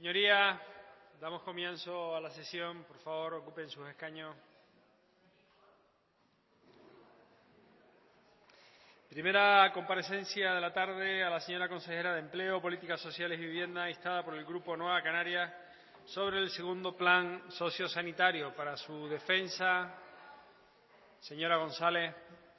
Señorías, damos comienzo a la sesión. Por favor, ocupen sus escaños. Primera comparecencia de la tarde a la señora consejera de Empleo, Políticas Sociales y Vivienda, instada por el Grupo Nueva Canarias, sobre el segundo plan sociosanitario. Para su defensa, señora González.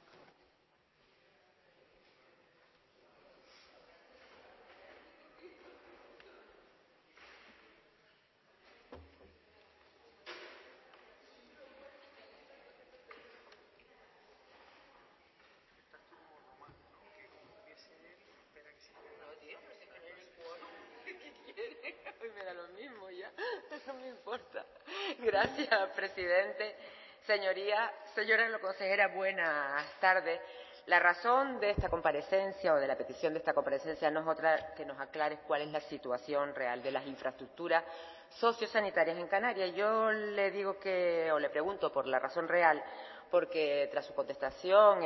Me da lo mismo ya, no me importa. Gracias, presidente. Señoría, señora consejera, buenas tardes. La razón de esta comparecencia o de la petición de esta comparecencia no es otra que nos aclare cuál es la situación real de las infraestructuras sociosanitarias en Canarias. Yo le digo o le pregunto por la razón real, porque tras su contestación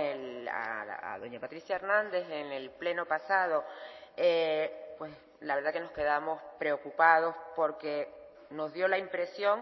a doña Patricia Hernández en el pleno pasado, pues la verdad que nos quedamos preocupados porque nos dio la impresión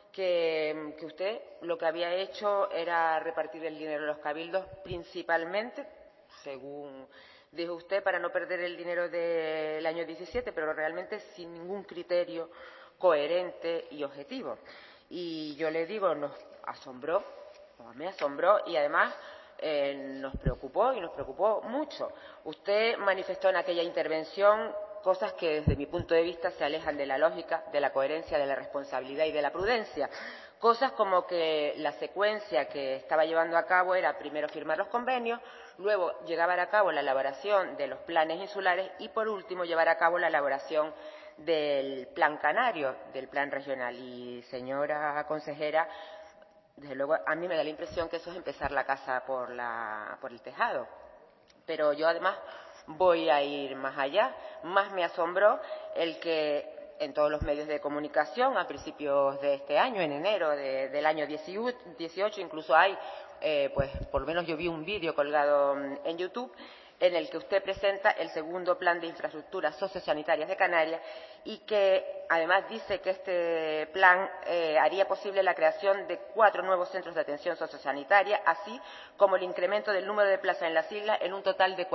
que usted lo que había hecho era repartir el dinero de los cabildos principalmente, según dijo usted, para no perder el dinero del año 17, pero realmente sin ningún criterio coherente y objetivo. Y yo le digo, nos asombró, me asombró y además nos preocupó mucho. Usted manifestó en aquella intervención cosas que desde mi punto de vista se alejan de la lógica, de la coherencia, de la responsabilidad y de la prudencia. Cosas como que la secuencia que estaba llevando a cabo era primero firmar los convenios, luego llevar a cabo la elaboración de los planes insulares y, por último, llevar a cabo la elaboración del plan canario, del plan regional. Y, señora consejera, desde luego a mí me da la impresión que eso es empezar la casa por el tejado. Pero yo, además, voy a ir más allá. Más me asombró el que en todos los medios de comunicación a principios de este año, en enero del año 18, incluso hay, pues por lo menos yo vi un vídeo colgado en YouTube en el que usted presenta el segundo plan de infraestructuras sociosanitarias de Canarias y que además dice que este plan haría posible la creación de 4 nuevos centros de atención sociosanitaria, así como el incremento del número de plazas en las islas en un total de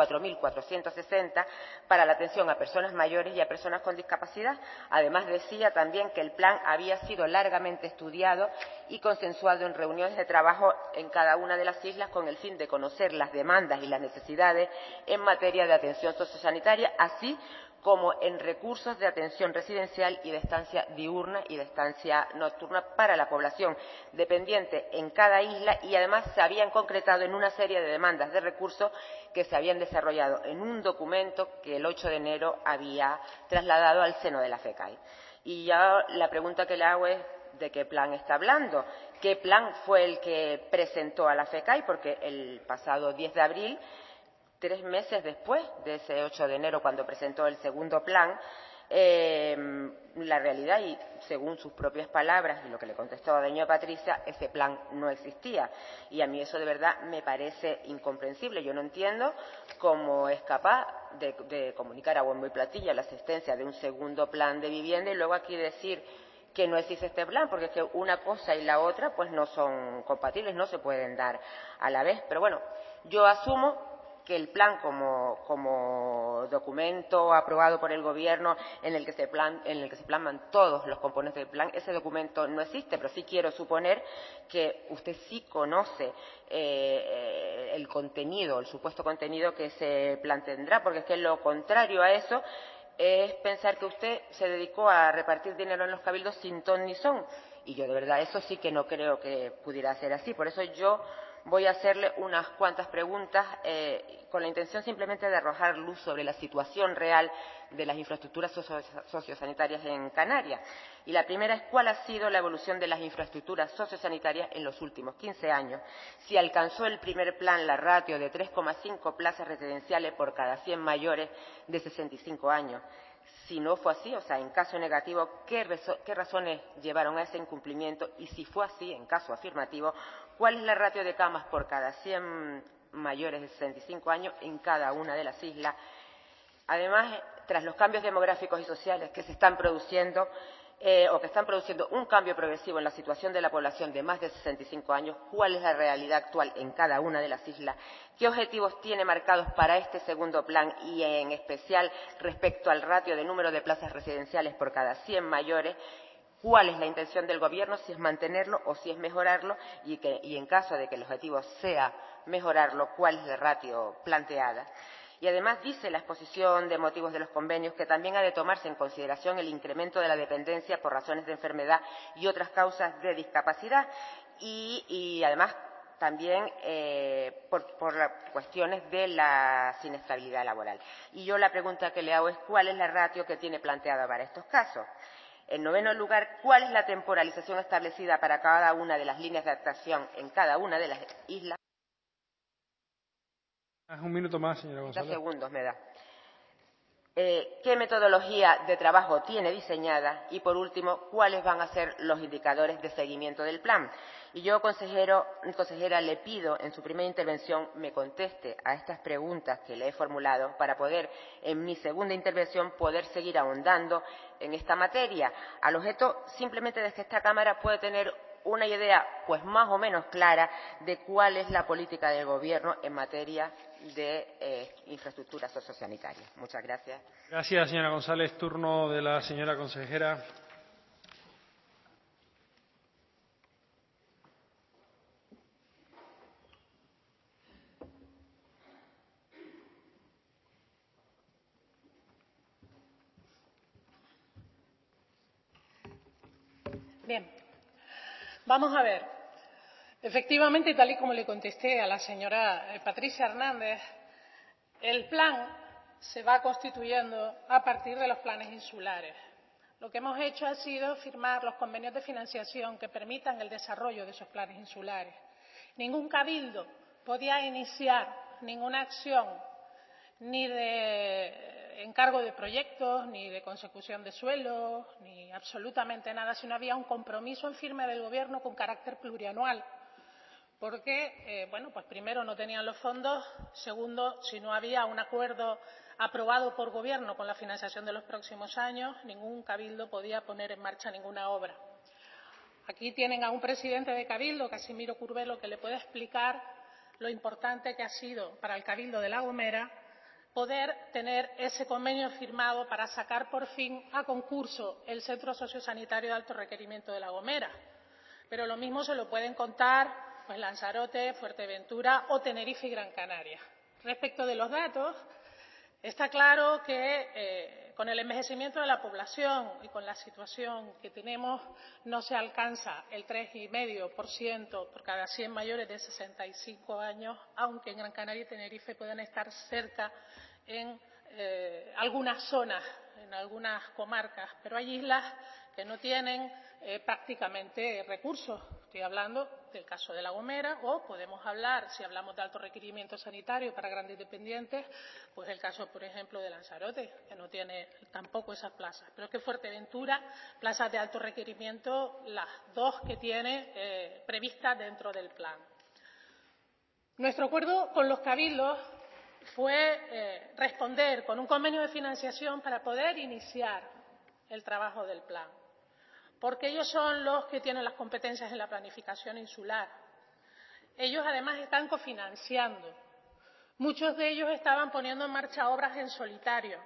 4.460 para la atención a personas mayores y a personas con discapacidad. Además, decía también que el plan había sido largamente estudiado y consensuado en reuniones de trabajo en cada una de las islas con el fin de conocer las demandas y las necesidades en materia de atención sociosanitaria, así como en recursos de atención residencial y de estancia diurna y de estancia nocturna para la población dependiente en cada isla, y además se habían concretado en una serie de demandas de recursos que se habían desarrollado en un documento que el 8 de enero había trasladado al seno de la FECAI. Y ya la pregunta que le hago es ¿de qué plan está hablando? ¿Qué plan fue el que presentó a la FECAI? Porque el pasado 10 de abril, 3 meses después de ese 8 de enero, cuando presentó el segundo plan, la realidad, y según sus propias palabras y lo que le contestó a doña Patricia, ese plan no existía. Y a mí eso de verdad me parece incomprensible. Yo no entiendo cómo es capaz de comunicar a bombo y platillo la existencia de un segundo plan de vivienda y luego aquí decir que no existe este plan, porque es que una cosa y la otra pues no son compatibles, no se pueden dar a la vez. Pero bueno, yo asumo que el plan como documento aprobado por el Gobierno en el que se plasman todos los componentes del plan, ese documento no existe, pero sí quiero suponer que usted sí conoce el contenido, el supuesto contenido que ese plan tendrá, porque es que lo contrario a eso es pensar que usted se dedicó a repartir dinero en los cabildos sin ton ni son. Y yo de verdad eso sí que no creo que pudiera ser así. Por eso yo voy a hacerle unas cuantas preguntas con la intención simplemente de arrojar luz sobre la situación real de las infraestructuras sociosanitarias en Canarias. Y la primera es ¿cuál ha sido la evolución de las infraestructuras sociosanitarias en los últimos 15 años? Si alcanzó el primer plan la ratio de 3,5 plazas residenciales por cada 100 mayores de 65 años. Si no fue así, o sea, en caso negativo, ¿qué razones llevaron a ese incumplimiento? Y si fue así, en caso afirmativo, ¿cuál es la ratio de camas por cada 100 mayores de 65 años en cada una de las islas? Además, tras los cambios demográficos y sociales que se están produciendo, o que están produciendo un cambio progresivo en la situación de la población de más de 65 años, cuál es la realidad actual en cada una de las islas, qué objetivos tiene marcados para este segundo plan y, en especial, respecto al ratio de número de plazas residenciales por cada 100 mayores, cuál es la intención del Gobierno, si es mantenerlo o si es mejorarlo, y en caso de que el objetivo sea mejorarlo, cuál es la ratio planteada. Y además dice la exposición de motivos de los convenios que también ha de tomarse en consideración el incremento de la dependencia por razones de enfermedad y otras causas de discapacidad y además también por las cuestiones de la sinestabilidad laboral. Y yo la pregunta que le hago es ¿cuál es la ratio que tiene planteada para estos casos? En noveno lugar, ¿cuál es la temporalización establecida para cada una de las líneas de actuación en cada una de las islas? Un minuto más, señora González. 30 segundos me da. ¿Qué metodología de trabajo tiene diseñada? Y, por último, ¿cuáles van a ser los indicadores de seguimiento del plan? Y yo, consejera, le pido en su primera intervención me conteste a estas preguntas que le he formulado para poder, en mi segunda intervención, poder seguir ahondando en esta materia, al objeto simplemente de que esta Cámara pueda tener una idea pues más o menos clara de cuál es la política del Gobierno en materia de infraestructuras sociosanitarias. Muchas gracias. Gracias, señora González. Turno de la señora consejera. Bien, vamos a ver. Efectivamente, tal y como le contesté a la señora Patricia Hernández, el plan se va constituyendo a partir de los planes insulares. Lo que hemos hecho ha sido firmar los convenios de financiación que permitan el desarrollo de esos planes insulares. Ningún cabildo podía iniciar ninguna acción ni de encargo de proyectos, ni de consecución de suelo, ni absolutamente nada, si no había un compromiso en firme del Gobierno con carácter plurianual. Porque, bueno, pues primero no tenían los fondos, segundo, si no había un acuerdo aprobado por Gobierno con la financiación de los próximos años, ningún cabildo podía poner en marcha ninguna obra. Aquí tienen a un presidente de cabildo, Casimiro Curvelo, que le puede explicar lo importante que ha sido para el cabildo de La Gomera poder tener ese convenio firmado para sacar por fin a concurso el Centro Sociosanitario de Alto Requerimiento de La Gomera. Pero lo mismo se lo pueden contar pues Lanzarote, Fuerteventura o Tenerife y Gran Canaria. Respecto de los datos, está claro que con el envejecimiento de la población y con la situación que tenemos no se alcanza el 3,5% por cada 100 mayores de 65 años, aunque en Gran Canaria y Tenerife puedan estar cerca en algunas zonas, en algunas comarcas, pero hay islas que no tienen prácticamente recursos. Estoy hablando del caso de La Gomera o podemos hablar, si hablamos de alto requerimiento sanitario para grandes dependientes, pues el caso, por ejemplo, de Lanzarote, que no tiene tampoco esas plazas. Pero es que Fuerteventura, plazas de alto requerimiento, las dos que tiene previstas dentro del plan. Nuestro acuerdo con los cabildos fue responder con un convenio de financiación para poder iniciar el trabajo del plan, porque ellos son los que tienen las competencias en la planificación insular. Ellos, además, están cofinanciando. Muchos de ellos estaban poniendo en marcha obras en solitario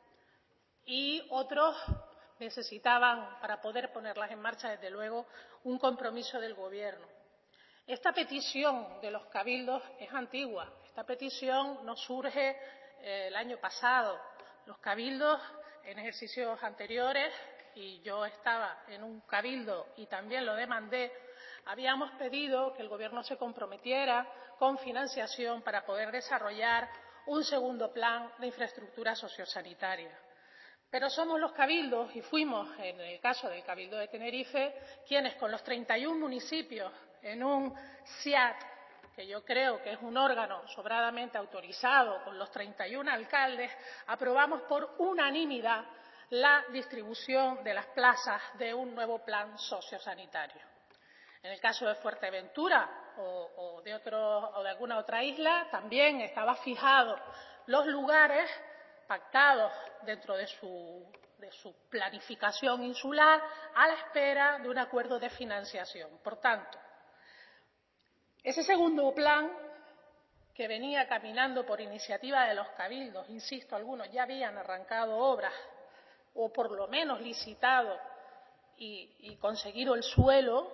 y otros necesitaban, para poder ponerlas en marcha, desde luego, un compromiso del Gobierno. Esta petición de los cabildos es antigua. Esta petición nos surge el año pasado. Los cabildos, en ejercicios anteriores, y yo estaba en un cabildo y también lo demandé, habíamos pedido que el Gobierno se comprometiera con financiación para poder desarrollar un segundo plan de infraestructura sociosanitaria. Pero somos los cabildos, y fuimos, en el caso del Cabildo de Tenerife, quienes con los 31 municipios en un SIAT, que yo creo que es un órgano sobradamente autorizado, con los 31 alcaldes, aprobamos por unanimidad la distribución de las plazas de un nuevo plan sociosanitario. En el caso de Fuerteventura o de alguna otra isla, también estaba fijado los lugares pactados dentro de su planificación insular, a la espera de un acuerdo de financiación. Por tanto, ese segundo plan, que venía caminando por iniciativa de los cabildos, insisto, algunos ya habían arrancado obras o por lo menos licitado y conseguido el suelo,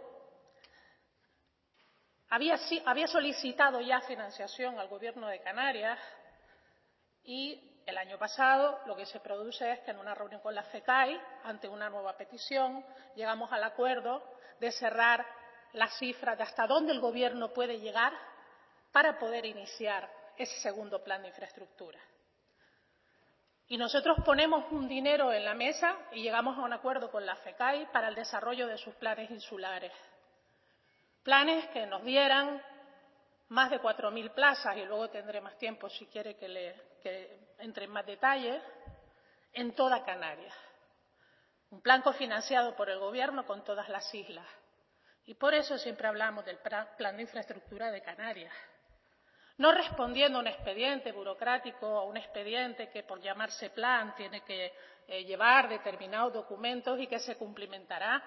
había solicitado ya financiación al Gobierno de Canarias y el año pasado lo que se produce es que en una reunión con la FECAI, ante una nueva petición, llegamos al acuerdo de cerrar la cifra de hasta dónde el Gobierno puede llegar para poder iniciar ese segundo plan de infraestructura. Y nosotros ponemos un dinero en la mesa y llegamos a un acuerdo con la FECAI para el desarrollo de sus planes insulares. Planes que nos dieran más de 4.000 plazas, y luego tendré más tiempo si quiere que entre en más detalle, en toda Canarias. Un plan cofinanciado por el Gobierno con todas las islas. Y por eso siempre hablamos del plan de infraestructura de Canarias. No respondiendo a un expediente burocrático, a un expediente que por llamarse plan tiene que llevar determinados documentos y que se cumplimentará.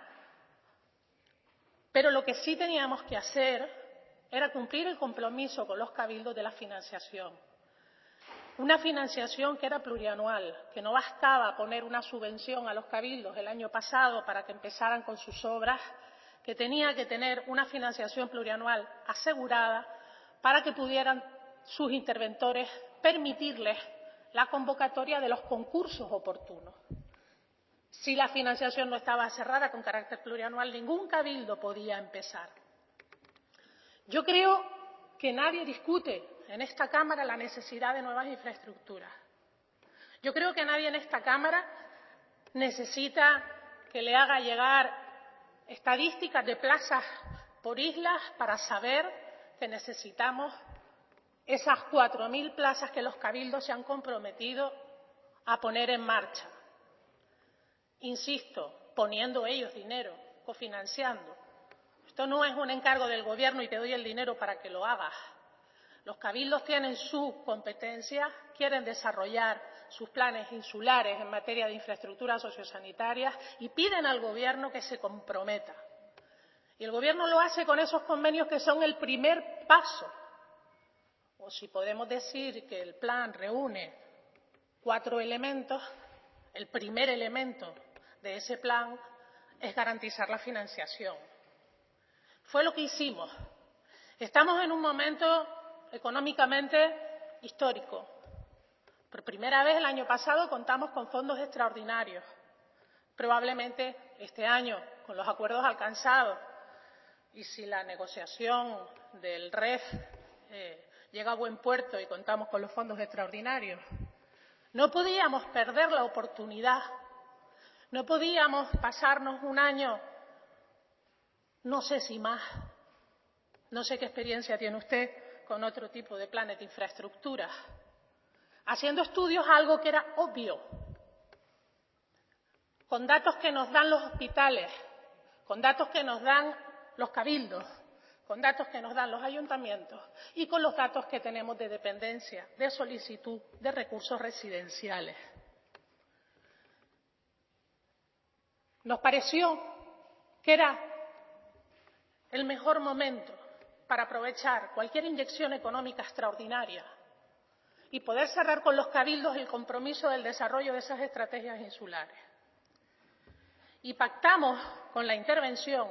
Pero lo que sí teníamos que hacer era cumplir el compromiso con los cabildos de la financiación. Una financiación que era plurianual, que no bastaba poner una subvención a los cabildos el año pasado para que empezaran con sus obras, que tenía que tener una financiación plurianual asegurada para que pudieran sus interventores permitirles la convocatoria de los concursos oportunos. Si la financiación no estaba cerrada con carácter plurianual, ningún cabildo podía empezar. Yo creo que nadie discute en esta Cámara la necesidad de nuevas infraestructuras. Yo creo que nadie en esta Cámara necesita que le haga llegar estadísticas de plazas por islas para saber que necesitamos esas 4.000 plazas que los cabildos se han comprometido a poner en marcha. Insisto, poniendo ellos dinero, cofinanciando. Esto no es un encargo del Gobierno y te doy el dinero para que lo hagas. Los cabildos tienen su competencia, quieren desarrollar sus planes insulares en materia de infraestructuras sociosanitarias y piden al Gobierno que se comprometa. Y el Gobierno lo hace con esos convenios que son el primer paso. O si podemos decir que el plan reúne 4 elementos, el primer elemento de ese plan es garantizar la financiación. Fue lo que hicimos. Estamos en un momento económicamente histórico. Por primera vez el año pasado contamos con fondos extraordinarios. Probablemente este año, con los acuerdos alcanzados y si la negociación del REF llega a buen puerto y contamos con los fondos extraordinarios, no podíamos perder la oportunidad, no podíamos pasarnos un año, no sé si más, no sé qué experiencia tiene usted con otro tipo de planes de infraestructura, haciendo estudios algo que era obvio, con datos que nos dan los hospitales, con datos que nos dan los cabildos, con datos que nos dan los ayuntamientos y con los datos que tenemos de dependencia, de solicitud de recursos residenciales. Nos pareció que era el mejor momento para aprovechar cualquier inyección económica extraordinaria y poder cerrar con los cabildos el compromiso del desarrollo de esas estrategias insulares. Y pactamos con la intervención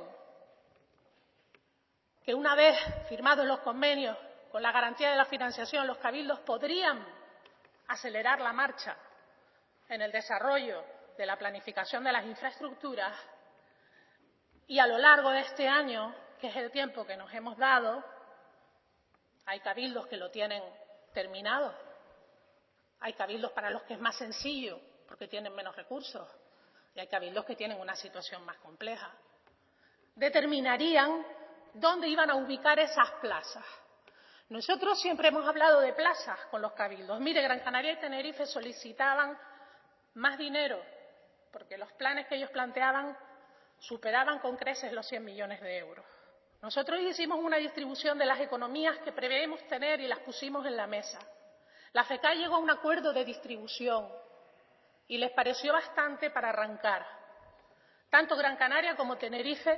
que una vez firmados los convenios con la garantía de la financiación, los cabildos podrían acelerar la marcha en el desarrollo de la planificación de las infraestructuras y a lo largo de este año, que es el tiempo que nos hemos dado, hay cabildos que lo tienen terminado, hay cabildos para los que es más sencillo porque tienen menos recursos y hay cabildos que tienen una situación más compleja. Determinarían dónde iban a ubicar esas plazas. Nosotros siempre hemos hablado de plazas con los cabildos. Mire, Gran Canaria y Tenerife solicitaban más dinero porque los planes que ellos planteaban superaban con creces los 100 millones de euros. Nosotros hicimos una distribución de las economías que preveemos tener y las pusimos en la mesa. La FECAE llegó a un acuerdo de distribución y les pareció bastante para arrancar. Tanto Gran Canaria como Tenerife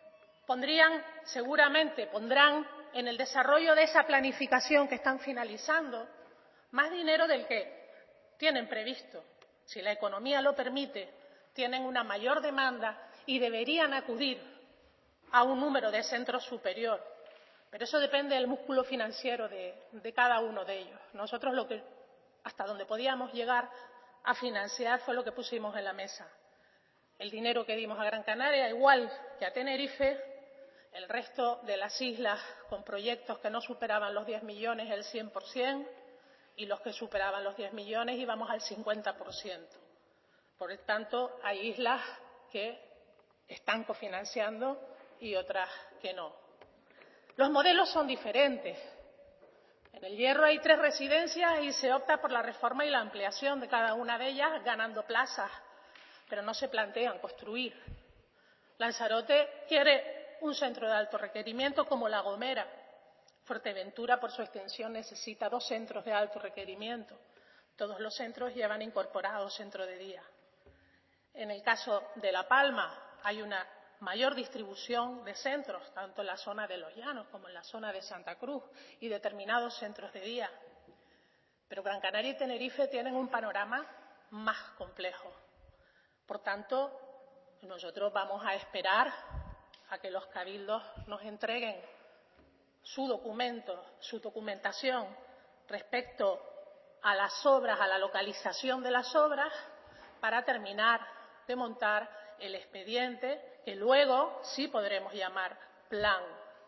pondrán en el desarrollo de esa planificación que están finalizando más dinero del que tienen previsto. Si la economía lo permite, tienen una mayor demanda y deberían acudir a un número de centros superior. Pero eso depende del músculo financiero de cada uno de ellos. Nosotros hasta donde podíamos llegar a financiar fue lo que pusimos en la mesa. El dinero que dimos a Gran Canaria, igual que a Tenerife, el resto de las islas con proyectos que no superaban los 10 millones, el 100%, y los que superaban los 10 millones íbamos al 50%. Por tanto, hay islas que están cofinanciando y otras que no. Los modelos son diferentes. En el Hierro hay 3 residencias y se opta por la reforma y la ampliación de cada una de ellas, ganando plazas, pero no se plantean construir. Lanzarote quiere un centro de alto requerimiento como La Gomera. Fuerteventura, por su extensión, necesita 2 centros de alto requerimiento. Todos los centros llevan incorporado centro de día. En el caso de La Palma hay una mayor distribución de centros, tanto en la zona de Los Llanos como en la zona de Santa Cruz, y determinados centros de día. Pero Gran Canaria y Tenerife tienen un panorama más complejo. Por tanto, nosotros vamos a esperar a que los cabildos nos entreguen su documentación respecto a las obras, a la localización de las obras, para terminar de montar el expediente que luego sí podremos llamar plan.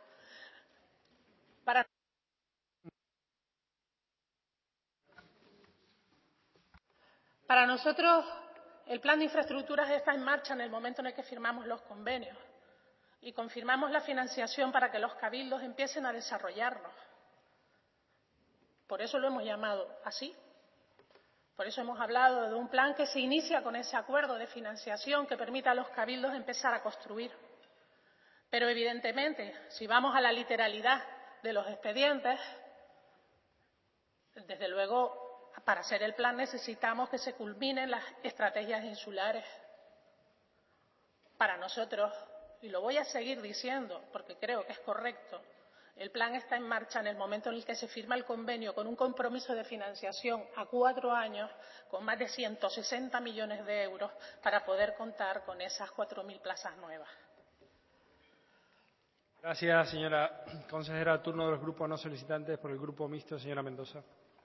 Para nosotros, el plan de infraestructuras está en marcha en el momento en el que firmamos los convenios y confirmamos la financiación para que los cabildos empiecen a desarrollarlos. Por eso lo hemos llamado así. Por eso hemos hablado de un plan que se inicia con ese acuerdo de financiación que permita a los cabildos empezar a construir. Pero, evidentemente, si vamos a la literalidad de los expedientes, desde luego, para hacer el plan necesitamos que se culminen las estrategias insulares. Para nosotros, y lo voy a seguir diciendo porque creo que es correcto, el plan está en marcha en el momento en el que se firma el convenio con un compromiso de financiación a 4 años con más de 160 millones de euros para poder contar con esas 4.000 plazas nuevas. Gracias, señora consejera. Turno de los grupos no solicitantes. Por el Grupo Mixto, señora Mendoza.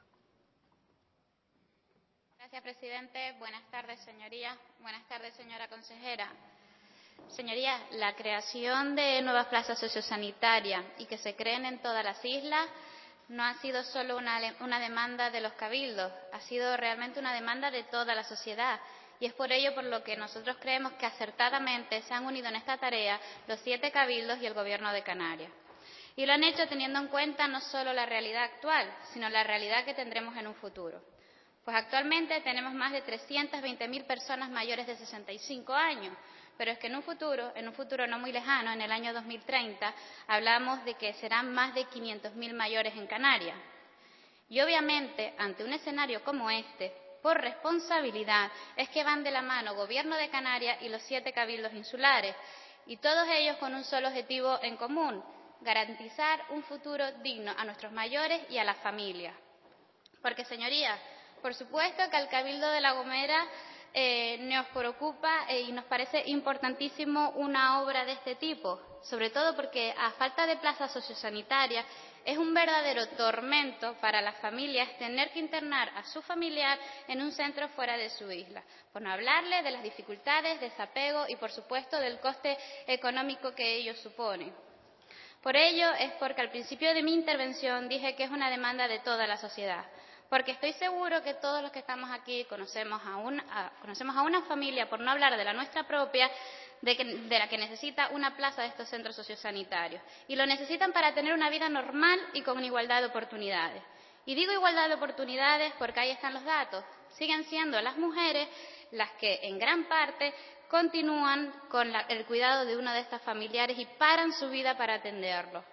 Gracias, presidente. Buenas tardes, señorías. Buenas tardes, señora consejera. Señorías, la creación de nuevas plazas sociosanitarias y que se creen en todas las islas no ha sido solo una demanda de los cabildos, ha sido realmente una demanda de toda la sociedad. Y es por ello por lo que nosotros creemos que acertadamente se han unido en esta tarea los 7 cabildos y el Gobierno de Canarias. Y lo han hecho teniendo en cuenta no solo la realidad actual, sino la realidad que tendremos en un futuro. Pues actualmente tenemos más de 320.000 personas mayores de 65 años, pero es que en un futuro no muy lejano, en el año 2030, hablamos de que serán más de 500.000 mayores en Canarias. Y obviamente, ante un escenario como este, por responsabilidad, es que van de la mano Gobierno de Canarias y los 7 cabildos insulares, y todos ellos con un solo objetivo en común: garantizar un futuro digno a nuestros mayores y a las familias. Porque, señorías, por supuesto que al Cabildo de La Gomera nos preocupa y nos parece importantísimo una obra de este tipo, sobre todo porque, a falta de plazas sociosanitarias, es un verdadero tormento para las familias tener que internar a su familiar en un centro fuera de su isla, por no hablarle de las dificultades, desapego y, por supuesto, del coste económico que ello supone. Por ello es porque al principio de mi intervención dije que es una demanda de toda la sociedad, porque estoy seguro que todos los que estamos aquí conocemos a una familia, por no hablar de la nuestra propia, de la que necesita una plaza de estos centros sociosanitarios. Y lo necesitan para tener una vida normal y con igualdad de oportunidades. Y digo igualdad de oportunidades porque ahí están los datos. Siguen siendo las mujeres las que, en gran parte, continúan con el cuidado de uno de estos familiares y paran su vida para atenderlos.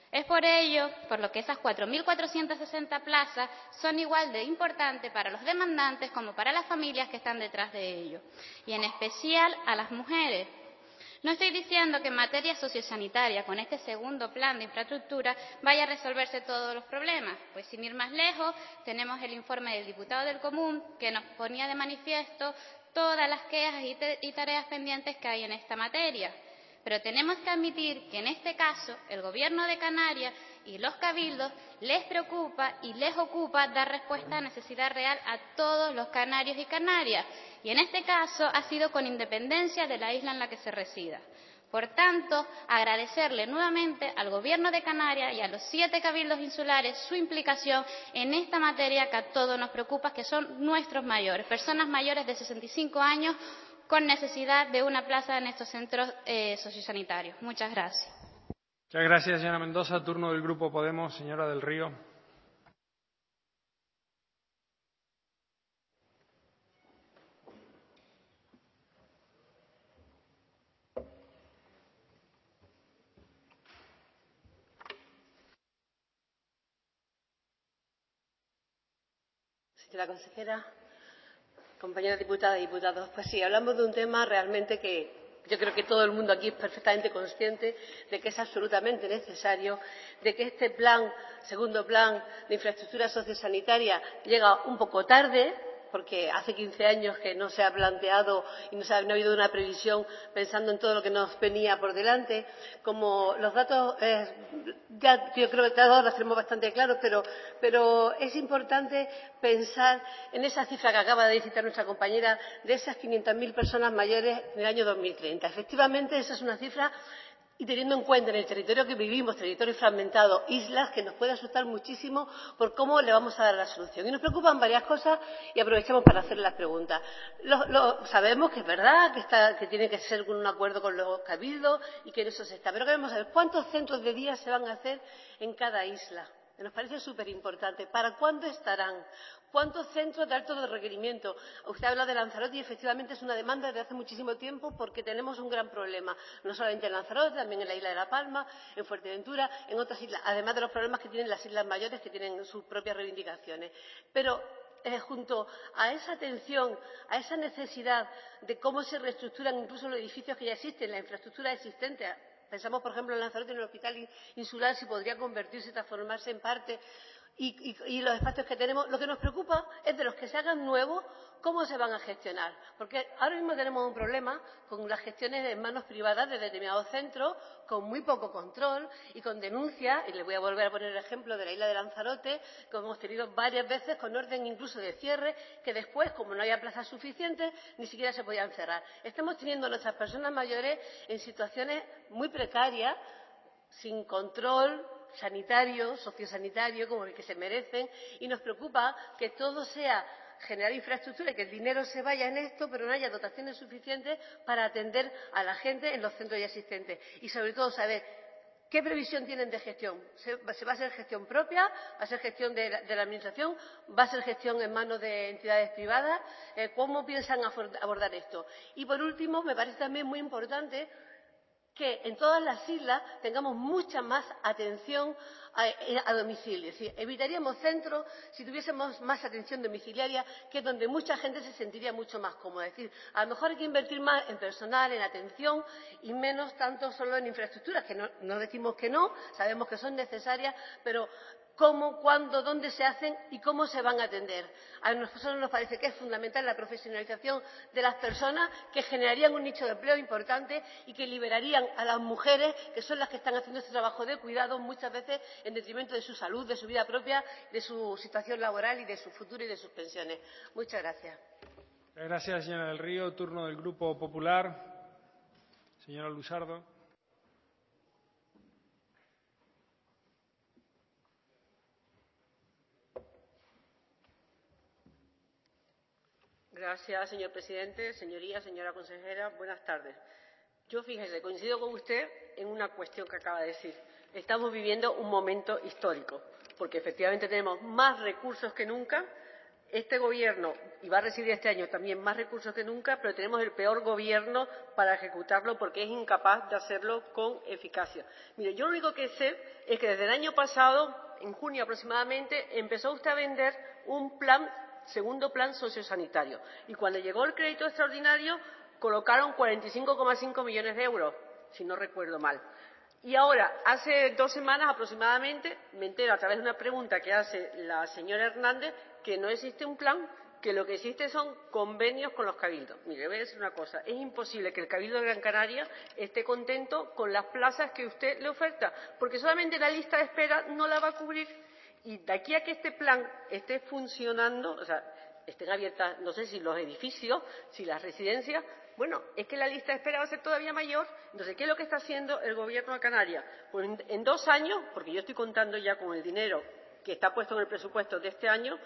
Es por ello por lo que esas 4.460 plazas son igual de importantes para los demandantes como para las familias que están detrás de ello, y en especial a las mujeres. No estoy diciendo que en materia sociosanitaria, con este segundo plan de infraestructura, vaya a resolverse todos los problemas, pues sin ir más lejos, tenemos el informe del diputado del Común que nos ponía de manifiesto todas las quejas y tareas pendientes que hay en esta materia. Pero tenemos que admitir que en este caso el Gobierno de Canarias y los cabildos les preocupa y les ocupa dar respuesta a necesidad real a todos los canarios y canarias, y en este caso ha sido con independencia de la isla en la que se resida. Por tanto, agradecerle nuevamente al Gobierno de Canarias y a los 7 cabildos insulares su implicación en esta materia que a todos nos preocupa, que son nuestros mayores, personas mayores de 65 años con necesidad de una plaza en estos centros sociosanitarios. Muchas gracias. Muchas gracias, señora Mendoza. Turno del Grupo Podemos, señora del Río. Señora consejera, compañeras diputadas y diputados, pues sí, hablamos de un tema realmente que yo creo que todo el mundo aquí es perfectamente consciente de que es absolutamente necesario, de que este plan, segundo plan de infraestructura sociosanitaria, llega un poco tarde, porque hace 15 años que no se ha planteado y no ha habido una previsión pensando en todo lo que nos venía por delante. Como los datos, ya yo creo que todos los tenemos bastante claros, pero es importante pensar en esa cifra que acaba de citar nuestra compañera, de esas 500.000 personas mayores en el año 2030. Efectivamente, esa es una cifra. Y teniendo en cuenta en el territorio que vivimos, territorio fragmentado, islas, que nos puede asustar muchísimo por cómo le vamos a dar la solución. Y nos preocupan varias cosas y aprovechamos para hacer las preguntas. Sabemos que es verdad, que tiene que ser con un acuerdo con los cabildos y que en eso se está. Pero queremos saber cuántos centros de día se van a hacer en cada isla. Nos parece súper importante. ¿Para cuándo estarán? ¿Cuántos centros de alto requerimiento? Usted habla de Lanzarote y efectivamente es una demanda desde hace muchísimo tiempo porque tenemos un gran problema. No solamente en Lanzarote, también en la isla de La Palma, en Fuerteventura, en otras islas. Además de los problemas que tienen las islas mayores, que tienen sus propias reivindicaciones. Pero junto a esa atención, a esa necesidad de cómo se reestructuran incluso los edificios que ya existen, la infraestructura existente. Pensamos, por ejemplo, en Lanzarote, en el hospital insular, si podría convertirse y transformarse en parte, y los espacios que tenemos. Lo que nos preocupa es de los que se hagan nuevos, cómo se van a gestionar. Porque ahora mismo tenemos un problema con las gestiones en manos privadas de determinados centros, con muy poco control y con denuncias, y le voy a volver a poner el ejemplo de la isla de Lanzarote, que hemos tenido varias veces con orden incluso de cierre, que después, como no había plazas suficientes, ni siquiera se podían cerrar. Estamos teniendo a nuestras personas mayores en situaciones muy precarias, sin control sanitario, sociosanitario, como el que se merecen, y nos preocupa que todo sea generar infraestructura y que el dinero se vaya en esto, pero no haya dotaciones suficientes para atender a la gente en los centros ya existentes. Y sobre todo saber qué previsión tienen de gestión. ¿Se va a hacer gestión propia? ¿Va a ser gestión de la Administración? ¿Va a ser gestión en manos de entidades privadas? ¿Cómo piensan abordar esto? Y por último, me parece también muy importante que en todas las islas tengamos mucha más atención a domicilio. Es decir, evitaríamos centros si tuviésemos más atención domiciliaria, que es donde mucha gente se sentiría mucho más cómoda. Es decir, a lo mejor hay que invertir más en personal, en atención y menos tanto solo en infraestructuras, que no decimos que no, sabemos que son necesarias, pero cómo, cuándo, dónde se hacen y cómo se van a atender. A nosotros nos parece que es fundamental la profesionalización de las personas, que generarían un nicho de empleo importante y que liberarían a las mujeres, que son las que están haciendo este trabajo de cuidado muchas veces en detrimento de su salud, de su vida propia, de su situación laboral y de su futuro y de sus pensiones. Muchas gracias. Gracias, señora del Río. Turno del Grupo Popular. Señora Luzardo. Gracias, señor presidente. Señorías, señora consejera, buenas tardes. Yo, fíjese, coincido con usted en una cuestión que acaba de decir. Estamos viviendo un momento histórico, porque efectivamente tenemos más recursos que nunca Este Gobierno, y va a recibir este año también más recursos que nunca, pero tenemos el peor Gobierno para ejecutarlo porque es incapaz de hacerlo con eficacia. Mire, yo lo único que sé es que desde el año pasado, en junio aproximadamente, empezó usted a vender un segundo plan sociosanitario. Y cuando llegó el crédito extraordinario, colocaron 45,5 millones de euros, si no recuerdo mal. Y ahora, hace 2 semanas aproximadamente, me entero a través de una pregunta que hace la señora Hernández que no existe un plan, que lo que existe son convenios con los cabildos. Mire, voy a decir una cosa, es imposible que el Cabildo de Gran Canaria esté contento con las plazas que usted le oferta, porque solamente la lista de espera no la va a cubrir. Y de aquí a que este plan esté funcionando, o sea, estén abiertas, no sé si los edificios, si las residencias, bueno, es que la lista de espera va a ser todavía mayor. Entonces, ¿qué es lo que está haciendo el Gobierno de Canarias? Pues en 2 años, porque yo estoy contando ya con el dinero que está puesto en el presupuesto de este año,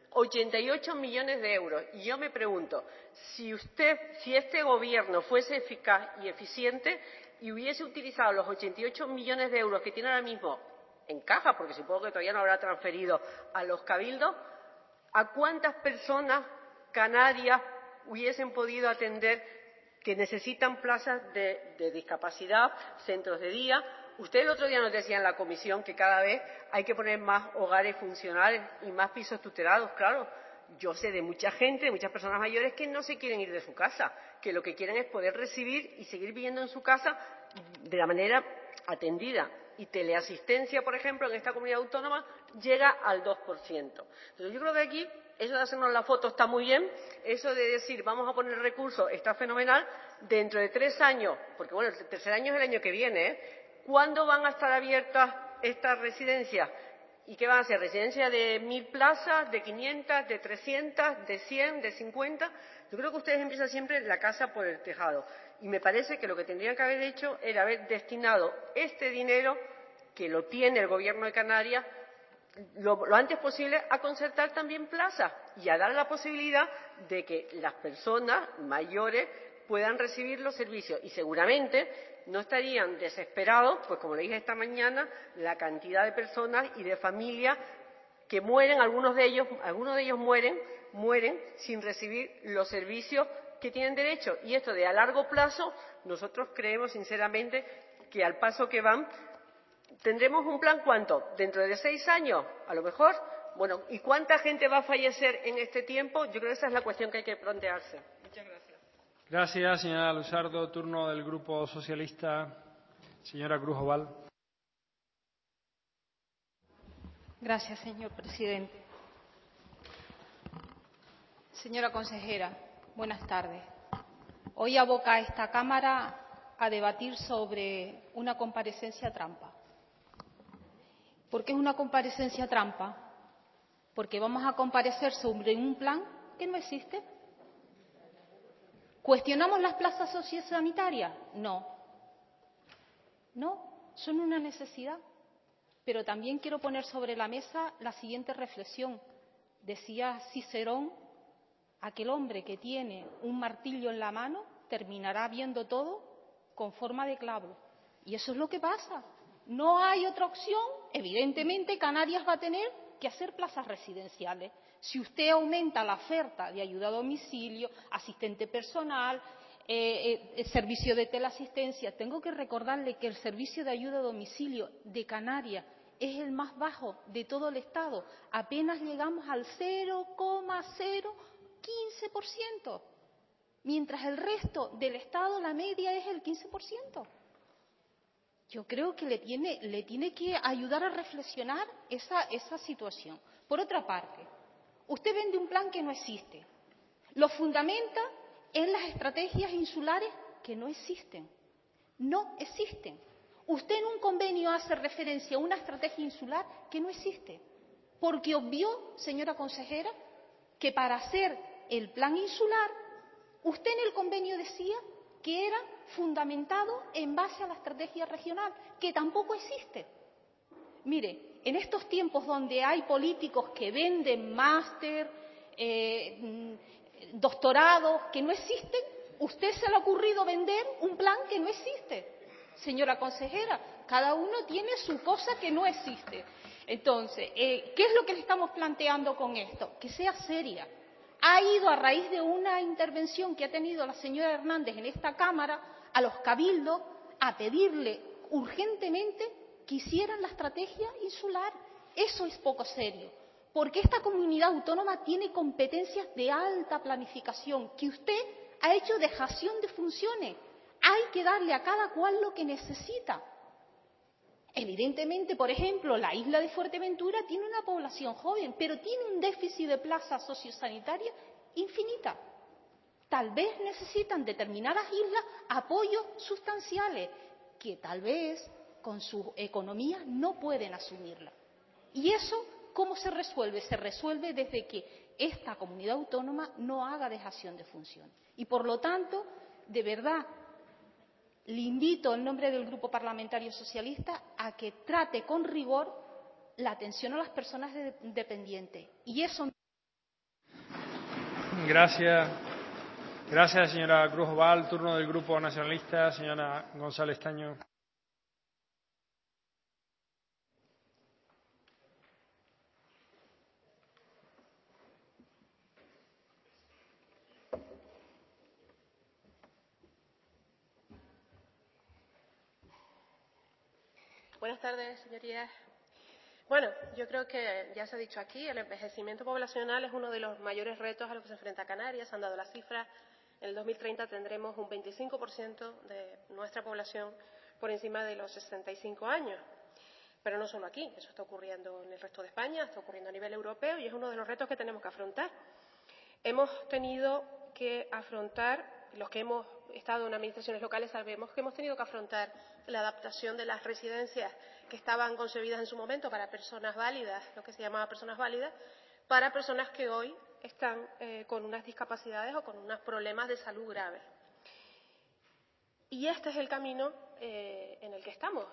88 millones de euros. Y yo me pregunto, si este Gobierno fuese eficaz y eficiente y hubiese utilizado los 88 millones de euros que tiene ahora mismo en caja, porque supongo que todavía no habrá transferido a los cabildos, ¿a cuántas personas canarias hubiesen podido atender que necesitan plazas de discapacidad, centros de día? Usted el otro día nos decía en la comisión que cada vez hay que poner más hogares funcionales y más pisos tutelados. Claro, yo sé de mucha gente, de muchas personas mayores que no se quieren ir de su casa, que lo que quieren es poder recibir y seguir viviendo en su casa de la manera atendida. Y teleasistencia, por ejemplo, en esta comunidad autónoma llega al 2%. Entonces, yo creo que aquí eso de hacernos la foto está muy bien, eso de decir vamos a poner recursos está fenomenal. Dentro de 3 años, porque bueno, el tercer año es el año que viene, ¿cuándo van a estar abiertas estas residencias? ¿Y qué van a ser? ¿Residencias de 1000 plazas, de 500, de 300, de 100, de 50? Yo creo que ustedes empiezan siempre la casa por el tejado. Y me parece que lo que tendrían que haber hecho era haber destinado este dinero, que lo tiene el Gobierno de Canarias, lo antes posible a concertar también plazas y a dar la posibilidad de que las personas mayores puedan recibir los servicios. Y seguramente no estarían desesperados, pues como le dije esta mañana, la cantidad de personas y de familias que mueren, algunos de ellos mueren sin recibir los servicios que tienen derecho. Y esto de a largo plazo, nosotros creemos sinceramente que al paso que van, tendremos un plan, ¿cuánto? ¿Dentro de 6 años? A lo mejor. Bueno, ¿y cuánta gente va a fallecer en este tiempo? Yo creo que esa es la cuestión que hay que plantearse. Muchas gracias. Gracias, señora Luzardo. Turno del Grupo Socialista. Señora Cruz Oval. Gracias, señor presidente. Señora consejera, buenas tardes. Hoy aboca esta Cámara a debatir sobre una comparecencia trampa. ¿Por qué es una comparecencia trampa? Porque vamos a comparecer sobre un plan que no existe. ¿Cuestionamos las plazas sociosanitarias? No. No, son una necesidad. Pero también quiero poner sobre la mesa la siguiente reflexión. Decía Cicerón, aquel hombre que tiene un martillo en la mano terminará viendo todo con forma de clavo. Y eso es lo que pasa. No hay otra opción. Evidentemente, Canarias va a tener que hacer plazas residenciales. Si usted aumenta la oferta de ayuda a domicilio, asistente personal, servicio de teleasistencia, tengo que recordarle que el servicio de ayuda a domicilio de Canarias es el más bajo de todo el Estado. Apenas llegamos al 0,015%, mientras el resto del Estado, la media es el 15%. Yo creo que le tiene que ayudar a reflexionar esa situación. Por otra parte, usted vende un plan que no existe. Lo fundamenta en las estrategias insulares que no existen. No existen. Usted en un convenio hace referencia a una estrategia insular que no existe. Porque obvió, señora consejera, que para hacer el plan insular, usted en el convenio decía que era fundamentado en base a la estrategia regional, que tampoco existe. Mire, en estos tiempos donde hay políticos que venden máster, doctorados que no existen, usted se le ha ocurrido vender un plan que no existe. Señora consejera, cada uno tiene su cosa que no existe. Entonces, ¿qué es lo que le estamos planteando con esto? Que sea seria. Ha ido a raíz de una intervención que ha tenido la señora Hernández en esta Cámara a los cabildos a pedirle urgentemente que hicieran la estrategia insular. Eso es poco serio, porque esta comunidad autónoma tiene competencias de alta planificación, que usted ha hecho dejación de funciones. Hay que darle a cada cual lo que necesita. Evidentemente, por ejemplo, la isla de Fuerteventura tiene una población joven, pero tiene un déficit de plazas sociosanitarias infinita. Tal vez necesitan determinadas islas apoyos sustanciales que tal vez con sus economías no pueden asumirla. ¿Y eso cómo se resuelve? Se resuelve desde que esta comunidad autónoma no haga dejación de función. Y, por lo tanto, de verdad, le invito en nombre del Grupo Parlamentario Socialista a que trate con rigor la atención a las personas dependientes. Y eso. Gracias. Gracias, señora Cruz Oval. Turno del Grupo Nacionalista, señora González Taño. Buenas tardes, señorías. Bueno, yo creo que ya se ha dicho aquí, el envejecimiento poblacional es uno de los mayores retos a los que se enfrenta Canarias. Han dado las cifras. En el 2030 tendremos un 25% de nuestra población por encima de los 65 años. Pero no solo aquí, eso está ocurriendo en el resto de España, está ocurriendo a nivel europeo y es uno de los retos que tenemos que afrontar. Hemos tenido que afrontar, los que hemos estado en administraciones locales sabemos que hemos tenido que afrontar la adaptación de las residencias que estaban concebidas en su momento para personas válidas, lo que se llamaba personas válidas, para personas que hoy están con unas discapacidades o con unos problemas de salud graves. Y este es el camino en el que estamos.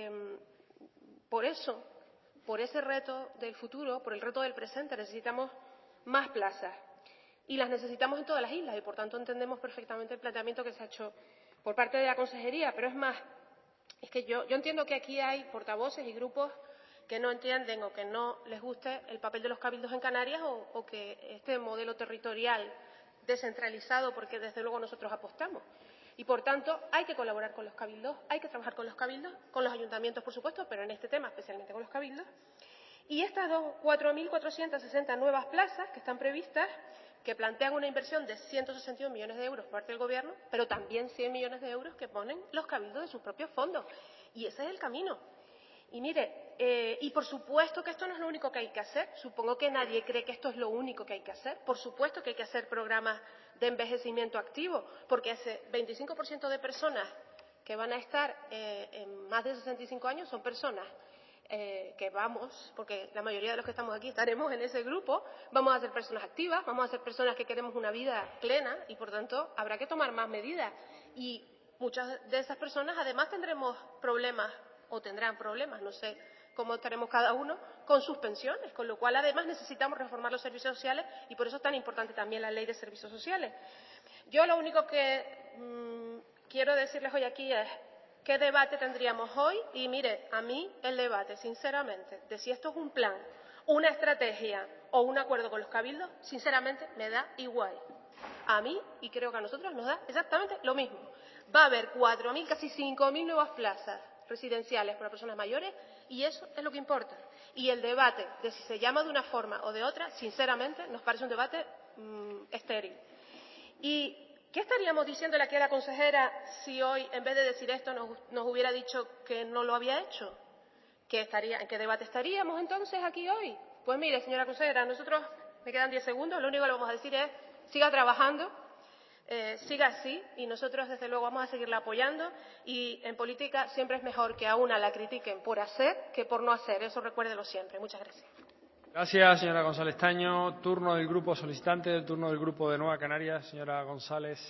Por eso, por ese reto del futuro, por el reto del presente, necesitamos más plazas. Y las necesitamos en todas las islas y, por tanto, entendemos perfectamente el planteamiento que se ha hecho por parte de la Consejería. Pero es más, es que yo entiendo que aquí hay portavoces y grupos que no entienden o que no les guste el papel de los cabildos en Canarias o que este modelo territorial descentralizado, porque desde luego nosotros apostamos. Y, por tanto, hay que colaborar con los cabildos, hay que trabajar con los ayuntamientos, por supuesto, pero en este tema especialmente con los cabildos. Y estas 4.460 nuevas plazas que están previstas, que plantean una inversión de 161 millones de euros por parte del Gobierno, pero también 100 millones de euros que ponen los cabildos de sus propios fondos. Y ese es el camino. Y mire, y por supuesto que esto no es lo único que hay que hacer. Supongo que nadie cree que esto es lo único que hay que hacer. Por supuesto que hay que hacer programas de envejecimiento activo, porque ese 25% de personas que van a estar en más de 65 años son personas que vamos, porque la mayoría de los que estamos aquí estaremos en ese grupo, vamos a ser personas activas, vamos a ser personas que queremos una vida plena y, por tanto, habrá que tomar más medidas. Y muchas de esas personas, además, tendremos problemas o tendrán problemas, no sé cómo estaremos cada uno, con sus pensiones, con lo cual, además, necesitamos reformar los servicios sociales y por eso es tan importante también la Ley de Servicios Sociales. Yo lo único que quiero decirles hoy aquí es ¿qué debate tendríamos hoy? Y mire, a mí el debate, sinceramente, de si esto es un plan, una estrategia o un acuerdo con los cabildos, sinceramente me da igual. A mí, y creo que a nosotros, nos da exactamente lo mismo. Va a haber 4.000, casi 5.000 nuevas plazas residenciales para personas mayores y eso es lo que importa. Y el debate de si se llama de una forma o de otra, sinceramente, nos parece un debate estéril. Y ¿qué estaríamos diciéndole aquí a la consejera si hoy, en vez de decir esto, nos hubiera dicho que no lo había hecho? ¿En qué debate estaríamos entonces aquí hoy? Pues mire, señora consejera, nosotros, me quedan 10 segundos, lo único que le vamos a decir es siga trabajando, siga así y nosotros desde luego vamos a seguirla apoyando y en política siempre es mejor que a una la critiquen por hacer que por no hacer. Eso recuérdelo siempre. Muchas gracias. Gracias, señora González Taño. Turno del grupo solicitante, turno del grupo de Nueva Canarias, señora González.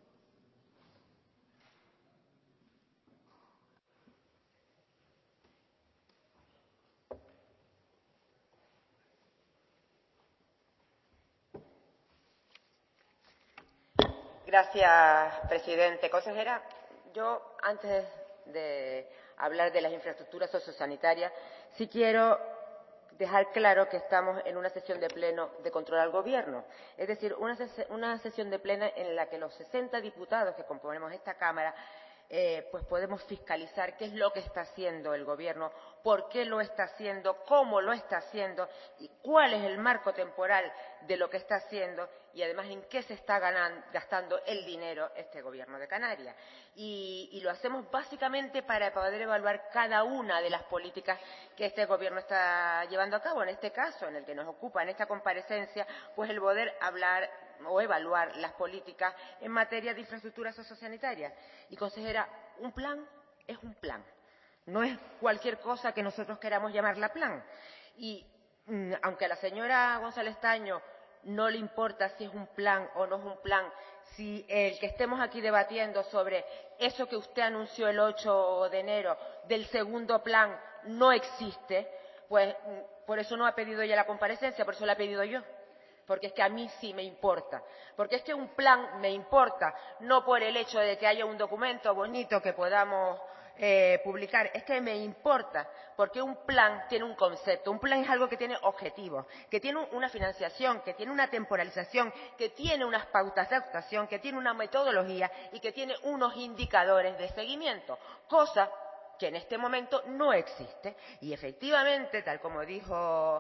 Gracias, presidente. Consejera, yo antes de hablar de las infraestructuras sociosanitarias, sí quiero dejar claro que estamos en una sesión de pleno de control al Gobierno. Es decir, una sesión de pleno en la que los 60 diputados que componemos esta Cámara pues podemos fiscalizar qué es lo que está haciendo el Gobierno, por qué lo está haciendo, cómo lo está haciendo y cuál es el marco temporal de lo que está haciendo y además en qué se está gastando el dinero este Gobierno de Canarias. Y lo hacemos básicamente para poder evaluar cada una de las políticas que este Gobierno está llevando a cabo. En este caso, en el que nos ocupa en esta comparecencia, pues el poder hablar o evaluar las políticas en materia de infraestructura sociosanitaria. Y, consejera, un plan es un plan. No es cualquier cosa que nosotros queramos llamarla plan. Y aunque a la señora González Taño no le importa si es un plan o no es un plan, si el que estemos aquí debatiendo sobre eso que usted anunció el 8 de enero del segundo plan no existe, pues por eso no ha pedido ella la comparecencia, por eso la he pedido yo. Porque es que a mí sí me importa, porque es que un plan me importa, no por el hecho de que haya un documento bonito que podamos publicar, es que me importa, porque un plan tiene un concepto, un plan es algo que tiene objetivos, que tiene una financiación, que tiene una temporalización, que tiene unas pautas de actuación, que tiene una metodología y que tiene unos indicadores de seguimiento, cosa que en este momento no existe. Y efectivamente, tal como dijo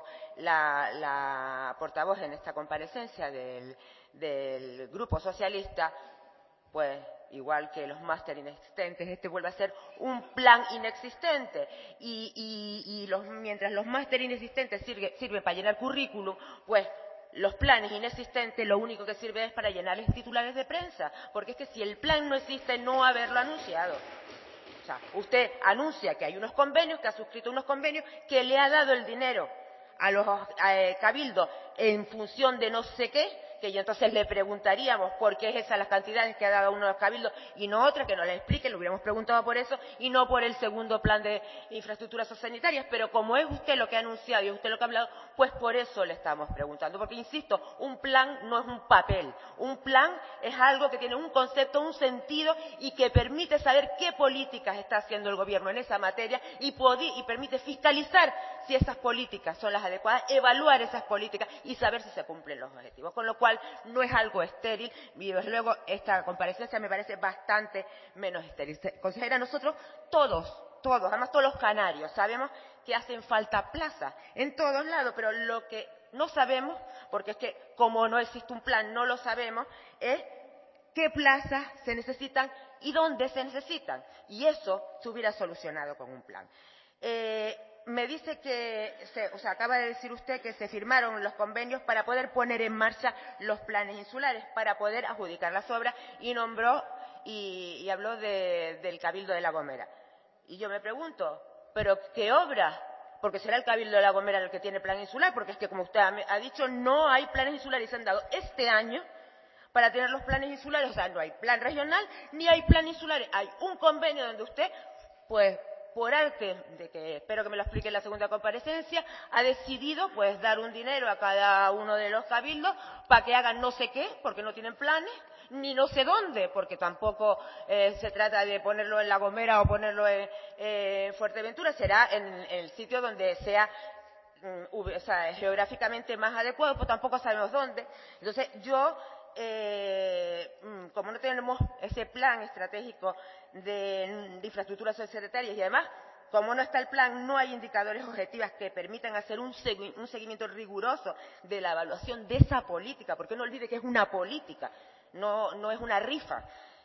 la portavoz en esta comparecencia del Grupo Socialista, pues igual que los máster inexistentes, este vuelve a ser un plan inexistente. Mientras los máster inexistentes sirven para llenar currículum, pues los planes inexistentes lo único que sirve es para llenarles titulares de prensa, porque es que si el plan no existe, no haberlo anunciado. O sea, usted anuncia que hay unos convenios, que ha suscrito unos convenios, que le ha dado el dinero a los cabildos en función de no sé qué, que yo entonces le preguntaríamos por qué es esas las cantidades que ha dado uno de los cabildos y no otra, que nos la explique, le hubiéramos preguntado por eso y no por el segundo plan de infraestructuras sociosanitarias, pero como es usted lo que ha anunciado y es usted lo que ha hablado, pues por eso le estamos preguntando, porque insisto, un plan no es un papel, un plan es algo que tiene un concepto, un sentido y que permite saber qué políticas está haciendo el Gobierno en esa materia y permite fiscalizar si esas políticas son las adecuadas, evaluar esas políticas y saber si se cumplen los objetivos, con lo cual no es algo estéril y desde luego esta comparecencia me parece bastante menos estéril. Consejera, nosotros todos, además todos los canarios, sabemos que hacen falta plazas en todos lados, pero lo que no sabemos, porque es que como no existe un plan no lo sabemos, es qué plazas se necesitan y dónde se necesitan. Y eso se hubiera solucionado con un plan. Me dice acaba de decir usted que se firmaron los convenios para poder poner en marcha los planes insulares, para poder adjudicar las obras y nombró y habló del Cabildo de La Gomera. Y yo me pregunto, ¿pero qué obra? Porque será el Cabildo de La Gomera el que tiene plan insular, porque es que, como usted ha dicho, no hay planes insulares y se han dado este año para tener los planes insulares, o sea, no hay plan regional ni hay plan insulares. Hay un convenio donde usted, pues, por arte de que espero que me lo explique en la segunda comparecencia, ha decidido pues dar un dinero a cada uno de los cabildos para que hagan no sé qué, porque no tienen planes, ni no sé dónde, porque tampoco se trata de ponerlo en La Gomera o ponerlo en Fuerteventura, será en el sitio donde sea geográficamente más adecuado, pues tampoco sabemos dónde. Entonces yo, como no tenemos ese plan estratégico de infraestructuras sociosanitarias y además, como no está el plan, no hay indicadores objetivos que permitan hacer un seguimiento riguroso de la evaluación de esa política, porque no olvide que es una política, no es una rifa.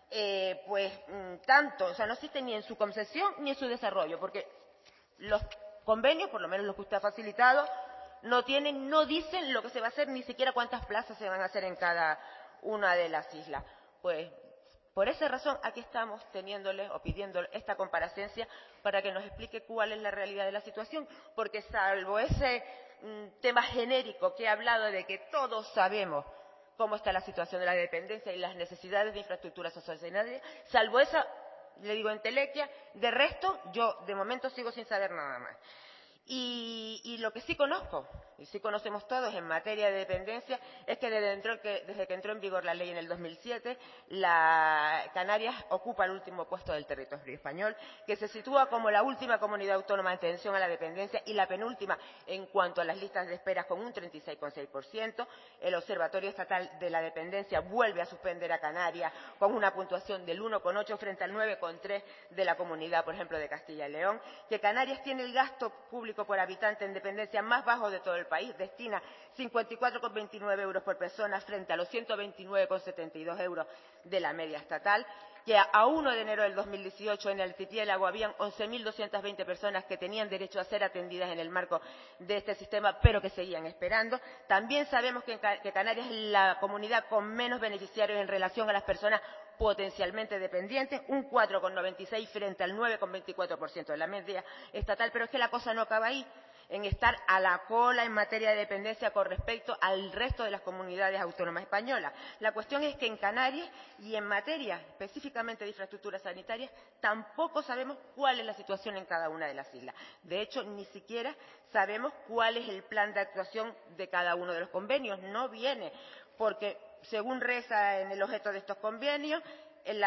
No existe ni en su concesión ni en su desarrollo, porque los convenios, por lo menos los que usted ha facilitado, no dicen lo que se va a hacer, ni siquiera cuántas plazas se van a hacer en cada una de las islas. Pues por esa razón aquí estamos teniéndole o pidiéndole esta comparecencia para que nos explique cuál es la realidad de la situación, porque salvo ese tema genérico que he hablado de que todos sabemos cómo está la situación de la dependencia y las necesidades de infraestructuras sociosanitarias, salvo esa, le digo, entelequia, de resto yo de momento sigo sin saber nada más. Y lo que sí conozco, y sí conocemos todos en materia de dependencia, es que desde que entró en vigor la ley en el 2007, Canarias ocupa el último puesto del territorio español, que se sitúa como la última comunidad autónoma en atención a la dependencia y la penúltima en cuanto a las listas de espera, con un 36,6%. El Observatorio Estatal de la Dependencia vuelve a suspender a Canarias con una puntuación del 1,8 frente al 9,3 de la comunidad, por ejemplo, de Castilla y León. Que Canarias tiene el gasto público por habitante en dependencia más bajo de todo el país, destina 54,29 euros por persona frente a los 129,72 euros de la media estatal, que a 1 de enero del 2018 en el archipiélago habían 11.220 personas que tenían derecho a ser atendidas en el marco de este sistema, pero que seguían esperando. También sabemos que Canarias es la comunidad con menos beneficiarios en relación a las personas potencialmente dependientes, un 4,96 frente al 9,24% de la media estatal, pero es que la cosa no acaba ahí, en estar a la cola en materia de dependencia con respecto al resto de las comunidades autónomas españolas. La cuestión es que en Canarias y en materia específicamente de infraestructuras sanitarias tampoco sabemos cuál es la situación en cada una de las islas. De hecho, ni siquiera sabemos cuál es el plan de actuación de cada uno de los convenios. No viene, porque según reza en el objeto de estos convenios, el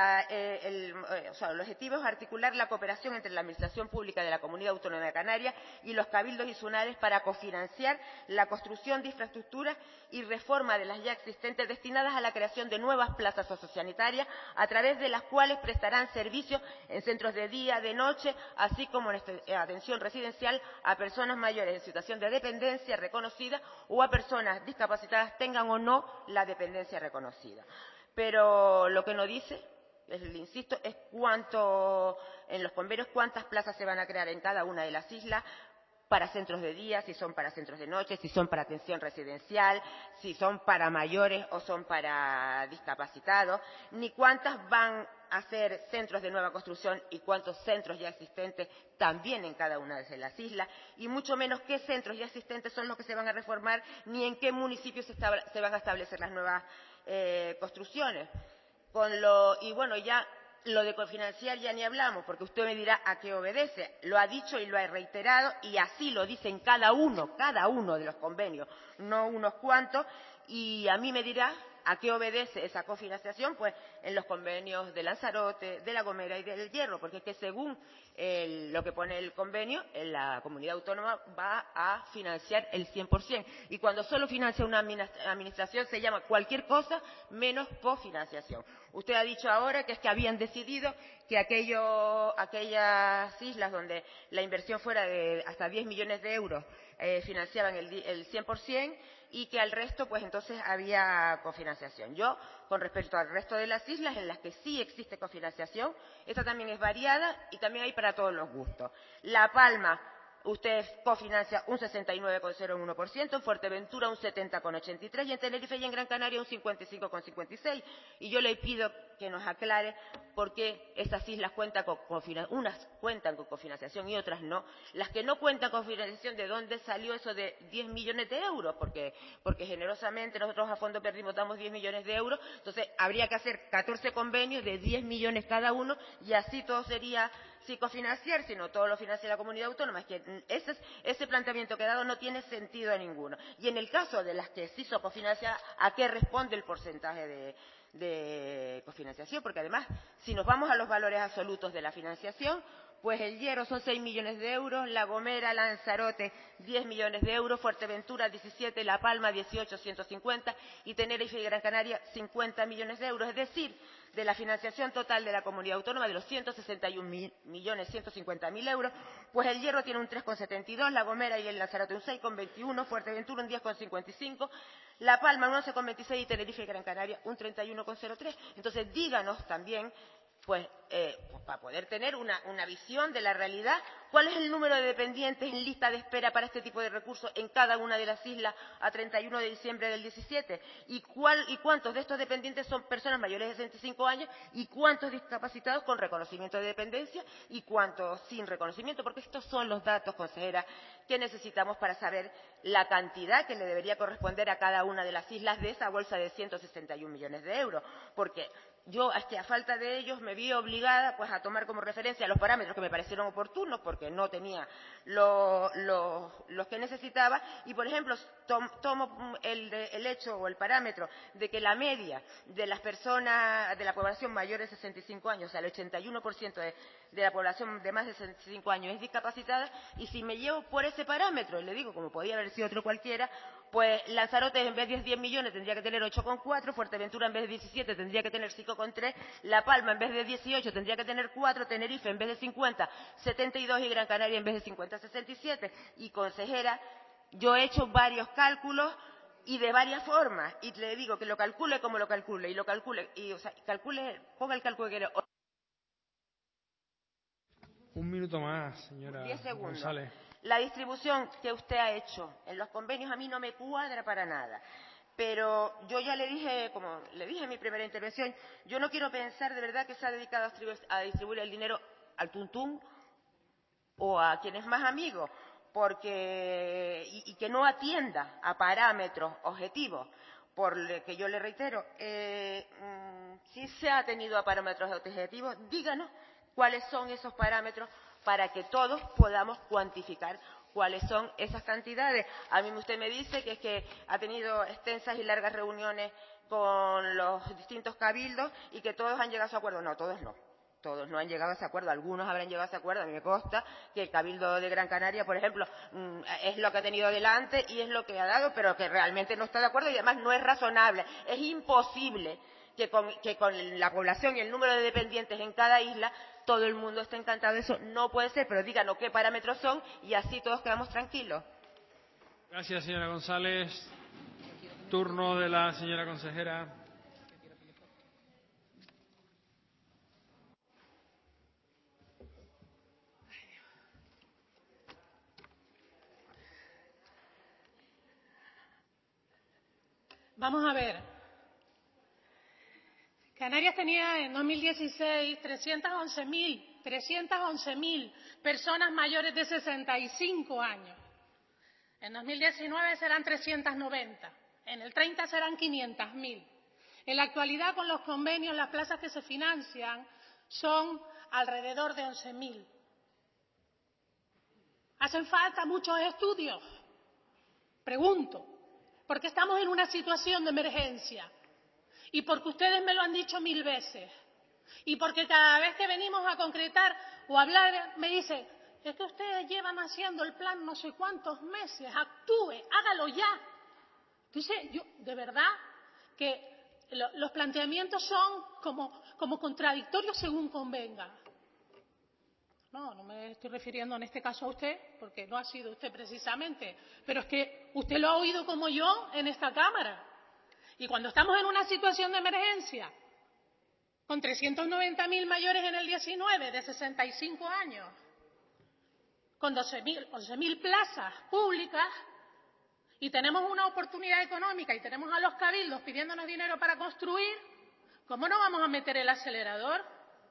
objetivo es articular la cooperación entre la Administración Pública de la Comunidad Autónoma de Canarias y los cabildos insulares para cofinanciar la construcción de infraestructuras y reforma de las ya existentes destinadas a la creación de nuevas plazas sociosanitarias, a través de las cuales prestarán servicios en centros de día, de noche, así como en atención residencial a personas mayores en situación de dependencia reconocida o a personas discapacitadas, tengan o no la dependencia reconocida. Pero lo que no dice, le insisto, es en los convenios cuántas plazas se van a crear en cada una de las islas para centros de día, si son para centros de noche, si son para atención residencial, si son para mayores o son para discapacitados, ni cuántas van a ser centros de nueva construcción y cuántos centros ya existentes también en cada una de las islas, y mucho menos qué centros ya existentes son los que se van a reformar, ni en qué municipios se van a establecer las nuevas construcciones. Y bueno, ya lo de cofinanciar ya ni hablamos, porque usted me dirá a qué obedece. Lo ha dicho y lo ha reiterado, y así lo dicen cada uno de los convenios, no unos cuantos, y a mí me dirá a qué obedece esa cofinanciación, pues en los convenios de Lanzarote, de La Gomera y del Hierro, porque es que según lo que pone el convenio, la comunidad autónoma va a financiar el 100%, y cuando solo financia una administración se llama cualquier cosa menos cofinanciación. Usted ha dicho ahora que es que habían decidido que aquellas islas donde la inversión fuera de hasta 10 millones de euros financiaban el 100%, y que al resto, pues entonces había cofinanciación. Yo, con respecto al resto de las islas en las que sí existe cofinanciación, esta también es variada y también hay para todos los gustos. La Palma, usted cofinancia un 69,01%, en Fuerteventura un 70,83% y en Tenerife y en Gran Canaria un 55,56%. Y yo le pido que nos aclare por qué estas islas cuentan con cofinanciación, unas cuentan con cofinanciación y otras no. Las que no cuentan con cofinanciación, ¿de dónde salió eso de 10 millones de euros? Porque generosamente nosotros a fondo perdidos damos 10 millones de euros, entonces habría que hacer 14 convenios de 10 millones cada uno y así todo sería sin cofinanciar, sino todo lo financia la comunidad autónoma. Es que ese planteamiento que he dado no tiene sentido ninguno. Y en el caso de las que sí son cofinanciadas, ¿a qué responde el porcentaje de cofinanciación? Porque además, si nos vamos a los valores absolutos de la financiación, pues el Hierro son 6 millones de euros, La Gomera, Lanzarote 10 millones de euros, Fuerteventura 17, La Palma 18, 150 y Tenerife y Gran Canaria 50 millones de euros. Es decir, de la financiación total de la comunidad autónoma, de los 161.150.000 euros, pues el Hierro tiene un 3,72, La Gomera y el Lanzarote un 6,21, Fuerteventura un 10,55, La Palma un 11,26 y Tenerife y Gran Canaria un 31,03. Entonces díganos también, pues para poder tener una visión de la realidad, ¿cuál es el número de dependientes en lista de espera para este tipo de recursos en cada una de las islas a 31 de diciembre del 17? ¿Y cuántos de estos dependientes son personas mayores de 65 años? ¿Y cuántos discapacitados con reconocimiento de dependencia? ¿Y cuántos sin reconocimiento? Porque estos son los datos, consejera, que necesitamos para saber la cantidad que le debería corresponder a cada una de las islas de esa bolsa de 161 millones de euros. Porque yo, a falta de ellos, me vi obligada pues a tomar como referencia los parámetros que me parecieron oportunos, porque no tenía los que necesitaba, y, por ejemplo, tomo el hecho o el parámetro de que la media de las personas, de la población mayor de 65 años, o sea, el 81% de la población de más de 65 años es discapacitada, y si me llevo por ese parámetro, y le digo, como podía haber sido otro cualquiera, pues Lanzarote en vez de 10 millones tendría que tener 8,4, Fuerteventura en vez de 17 tendría que tener 5,3, La Palma en vez de 18 tendría que tener 4, Tenerife en vez de 50, 72 y Gran Canaria en vez de 50, 67. Y, consejera, yo he hecho varios cálculos y de varias formas, y le digo que lo calcule como lo calcule, y lo calcule, y, o sea, calcule, ponga el cálculo que quiera. Un minuto más, señora 10 segundos. González. La distribución que usted ha hecho en los convenios a mí no me cuadra para nada. Pero yo ya le dije, como le dije en mi primera intervención, yo no quiero pensar de verdad que se ha dedicado a distribuir el dinero al tuntún o a quien es más amigo, porque y que no atienda a parámetros objetivos. Por lo que yo le reitero, si se ha atendido a parámetros objetivos, díganos cuáles son esos parámetros para que todos podamos cuantificar cuáles son esas cantidades. A mí usted me dice que es que ha tenido extensas y largas reuniones con los distintos cabildos y que todos han llegado a ese acuerdo. No, todos no. Todos no han llegado a ese acuerdo. Algunos habrán llegado a ese acuerdo. A mí me consta que el Cabildo de Gran Canaria, por ejemplo, es lo que ha tenido delante y es lo que ha dado, pero que realmente no está de acuerdo y además no es razonable. Es imposible que con la población y el número de dependientes en cada isla todo el mundo esté encantado de eso. No puede ser, pero díganos qué parámetros son y así todos quedamos tranquilos. Gracias, señora González. Turno de la señora consejera. Vamos a ver. Canarias tenía en 2016 311.000 personas mayores de 65 años. En 2019 serán 390. En el 30 serán 500.000. En la actualidad, con los convenios, las plazas que se financian son alrededor de 11.000. ¿Hacen falta muchos estudios? Pregunto. Porque estamos en una situación de emergencia. Y porque ustedes me lo han dicho 1000 veces. Y porque cada vez que venimos a concretar o hablar, me dicen, es que ustedes llevan haciendo el plan no sé cuántos meses, actúe, hágalo ya. Entonces, yo, de verdad, que los planteamientos son como contradictorios según convenga. No me estoy refiriendo en este caso a usted, porque no ha sido usted precisamente, pero es que usted lo ha oído como yo en esta Cámara. Y cuando estamos en una situación de emergencia, con 390.000 mayores en el 19 de 65 años, con 11.000 plazas públicas, y tenemos una oportunidad económica y tenemos a los cabildos pidiéndonos dinero para construir, ¿cómo no vamos a meter el acelerador?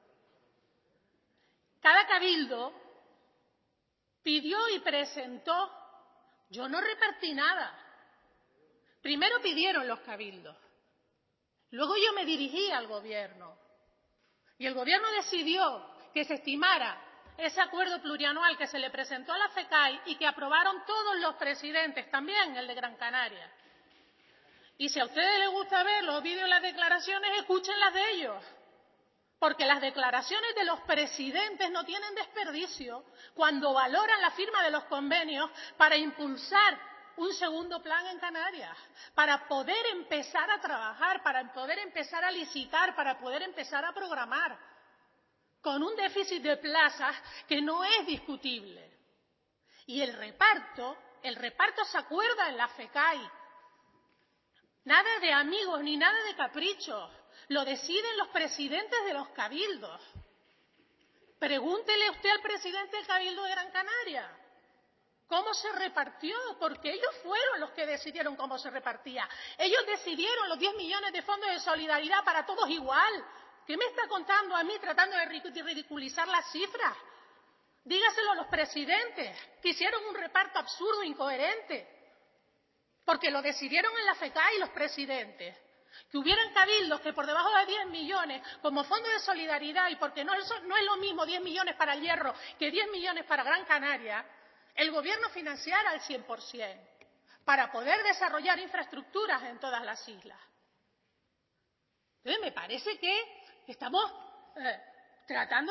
Cada cabildo pidió y presentó. Yo no repartí nada. Primero pidieron los cabildos. Luego yo me dirigí al gobierno. Y el gobierno decidió que se estimara ese acuerdo plurianual que se le presentó a la FECAI y que aprobaron todos los presidentes, también el de Gran Canaria. Y si a ustedes les gusta ver los vídeos y las declaraciones, escúchenlas de ellos. Porque las declaraciones de los presidentes no tienen desperdicio cuando valoran la firma de los convenios para impulsar un segundo plan en Canarias, para poder empezar a trabajar, para poder empezar a licitar, para poder empezar a programar, con un déficit de plazas que no es discutible. Y el reparto se acuerda en la FECAI. Nada de amigos ni nada de caprichos. Lo deciden los presidentes de los cabildos. Pregúntele usted al presidente del Cabildo de Gran Canaria cómo se repartió, porque ellos fueron los que decidieron cómo se repartía. Ellos decidieron los 10 millones de fondos de solidaridad para todos igual. ¿Qué me está contando a mí tratando de ridiculizar las cifras? Dígaselo a los presidentes, que hicieron un reparto absurdo e incoherente, porque lo decidieron en la FECAI los presidentes. Que hubieran cabildos que por debajo de 10 millones, como fondo de solidaridad, y porque no es lo mismo 10 millones para el Hierro que 10 millones para Gran Canaria, el gobierno financiara al 100% para poder desarrollar infraestructuras en todas las islas. Entonces, me parece que estamos tratando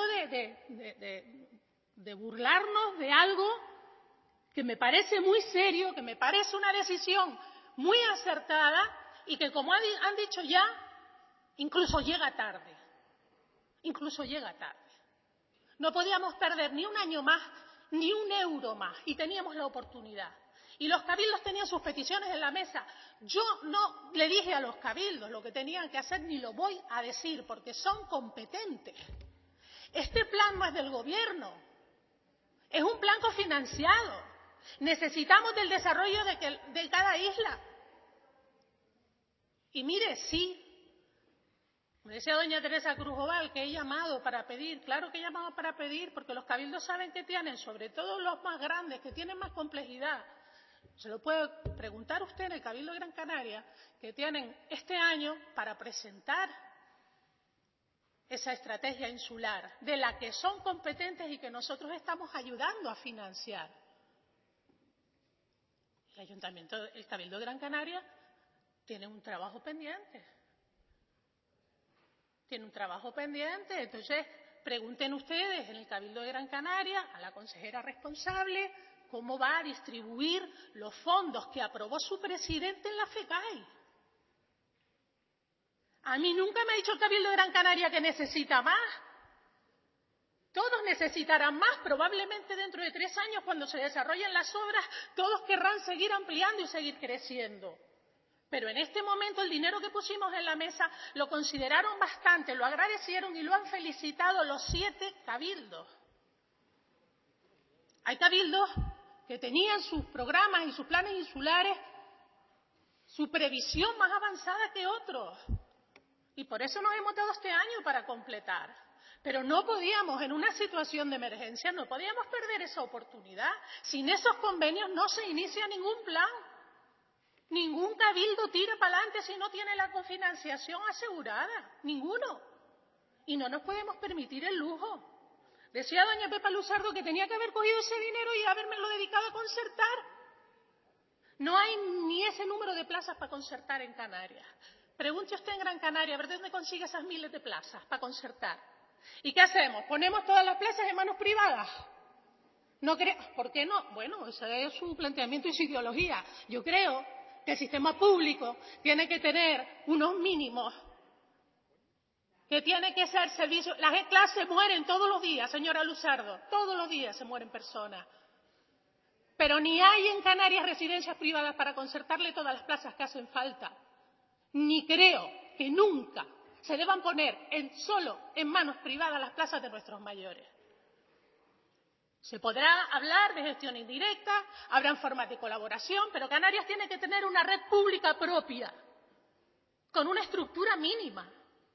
de burlarnos de algo que me parece muy serio, que me parece una decisión muy acertada y que, como han dicho ya, incluso llega tarde. Incluso llega tarde. No podíamos perder ni un año más, ni un euro más, y teníamos la oportunidad. Y los cabildos tenían sus peticiones en la mesa. Yo no le dije a los cabildos lo que tenían que hacer, ni lo voy a decir, porque son competentes. Este plan no es del gobierno, es un plan cofinanciado. Necesitamos del desarrollo de cada isla. Y mire, sí, me decía doña Teresa Cruz-Oval que he llamado para pedir. Claro que he llamado para pedir, porque los cabildos saben que tienen, sobre todo los más grandes, que tienen más complejidad. Se lo puede preguntar usted en el Cabildo de Gran Canaria, que tienen este año para presentar esa estrategia insular, de la que son competentes y que nosotros estamos ayudando a financiar. El Cabildo de Gran Canaria tiene un trabajo pendiente. Entonces, pregunten ustedes en el Cabildo de Gran Canaria a la consejera responsable cómo va a distribuir los fondos que aprobó su presidente en la FECAI. A mí nunca me ha dicho el Cabildo de Gran Canaria que necesita más. Todos necesitarán más. Probablemente dentro de 3 años, cuando se desarrollen las obras, todos querrán seguir ampliando y seguir creciendo. Pero en este momento el dinero que pusimos en la mesa lo consideraron bastante, lo agradecieron y lo han felicitado los 7 cabildos. Hay cabildos que tenían sus programas y sus planes insulares, su previsión más avanzada que otros. Y por eso nos hemos dado este año para completar. Pero no podíamos, en una situación de emergencia, no podíamos perder esa oportunidad. Sin esos convenios no se inicia ningún plan. Ningún cabildo tira para adelante si no tiene la cofinanciación asegurada. Ninguno. Y no nos podemos permitir el lujo. Decía doña Pepa Luzardo que tenía que haber cogido ese dinero y habérmelo dedicado a concertar. No hay ni ese número de plazas para concertar en Canarias. Pregunte usted en Gran Canaria a ver de dónde consigue esas miles de plazas para concertar. ¿Y qué hacemos? ¿Ponemos todas las plazas en manos privadas? No creo. ¿Por qué no? Bueno, ese es su planteamiento y su ideología. Yo creo que el sistema público tiene que tener unos mínimos, que tiene que ser servicio. Las clases mueren todos los días, señora Luzardo, todos los días se mueren personas. Pero ni hay en Canarias residencias privadas para concertarle todas las plazas que hacen falta. Ni creo que nunca se deban poner solo en manos privadas las plazas de nuestros mayores. Se podrá hablar de gestión indirecta, habrán formas de colaboración, pero Canarias tiene que tener una red pública propia, con una estructura mínima.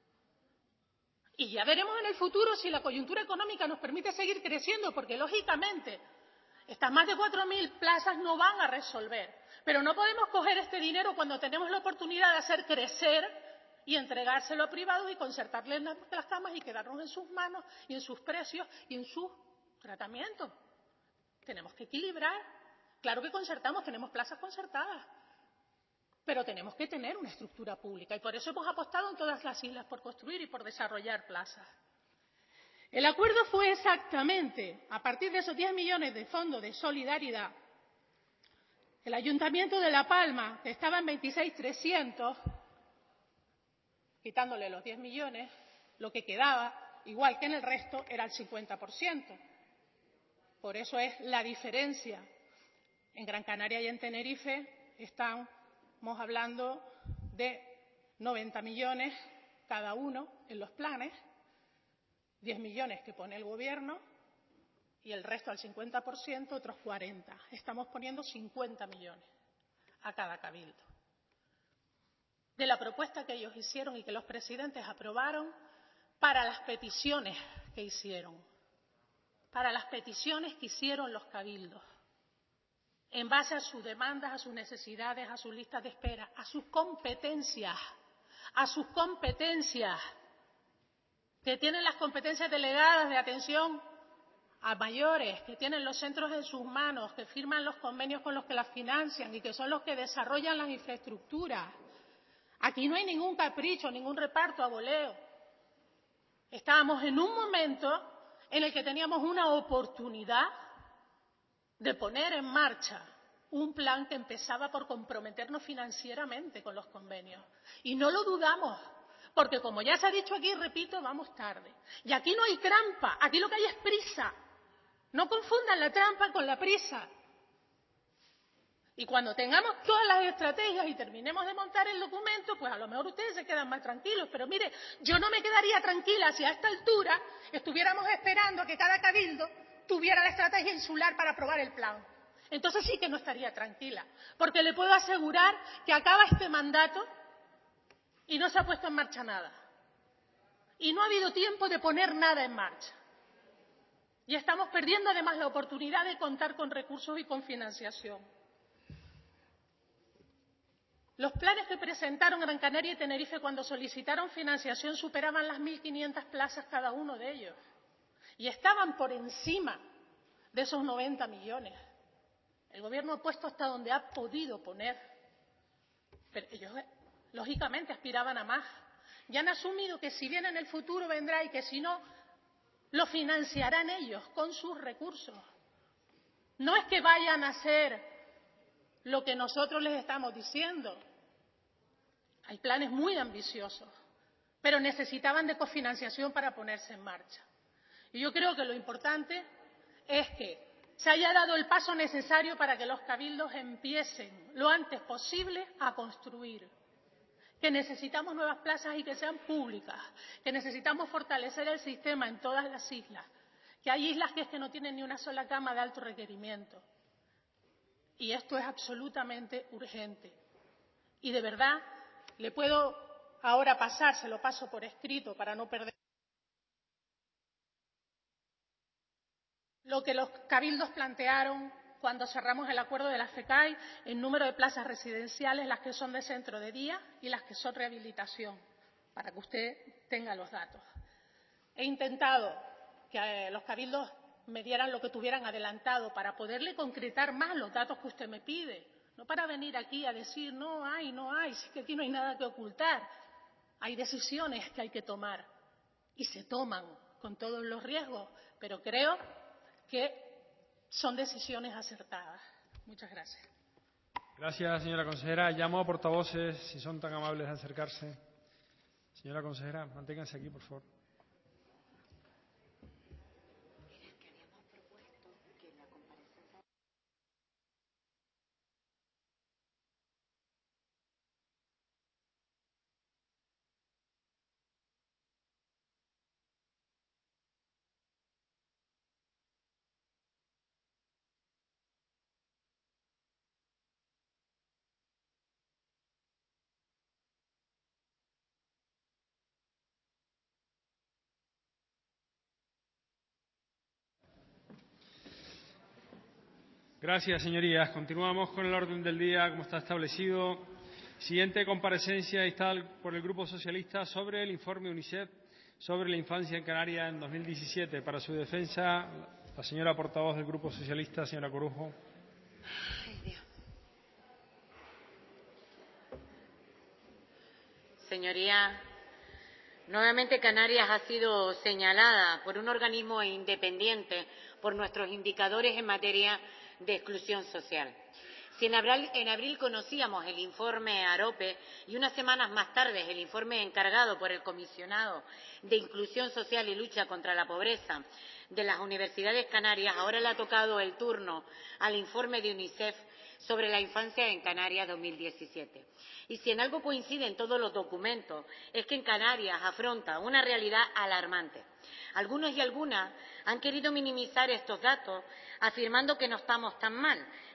Y ya veremos en el futuro si la coyuntura económica nos permite seguir creciendo, porque lógicamente estas más de 4.000 plazas no van a resolver. Pero no podemos coger este dinero cuando tenemos la oportunidad de hacer crecer y entregárselo a privados y concertarles las camas y quedarnos en sus manos y en sus precios y en sus tratamiento. Tenemos que equilibrar. Claro que concertamos, tenemos plazas concertadas, pero tenemos que tener una estructura pública y por eso hemos apostado en todas las islas por construir y por desarrollar plazas. El acuerdo fue exactamente, a partir de esos 10 millones de fondo de solidaridad, el Ayuntamiento de La Palma, que estaba en 26.300, quitándole los 10 millones, lo que quedaba, igual que en el resto, era el 50%. Por eso es la diferencia. En Gran Canaria y en Tenerife estamos hablando de 90 millones cada uno en los planes, 10 millones que pone el gobierno y el resto al 50%, otros 40. Estamos poniendo 50 millones a cada cabildo. De la propuesta que ellos hicieron y que los presidentes aprobaron para las peticiones que hicieron. Para las peticiones que hicieron los cabildos, en base a sus demandas, a sus necesidades, a sus listas de espera, a sus competencias, a sus competencias, que tienen las competencias delegadas de atención a mayores, que tienen los centros en sus manos, que firman los convenios con los que las financian y que son los que desarrollan las infraestructuras. Aquí no hay ningún capricho, ningún reparto a voleo. Estábamos en un momento en el que teníamos una oportunidad de poner en marcha un plan que empezaba por comprometernos financieramente con los convenios. Y no lo dudamos, porque como ya se ha dicho aquí, repito, vamos tarde. Y aquí no hay trampa, aquí lo que hay es prisa. No confundan la trampa con la prisa. Y cuando tengamos todas las estrategias y terminemos de montar el documento, pues a lo mejor ustedes se quedan más tranquilos. Pero mire, yo no me quedaría tranquila si a esta altura estuviéramos esperando a que cada cabildo tuviera la estrategia insular para aprobar el plan. Entonces sí que no estaría tranquila, porque le puedo asegurar que acaba este mandato y no se ha puesto en marcha nada. Y no ha habido tiempo de poner nada en marcha. Y estamos perdiendo además la oportunidad de contar con recursos y con financiación. Los planes que presentaron Gran Canaria y Tenerife cuando solicitaron financiación superaban las 1.500 plazas cada uno de ellos. Y estaban por encima de esos 90 millones. El Gobierno ha puesto hasta donde ha podido poner. Pero ellos, lógicamente, aspiraban a más. Y han asumido que si bien en el futuro vendrá y que si no, lo financiarán ellos con sus recursos. No es que vayan a hacer lo que nosotros les estamos diciendo. Hay planes muy ambiciosos, pero necesitaban de cofinanciación para ponerse en marcha. Y yo creo que lo importante es que se haya dado el paso necesario para que los cabildos empiecen lo antes posible a construir, que necesitamos nuevas plazas y que sean públicas, que necesitamos fortalecer el sistema en todas las islas, que hay islas que es que no tienen ni una sola cama de alto requerimiento. Y esto es absolutamente urgente. Y de verdad, le puedo ahora pasar, se lo paso por escrito para no perder lo que los cabildos plantearon cuando cerramos el acuerdo de la FECAI en número de plazas residenciales, las que son de centro de día y las que son rehabilitación, para que usted tenga los datos. He intentado que los cabildos me dieran lo que tuvieran adelantado para poderle concretar más los datos que usted me pide, no para venir aquí a decir no hay, si es que aquí no hay nada que ocultar. Hay decisiones que hay que tomar y se toman con todos los riesgos, pero creo que son decisiones acertadas. Muchas gracias. Gracias, señora consejera. Llamo a portavoces, si son tan amables de acercarse. Señora consejera, manténganse aquí, por favor. Gracias, señorías. Continuamos con el orden del día, como está establecido. Siguiente comparecencia instada por el Grupo Socialista sobre el informe UNICEF sobre la infancia en Canarias en 2017. Para su defensa, la señora portavoz del Grupo Socialista, señora Corujo. Ay, Dios. Señoría, nuevamente Canarias ha sido señalada por un organismo independiente por nuestros indicadores en materia de exclusión social. Si en abril conocíamos el informe AROPE y unas semanas más tarde el informe encargado por el Comisionado de Inclusión Social y Lucha contra la Pobreza de las Universidades Canarias, ahora le ha tocado el turno al informe de UNICEF sobre la infancia en Canarias 2017. Y si en algo coinciden todos los documentos, es que en Canarias afronta una realidad alarmante. Algunos y algunas han querido minimizar estos datos afirmando que no estamos tan mal,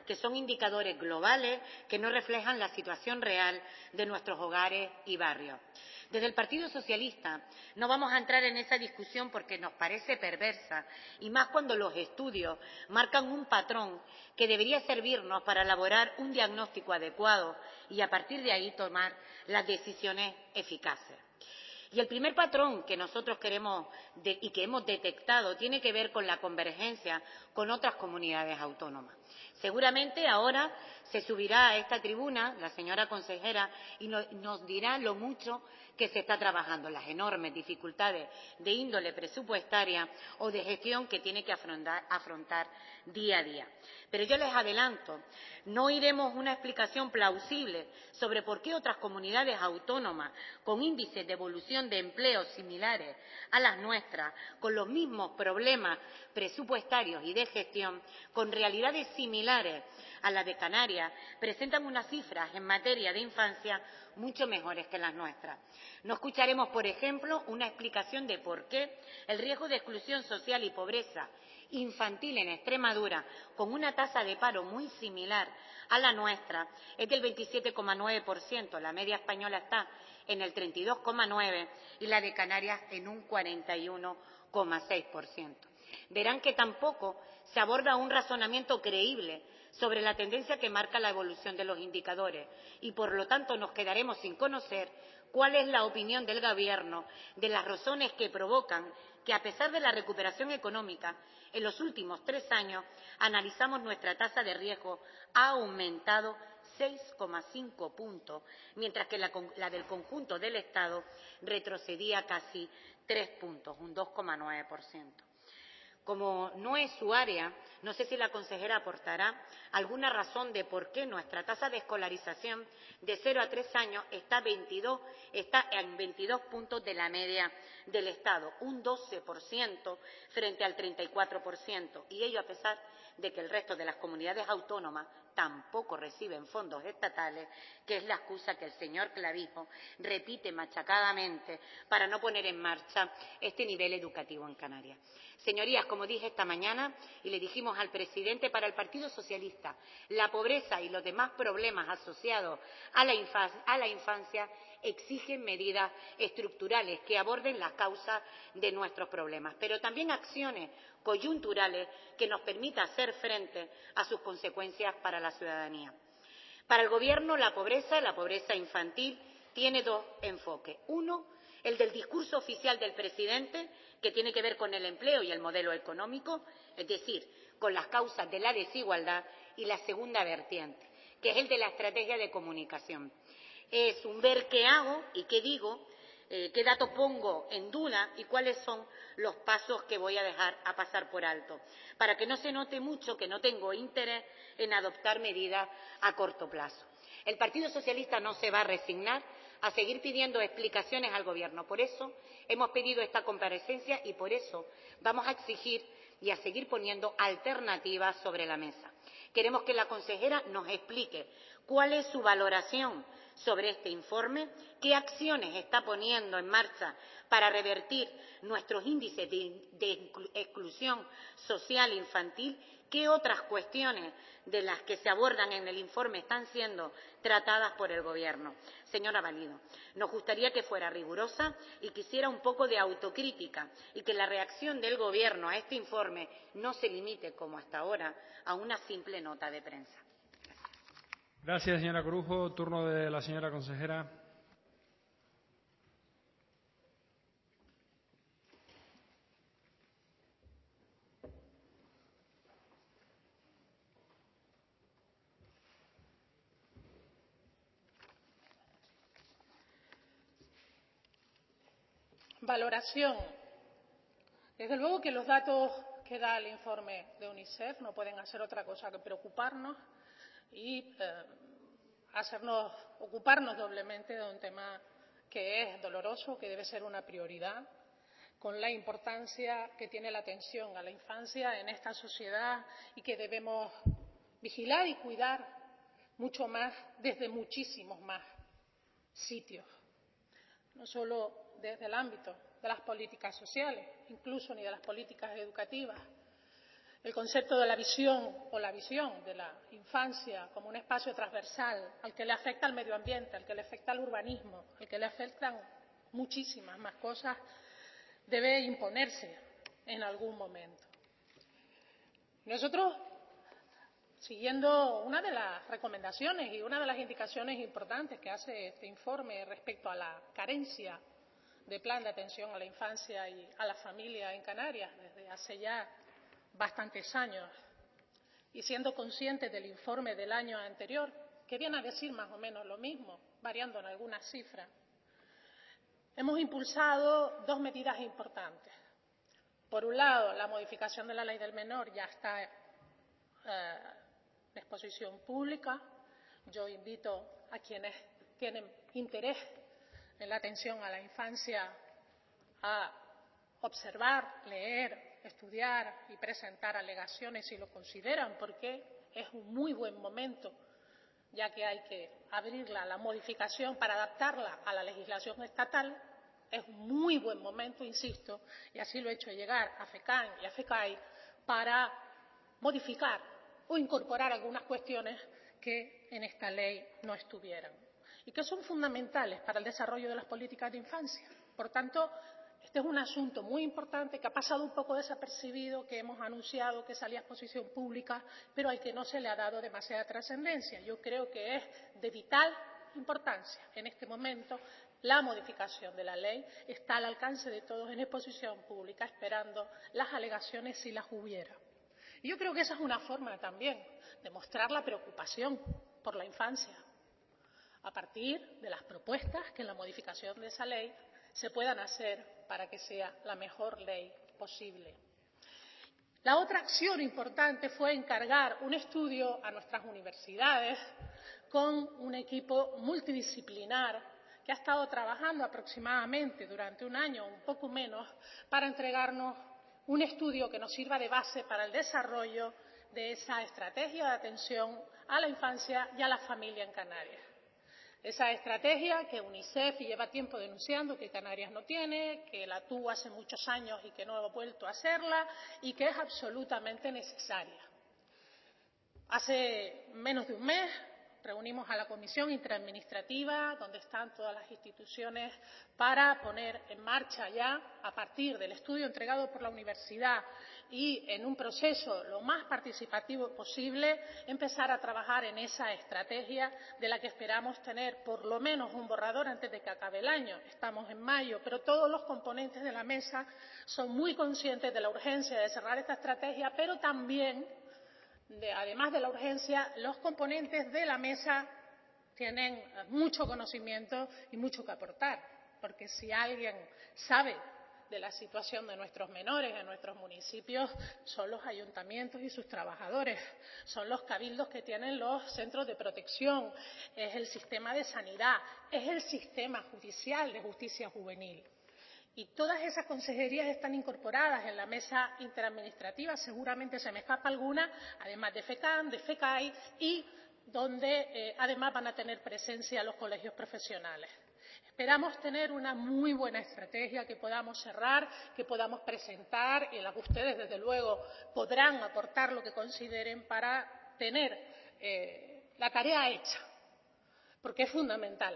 que son indicadores globales que no reflejan la situación real de nuestros hogares y barrios. Desde el Partido Socialista no vamos a entrar en esa discusión porque nos parece perversa, y más cuando los estudios marcan un patrón que debería servirnos para elaborar un diagnóstico adecuado y a partir de ahí tomar las decisiones eficaces. Y el primer patrón que nosotros queremos y que hemos detectado tiene que ver con la convergencia con otras comunidades autónomas. Seguramente ahora se subirá a esta tribuna la señora consejera y nos dirá lo mucho que se está trabajando, las enormes dificultades de índole presupuestaria o de gestión que tiene que afrontar día a día. Pero yo les adelanto, no oiremos una explicación plausible sobre por qué otras comunidades autónomas con índices de evolución de empleo similares a las nuestras, con los mismos problemas presupuestarios y de gestión, con realidades similares a las de Canarias, presentan unas cifras en materia de infancia mucho mejores que las nuestras. No escucharemos, por ejemplo, una explicación de por qué el riesgo de exclusión social y pobreza infantil en Extremadura, con una tasa de paro muy similar a la nuestra, es del 27,9%, la media española está en el 32,9% y la de Canarias en un 41,6%. Verán que tampoco se aborda un razonamiento creíble sobre la tendencia que marca la evolución de los indicadores y, por lo tanto, nos quedaremos sin conocer cuál es la opinión del Gobierno de las razones que provocan que, a pesar de la recuperación económica, en los últimos 3 años analizamos nuestra tasa de riesgo ha aumentado 6,5 puntos, mientras que la del conjunto del Estado retrocedía casi 3 puntos, un 2,9%. Como no es su área, no sé si la consejera aportará alguna razón de por qué nuestra tasa de escolarización de 0 a 3 años está en 22 puntos de la media del Estado, un 12% frente al 34%, y ello a pesar de que el resto de las comunidades autónomas tampoco reciben fondos estatales, que es la excusa que el señor Clavijo repite machacadamente para no poner en marcha este nivel educativo en Canarias. Señorías, como dije esta mañana y le dijimos al presidente, para el Partido Socialista, la pobreza y los demás problemas asociados a la infancia exigen medidas estructurales que aborden las causas de nuestros problemas, pero también acciones coyunturales que nos permitan hacer frente a sus consecuencias para la ciudadanía. Para el Gobierno, la pobreza infantil, tiene 2 enfoques. Uno, el del discurso oficial del presidente, que tiene que ver con el empleo y el modelo económico, es decir, con las causas de la desigualdad, y la segunda vertiente, que es el de la estrategia de comunicación. Es un ver qué hago y qué digo, qué datos pongo en duda y cuáles son los pasos que voy a dejar a pasar por alto, para que no se note mucho que no tengo interés en adoptar medidas a corto plazo. El Partido Socialista no se va a resignar a seguir pidiendo explicaciones al Gobierno. Por eso hemos pedido esta comparecencia y por eso vamos a exigir y a seguir poniendo alternativas sobre la mesa. Queremos que la consejera nos explique cuál es su valoración sobre este informe, qué acciones está poniendo en marcha para revertir nuestros índices de exclusión social infantil, qué otras cuestiones de las que se abordan en el informe están siendo tratadas por el Gobierno. Señora Valido, nos gustaría que fuera rigurosa y que hiciera un poco de autocrítica y que la reacción del Gobierno a este informe no se limite, como hasta ahora, a una simple nota de prensa. Gracias, señora Corujo. Turno de la señora consejera. Valoración. Desde luego que los datos que da el informe de UNICEF no pueden hacer otra cosa que preocuparnos y ocuparnos doblemente de un tema que es doloroso, que debe ser una prioridad, con la importancia que tiene la atención a la infancia en esta sociedad y que debemos vigilar y cuidar mucho más desde muchísimos más sitios, no solo desde el ámbito de las políticas sociales, incluso ni de las políticas educativas. el concepto de la visión o la visión de la infancia como un espacio transversal al que le afecta al medio ambiente, al que le afecta al urbanismo, al que le afectan muchísimas más cosas, debe imponerse en algún momento. Nosotros, siguiendo una de las recomendaciones y una de las indicaciones importantes que hace este informe respecto a la carencia de plan de atención a la infancia y a la familia en Canarias desde hace ya bastantes años, y siendo conscientes del informe del año anterior, que viene a decir más o menos lo mismo, variando en algunas cifras, hemos impulsado dos medidas importantes. Por un lado, la modificación de la Ley del Menor ya está en exposición pública. Yo invito a quienes tienen interés en la atención a la infancia a observar, leer, estudiar y presentar alegaciones si lo consideran, porque es un muy buen momento, ya que hay que abrirla a la modificación para adaptarla a la legislación estatal. Es un muy buen momento, insisto, y así lo he hecho llegar a FECAN y a FECAI, para modificar o incorporar algunas cuestiones que en esta ley no estuvieran y que son fundamentales para el desarrollo de las políticas de infancia. Por tanto, este es un asunto muy importante que ha pasado un poco desapercibido, que hemos anunciado que salía a exposición pública, pero al que no se le ha dado demasiada trascendencia. Yo creo que es de vital importancia en este momento. La modificación de la ley está al alcance de todos en exposición pública, esperando las alegaciones si las hubiera. Y yo creo que esa es una forma también de mostrar la preocupación por la infancia, a partir de las propuestas que en la modificación de esa ley se puedan hacer para que sea la mejor ley posible. La otra acción importante fue encargar un estudio a nuestras universidades con un equipo multidisciplinar que ha estado trabajando aproximadamente durante un año, un poco menos, para entregarnos un estudio que nos sirva de base para el desarrollo de esa estrategia de atención a la infancia y a la familia en Canarias. Esa estrategia que UNICEF lleva tiempo denunciando que Canarias no tiene, que la tuvo hace muchos años y que no ha vuelto a hacerla, y que es absolutamente necesaria. Hace menos de un mes reunimos a la Comisión Interadministrativa, donde están todas las instituciones, para poner en marcha ya, a partir del estudio entregado por la universidad y en un proceso lo más participativo posible, empezar a trabajar en esa estrategia de la que esperamos tener por lo menos un borrador antes de que acabe el año. Estamos en mayo, pero todos los componentes de la mesa son muy conscientes de la urgencia de cerrar esta estrategia, pero también, además de la urgencia, los componentes de la mesa tienen mucho conocimiento y mucho que aportar, porque si alguien sabe de la situación de nuestros menores en nuestros municipios, son los ayuntamientos y sus trabajadores, son los cabildos que tienen los centros de protección, es el sistema de sanidad, es el sistema judicial de justicia juvenil. Y todas esas consejerías están incorporadas en la mesa interadministrativa, seguramente se me escapa alguna, además de FECAN, de FECAI, y donde además van a tener presencia los colegios profesionales. Esperamos tener una muy buena estrategia que podamos cerrar, que podamos presentar y en la que ustedes, desde luego, podrán aportar lo que consideren para tener la tarea hecha, porque es fundamental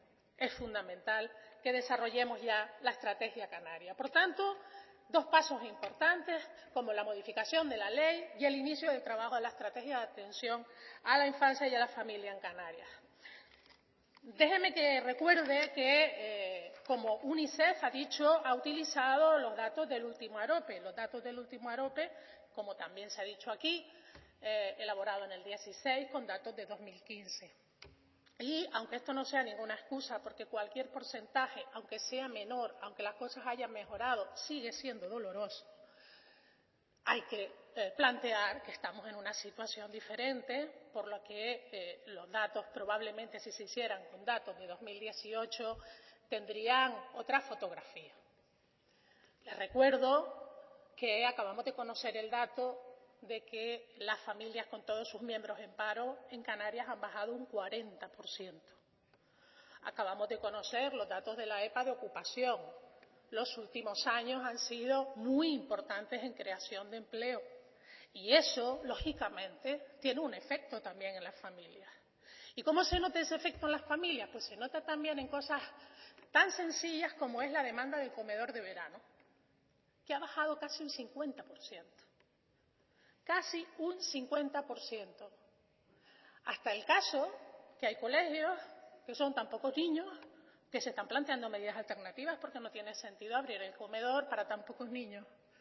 que desarrollemos ya la estrategia canaria. Por tanto, dos pasos importantes, como la modificación de la ley y el inicio del trabajo de la estrategia de atención a la infancia y a la familia en Canarias. Déjeme que recuerde que, como UNICEF ha dicho, ha utilizado los datos del último AROPE. Los datos del último AROPE, como también se ha dicho aquí, elaborado en el 16 con datos de 2015. Y, aunque esto no sea ninguna excusa, porque cualquier porcentaje, aunque sea menor, aunque las cosas hayan mejorado, sigue siendo doloroso, hay que plantear que estamos en una situación diferente, por lo que los datos probablemente, si se hicieran con datos de 2018, tendrían otra fotografía. Les recuerdo que acabamos de conocer el dato de que las familias con todos sus miembros en paro en Canarias han bajado un 40%. Acabamos de conocer los datos de la EPA de ocupación. Los últimos años han sido muy importantes en creación de empleo Y eso, lógicamente, tiene un efecto también en las familias. ¿Y cómo se nota ese efecto en las familias? Pues se nota también en cosas tan sencillas como es la demanda del comedor de verano, que ha bajado casi un 50%. Casi un 50%. Hasta el caso que hay colegios que son tan pocos niños que se están planteando medidas alternativas porque no tiene sentido abrir el comedor para tan pocos niños.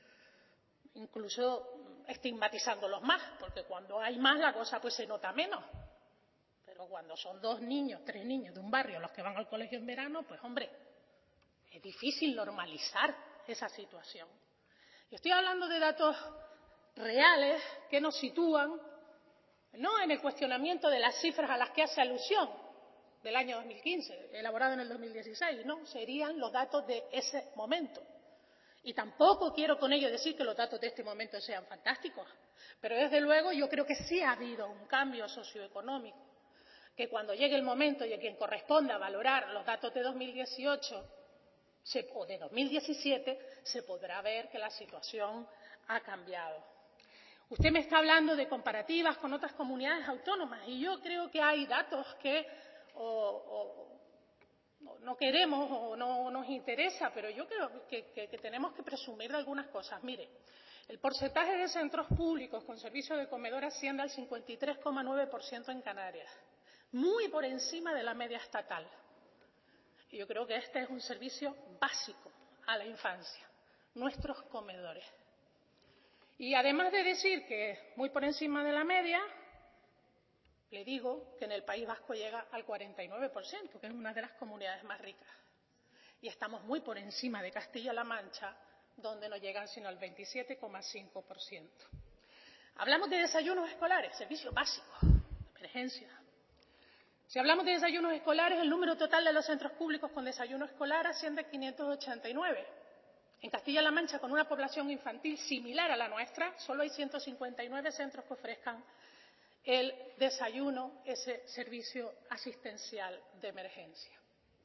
Incluso estigmatizándolos más, porque cuando hay más la cosa pues se nota menos. Pero cuando son 2 niños, 3 niños de un barrio los que van al colegio en verano, pues hombre, es difícil normalizar esa situación. Y estoy hablando de datos reales que nos sitúan no en el cuestionamiento de las cifras a las que hace alusión del año 2015, elaborado en el 2016, no, serían los datos de ese momento. Y tampoco quiero con ello decir que los datos de este momento sean fantásticos, pero desde luego yo creo que sí ha habido un cambio socioeconómico, que cuando llegue el momento y a quien corresponda valorar los datos de 2018 o de 2017, se podrá ver que la situación ha cambiado. Usted me está hablando de comparativas con otras comunidades autónomas y yo creo que hay datos que no queremos o no nos interesa, pero yo creo que tenemos que presumir de algunas cosas. Mire, el porcentaje de centros públicos con servicio de comedor asciende al 53,9% en Canarias, muy por encima de la media estatal. Y yo creo que este es un servicio básico a la infancia, nuestros comedores. Y además de decir que muy por encima de la media, le digo que en el País Vasco llega al 49%, que es una de las comunidades más ricas. Y estamos muy por encima de Castilla-La Mancha, donde no llegan sino al 27,5%. Hablamos de desayunos escolares, servicio básico, emergencia. Si hablamos de desayunos escolares, el número total de los centros públicos con desayuno escolar asciende a 589. En Castilla-La Mancha, con una población infantil similar a la nuestra, solo hay 159 centros que ofrezcan el desayuno, ese servicio asistencial de emergencia.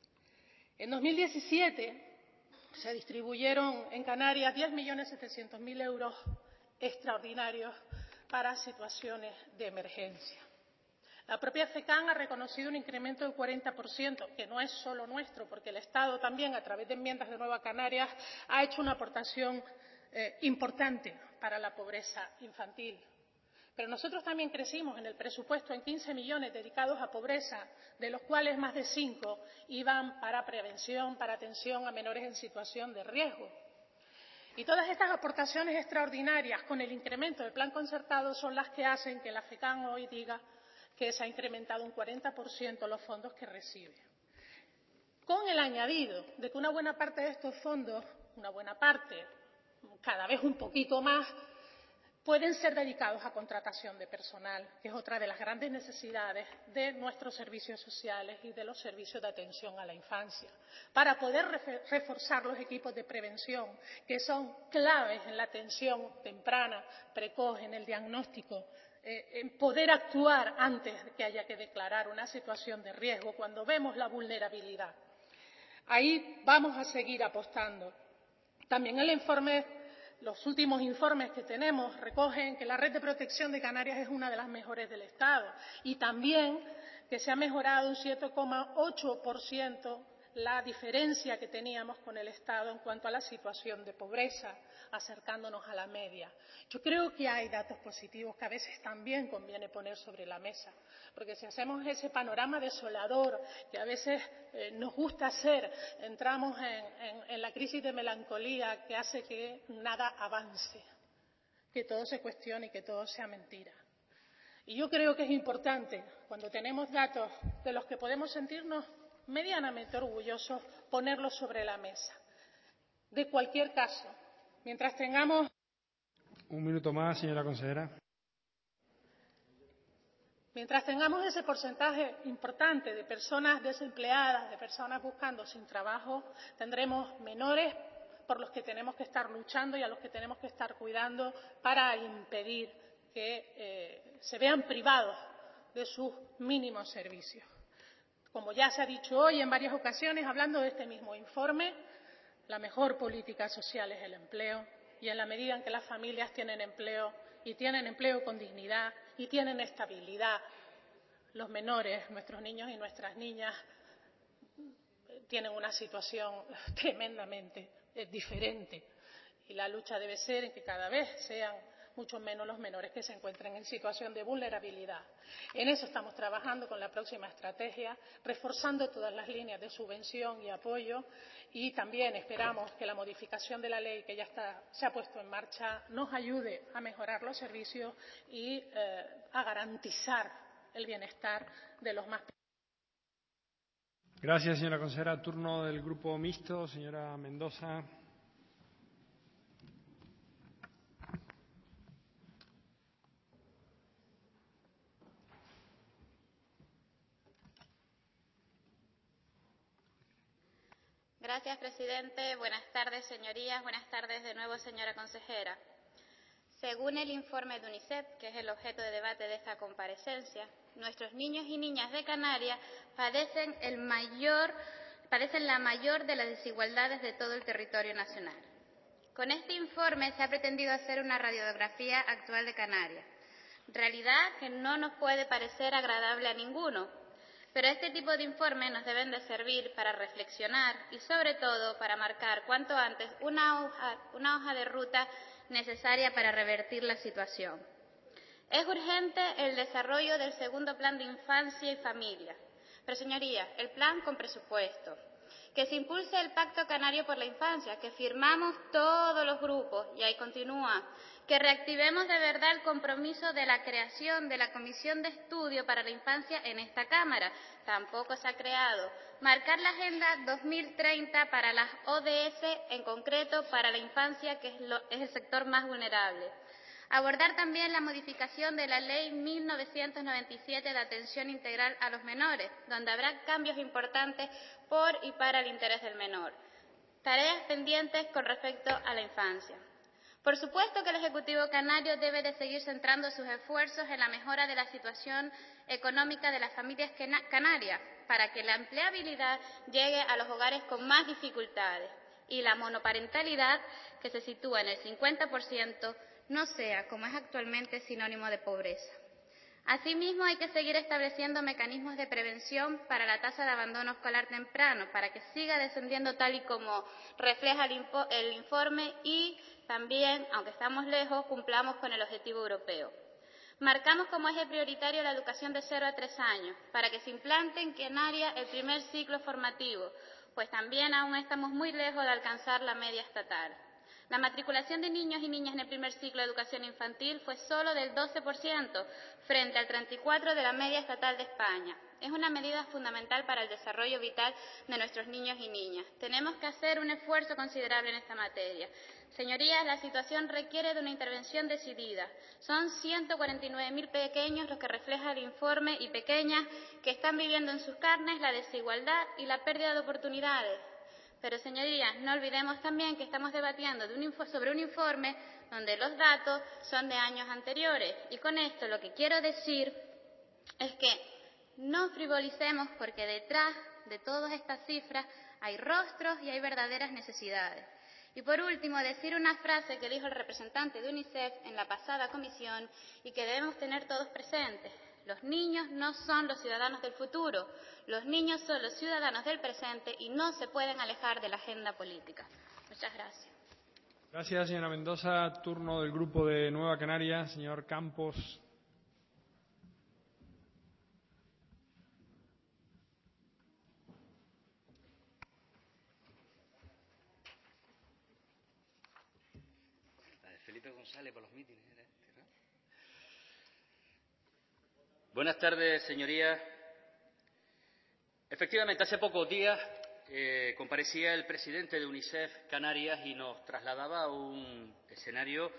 En 2017 se distribuyeron en Canarias 10.700.000 euros extraordinarios para situaciones de emergencia. La propia FECAN ha reconocido un incremento del 40%, que no es solo nuestro, porque el Estado también, a través de enmiendas de Nueva Canarias, ha hecho una aportación importante para la pobreza infantil. Pero nosotros también crecimos en el presupuesto en 15 millones dedicados a pobreza, de los cuales más de 5 iban para prevención, para atención a menores en situación de riesgo. Y todas estas aportaciones extraordinarias, con el incremento del plan concertado, son las que hacen que la FECAN hoy diga que se ha incrementado un 40% los fondos que recibe. Con el añadido de que una buena parte de estos fondos, una buena parte, cada vez un poquito más, pueden ser dedicados a contratación de personal, que es otra de las grandes necesidades de nuestros servicios sociales y de los servicios de atención a la infancia, para poder reforzar los equipos de prevención, que son claves en la atención temprana, precoz, en el diagnóstico, en poder actuar antes de que haya que declarar una situación de riesgo, cuando vemos la vulnerabilidad. Ahí vamos a seguir apostando. También los últimos informes que tenemos recogen que la red de protección de Canarias es una de las mejores del Estado y también que se ha mejorado un 7,8% la diferencia que teníamos con el Estado en cuanto a la situación de pobreza, acercándonos a la media. Yo creo que hay datos positivos que a veces también conviene poner sobre la mesa, porque si hacemos ese panorama desolador que a veces nos gusta hacer, entramos en la crisis de melancolía que hace que nada avance, que todo se cuestione y que todo sea mentira. Y yo creo que es importante, cuando tenemos datos de los que podemos sentirnos medianamente orgullosos, ponerlos sobre la mesa. De cualquier caso, mientras tengamos... Un minuto más, señora consejera. Mientras tengamos ese porcentaje importante de personas desempleadas, de personas buscando sin trabajo, tendremos menores por los que tenemos que estar luchando y a los que tenemos que estar cuidando para impedir que se vean privados de sus mínimos servicios. Como ya se ha dicho hoy en varias ocasiones, hablando de este mismo informe, la mejor política social es el empleo y en la medida en que las familias tienen empleo y tienen empleo con dignidad y tienen estabilidad. Los menores, nuestros niños y nuestras niñas, tienen una situación tremendamente diferente y la lucha debe ser en que cada vez sean mucho menos los menores que se encuentren en situación de vulnerabilidad. En eso estamos trabajando con la próxima estrategia, reforzando todas las líneas de subvención y apoyo, y también esperamos que la modificación de la ley que ya se ha puesto en marcha nos ayude a mejorar los servicios y a garantizar el bienestar de los más pequeños. Gracias, señora consejera. Turno del Grupo Mixto, señora Mendoza. Gracias, presidente. Buenas tardes, señorías. Buenas tardes de nuevo, señora consejera. Según el informe de UNICEF, que es el objeto de debate de esta comparecencia, nuestros niños y niñas de Canarias padecen la mayor de las desigualdades de todo el territorio nacional. Con este informe se ha pretendido hacer una radiografía actual de Canarias, realidad que no nos puede parecer agradable a ninguno, pero este tipo de informes nos deben de servir para reflexionar y, sobre todo, para marcar cuanto antes una hoja de ruta necesaria para revertir la situación. Es urgente el desarrollo del segundo plan de infancia y familia. Pero, señorías, el plan con presupuesto. Que se impulse el Pacto Canario por la Infancia, que firmamos todos los grupos, y ahí continúa. Que reactivemos de verdad el compromiso de la creación de la Comisión de Estudio para la Infancia en esta Cámara. Tampoco se ha creado. Marcar la Agenda 2030 para las ODS, en concreto para la infancia, que es el sector más vulnerable. Abordar también la modificación de la Ley 1997 de atención integral a los menores, donde habrá cambios importantes por y para el interés del menor. Tareas pendientes con respecto a la infancia. Por supuesto que el Ejecutivo canario debe de seguir centrando sus esfuerzos en la mejora de la situación económica de las familias canarias, para que la empleabilidad llegue a los hogares con más dificultades y la monoparentalidad, que se sitúa en el 50%, no sea, como es actualmente, sinónimo de pobreza. Asimismo, hay que seguir estableciendo mecanismos de prevención para la tasa de abandono escolar temprano, para que siga descendiendo tal y como refleja el informe, y también, aunque estamos lejos, cumplamos con el objetivo europeo. Marcamos como eje prioritario la educación de 0 a 3 años, para que se implante en Canarias el primer ciclo formativo, pues también aún estamos muy lejos de alcanzar la media estatal. La matriculación de niños y niñas en el primer ciclo de educación infantil fue solo del 12%, frente al 34% de la media estatal de España. Es una medida fundamental para el desarrollo vital de nuestros niños y niñas. Tenemos que hacer un esfuerzo considerable en esta materia. Señorías, la situación requiere de una intervención decidida. Son 149.000 pequeños los que refleja el informe, y pequeñas, que están viviendo en sus carnes la desigualdad y la pérdida de oportunidades. Pero, señorías, no olvidemos también que estamos debatiendo sobre un informe donde los datos son de años anteriores. Y con esto lo que quiero decir es que no frivolicemos, porque detrás de todas estas cifras hay rostros y hay verdaderas necesidades. Y por último, decir una frase que dijo el representante de UNICEF en la pasada comisión y que debemos tener todos presentes. Los niños no son los ciudadanos del futuro, los niños son los ciudadanos del presente y no se pueden alejar de la agenda política. Muchas gracias. Gracias, señora Mendoza. Turno del Grupo de Nueva Canarias, señor Campos. Felipe González por los mítines. Buenas tardes, señorías. Efectivamente, hace pocos días comparecía el presidente de UNICEF Canarias y nos trasladaba a un escenario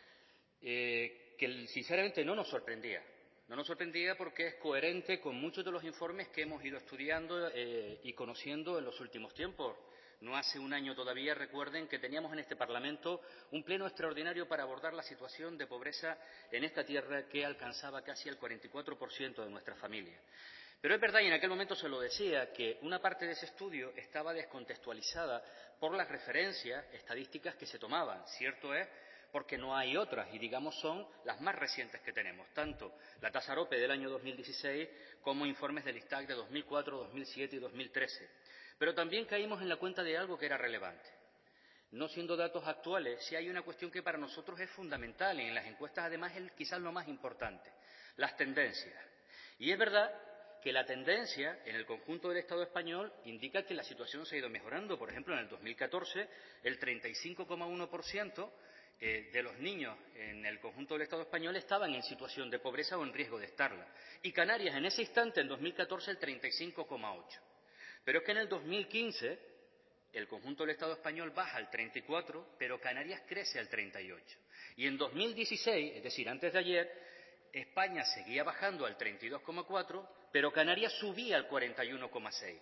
que sinceramente no nos sorprendía. No nos sorprendía porque es coherente con muchos de los informes que hemos ido estudiando y conociendo en los últimos tiempos. No hace un año todavía, recuerden, que teníamos en este Parlamento un pleno extraordinario para abordar la situación de pobreza en esta tierra, que alcanzaba casi el 44% de nuestras familias. Pero es verdad, y en aquel momento se lo decía, que una parte de ese estudio estaba descontextualizada por las referencias estadísticas que se tomaban. Cierto es, porque no hay otras y, digamos, son las más recientes que tenemos, tanto la tasa AROPE del año 2016 como informes del ISTAC de 2004, 2007 y 2013. Pero también caímos en la cuenta de algo que era relevante. No siendo datos actuales, sí hay una cuestión que para nosotros es fundamental y en las encuestas además es quizás lo más importante, las tendencias. Y es verdad que la tendencia en el conjunto del Estado español indica que la situación se ha ido mejorando. Por ejemplo, en el 2014 el 35,1% de los niños en el conjunto del Estado español estaban en situación de pobreza o en riesgo de estarla. Y Canarias en ese instante, en 2014, el 35,8%. Pero es que en el 2015 el conjunto del Estado español baja al 34%, pero Canarias crece al 38%. Y en 2016, es decir, antes de ayer, España seguía bajando al 32,4%, pero Canarias subía al 41,6%.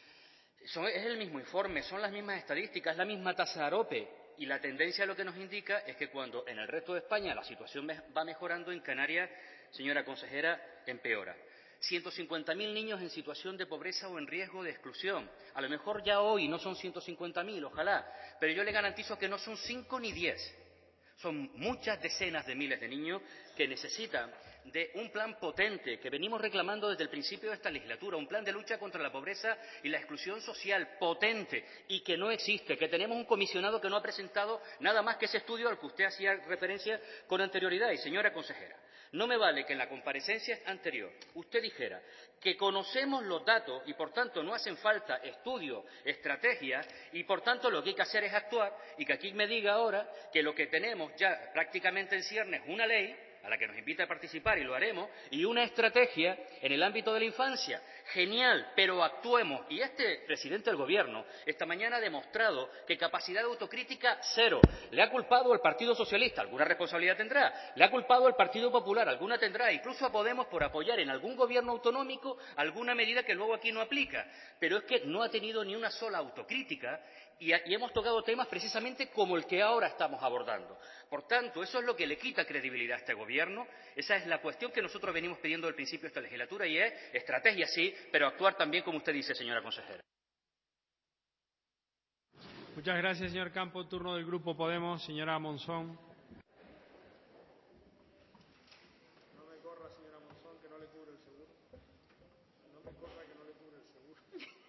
Es el mismo informe, son las mismas estadísticas, es la misma tasa AROPE, y la tendencia lo que nos indica es que cuando en el resto de España la situación va mejorando, en Canarias, señora consejera, empeora. 150.000 niños en situación de pobreza o en riesgo de exclusión. A lo mejor ya hoy no son 150.000, ojalá, pero yo le garantizo que no son 5 ni 10. Son muchas decenas de miles de niños que necesitan de un plan potente que venimos reclamando desde el principio de esta legislatura, un plan de lucha contra la pobreza y la exclusión social potente y que no existe, que tenemos un comisionado que no ha presentado nada más que ese estudio al que usted hacía referencia con anterioridad. Y, señora consejera, no me vale que en la comparecencia anterior usted dijera que conocemos los datos y, por tanto, no hacen falta estudios, estrategias y, por tanto, lo que hay que hacer es actuar, y que aquí me diga ahora que lo que tenemos ya prácticamente en ciernes es una ley a la que nos invita a participar y lo haremos, y una estrategia en el ámbito de la infancia. Genial, pero actuemos. Y este presidente del Gobierno esta mañana ha demostrado que capacidad de autocrítica cero. Le ha culpado al Partido Socialista, alguna responsabilidad tendrá. Le ha culpado al Partido Popular, alguna tendrá. Incluso a Podemos por apoyar en algún gobierno autonómico alguna medida que luego aquí no aplica. Pero es que no ha tenido ni una sola autocrítica y hemos tocado temas precisamente como el que ahora estamos abordando. Por tanto, eso es lo que le quita credibilidad a este Gobierno. Esa es la cuestión que nosotros venimos pidiendo al principio de esta legislatura, y es estrategia sí, pero actuar también como usted dice, señora consejera. Muchas gracias, señor Campo. Turno del Grupo Podemos, señora Monzón. No me corra, señora Monzón, que no le cubre el seguro. No me corra, que no le cubre el seguro.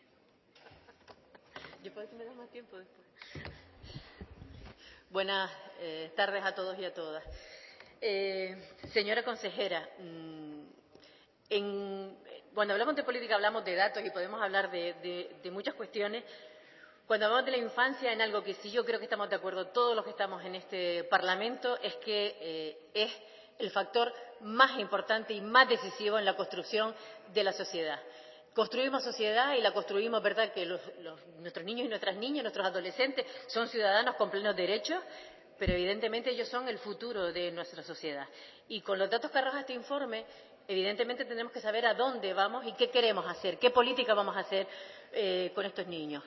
Yo puedo que me da más tiempo después. Buenas tardes a todos y a todas. Señora consejera, cuando hablamos de política hablamos de datos y podemos hablar de muchas cuestiones. Cuando hablamos de la infancia, en algo que sí yo creo que estamos de acuerdo todos los que estamos en este Parlamento, es que es el factor más importante y más decisivo en la construcción de la sociedad. Construimos sociedad y la construimos, ¿verdad?, que nuestros niños y nuestras niñas, nuestros adolescentes, son ciudadanos con plenos derechos, pero evidentemente ellos son el futuro de nuestra sociedad. Y con los datos que arroja este informe, evidentemente tendremos que saber a dónde vamos y qué queremos hacer, qué política vamos a hacer con estos niños.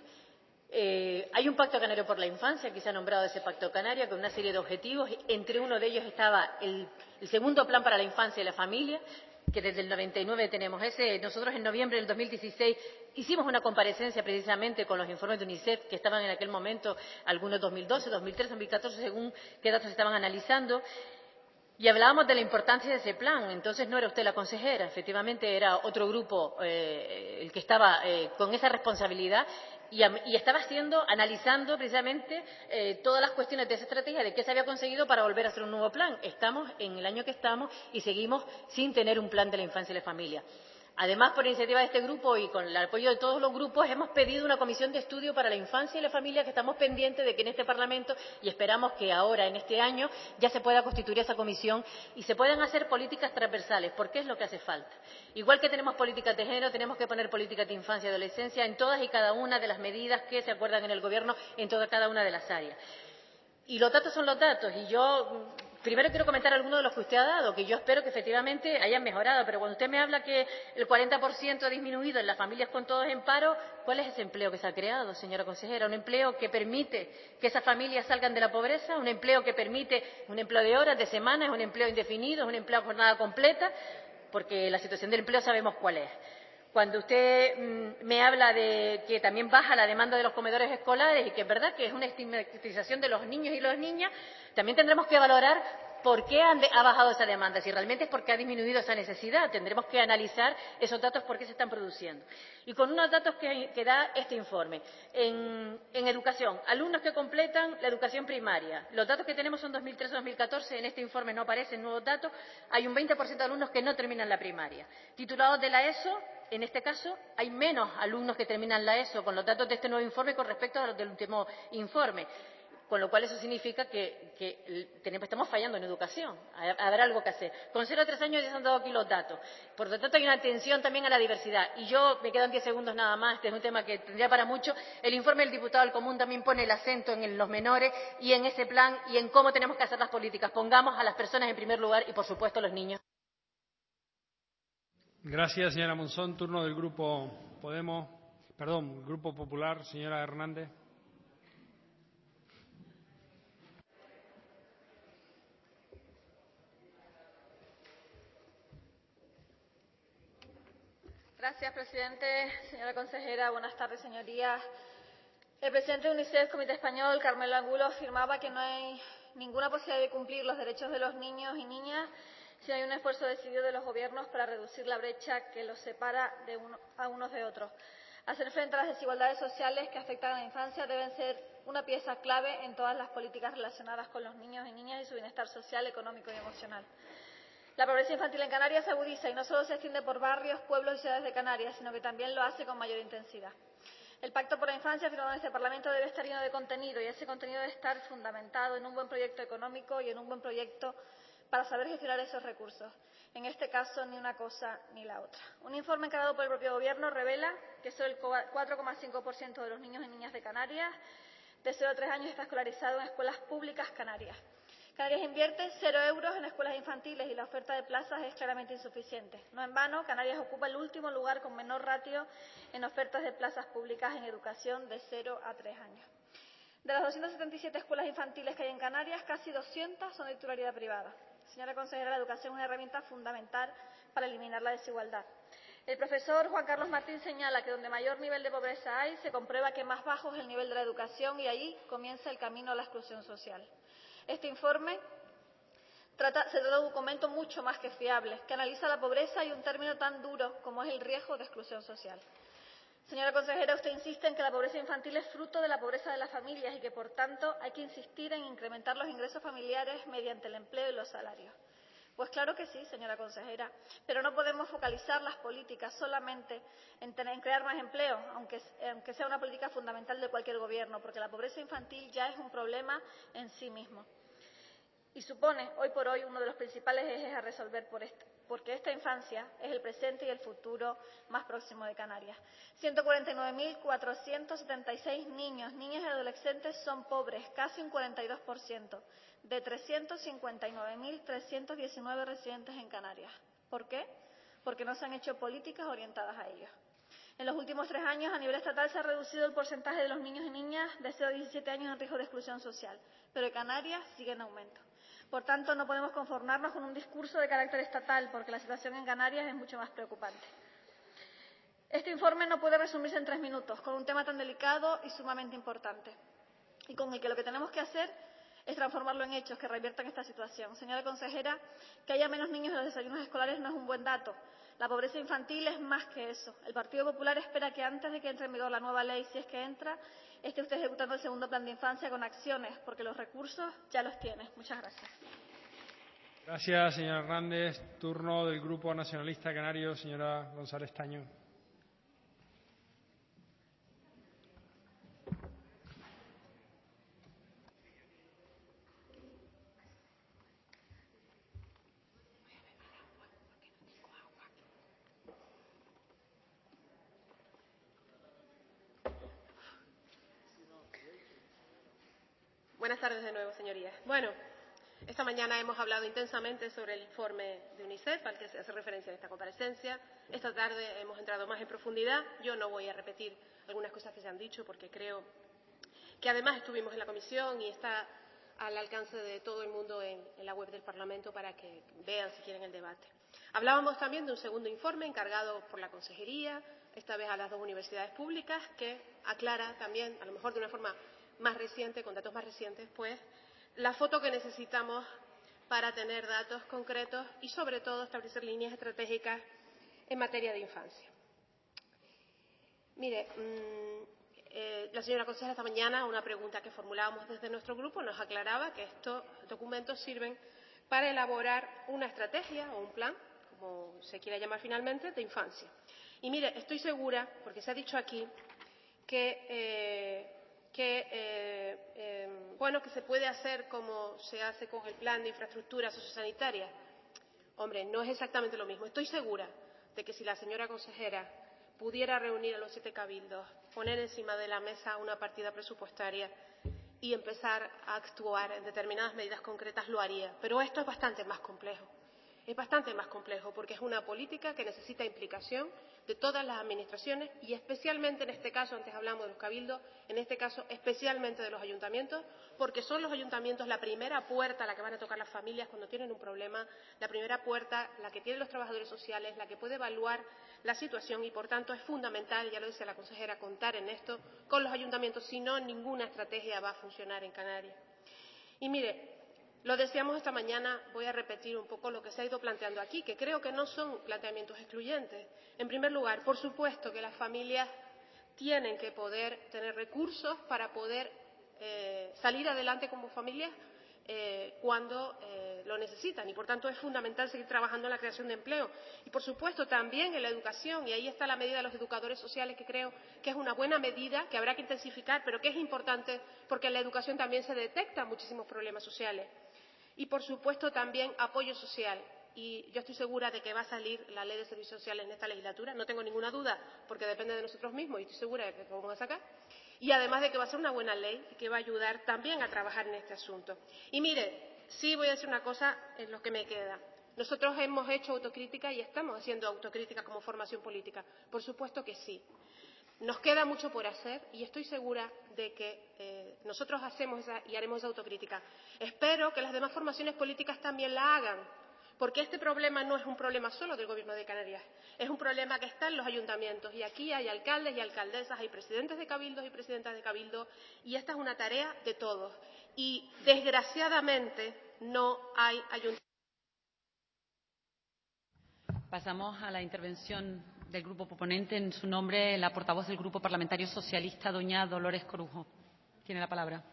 Hay un pacto canario por la infancia, que se ha nombrado ese pacto canario, con una serie de objetivos. Entre uno de ellos estaba el segundo plan para la infancia y la familia, que desde el 99 tenemos ese. Nosotros en noviembre del 2016 hicimos una comparecencia precisamente con los informes de UNICEF, que estaban en aquel momento, algunos 2012, 2013, 2014, según qué datos estaban analizando, y hablábamos de la importancia de ese plan. Entonces no era usted la consejera, efectivamente era otro grupo el que estaba con esa responsabilidad, y estaba analizando precisamente todas las cuestiones de esa estrategia, de qué se había conseguido para volver a hacer un nuevo plan. Estamos en el año que estamos y seguimos sin tener un plan de la infancia y la familia. Además, por iniciativa de este grupo y con el apoyo de todos los grupos, hemos pedido una comisión de estudio para la infancia y la familia, que estamos pendientes de que en este Parlamento, y esperamos que ahora, en este año, ya se pueda constituir esa comisión y se puedan hacer políticas transversales, porque es lo que hace falta. Igual que tenemos políticas de género, tenemos que poner políticas de infancia y adolescencia en todas y cada una de las medidas que se acuerdan en el Gobierno, en toda cada una de las áreas. Y los datos son los datos, y yo primero quiero comentar algunos de los que usted ha dado, que yo espero que efectivamente hayan mejorado, pero cuando usted me habla que el 40% ha disminuido en las familias con todos en paro, ¿cuál es ese empleo que se ha creado, señora consejera? ¿Un empleo que permite que esas familias salgan de la pobreza? ¿Un empleo que permite un empleo de horas, de semanas? ¿Es un empleo indefinido? ¿Es un empleo a jornada completa? Porque la situación del empleo sabemos cuál es. Cuando usted me habla de que también baja la demanda de los comedores escolares y que es verdad que es una estigmatización de los niños y las niñas, también tendremos que valorar por qué ha bajado esa demanda. Si realmente es porque ha disminuido esa necesidad, tendremos que analizar esos datos por qué se están produciendo. Y con unos datos que da este informe. En educación, alumnos que completan la educación primaria. Los datos que tenemos son 2013-2014. En este informe no aparecen nuevos datos. Hay un 20% de alumnos que no terminan la primaria. Titulados de la ESO, en este caso, hay menos alumnos que terminan la ESO con los datos de este nuevo informe con respecto a los del último informe. Con lo cual, eso significa que estamos fallando en educación. Habrá algo que hacer. Con 0 a 3 años ya se han dado aquí los datos. Por lo tanto, hay una atención también a la diversidad. Y yo, me quedan 10 segundos nada más, este es un tema que tendría para mucho. El informe del diputado del Común también pone el acento en los menores y en ese plan y en cómo tenemos que hacer las políticas. Pongamos a las personas en primer lugar y, por supuesto, a los niños. Gracias, señora Monzón. Turno del Grupo Grupo Popular, señora Hernández. Gracias, presidente. Señora consejera, buenas tardes, señorías. El presidente de UNICEF, Comité Español, Carmelo Angulo, afirmaba que no hay ninguna posibilidad de cumplir los derechos de los niños y niñas si hay un esfuerzo decidido de los gobiernos para reducir la brecha que los separa a unos de otros. Hacer frente a las desigualdades sociales que afectan a la infancia deben ser una pieza clave en todas las políticas relacionadas con los niños y niñas y su bienestar social, económico y emocional. La pobreza infantil en Canarias se agudiza y no solo se extiende por barrios, pueblos y ciudades de Canarias, sino que también lo hace con mayor intensidad. El Pacto por la Infancia firmado en este Parlamento debe estar lleno de contenido y ese contenido debe estar fundamentado en un buen proyecto económico y en un buen proyecto para saber gestionar esos recursos. En este caso, ni una cosa ni la otra. Un informe encargado por el propio Gobierno revela que solo el 4,5% de los niños y niñas de Canarias de 0 a 3 años está escolarizado en escuelas públicas canarias. Canarias invierte 0 euros en escuelas infantiles y la oferta de plazas es claramente insuficiente. No en vano, Canarias ocupa el último lugar con menor ratio en ofertas de plazas públicas en educación de 0 a 3 años. De las 277 escuelas infantiles que hay en Canarias, casi 200 son de titularidad privada. Señora consejera, la educación es una herramienta fundamental para eliminar la desigualdad. El profesor Juan Carlos Martín señala que donde mayor nivel de pobreza hay, se comprueba que más bajo es el nivel de la educación y ahí comienza el camino a la exclusión social. Este informe se trata de un documento mucho más que fiable, que analiza la pobreza y un término tan duro como es el riesgo de exclusión social. Señora consejera, usted insiste en que la pobreza infantil es fruto de la pobreza de las familias y que, por tanto, hay que insistir en incrementar los ingresos familiares mediante el empleo y los salarios. Pues claro que sí, señora consejera, pero no podemos focalizar las políticas solamente en crear más empleo, aunque sea una política fundamental de cualquier gobierno, porque la pobreza infantil ya es un problema en sí mismo. Y supone, hoy por hoy, uno de los principales ejes a resolver porque esta infancia es el presente y el futuro más próximo de Canarias. 149.476 niños, niñas y adolescentes son pobres, casi un 42%, de 359.319 residentes en Canarias. ¿Por qué? Porque no se han hecho políticas orientadas a ellos. En los últimos 3 años, a nivel estatal, se ha reducido el porcentaje de los niños y niñas de 0 a 17 años en riesgo de exclusión social, pero en Canarias sigue en aumento. Por tanto, no podemos conformarnos con un discurso de carácter estatal, porque la situación en Canarias es mucho más preocupante. Este informe no puede resumirse en 3 minutos, con un tema tan delicado y sumamente importante, y con el que lo que tenemos que hacer es transformarlo en hechos que reviertan esta situación. Señora consejera, que haya menos niños en los desayunos escolares no es un buen dato. La pobreza infantil es más que eso. El Partido Popular espera que antes de que entre en vigor la nueva ley, si es que entra, esté usted ejecutando el segundo plan de infancia con acciones, porque los recursos ya los tiene. Muchas gracias. Gracias, señora Hernández. Turno del Grupo Nacionalista Canario, señora González Tañón. Buenas tardes de nuevo, señorías. Bueno, esta mañana hemos hablado intensamente sobre el informe de UNICEF al que se hace referencia en esta comparecencia. Esta tarde hemos entrado más en profundidad. Yo no voy a repetir algunas cosas que se han dicho porque creo que además estuvimos en la comisión y está al alcance de todo el mundo en la web del Parlamento para que vean si quieren el debate. Hablábamos también de un segundo informe encargado por la Consejería, esta vez a las 2 universidades públicas, que aclara también, a lo mejor de una forma más reciente, con datos más recientes, pues la foto que necesitamos para tener datos concretos y, sobre todo, establecer líneas estratégicas en materia de infancia. Mire, la señora consejera esta mañana, una pregunta que formulábamos desde nuestro grupo, nos aclaraba que estos documentos sirven para elaborar una estrategia o un plan, como se quiera llamar finalmente, de infancia. Y mire, estoy segura, porque se ha dicho aquí, que se puede hacer como se hace con el plan de infraestructura sociosanitaria. Hombre, no es exactamente lo mismo. Estoy segura de que si la señora consejera pudiera reunir a los 7 cabildos, poner encima de la mesa una partida presupuestaria y empezar a actuar en determinadas medidas concretas, lo haría. Pero esto es bastante más complejo. Es bastante más complejo porque es una política que necesita implicación de todas las administraciones y especialmente en este caso, antes hablamos de los cabildos, en este caso especialmente de los ayuntamientos, porque son los ayuntamientos la primera puerta a la que van a tocar las familias cuando tienen un problema, la primera puerta la que tienen los trabajadores sociales, la que puede evaluar la situación y, por tanto, es fundamental, ya lo decía la consejera, contar en esto con los ayuntamientos, si no, ninguna estrategia va a funcionar en Canarias. Y mire, lo decíamos esta mañana, voy a repetir un poco lo que se ha ido planteando aquí, que creo que no son planteamientos excluyentes. En primer lugar, por supuesto que las familias tienen que poder tener recursos para poder salir adelante como familias cuando lo necesitan y, por tanto, es fundamental seguir trabajando en la creación de empleo. Y, por supuesto, también en la educación, y ahí está la medida de los educadores sociales, que creo que es una buena medida, que habrá que intensificar, pero que es importante porque en la educación también se detectan muchísimos problemas sociales. Y, por supuesto, también apoyo social. Y yo estoy segura de que va a salir la Ley de Servicios Sociales en esta legislatura. No tengo ninguna duda, porque depende de nosotros mismos y estoy segura de que lo vamos a sacar. Y, además de que va a ser una buena ley y que va a ayudar también a trabajar en este asunto. Y, mire, sí voy a decir una cosa en lo que me queda. Nosotros hemos hecho autocrítica y estamos haciendo autocrítica como formación política. Por supuesto que sí. Nos queda mucho por hacer y estoy segura de que nosotros hacemos y haremos esa autocrítica. Espero que las demás formaciones políticas también la hagan, porque este problema no es un problema solo del Gobierno de Canarias, es un problema que está en los ayuntamientos y aquí hay alcaldes y alcaldesas, hay presidentes de cabildos y presidentas de cabildos y esta es una tarea de todos. Y, desgraciadamente, no hay ayuntamientos. Pasamos a la intervención del Grupo proponente. En su nombre, la portavoz del Grupo Parlamentario Socialista, doña Dolores Corujo. Tiene la palabra.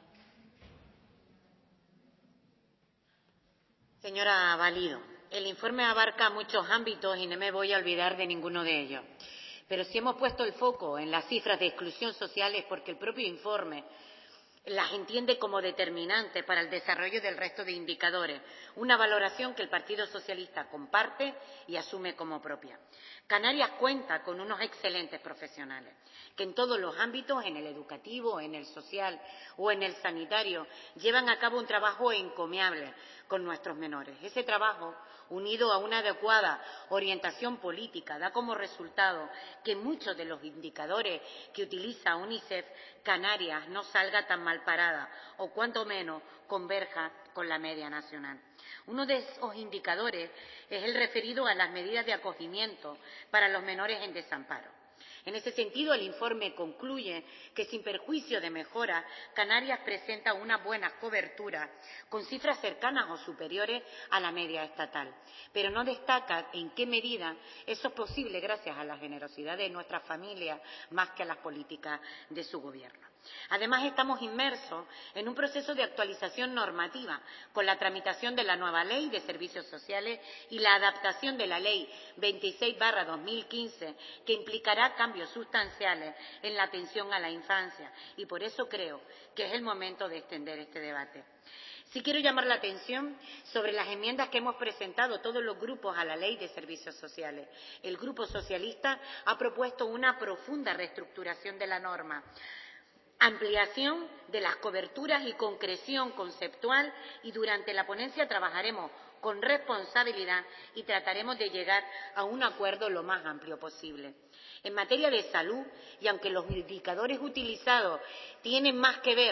Señora Valido, el informe abarca muchos ámbitos y no me voy a olvidar de ninguno de ellos. Pero si hemos puesto el foco en las cifras de exclusión social es porque el propio informe las entiende como determinantes para el desarrollo del resto de indicadores, una valoración que el Partido Socialista comparte y asume como propia. Canarias cuenta con unos excelentes profesionales que en todos los ámbitos, en el educativo, en el social o en el sanitario, llevan a cabo un trabajo encomiable con nuestros menores. Ese trabajo, unido a una adecuada orientación política, da como resultado que muchos de los indicadores que utiliza UNICEF, Canarias no salga tan mal parada o cuanto menos converja con la media nacional. Uno de esos indicadores es el referido a las medidas de acogimiento para los menores en desamparo. En ese sentido, el informe concluye que, sin perjuicio de mejora, Canarias presenta una buena cobertura con cifras cercanas o superiores a la media estatal, pero no destaca en qué medida eso es posible gracias a la generosidad de nuestras familias más que a las políticas de su gobierno. Además, estamos inmersos en un proceso de actualización normativa con la tramitación de la nueva Ley de Servicios Sociales y la adaptación de la Ley 26/2015, que implicará cambios sustanciales en la atención a la infancia y por eso creo que es el momento de extender este debate. Sí quiero llamar la atención sobre las enmiendas que hemos presentado todos los grupos a la Ley de Servicios Sociales. El Grupo Socialista ha propuesto una profunda reestructuración de la norma, ampliación de las coberturas y concreción conceptual, y durante la ponencia trabajaremos con responsabilidad y trataremos de llegar a un acuerdo lo más amplio posible. En materia de salud, y aunque los indicadores utilizados tienen más que ver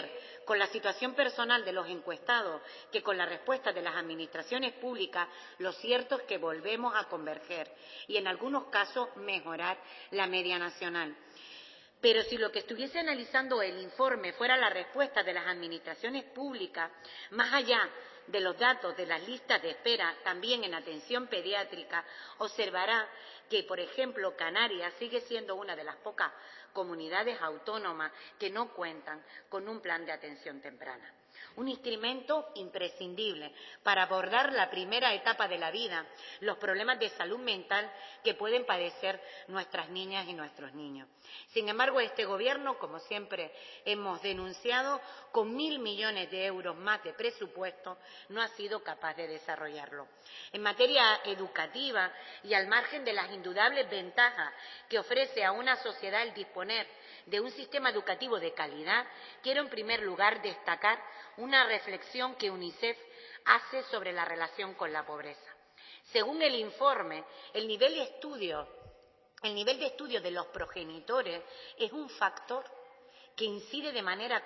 con la situación personal de los encuestados que con la respuesta de las administraciones públicas, lo cierto es que volvemos a converger y en algunos casos mejorar la media nacional. Pero si lo que estuviese analizando el informe fuera la respuesta de las administraciones públicas, más allá de los datos de las listas de espera también en atención pediátrica, observará que, por ejemplo, Canarias sigue siendo una de las pocas comunidades autónomas que no cuentan con un plan de atención temprana. Un instrumento imprescindible para abordar la primera etapa de la vida, los problemas de salud mental que pueden padecer nuestras niñas y nuestros niños. Sin embargo, este Gobierno, como siempre hemos denunciado, con 1.000 millones de euros más de presupuesto, no ha sido capaz de desarrollarlo. En materia educativa y al margen de las indudables ventajas que ofrece a una sociedad el disponer de un sistema educativo de calidad, quiero en primer lugar destacar una reflexión que UNICEF hace sobre la relación con la pobreza. Según el informe, el nivel de estudio de los progenitores es un factor que incide de manera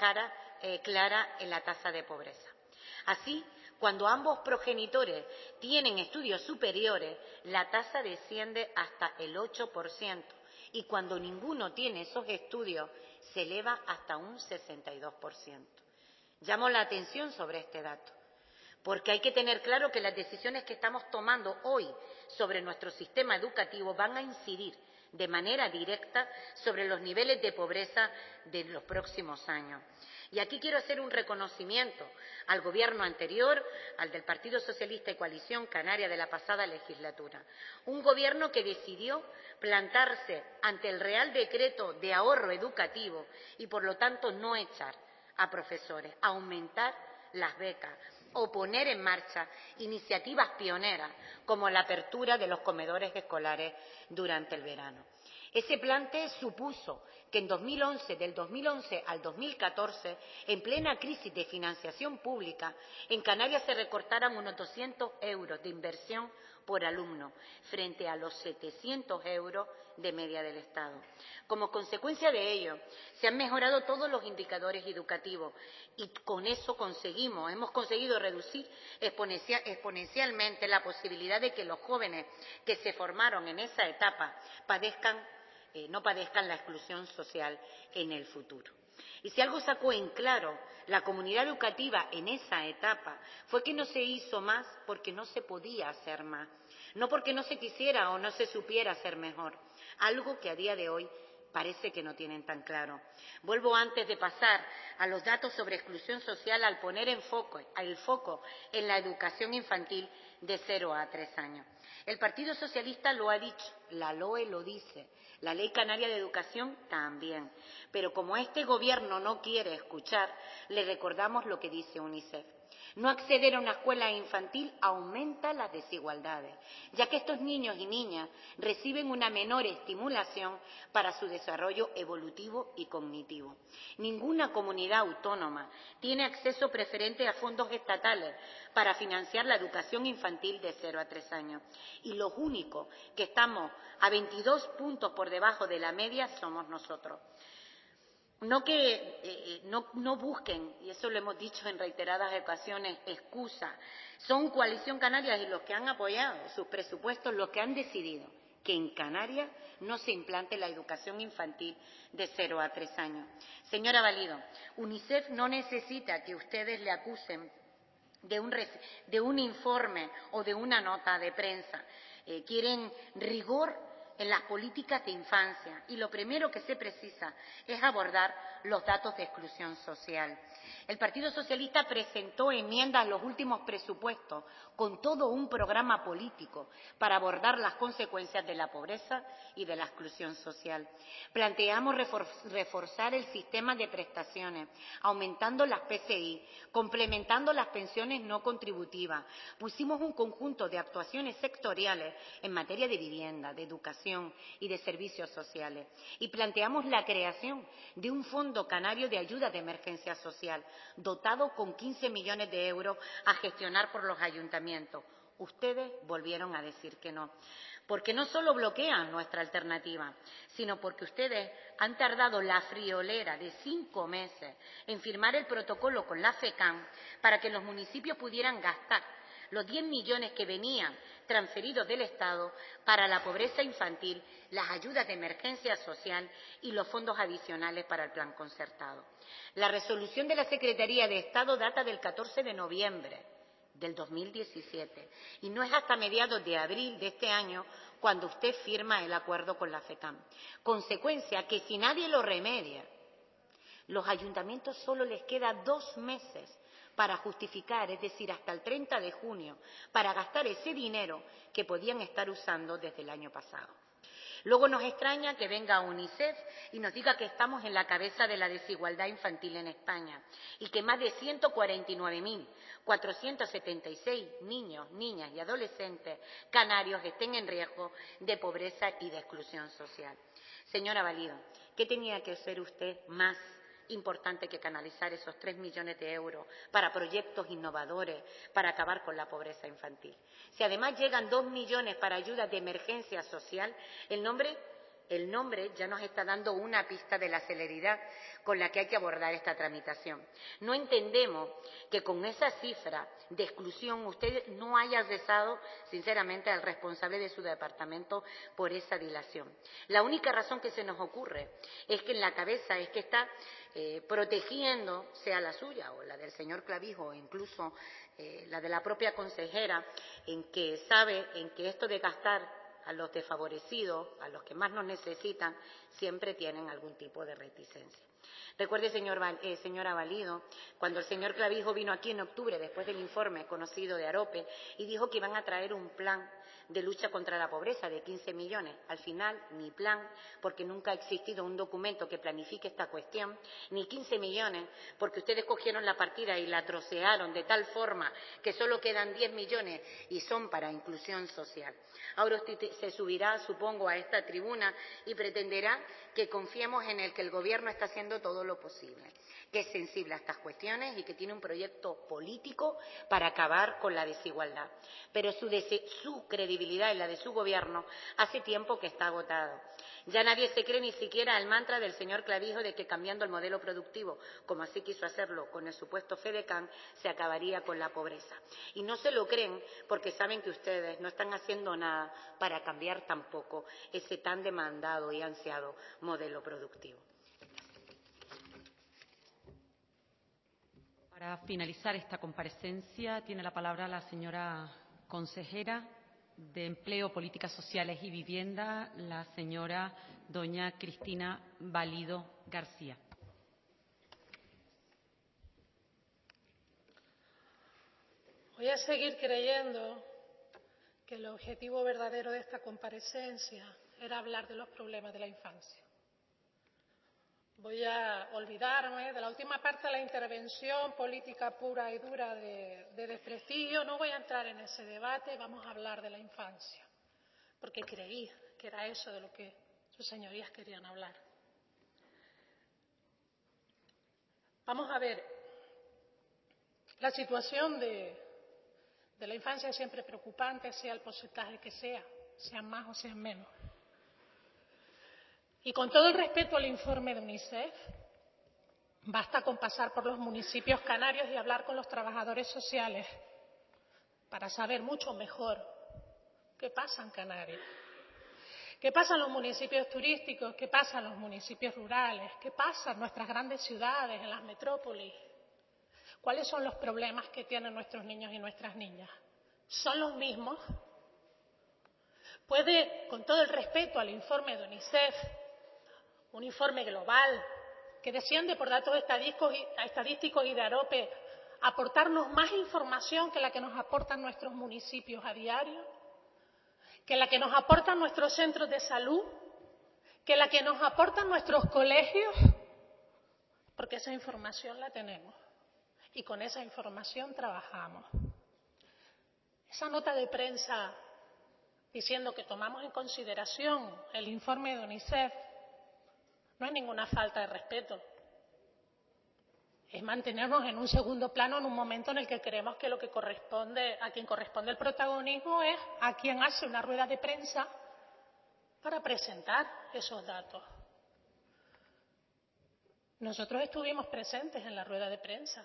clara en la tasa de pobreza. Así, cuando ambos progenitores tienen estudios superiores, la tasa desciende hasta el 8%. Y cuando ninguno tiene esos estudios, se eleva hasta un 62%. Llamo la atención sobre este dato, porque hay que tener claro que las decisiones que estamos tomando hoy sobre nuestro sistema educativo van a incidir de manera directa sobre los niveles de pobreza de los próximos años. Y aquí quiero hacer un reconocimiento al Gobierno anterior, al del Partido Socialista y Coalición Canaria de la pasada legislatura. Un Gobierno que decidió plantarse ante el Real Decreto de ahorro educativo y, por lo tanto, no echar a profesores, aumentar las becas o poner en marcha iniciativas pioneras como la apertura de los comedores escolares durante el verano. Ese plante supuso que del 2011 al 2014, en plena crisis de financiación pública, en Canarias se recortaran unos 200 euros de inversión por alumno, frente a los 700 euros de media del Estado. Como consecuencia de ello, se han mejorado todos los indicadores educativos y con eso hemos conseguido reducir exponencialmente la posibilidad de que los jóvenes que se formaron en esa etapa no padezcan la exclusión social en el futuro. Y si algo sacó en claro la comunidad educativa en esa etapa fue que no se hizo más porque no se podía hacer más, no porque no se quisiera o no se supiera hacer mejor, algo que a día de hoy parece que no tienen tan claro. Vuelvo antes de pasar a los datos sobre exclusión social al poner el foco en la educación infantil de 0 a 3 años. El Partido Socialista lo ha dicho, la LOE lo dice, la Ley Canaria de Educación también. Pero como este Gobierno no quiere escuchar, le recordamos lo que dice UNICEF. No acceder a una escuela infantil aumenta las desigualdades, ya que estos niños y niñas reciben una menor estimulación para su desarrollo evolutivo y cognitivo. Ninguna comunidad autónoma tiene acceso preferente a fondos estatales para financiar la educación infantil de 0 a 3 años. Y los únicos que estamos a 22 puntos por debajo de la media somos nosotros. No busquen, y eso lo hemos dicho en reiteradas ocasiones, excusas. Son Coalición Canaria y los que han apoyado sus presupuestos los que han decidido que en Canarias no se implante la educación infantil de 0 a 3 años. Señora Valido, UNICEF no necesita que ustedes le acusen de un informe o de una nota de prensa. Quieren rigor en las políticas de infancia y lo primero que se precisa es abordar los datos de exclusión social. El Partido Socialista presentó enmiendas a los últimos presupuestos con todo un programa político para abordar las consecuencias de la pobreza y de la exclusión social. Planteamos reforzar el sistema de prestaciones, aumentando las PCI, complementando las pensiones no contributivas. Pusimos un conjunto de actuaciones sectoriales en materia de vivienda, de educación y de servicios sociales. Y planteamos la creación de un Fondo Canario de Ayuda de Emergencia Social, dotado con 15 millones de euros a gestionar por los ayuntamientos. Ustedes volvieron a decir que no. porque no solo bloquean nuestra alternativa, sino porque ustedes han tardado la friolera de 5 meses en firmar el protocolo con la FECAM para que los municipios pudieran gastar los 10 millones que venían transferidos del Estado para la pobreza infantil, las ayudas de emergencia social y los fondos adicionales para el plan concertado. La resolución de la Secretaría de Estado data del 14 de noviembre del 2017 y no es hasta mediados de abril de este año cuando usted firma el acuerdo con la FECAM. Consecuencia que si nadie lo remedia, los ayuntamientos solo les queda 2 meses para justificar, es decir, hasta el 30 de junio, para gastar ese dinero que podían estar usando desde el año pasado. Luego nos extraña que venga UNICEF y nos diga que estamos en la cabeza de la desigualdad infantil en España y que más de 149.476 niños, niñas y adolescentes canarios estén en riesgo de pobreza y de exclusión social. Señora Valido, ¿qué tenía que hacer usted más importante que canalizar esos 3 millones de euros para proyectos innovadores para acabar con la pobreza infantil? Si además llegan 2 millones para ayudas de emergencia social, el nombre ya nos está dando una pista de la celeridad con la que hay que abordar esta tramitación. No entendemos que con esa cifra de exclusión usted no haya cesado, sinceramente, al responsable de su departamento por esa dilación. La única razón que se nos ocurre es que en la cabeza es que está protegiendo, sea la suya o la del señor Clavijo o incluso la de la propia consejera, en que sabe en que esto de gastar a los desfavorecidos, a los que más nos necesitan, siempre tienen algún tipo de reticencia. Recuerde, señora Valido, cuando el señor Clavijo vino aquí en octubre, después del informe conocido de Arope, y dijo que iban a traer un plan de lucha contra la pobreza de 15 millones. Al final, ni plan, porque nunca ha existido un documento que planifique esta cuestión, ni 15 millones, porque ustedes cogieron la partida y la trocearon de tal forma que solo quedan 10 millones y son para inclusión social. Ahora usted se subirá, supongo, a esta tribuna y pretenderá que confiemos en el que el Gobierno está haciendo todo lo posible, que es sensible a estas cuestiones y que tiene un proyecto político para acabar con la desigualdad. Pero su credibilidad y la de su Gobierno hace tiempo que está agotado. Ya nadie se cree ni siquiera al mantra del señor Clavijo de que cambiando el modelo productivo, como así quiso hacerlo con el supuesto FEDECAN, se acabaría con la pobreza. Y no se lo creen porque saben que ustedes no están haciendo nada para cambiar tampoco ese tan demandado y ansiado modelo productivo. Para finalizar esta comparecencia, tiene la palabra la señora consejera de Empleo, Políticas Sociales y Vivienda, la señora doña Cristina Valido García. Voy a seguir creyendo que el objetivo verdadero de esta comparecencia era hablar de los problemas de la infancia. Voy a olvidarme de la última parte de la intervención política pura y dura de desprestigio. No voy a entrar en ese debate, vamos a hablar de la infancia, porque creí que era eso de lo que sus señorías querían hablar. Vamos a ver, la situación de la infancia es siempre preocupante, sea el porcentaje que sea, sean más o sean menos. Y con todo el respeto al informe de UNICEF, basta con pasar por los municipios canarios y hablar con los trabajadores sociales para saber mucho mejor qué pasa en Canarias, qué pasa en los municipios turísticos, qué pasa en los municipios rurales, qué pasa en nuestras grandes ciudades, en las metrópolis, cuáles son los problemas que tienen nuestros niños y nuestras niñas. ¿Son los mismos? Puede, con todo el respeto al informe de UNICEF, un informe global que desciende por datos estadísticos y de Arope, aportarnos más información que la que nos aportan nuestros municipios a diario, que la que nos aportan nuestros centros de salud, que la que nos aportan nuestros colegios, porque esa información la tenemos y con esa información trabajamos. Esa nota de prensa diciendo que tomamos en consideración el informe de UNICEF no es ninguna falta de respeto. Es mantenernos en un segundo plano en un momento en el que creemos que a quien corresponde el protagonismo es a quien hace una rueda de prensa para presentar esos datos. Nosotros estuvimos presentes en la rueda de prensa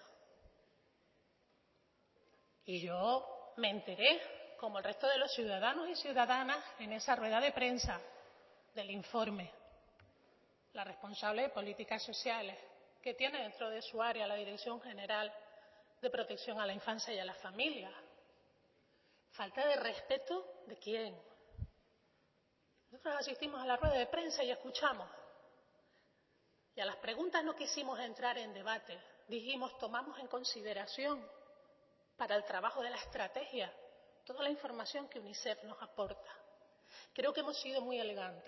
y yo me enteré, como el resto de los ciudadanos y ciudadanas, en esa rueda de prensa del informe. La responsable de Políticas Sociales, que tiene dentro de su área la Dirección General de Protección a la Infancia y a la Familia. ¿Falta de respeto de quién? Nosotros asistimos a la rueda de prensa y escuchamos. Y a las preguntas no quisimos entrar en debate. Dijimos, tomamos en consideración para el trabajo de la estrategia toda la información que UNICEF nos aporta. Creo que hemos sido muy elegantes.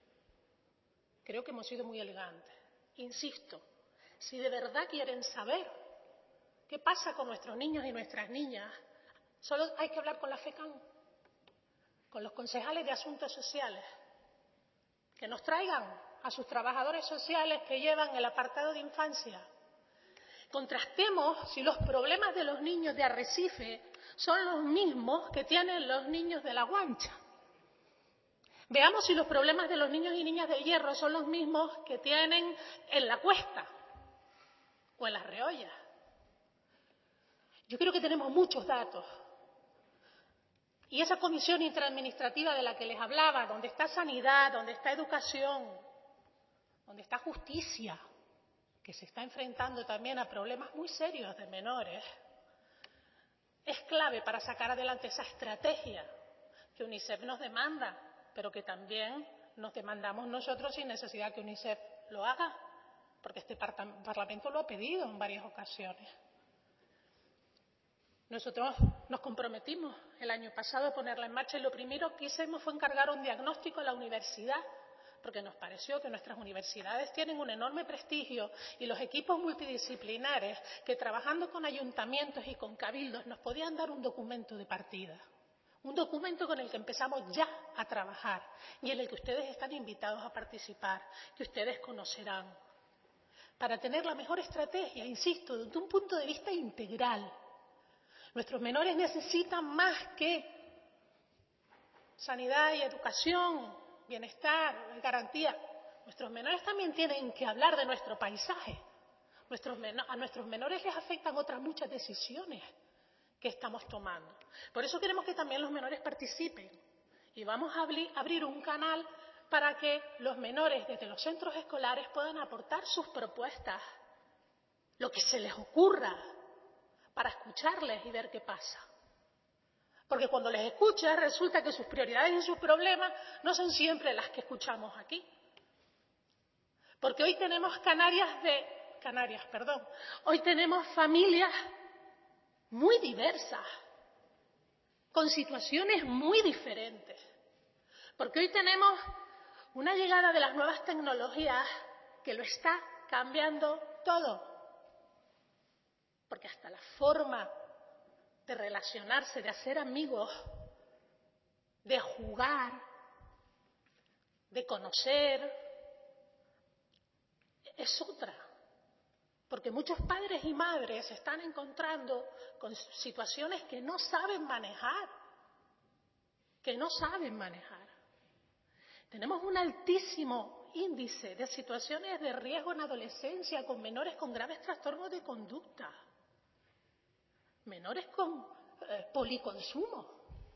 Insisto, si de verdad quieren saber qué pasa con nuestros niños y nuestras niñas, solo hay que hablar con la FECAN, con los concejales de Asuntos Sociales, que nos traigan a sus trabajadores sociales que llevan el apartado de infancia. Contrastemos si los problemas de los niños de Arrecife son los mismos que tienen los niños de La Guancha. Veamos si los problemas de los niños y niñas del Hierro son los mismos que tienen en La Cuesta o en Las Reollas. Yo creo que tenemos muchos datos. Y esa comisión interadministrativa de la que les hablaba, donde está sanidad, donde está educación, donde está justicia, que se está enfrentando también a problemas muy serios de menores, es clave para sacar adelante esa estrategia que UNICEF nos demanda, pero que también nos demandamos nosotros sin necesidad que UNICEF lo haga, porque este Parlamento lo ha pedido en varias ocasiones. Nosotros nos comprometimos el año pasado a ponerla en marcha y lo primero que hicimos fue encargar un diagnóstico a la universidad, porque nos pareció que nuestras universidades tienen un enorme prestigio y los equipos multidisciplinares que trabajando con ayuntamientos y con cabildos nos podían dar un documento de partida. Un documento con el que empezamos ya a trabajar y en el que ustedes están invitados a participar, que ustedes conocerán, para tener la mejor estrategia, insisto, desde un punto de vista integral. Nuestros menores necesitan más que sanidad y educación, bienestar, garantía. Nuestros menores también tienen que hablar de nuestro paisaje. A nuestros menores les afectan otras muchas decisiones que estamos tomando. Por eso queremos que también los menores participen. Y vamos a abrir un canal para que los menores desde los centros escolares puedan aportar sus propuestas, lo que se les ocurra, para escucharles y ver qué pasa. Porque cuando les escuchas resulta que sus prioridades y sus problemas no son siempre las que escuchamos aquí. Porque hoy tenemos hoy tenemos familias muy diversas, con situaciones muy diferentes. Porque hoy tenemos una llegada de las nuevas tecnologías que lo está cambiando todo. Porque hasta la forma de relacionarse, de hacer amigos, de jugar, de conocer, es otra. Porque muchos padres y madres se están encontrando con situaciones que no saben manejar. Tenemos un altísimo índice de situaciones de riesgo en adolescencia con menores con graves trastornos de conducta. Menores con policonsumo.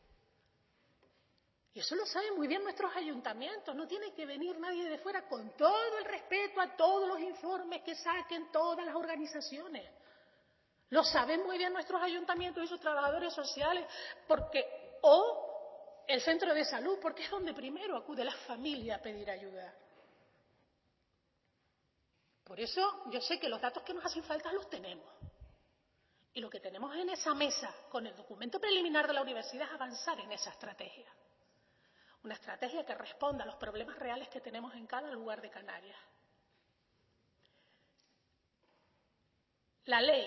Y eso lo saben muy bien nuestros ayuntamientos. No tiene que venir nadie de fuera, con todo el respeto a todos los informes que saquen todas las organizaciones. Lo saben muy bien nuestros ayuntamientos y sus trabajadores sociales, o el centro de salud, porque es donde primero acude la familia a pedir ayuda. Por eso yo sé que los datos que nos hacen falta los tenemos. Y lo que tenemos en esa mesa, con el documento preliminar de la universidad, es avanzar en esa estrategia. Una estrategia que responda a los problemas reales que tenemos en cada lugar de Canarias. La ley,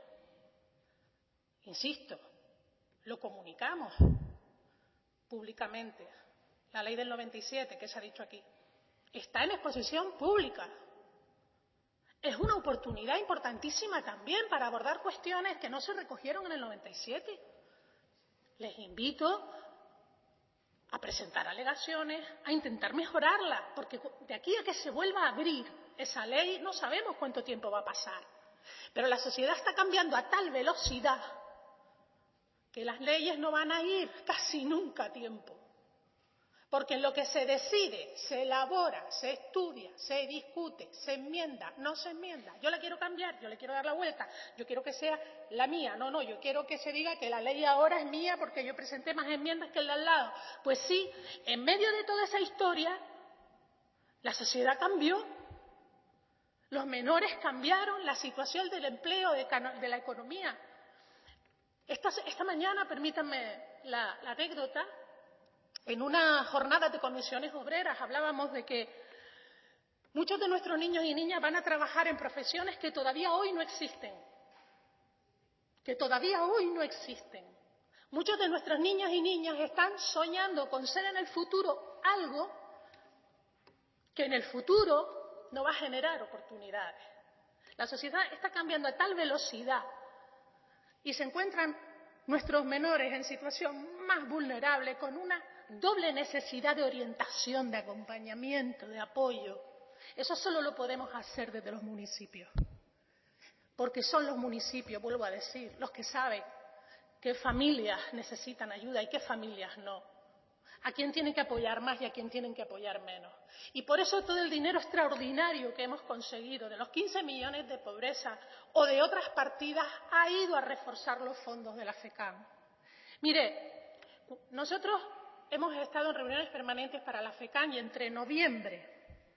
insisto, lo comunicamos públicamente. La ley del 97, que se ha dicho aquí, está en exposición pública. Es una oportunidad importantísima también para abordar cuestiones que no se recogieron en el 97. Les invito a presentar alegaciones, a intentar mejorarla, porque de aquí a que se vuelva a abrir esa ley no sabemos cuánto tiempo va a pasar. Pero la sociedad está cambiando a tal velocidad que las leyes no van a ir casi nunca a tiempo. Porque en lo que se decide, se elabora, se estudia, se discute, se enmienda, no se enmienda. Yo la quiero cambiar, yo le quiero dar la vuelta, yo quiero que sea la mía. No, yo quiero que se diga que la ley ahora es mía porque yo presenté más enmiendas que el de al lado. Pues sí, en medio de toda esa historia, la sociedad cambió. Los menores cambiaron, la situación del empleo, de la economía. Esta mañana, permítanme la anécdota, en una jornada de comisiones obreras hablábamos de que muchos de nuestros niños y niñas van a trabajar en profesiones que todavía hoy no existen. Muchos de nuestros niños y niñas están soñando con ser en el futuro algo que en el futuro no va a generar oportunidades. La sociedad está cambiando a tal velocidad y se encuentran nuestros menores en situación más vulnerable, con una doble necesidad de orientación, de acompañamiento, de apoyo. Eso solo lo podemos hacer desde los municipios, porque son los municipios, vuelvo a decir, los que saben qué familias necesitan ayuda y qué familias no, a quién tienen que apoyar más y a quién tienen que apoyar menos. Y por eso todo el dinero extraordinario que hemos conseguido, de los 15 millones de pobreza o de otras partidas, ha ido a reforzar los fondos de la FECAM. Mire, nosotros hemos estado en reuniones permanentes para la FECAM y entre noviembre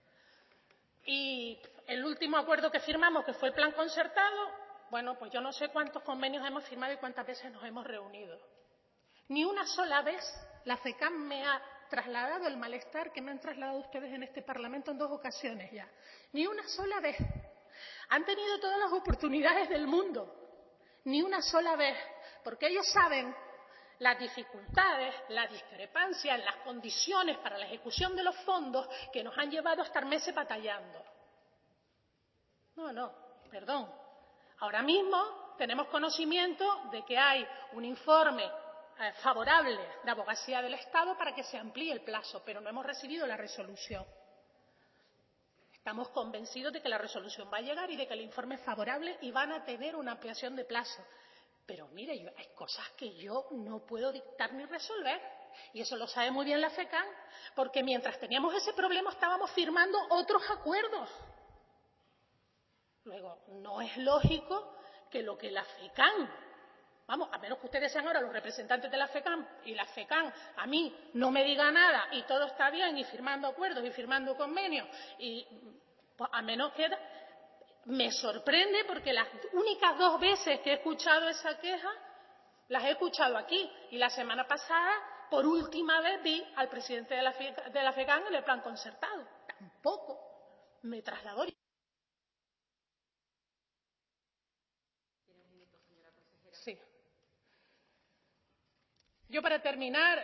y el último acuerdo que firmamos, que fue el plan concertado, bueno, pues yo no sé cuántos convenios hemos firmado y cuántas veces nos hemos reunido. Ni una sola vez la FECAM me ha trasladado el malestar que me han trasladado ustedes en este Parlamento en 2 ocasiones ya. Ni una sola vez. Han tenido todas las oportunidades del mundo. Ni una sola vez. Porque ellos saben las dificultades, las discrepancias, las condiciones para la ejecución de los fondos que nos han llevado a estar meses batallando. Perdón. Ahora mismo tenemos conocimiento de que hay un informe favorable de Abogacía del Estado para que se amplíe el plazo, pero no hemos recibido la resolución. Estamos convencidos de que la resolución va a llegar y de que el informe es favorable y van a tener una ampliación de plazo. Pero mire, hay cosas que yo no puedo dictar ni resolver. Y eso lo sabe muy bien la FECAM, porque mientras teníamos ese problema estábamos firmando otros acuerdos. Luego, no es lógico que lo que la FECAM, a menos que ustedes sean ahora los representantes de la FECAM y la FECAM a mí no me diga nada y todo está bien y firmando acuerdos y firmando convenios, y pues, a menos que me sorprende porque las únicas 2 veces que he escuchado esa queja las he escuchado aquí y la semana pasada por última vez vi al presidente de la FECAM en el plan concertado. Tampoco me trasladó. Sí. Yo, para terminar,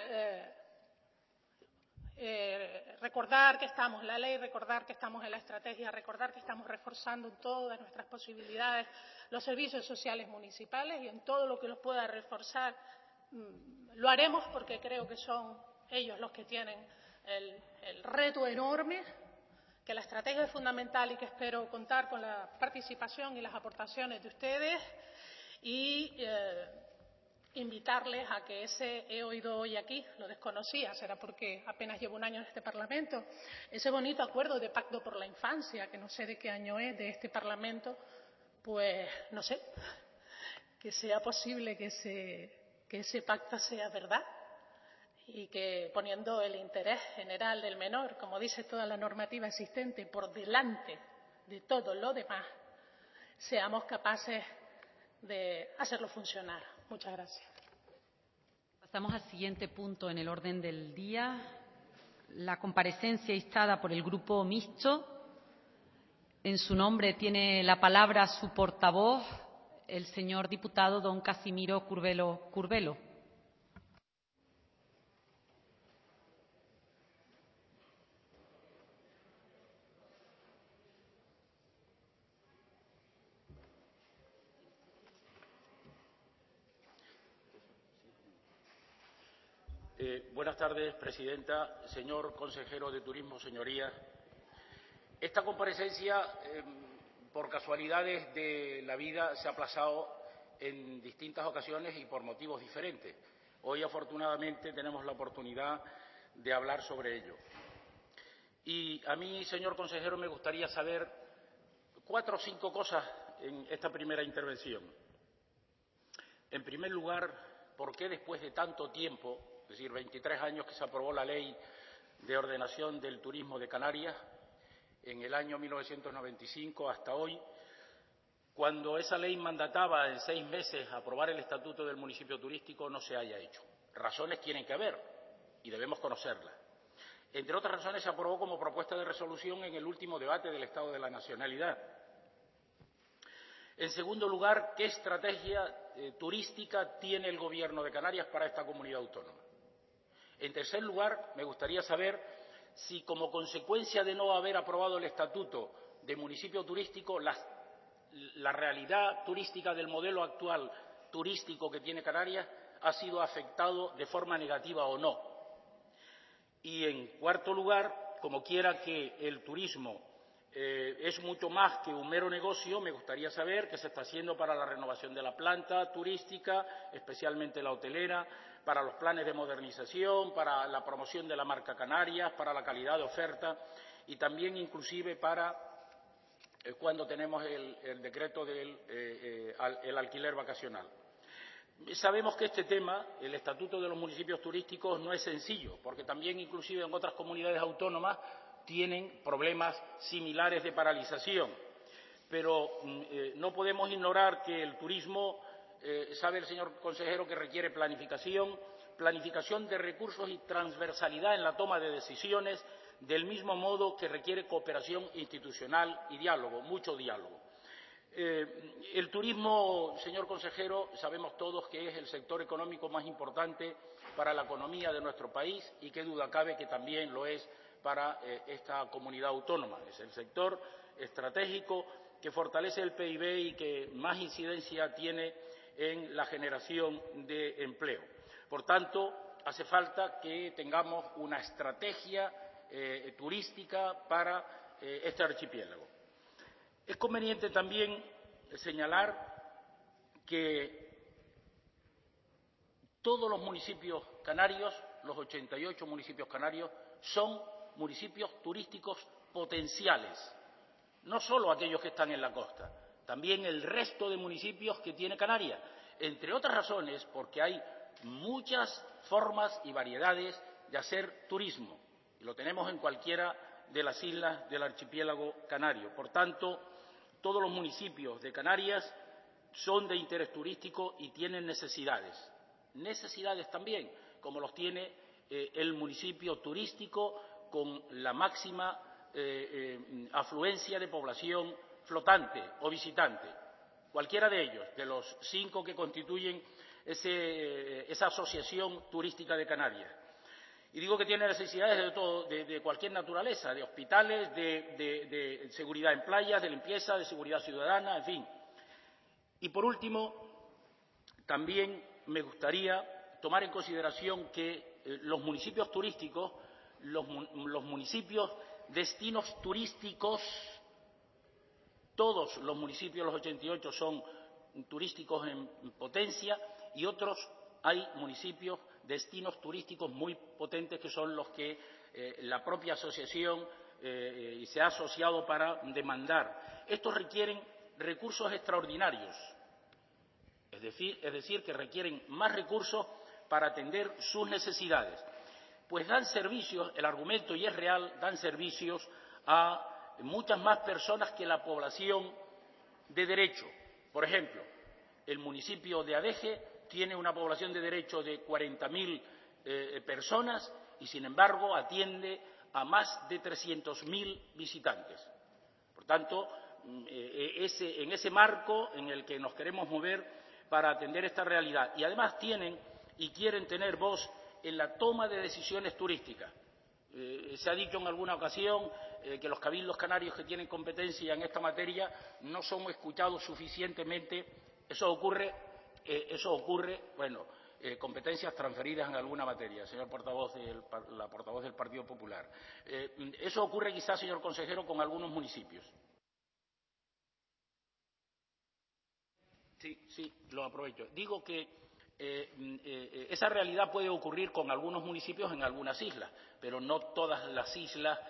recordar que estamos en la ley, recordar que estamos en la estrategia, recordar que estamos reforzando todas nuestras posibilidades los servicios sociales municipales, y en todo lo que los pueda reforzar lo haremos, porque creo que son ellos los que tienen el reto enorme, que la estrategia es fundamental y que espero contar con la participación y las aportaciones de ustedes, y invitarles a que he oído hoy aquí, lo desconocía, será porque apenas llevo 1 año en este Parlamento, ese bonito acuerdo de pacto por la infancia, que no sé de qué año es, de este Parlamento, pues no sé, que sea posible que ese pacto sea verdad y que, poniendo el interés general del menor, como dice toda la normativa existente, por delante de todo lo demás, seamos capaces de hacerlo funcionar. Muchas gracias. Pasamos al siguiente punto en el orden del día, la comparecencia instada por el Grupo Mixto. En su nombre tiene la palabra su portavoz, el señor diputado don Casimiro Curbelo. Buenas tardes, presidenta, señor consejero de Turismo, señorías. Esta comparecencia, por casualidades de la vida, se ha aplazado en distintas ocasiones y por motivos diferentes. Hoy, afortunadamente, tenemos la oportunidad de hablar sobre ello. Y a mí, señor consejero, me gustaría saber 4 o 5 cosas en esta primera intervención. En primer lugar, ¿por qué después de tanto tiempo, es decir, 23 años que se aprobó la Ley de Ordenación del Turismo de Canarias, en el año 1995 hasta hoy, cuando esa ley mandataba en 6 meses aprobar el Estatuto del Municipio Turístico, no se haya hecho? Razones tienen que haber y debemos conocerlas. Entre otras razones, se aprobó como propuesta de resolución en el último debate del Estado de la Nacionalidad. En segundo lugar, ¿qué estrategia turística tiene el Gobierno de Canarias para esta comunidad autónoma? En tercer lugar, me gustaría saber si, como consecuencia de no haber aprobado el Estatuto de Municipio Turístico, la realidad turística del modelo actual turístico que tiene Canarias ha sido afectado de forma negativa o no. Y, en cuarto lugar, como quiera que el turismo es mucho más que un mero negocio, me gustaría saber qué se está haciendo para la renovación de la planta turística, especialmente la hotelera, para los planes de modernización, para la promoción de la marca Canarias, para la calidad de oferta y también inclusive para cuando tenemos el decreto del alquiler vacacional. Sabemos que este tema, el Estatuto de los Municipios Turísticos, no es sencillo, porque también inclusive en otras comunidades autónomas tienen problemas similares de paralización. Pero no podemos ignorar que el turismo, sabe el señor consejero, que requiere planificación de recursos y transversalidad en la toma de decisiones, del mismo modo que requiere cooperación institucional y diálogo, mucho diálogo. El turismo, señor consejero, sabemos todos que es el sector económico más importante para la economía de nuestro país y qué duda cabe que también lo es para esta comunidad autónoma. Es el sector estratégico que fortalece el PIB y que más incidencia tiene en la generación de empleo. Por tanto, hace falta que tengamos una estrategia turística para este archipiélago. Es conveniente también señalar que todos los municipios canarios, los 88 municipios canarios, son municipios turísticos potenciales, no solo aquellos que están en la costa, también el resto de municipios que tiene Canarias, entre otras razones porque hay muchas formas y variedades de hacer turismo, y lo tenemos en cualquiera de las islas del archipiélago canario. Por tanto, todos los municipios de Canarias son de interés turístico y tienen necesidades también, como los tiene el municipio turístico con la máxima afluencia de población flotante o visitante, cualquiera de ellos, de los 5 que constituyen esa asociación turística de Canarias. Y digo que tiene necesidades de cualquier naturaleza, de hospitales, de seguridad en playas, de limpieza, de seguridad ciudadana, en fin. Y, por último, también me gustaría tomar en consideración que los municipios turísticos, los municipios destinos turísticos, todos los municipios, los 88, son turísticos en potencia y otros hay municipios destinos turísticos muy potentes que son los que la propia asociación se ha asociado para demandar. Estos requieren recursos extraordinarios, es decir, que requieren más recursos para atender sus necesidades. Pues dan servicios, el argumento, y es real, dan servicios a muchas más personas que la población de derecho. Por ejemplo, el municipio de Adeje tiene una población de derecho de 40.000 personas y, sin embargo, atiende a más de 300.000 visitantes. Por tanto, en ese marco en el que nos queremos mover para atender esta realidad. Y además tienen y quieren tener voz en la toma de decisiones turísticas. Se ha dicho en alguna ocasión que los cabildos canarios que tienen competencia en esta materia no son escuchados suficientemente. Eso ocurre, bueno, competencias transferidas en alguna materia, señor portavoz, la portavoz del Partido Popular. Eso ocurre quizás, señor consejero, con algunos municipios. Sí, lo aprovecho. Digo que esa realidad puede ocurrir con algunos municipios en algunas islas, pero no todas las islas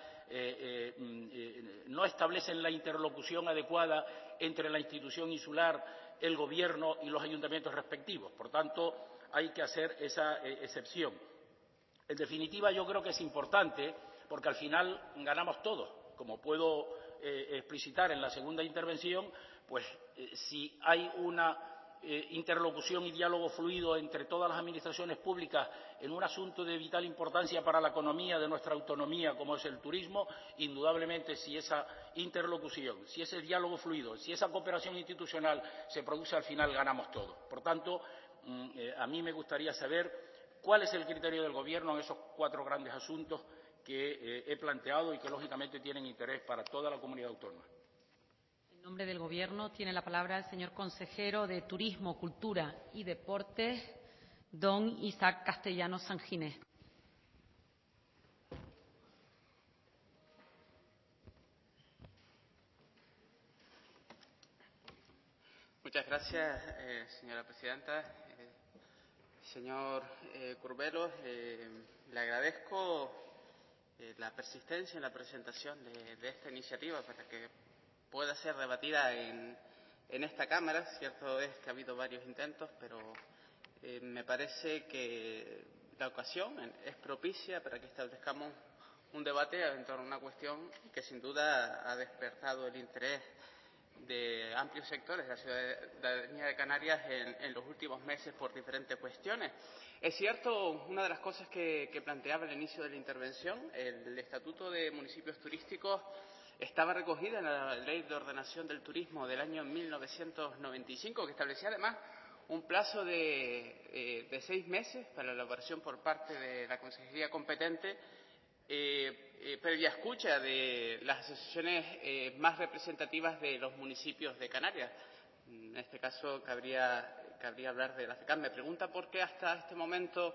no establecen la interlocución adecuada entre la institución insular, el Gobierno y los ayuntamientos respectivos. Por tanto, hay que hacer esa excepción. En definitiva, yo creo que es importante porque al final ganamos todos. Como puedo explicitar en la segunda intervención, pues si hay una interlocución y diálogo fluido entre todas las administraciones públicas en un asunto de vital importancia para la economía de nuestra autonomía, como es el turismo, indudablemente si esa interlocución, si ese diálogo fluido, si esa cooperación institucional se produce, al final ganamos todos. Por tanto, a mí me gustaría saber cuál es el criterio del Gobierno en esos 4 grandes asuntos que he planteado y que, lógicamente, tienen interés para toda la comunidad autónoma. En nombre del Gobierno tiene la palabra el señor consejero de Turismo, Cultura y Deportes, don Isaac Castellanos Sanginés. Muchas gracias, señora presidenta. Señor Curvelo, le agradezco la persistencia en la presentación de esta iniciativa para que pueda ser debatida en esta Cámara. Cierto es que ha habido varios intentos, pero me parece que la ocasión es propicia para que establezcamos un debate en torno a una cuestión que sin duda ha despertado el interés de amplios sectores de la ciudadanía de Canarias en los últimos meses por diferentes cuestiones. Es cierto, una de las cosas que planteaba al inicio de la intervención, el Estatuto de Municipios Turísticos estaba recogida en la Ley de Ordenación del Turismo del año 1995, que establecía además un plazo de 6 meses para la elaboración por parte de la Consejería competente, previa escucha de las asociaciones más representativas de los municipios de Canarias. En este caso cabría hablar de la FECAM. Me pregunta por qué hasta este momento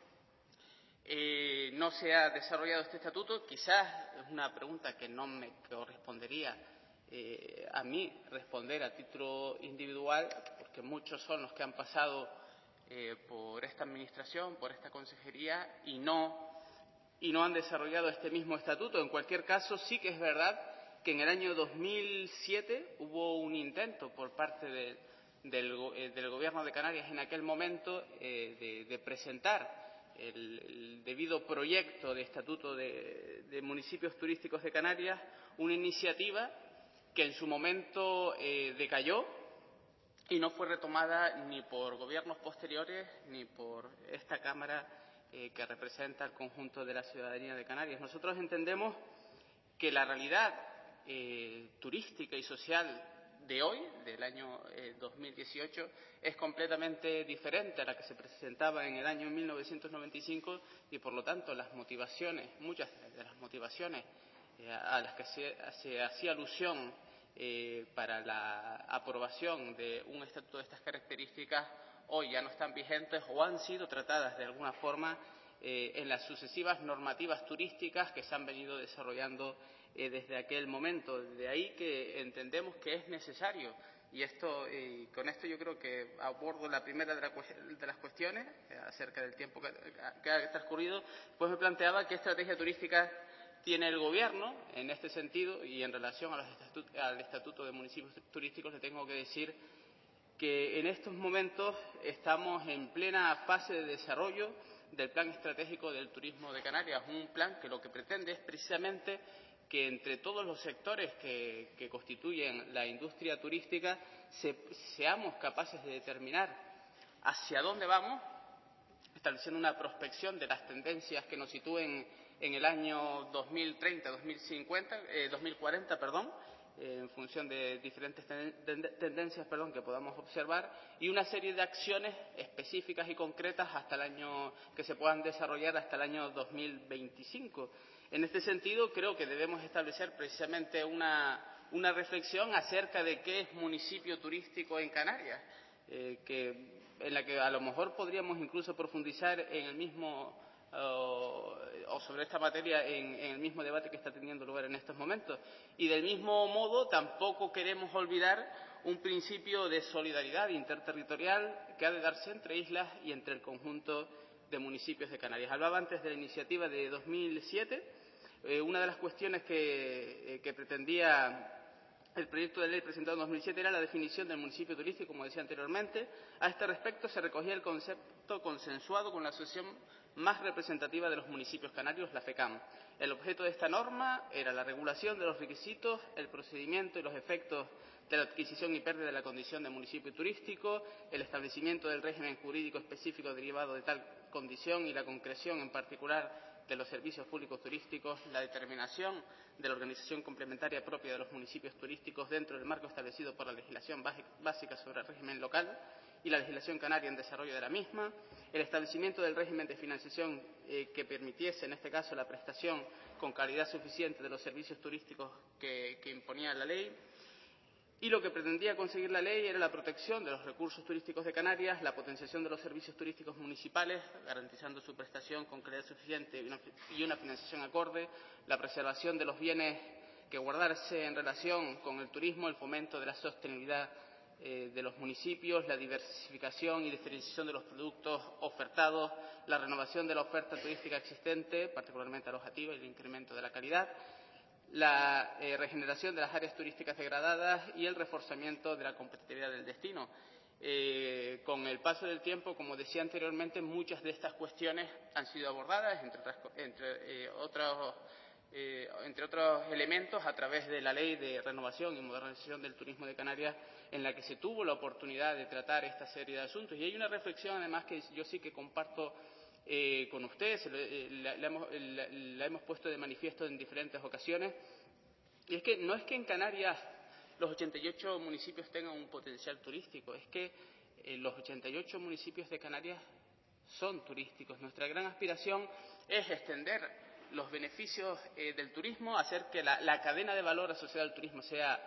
no se ha desarrollado este estatuto. Quizás es una pregunta que no me correspondería a mí responder a título individual, porque muchos son los que han pasado por esta administración, por esta consejería, y no han desarrollado este mismo estatuto. En cualquier caso, sí que es verdad que en el año 2007 hubo un intento por parte del Gobierno de Canarias en aquel momento de presentar el debido proyecto de Estatuto de Municipios Turísticos de Canarias, una iniciativa que en su momento decayó y no fue retomada ni por gobiernos posteriores ni por esta Cámara que representa al conjunto de la ciudadanía de Canarias. Nosotros entendemos que la realidad turística y social de hoy, del año 2018, es completamente diferente a la que se presentaba en el año 1995 y, por lo tanto, las motivaciones, muchas de las motivaciones a las que se hacía alusión para la aprobación de un estatuto de estas características, hoy ya no están vigentes o han sido tratadas de alguna forma en las sucesivas normativas turísticas que se han venido desarrollando desde aquel momento. De ahí que entendemos que es necesario, y con esto yo creo que abordo la primera de las cuestiones acerca del tiempo que ha transcurrido, pues me planteaba qué estrategia turística tiene el Gobierno en este sentido, y en relación al Estatuto de Municipios Turísticos le tengo que decir que en estos momentos estamos en plena fase de desarrollo del Plan Estratégico del Turismo de Canarias, un plan que lo que pretende es precisamente que entre todos los sectores que constituyen la industria turística seamos capaces de determinar hacia dónde vamos, estableciendo una prospección de las tendencias que nos sitúen en el año 2030, 2040, en función de diferentes tendencias que podamos observar, y una serie de acciones específicas y concretas hasta el año que se puedan desarrollar hasta el año 2025. En este sentido, creo que debemos establecer precisamente una reflexión acerca de qué es municipio turístico en Canarias, que en la que a lo mejor podríamos incluso profundizar en el mismo o sobre esta materia en el mismo debate que está teniendo lugar en estos momentos. Y del mismo modo tampoco queremos olvidar un principio de solidaridad interterritorial que ha de darse entre islas y entre el conjunto de municipios de Canarias. Hablaba antes de la iniciativa de 2007. Una de las cuestiones que pretendía el proyecto de ley presentado en 2007 era la definición del municipio turístico, como decía anteriormente. A este respecto se recogía el concepto consensuado con la asociación más representativa de los municipios canarios, la FECAM. El objeto de esta norma era la regulación de los requisitos, el procedimiento y los efectos de la adquisición y pérdida de la condición de municipio turístico, el establecimiento del régimen jurídico específico derivado de tal condición y la concreción, en particular, de los servicios públicos turísticos, la determinación de la organización complementaria propia de los municipios turísticos dentro del marco establecido por la legislación básica sobre el régimen local y la legislación canaria en desarrollo de la misma, el establecimiento del régimen de financiación que permitiese, en este caso, la prestación con calidad suficiente de los servicios turísticos que imponía la ley. Y lo que pretendía conseguir la ley era la protección de los recursos turísticos de Canarias, la potenciación de los servicios turísticos municipales, garantizando su prestación con calidad suficiente y una financiación acorde, la preservación de los bienes que guardarse en relación con el turismo, el fomento de la sostenibilidad de los municipios, la diversificación y diferenciación de los productos ofertados, la renovación de la oferta turística existente, particularmente alojativa, y el incremento de la calidad, la regeneración de las áreas turísticas degradadas y el reforzamiento de la competitividad del destino. Con el paso del tiempo, como decía anteriormente, muchas de estas cuestiones han sido abordadas, entre otros elementos, a través de la Ley de Renovación y Modernización del Turismo de Canarias, en la que se tuvo la oportunidad de tratar esta serie de asuntos. Y hay una reflexión, además, que yo sí que comparto con ustedes, la hemos puesto de manifiesto en diferentes ocasiones, y es que no es que en Canarias los 88 municipios tengan un potencial turístico, es que los 88 municipios de Canarias son turísticos. Nuestra gran aspiración es extender los beneficios del turismo, hacer que la cadena de valor asociada al turismo sea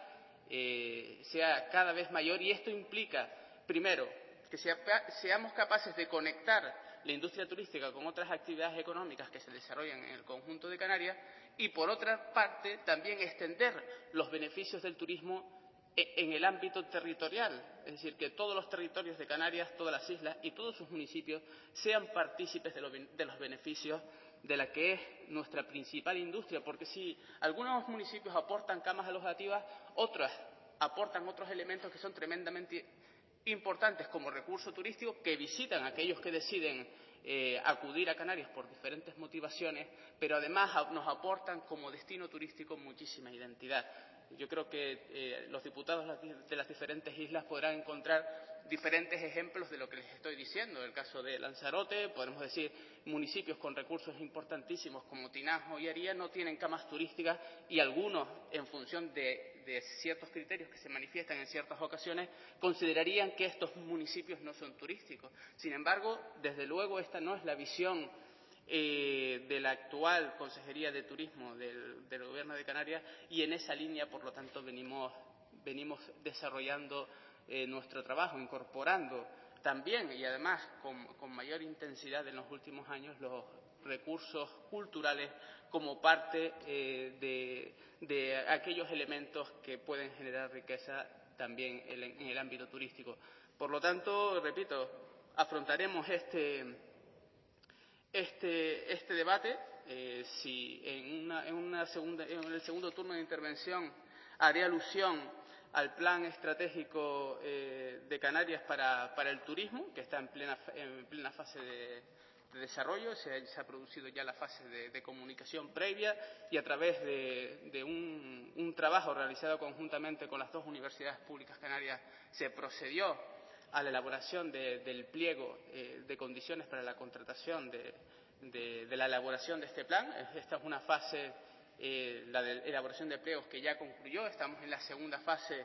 cada vez mayor, y esto implica, primero, que seamos capaces de conectar la industria turística con otras actividades económicas que se desarrollan en el conjunto de Canarias y, por otra parte, también extender los beneficios del turismo en el ámbito territorial. Es decir, que todos los territorios de Canarias, todas las islas y todos sus municipios sean partícipes de los beneficios de la que es nuestra principal industria. Porque si algunos municipios aportan camas alojativas, otros aportan otros elementos que son tremendamente importantes como recurso turístico, que visitan a aquellos que deciden acudir a Canarias por diferentes motivaciones, pero además nos aportan como destino turístico muchísima identidad. Yo creo que los diputados de las diferentes islas podrán encontrar diferentes ejemplos de lo que les estoy diciendo. En el caso de Lanzarote, podemos decir, municipios con recursos importantísimos como Tinajo y Aría no tienen camas turísticas, y algunos, en función de ciertos criterios que se manifiestan en ciertas ocasiones, considerarían que estos municipios no son turísticos. Sin embargo, desde luego, esta no es la visión de la actual Consejería de Turismo del Gobierno de Canarias, y en esa línea, por lo tanto, venimos desarrollando nuestro trabajo, incorporando también y además con mayor intensidad en los últimos años los recursos culturales como parte de aquellos elementos que pueden generar riqueza también en el ámbito turístico. Por lo tanto, repito, afrontaremos este debate. Si en el segundo turno de intervención haré alusión al plan estratégico de Canarias para el turismo, que está en plena fase de desarrollo. Se ha producido ya la fase de comunicación previa, y a través de un trabajo realizado conjuntamente con las dos universidades públicas canarias se procedió a la elaboración del pliego de condiciones para la contratación de la elaboración de este plan. Esta es una fase, la de elaboración de pliegos, que ya concluyó. Estamos en la segunda fase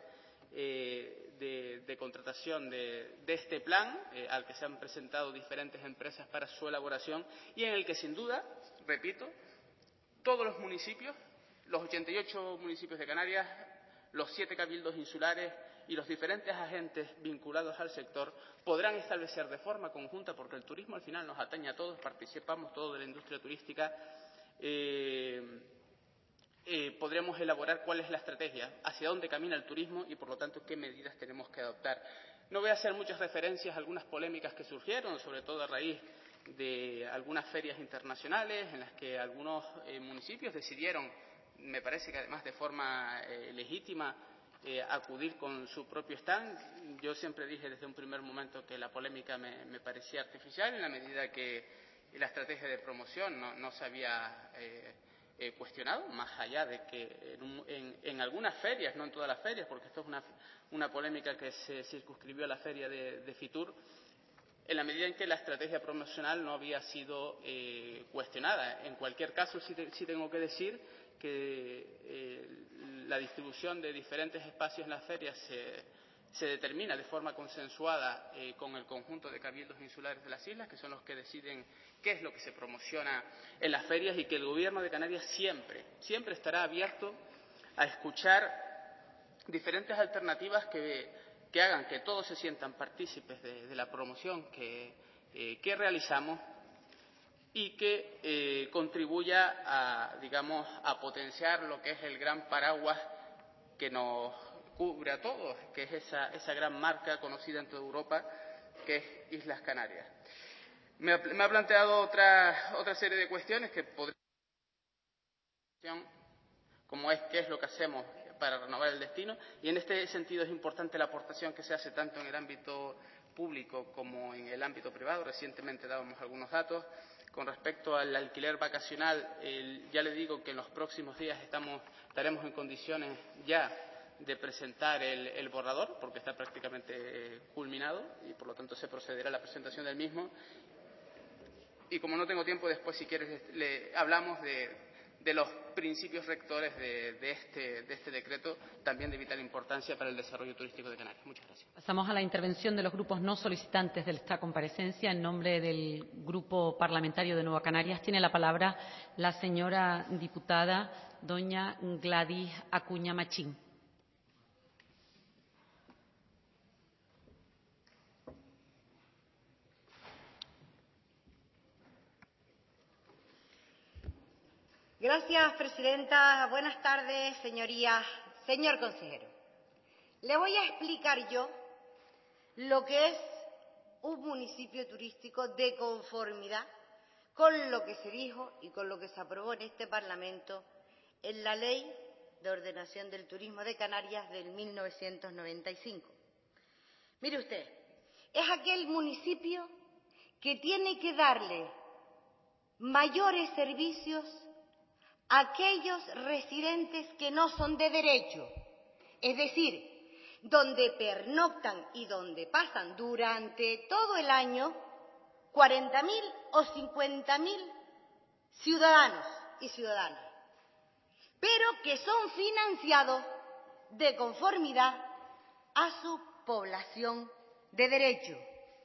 de contratación de este plan, al que se han presentado diferentes empresas para su elaboración, y en el que, sin duda, repito, todos los municipios, los 88 municipios de Canarias, los 7 cabildos insulares y los diferentes agentes vinculados al sector podrán establecer de forma conjunta, porque el turismo al final nos atañe a todos, participamos todos de la industria turística, podremos elaborar cuál es la estrategia, hacia dónde camina el turismo y, por lo tanto, qué medidas tenemos que adoptar. No voy a hacer muchas referencias a algunas polémicas que surgieron, sobre todo a raíz de algunas ferias internacionales en las que algunos municipios decidieron, me parece que además de forma legítima, acudir con su propio stand. Yo siempre dije desde un primer momento que la polémica me parecía artificial en la medida que la estrategia de promoción no se había cuestionado, más allá de que en algunas ferias, no en todas las ferias, porque esto es una polémica que se circunscribió a la feria de Fitur, en la medida en que la estrategia promocional no había sido cuestionada. En cualquier caso, sí tengo que decir que la distribución de diferentes espacios en las ferias se determina de forma consensuada con el conjunto de cabildos insulares de las islas, que son los que deciden qué es lo que se promociona en las ferias, y que el Gobierno de Canarias siempre estará abierto a escuchar diferentes alternativas que hagan que todos se sientan partícipes de la promoción que realizamos y que contribuya a potenciar lo que es el gran paraguas que nos cubre a todos, que es esa gran marca conocida en toda Europa, que es Islas Canarias. Me ha planteado otra serie de cuestiones que podrían, como es qué es lo que hacemos para renovar el destino, y en este sentido es importante la aportación que se hace tanto en el ámbito público como en el ámbito privado. Recientemente dábamos algunos datos. Con respecto al alquiler vacacional, ya le digo que en los próximos días estaremos en condiciones ya de presentar el borrador, porque está prácticamente culminado y por lo tanto se procederá a la presentación del mismo. Y como no tengo tiempo, después, si quieres, hablamos de los principios rectores de este decreto, también de vital importancia para el desarrollo turístico de Canarias. Muchas gracias. Pasamos a la intervención de los grupos no solicitantes de esta comparecencia. En nombre del Grupo Parlamentario de Nueva Canarias tiene la palabra la señora diputada doña Gladys Acuña Machín. Gracias, presidenta. Buenas tardes, señorías. Señor consejero, le voy a explicar yo lo que es un municipio turístico de conformidad con lo que se dijo y con lo que se aprobó en este Parlamento en la Ley de Ordenación del Turismo de Canarias del 1995. Mire usted, es aquel municipio que tiene que darle mayores servicios a aquellos residentes que no son de derecho, es decir, donde pernoctan y donde pasan durante todo el año 40.000 o 50.000 ciudadanos y ciudadanas, pero que son financiados de conformidad a su población de derecho.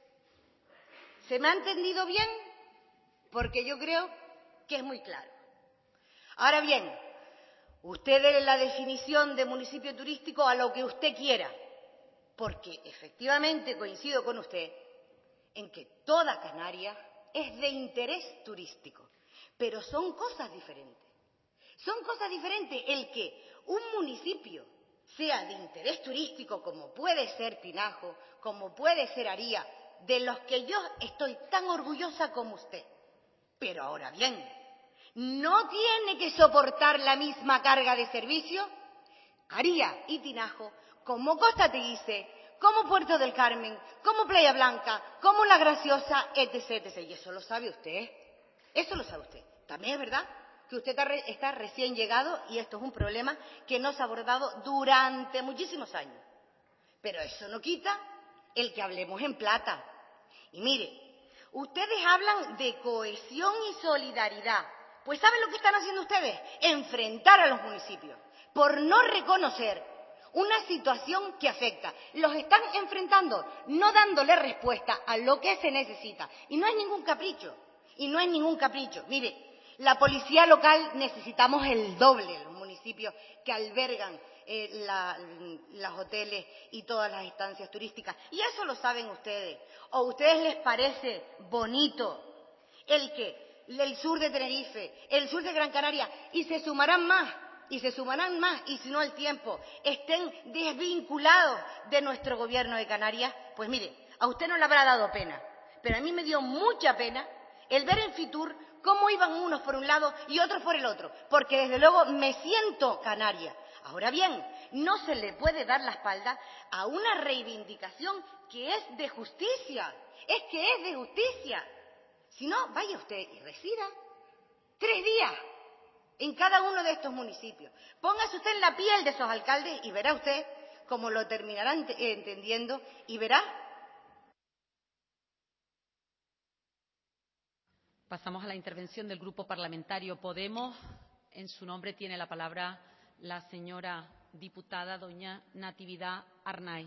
¿Se me ha entendido bien? Porque yo creo que es muy claro. Ahora bien, usted dé la definición de municipio turístico a lo que usted quiera, porque efectivamente coincido con usted en que toda Canarias es de interés turístico, pero son cosas diferentes. Son cosas diferentes el que un municipio sea de interés turístico, como puede ser Tinajo, como puede ser Aría, de los que yo estoy tan orgullosa como usted. Pero ahora bien, no tiene que soportar la misma carga de servicio Aría y Tinajo como Costa Teguise, como Puerto del Carmen, como Playa Blanca, como La Graciosa, etc., etc. Y eso lo sabe usted. Eso lo sabe usted. También es verdad que usted está recién llegado y esto es un problema que no se ha abordado durante muchísimos años. Pero eso no quita el que hablemos en plata. Y mire, ustedes hablan de cohesión y solidaridad. Pues ¿saben lo que están haciendo ustedes? Enfrentar a los municipios por no reconocer una situación que afecta. Los están enfrentando, no dándole respuesta a lo que se necesita. Y no es ningún capricho. Y no es ningún capricho. Mire, la policía local necesitamos el doble, los municipios que albergan los hoteles y todas las estancias turísticas. Y eso lo saben ustedes. ¿O a ustedes les parece bonito el sur de Tenerife, el sur de Gran Canaria, y se sumarán más, y si no al tiempo, estén desvinculados de nuestro gobierno de Canarias? Pues mire, a usted no le habrá dado pena, pero a mí me dio mucha pena el ver en Fitur cómo iban unos por un lado y otros por el otro, porque desde luego me siento canaria. Ahora bien, no se le puede dar la espalda a una reivindicación que es de justicia, es que es de justicia. Si no, vaya usted y resida 3 días en cada uno de estos municipios. Póngase usted en la piel de esos alcaldes y verá usted cómo lo terminarán entendiendo y verá. Pasamos a la intervención del Grupo Parlamentario Podemos. En su nombre tiene la palabra la señora diputada doña Natividad Arnaiz.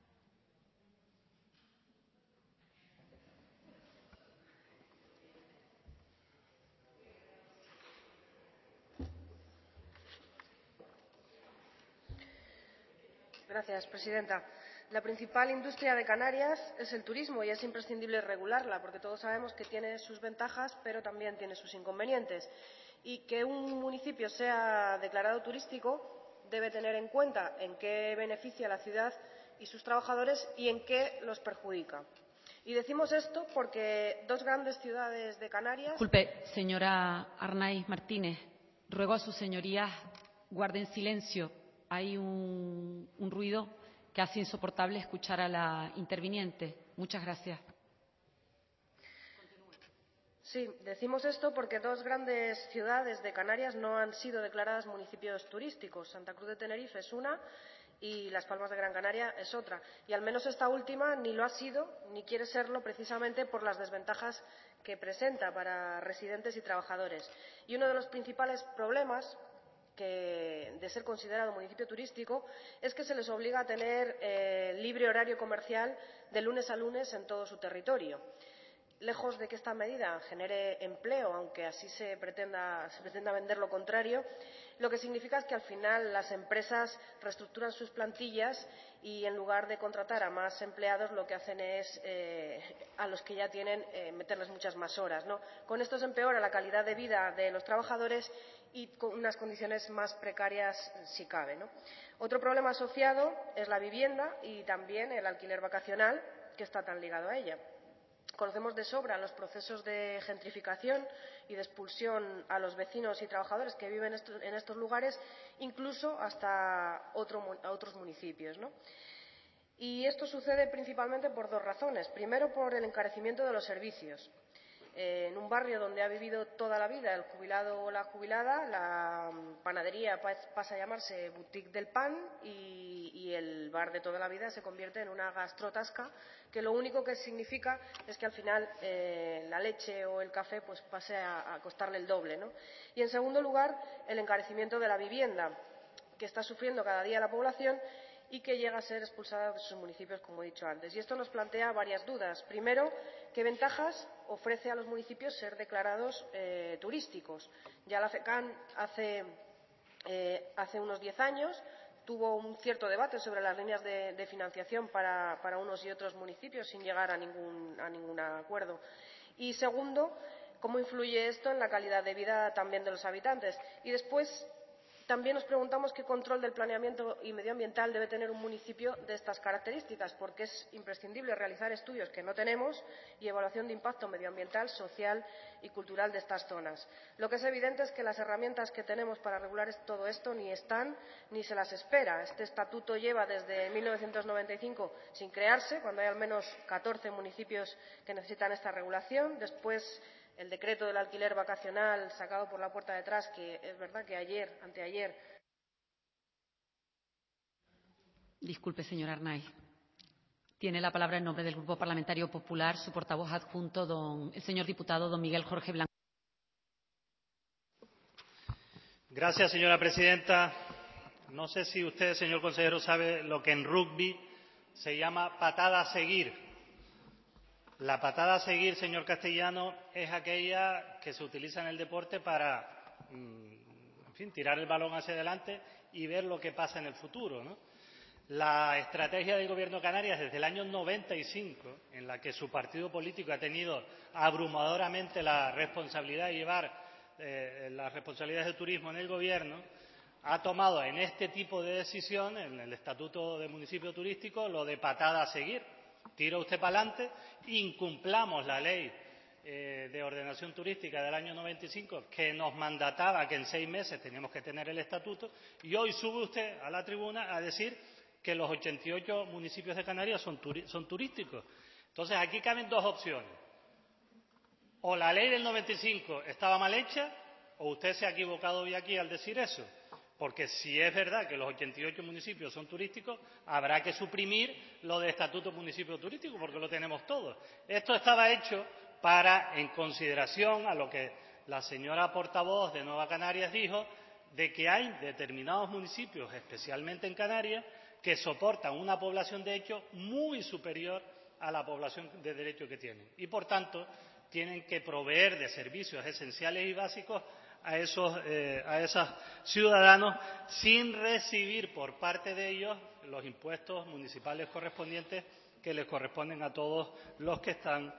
Gracias, presidenta. La principal industria de Canarias es el turismo y es imprescindible regularla porque todos sabemos que tiene sus ventajas pero también tiene sus inconvenientes. Y que un municipio sea declarado turístico debe tener en cuenta en qué beneficia a la ciudad y sus trabajadores y en qué los perjudica. Y decimos esto porque 2 grandes ciudades de Canarias... Disculpe, señora Arnaiz Martínez, ruego a sus señorías guarden silencio. Hay un ruido que hace insoportable escuchar a la interviniente. Muchas gracias. Sí, decimos esto porque 2 grandes ciudades de Canarias no han sido declaradas municipios turísticos. Santa Cruz de Tenerife es una y Las Palmas de Gran Canaria es otra. Y al menos esta última ni lo ha sido ni quiere serlo precisamente por las desventajas que presenta para residentes y trabajadores. Y uno de los principales problemas de ser considerado municipio turístico es que se les obliga a tener libre horario comercial de lunes a lunes en todo su territorio. Lejos de que esta medida genere empleo, aunque así se pretenda vender lo contrario, lo que significa es que al final las empresas reestructuran sus plantillas y en lugar de contratar a más empleados lo que hacen es a los que ya tienen meterles muchas más horas, ¿no? Con esto se empeora la calidad de vida de los trabajadores y con unas condiciones más precarias si cabe, ¿no? Otro problema asociado es la vivienda y también el alquiler vacacional que está tan ligado a ella. Conocemos de sobra los procesos de gentrificación y de expulsión a los vecinos y trabajadores que viven en estos lugares, incluso hasta a otros municipios, ¿no? Y esto sucede principalmente por 2 razones. Primero, por el encarecimiento de los servicios. En un barrio donde ha vivido toda la vida el jubilado o la jubilada, la panadería pasa a llamarse boutique del pan y el bar de toda la vida se convierte en una gastrotasca que lo único que significa es que al final la leche o el café pues pase a costarle el doble, ¿no? Y en segundo lugar, el encarecimiento de la vivienda que está sufriendo cada día la población y que llega a ser expulsada de sus municipios, como he dicho antes. Y esto nos plantea varias dudas. Primero, ¿qué ventajas ofrece a los municipios ser declarados turísticos? Ya la FECAN hace unos 10 años tuvo un cierto debate sobre las líneas de financiación para unos y otros municipios sin llegar a ningún acuerdo. Y segundo, ¿cómo influye esto en la calidad de vida también de los habitantes? Y después, también nos preguntamos qué control del planeamiento y medioambiental debe tener un municipio de estas características, porque es imprescindible realizar estudios que no tenemos y evaluación de impacto medioambiental, social y cultural de estas zonas. Lo que es evidente es que las herramientas que tenemos para regular todo esto ni están ni se las espera. Este estatuto lleva desde 1995 sin crearse, cuando hay al menos 14 municipios que necesitan esta regulación. Después, el decreto del alquiler vacacional sacado por la puerta de atrás, que es verdad que anteayer. Disculpe, señora Arnaiz. Tiene la palabra en nombre del Grupo Parlamentario Popular su portavoz adjunto, el señor diputado don Miguel Jorge Blanco. Gracias, señora presidenta. No sé si usted, señor consejero, sabe lo que en rugby se llama patada a seguir. La patada a seguir, señor Castellano, es aquella que se utiliza en el deporte para, en fin, tirar el balón hacia adelante y ver lo que pasa en el futuro, ¿no? La estrategia del Gobierno de Canarias desde el año 95, en la que su partido político ha tenido abrumadoramente la responsabilidad de llevar las responsabilidades de turismo en el Gobierno, ha tomado en este tipo de decisión, en el Estatuto de Municipio Turístico, lo de patada a seguir. Tira usted para adelante, incumplamos la ley de ordenación turística del año 95, que nos mandataba que en 6 meses teníamos que tener el estatuto, y hoy sube usted a la tribuna a decir que los 88 municipios de Canarias son turísticos. Entonces, aquí caben dos opciones. O la ley del 95 estaba mal hecha, o usted se ha equivocado hoy aquí al decir eso. Porque si es verdad que los 88 municipios son turísticos, habrá que suprimir lo de estatuto municipio turístico, porque lo tenemos todos. Esto estaba hecho para, en consideración a lo que la señora portavoz de Nueva Canarias dijo, de que hay determinados municipios, especialmente en Canarias, que soportan una población de hecho muy superior a la población de derecho que tienen. Y, por tanto, tienen que proveer de servicios esenciales y básicos a esos ciudadanos sin recibir por parte de ellos los impuestos municipales correspondientes que les corresponden a todos los que están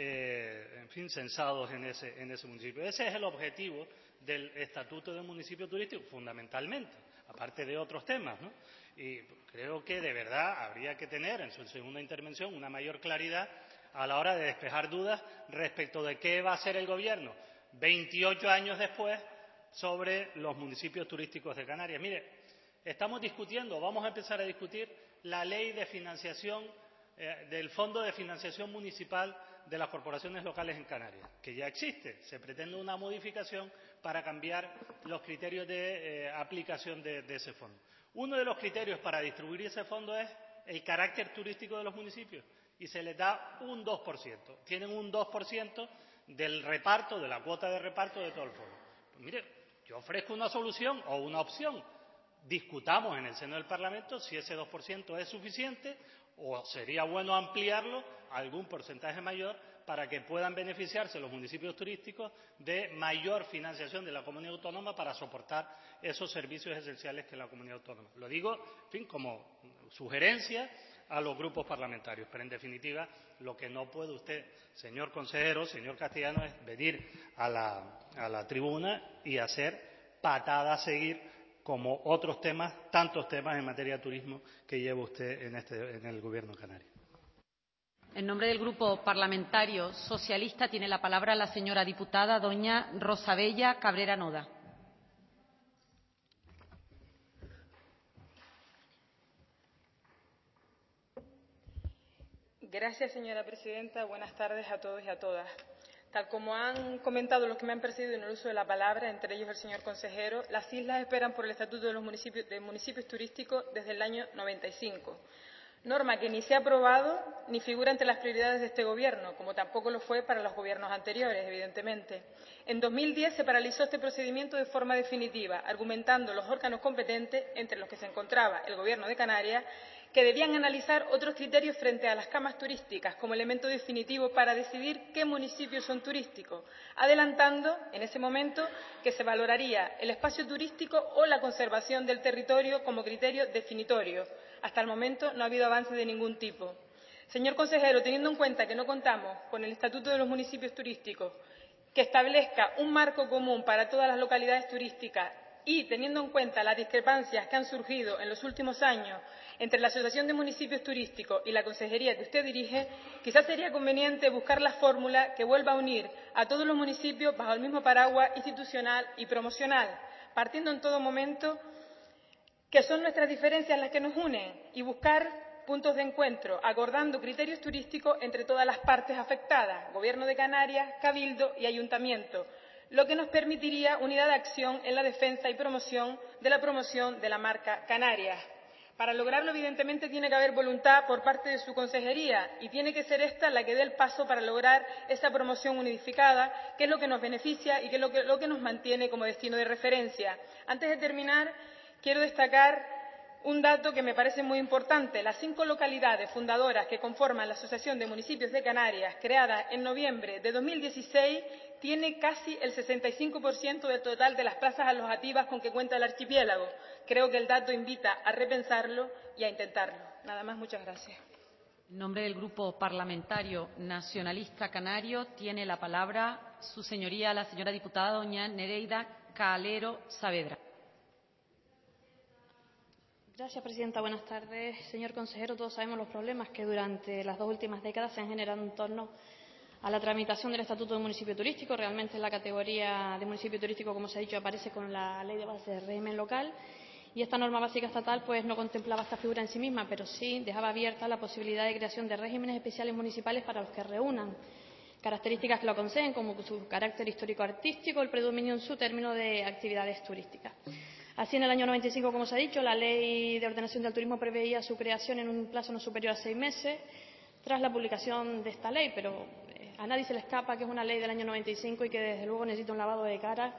censados en ese municipio. Ese es el objetivo del Estatuto de Municipio Turístico, fundamentalmente, aparte de otros temas, ¿no? Y creo que de verdad habría que tener en su segunda intervención una mayor claridad a la hora de despejar dudas respecto de qué va a hacer el Gobierno 28 años después sobre los municipios turísticos de Canarias. Mire, estamos discutiendo, vamos a empezar a discutir la ley de financiación del Fondo de Financiación Municipal de las corporaciones locales en Canarias, que ya existe. Se pretende una modificación para cambiar los criterios de aplicación de ese fondo. Uno de los criterios para distribuir ese fondo es el carácter turístico de los municipios y se les da un 2%. Tienen un 2% del reparto, de la cuota de reparto de todo el fondo. Pues mire, yo ofrezco una solución o una opción. Discutamos en el seno del Parlamento si ese 2% es suficiente o sería bueno ampliarlo a algún porcentaje mayor para que puedan beneficiarse los municipios turísticos de mayor financiación de la comunidad autónoma para soportar esos servicios esenciales que la comunidad autónoma. Lo digo, en fin, como sugerencia a los grupos parlamentarios, pero en definitiva lo que no puede usted, señor consejero, señor Castellano, es venir a la tribuna y hacer patada a seguir como otros temas, tantos temas en materia de turismo que lleva usted en el Gobierno canario. En nombre del Grupo Parlamentario Socialista tiene la palabra la señora diputada doña Rosabella Cabrera Noda. Gracias, señora presidenta. Buenas tardes a todos y a todas. Tal como han comentado los que me han precedido en el uso de la palabra, entre ellos el señor consejero, las islas esperan por el Estatuto de los municipios turísticos desde el año 95. Norma que ni se ha aprobado ni figura entre las prioridades de este Gobierno, como tampoco lo fue para los gobiernos anteriores, evidentemente. En 2010 se paralizó este procedimiento de forma definitiva, argumentando los órganos competentes, entre los que se encontraba el Gobierno de Canarias, que debían analizar otros criterios frente a las camas turísticas como elemento definitivo para decidir qué municipios son turísticos, adelantando en ese momento que se valoraría el espacio turístico o la conservación del territorio como criterio definitorio. Hasta el momento no ha habido avance de ningún tipo. Señor consejero, teniendo en cuenta que no contamos con el Estatuto de los Municipios Turísticos que establezca un marco común para todas las localidades turísticas y teniendo en cuenta las discrepancias que han surgido en los últimos años entre la Asociación de Municipios Turísticos y la consejería que usted dirige, quizás sería conveniente buscar la fórmula que vuelva a unir a todos los municipios bajo el mismo paraguas institucional y promocional, partiendo en todo momento que son nuestras diferencias las que nos unen y buscar puntos de encuentro, acordando criterios turísticos entre todas las partes afectadas, Gobierno de Canarias, Cabildo y Ayuntamiento, lo que nos permitiría unidad de acción en la defensa y promoción de la marca Canarias. Para lograrlo, evidentemente, tiene que haber voluntad por parte de su consejería y tiene que ser esta la que dé el paso para lograr esa promoción unificada, que es lo que nos beneficia y que es lo que nos mantiene como destino de referencia. Antes de terminar, quiero destacar un dato que me parece muy importante. Las 5 localidades fundadoras que conforman la Asociación de Municipios de Canarias, creada en noviembre de 2016, tiene casi el 65% del total de las plazas alojativas con que cuenta el archipiélago. Creo que el dato invita a repensarlo y a intentarlo. Nada más, muchas gracias. En nombre del Grupo Parlamentario Nacionalista Canario tiene la palabra su señoría, la señora diputada doña Nereida Calero Saavedra. Gracias, presidenta. Buenas tardes. Señor consejero, todos sabemos los problemas que durante las 2 últimas décadas se han generado en torno a la tramitación del Estatuto de Municipio Turístico. Realmente la categoría de municipio turístico, como se ha dicho, aparece con la Ley de Base del Régimen Local, y esta norma básica estatal pues no contemplaba esta figura en sí misma, pero sí dejaba abierta la posibilidad de creación de regímenes especiales municipales para los que reúnan características que lo aconsejen, como su carácter histórico-artístico, el predominio en su término de actividades turísticas. Así, en el año 95, como se ha dicho, la Ley de Ordenación del Turismo preveía su creación en un plazo no superior a 6 meses tras la publicación de esta ley, pero a nadie se le escapa que es una ley del año 95 y que, desde luego, necesita un lavado de cara,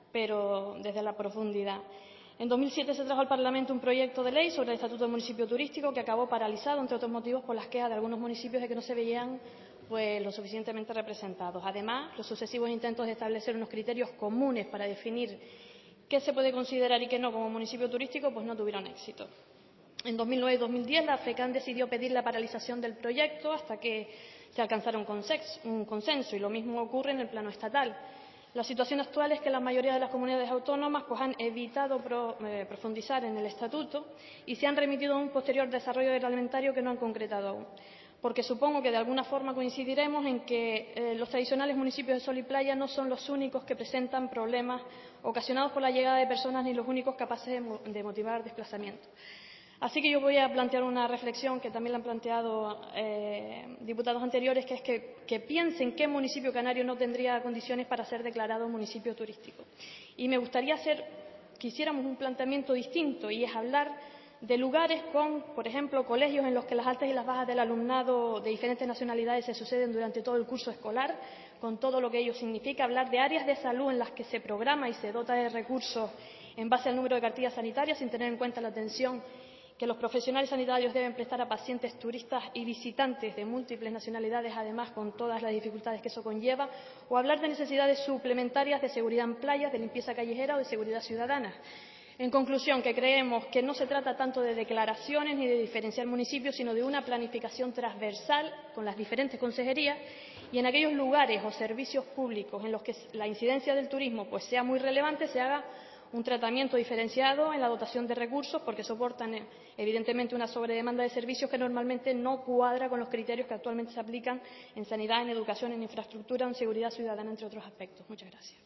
pero desde la profundidad. En 2007 se trajo al Parlamento un proyecto de ley sobre el Estatuto del Municipio Turístico que acabó paralizado, entre otros motivos, por las quejas de algunos municipios de que no se veían lo suficientemente representados. Además, los sucesivos intentos de establecer unos criterios comunes para definir qué se puede considerar y qué no como municipio turístico pues no tuvieron éxito. En 2009 y 2010 la FECAN decidió pedir la paralización del proyecto hasta que se alcanzara un consenso, y lo mismo ocurre en el plano estatal. La situación actual es que la mayoría de las comunidades autónomas pues han evitado profundizar en el estatuto y se han remitido a un posterior desarrollo reglamentario que no han concretado aún, porque supongo que de alguna forma coincidiremos en que los tradicionales municipios de sol y playa no son los únicos que presentan problemas ocasionados por la llegada de personas ni los únicos capaces de motivar desplazamientos. Así que yo voy a plantear una reflexión que también la han planteado diputados anteriores, que es que piensen qué municipio canario no tendría condiciones para ser declarado municipio turístico. Y me gustaría que hiciéramos un planteamiento distinto, y es hablar de lugares con, por ejemplo, colegios en los que las altas y las bajas del alumnado de diferentes nacionalidades se suceden durante todo el curso escolar, con todo lo que ello significa, hablar de áreas de salud en las que se programa y se dota de recursos en base al número de cartillas sanitarias, sin tener en cuenta la atención que los profesionales sanitarios deben prestar a pacientes, turistas y visitantes de múltiples nacionalidades, además con todas las dificultades que eso conlleva, o hablar de necesidades suplementarias de seguridad en playas, de limpieza callejera o de seguridad ciudadana. En conclusión, que creemos que no se trata tanto de declaraciones ni de diferenciar municipios, sino de una planificación transversal con las diferentes consejerías, y en aquellos lugares o servicios públicos en los que la incidencia del turismo pues sea muy relevante, se haga un tratamiento diferenciado en la dotación de recursos, porque soportan evidentemente una sobredemanda de servicios que normalmente no cuadra con los criterios que actualmente se aplican en sanidad, en educación, en infraestructura, en seguridad ciudadana, entre otros aspectos. Muchas gracias.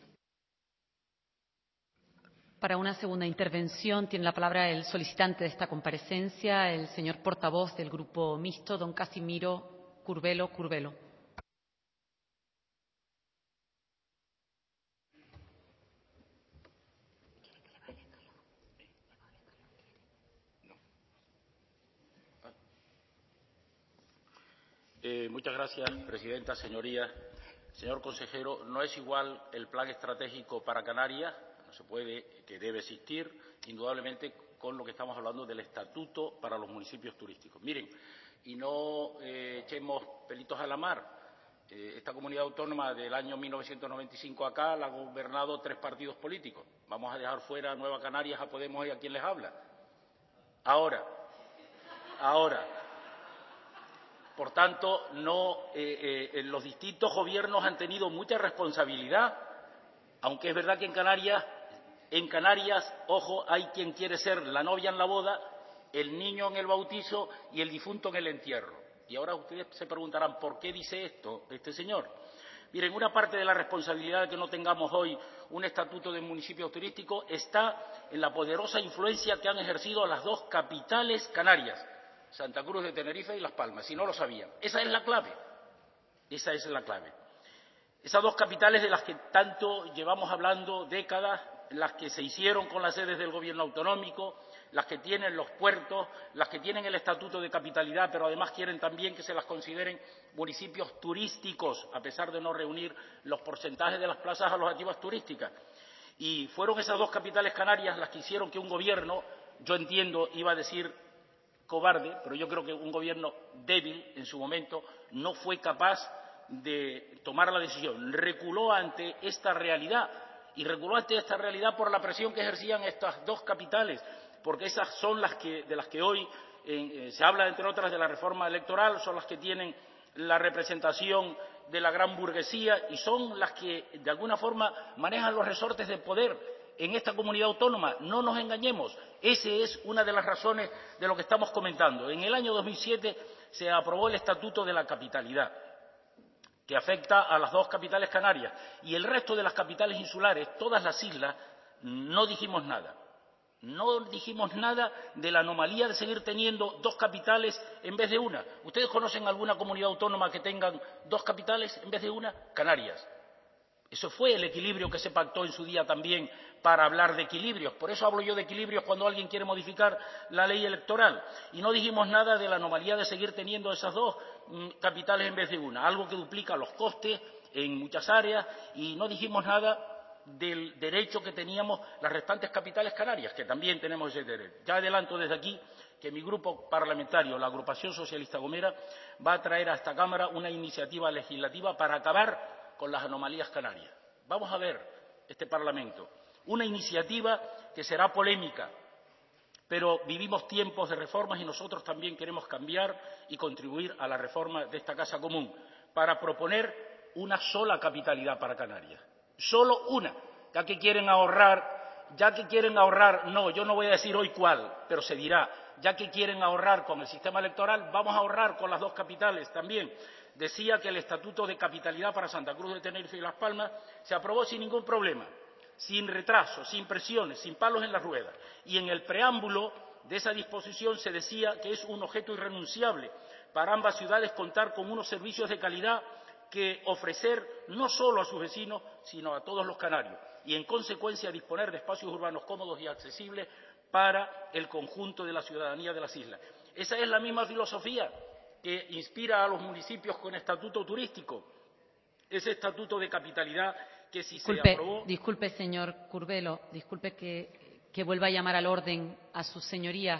Para una segunda intervención tiene la palabra el solicitante de esta comparecencia, el señor portavoz del Grupo Mixto, don Casimiro Curbelo. Muchas gracias, presidenta, señorías. Señor consejero, no es igual el plan estratégico para Canarias, no se puede, que debe existir, indudablemente, con lo que estamos hablando del estatuto para los municipios turísticos. Miren, y no echemos pelitos a la mar. Esta comunidad autónoma del año 1995 acá la han gobernado 3 partidos políticos. Vamos a dejar fuera a Nueva Canarias, a Podemos y a quien les habla. Ahora. Por tanto, los distintos gobiernos han tenido mucha responsabilidad, aunque es verdad que en Canarias, ojo, hay quien quiere ser la novia en la boda, el niño en el bautizo y el difunto en el entierro. Y ahora ustedes se preguntarán, ¿por qué dice esto este señor? Miren, una parte de la responsabilidad de que no tengamos hoy un estatuto de municipios turísticos está en la poderosa influencia que han ejercido las 2 capitales canarias, Santa Cruz de Tenerife y Las Palmas, si no lo sabían. Esa es la clave. Esas 2 capitales de las que tanto llevamos hablando décadas, las que se hicieron con las sedes del gobierno autonómico, las que tienen los puertos, las que tienen el estatuto de capitalidad, pero además quieren también que se las consideren municipios turísticos, a pesar de no reunir los porcentajes de las plazas alojativas turísticas. Y fueron esas 2 capitales canarias las que hicieron que un gobierno yo entiendo, iba a decir cobarde, pero yo creo que un gobierno débil en su momento no fue capaz de tomar la decisión. Reculó ante esta realidad, y reculó ante esta realidad por la presión que ejercían estas dos capitales, porque esas son de las que hoy se habla, entre otras, de la reforma electoral, son las que tienen la representación de la gran burguesía y son las que, de alguna forma, manejan los resortes de poder en esta comunidad autónoma. No nos engañemos, esa es una de las razones de lo que estamos comentando. En el año 2007 se aprobó el Estatuto de la Capitalidad, que afecta a las dos capitales canarias, y el resto de las capitales insulares, todas las islas, no dijimos nada. No dijimos nada de la anomalía de seguir teniendo dos capitales en vez de una. ¿Ustedes conocen alguna comunidad autónoma que tengan dos capitales en vez de una? Canarias. Eso fue el equilibrio que se pactó en su día también para hablar de equilibrios. Por eso hablo yo de equilibrios cuando alguien quiere modificar la ley electoral. Y no dijimos nada de la anomalía de seguir teniendo esas dos capitales en vez de una, algo que duplica los costes en muchas áreas, y no dijimos nada del derecho que teníamos las restantes capitales canarias, que también tenemos ese derecho. Ya adelanto desde aquí que mi grupo parlamentario, la Agrupación Socialista Gomera, va a traer a esta Cámara una iniciativa legislativa para acabar con las anomalías canarias. Vamos a ver este Parlamento, una iniciativa que será polémica, pero vivimos tiempos de reformas y nosotros también queremos cambiar y contribuir a la reforma de esta Casa Común para proponer una sola capitalidad para Canarias. Solo una, ya que quieren ahorrar, no, yo no voy a decir hoy cuál, pero se dirá, ya que quieren ahorrar con el sistema electoral, vamos a ahorrar con las dos capitales también. Decía que el Estatuto de Capitalidad para Santa Cruz de Tenerife y Las Palmas se aprobó sin ningún problema, sin retraso, sin presiones, sin palos en las ruedas. Y en el preámbulo de esa disposición se decía que es un objeto irrenunciable para ambas ciudades contar con unos servicios de calidad que ofrecer no solo a sus vecinos, sino a todos los canarios, y en consecuencia disponer de espacios urbanos cómodos y accesibles para el conjunto de la ciudadanía de las islas. Esa es la misma filosofía que inspira a los municipios con estatuto turístico, ese estatuto de capitalidad que si se aprobó... Disculpe, señor Curbelo, disculpe que vuelva a llamar al orden a sus señorías.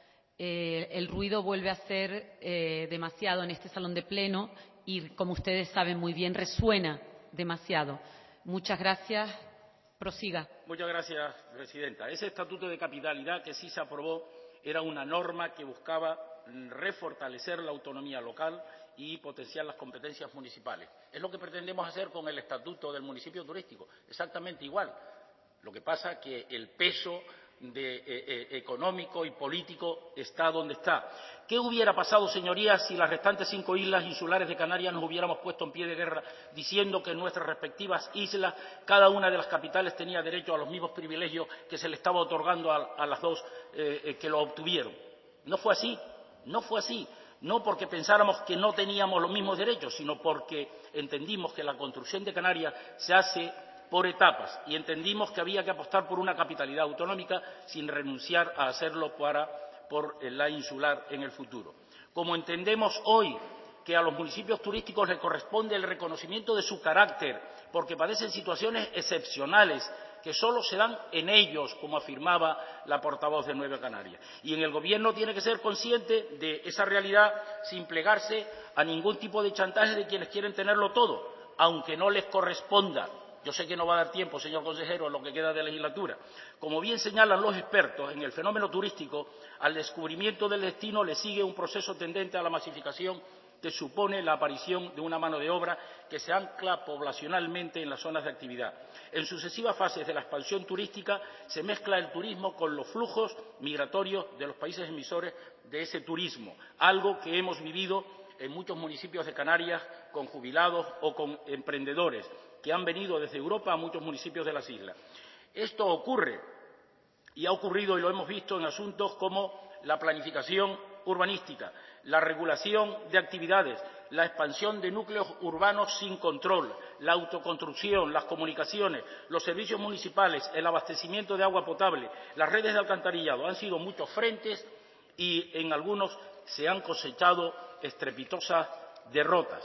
El ruido vuelve a ser demasiado en este salón de pleno y, como ustedes saben muy bien, resuena demasiado. Muchas gracias. Prosiga. Muchas gracias, presidenta. Ese estatuto de capitalidad que sí se aprobó era una norma que buscaba refortalecer la autonomía local y potenciar las competencias municipales. Es lo que pretendemos hacer con el estatuto del municipio turístico, exactamente igual. Lo que pasa es que el peso económico y político está donde está. ¿Qué hubiera pasado, señorías, si las restantes 5 islas insulares de Canarias nos hubiéramos puesto en pie de guerra diciendo que en nuestras respectivas islas cada una de las capitales tenía derecho a los mismos privilegios que se le estaba otorgando a las dos que lo obtuvieron? No fue así, no fue así. No porque pensáramos que no teníamos los mismos derechos, sino porque entendimos que la construcción de Canarias se hace por etapas y entendimos que había que apostar por una capitalidad autonómica sin renunciar a hacerlo por la insular en el futuro. Como entendemos hoy que a los municipios turísticos les corresponde el reconocimiento de su carácter, porque padecen situaciones excepcionales que solo se dan en ellos, como afirmaba la portavoz de Nueva Canarias. Y en el Gobierno tiene que ser consciente de esa realidad sin plegarse a ningún tipo de chantaje de quienes quieren tenerlo todo, aunque no les corresponda. Yo sé que no va a dar tiempo, señor consejero, en lo que queda de legislatura. Como bien señalan los expertos en el fenómeno turístico, al descubrimiento del destino le sigue un proceso tendente a la masificación que supone la aparición de una mano de obra que se ancla poblacionalmente en las zonas de actividad. En sucesivas fases de la expansión turística se mezcla el turismo con los flujos migratorios de los países emisores de ese turismo, algo que hemos vivido en muchos municipios de Canarias con jubilados o con emprendedores que han venido desde Europa a muchos municipios de las islas. Esto ocurre y ha ocurrido y lo hemos visto en asuntos como la planificación urbanística, la regulación de actividades, la expansión de núcleos urbanos sin control, la autoconstrucción, las comunicaciones, los servicios municipales, el abastecimiento de agua potable, las redes de alcantarillado. Han sido muchos frentes y en algunos se han cosechado estrepitosas derrotas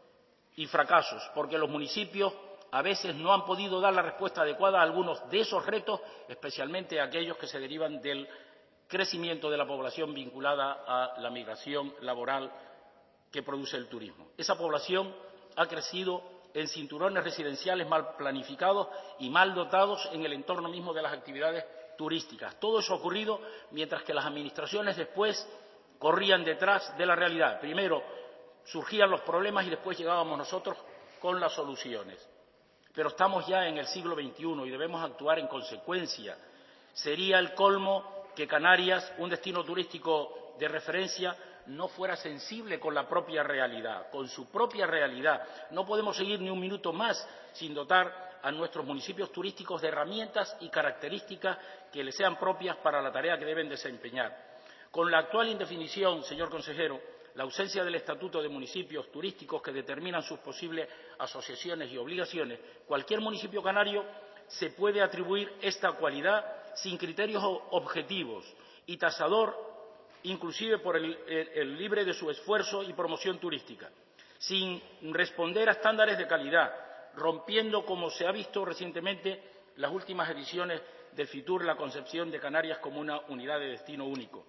y fracasos, porque los municipios a veces no han podido dar la respuesta adecuada a algunos de esos retos, especialmente aquellos que se derivan del crecimiento de la población vinculada a la migración laboral que produce el turismo. Esa población ha crecido en cinturones residenciales mal planificados y mal dotados en el entorno mismo de las actividades turísticas. Todo eso ha ocurrido mientras que las administraciones después corrían detrás de la realidad. Primero surgían los problemas y después llegábamos nosotros con las soluciones. Pero estamos ya en el siglo XXI y debemos actuar en consecuencia. Sería el colmo que Canarias, un destino turístico de referencia, no fuera sensible con la propia realidad, con su propia realidad. No podemos seguir ni un minuto más sin dotar a nuestros municipios turísticos de herramientas y características que les sean propias para la tarea que deben desempeñar. Con la actual indefinición, señor consejero, la ausencia del Estatuto de Municipios Turísticos que determinan sus posibles asociaciones y obligaciones, cualquier municipio canario se puede atribuir esta cualidad sin criterios objetivos y tasador, inclusive por el libre de su esfuerzo y promoción turística, sin responder a estándares de calidad, rompiendo, como se ha visto recientemente, las últimas ediciones del FITUR, la concepción de Canarias como una unidad de destino único.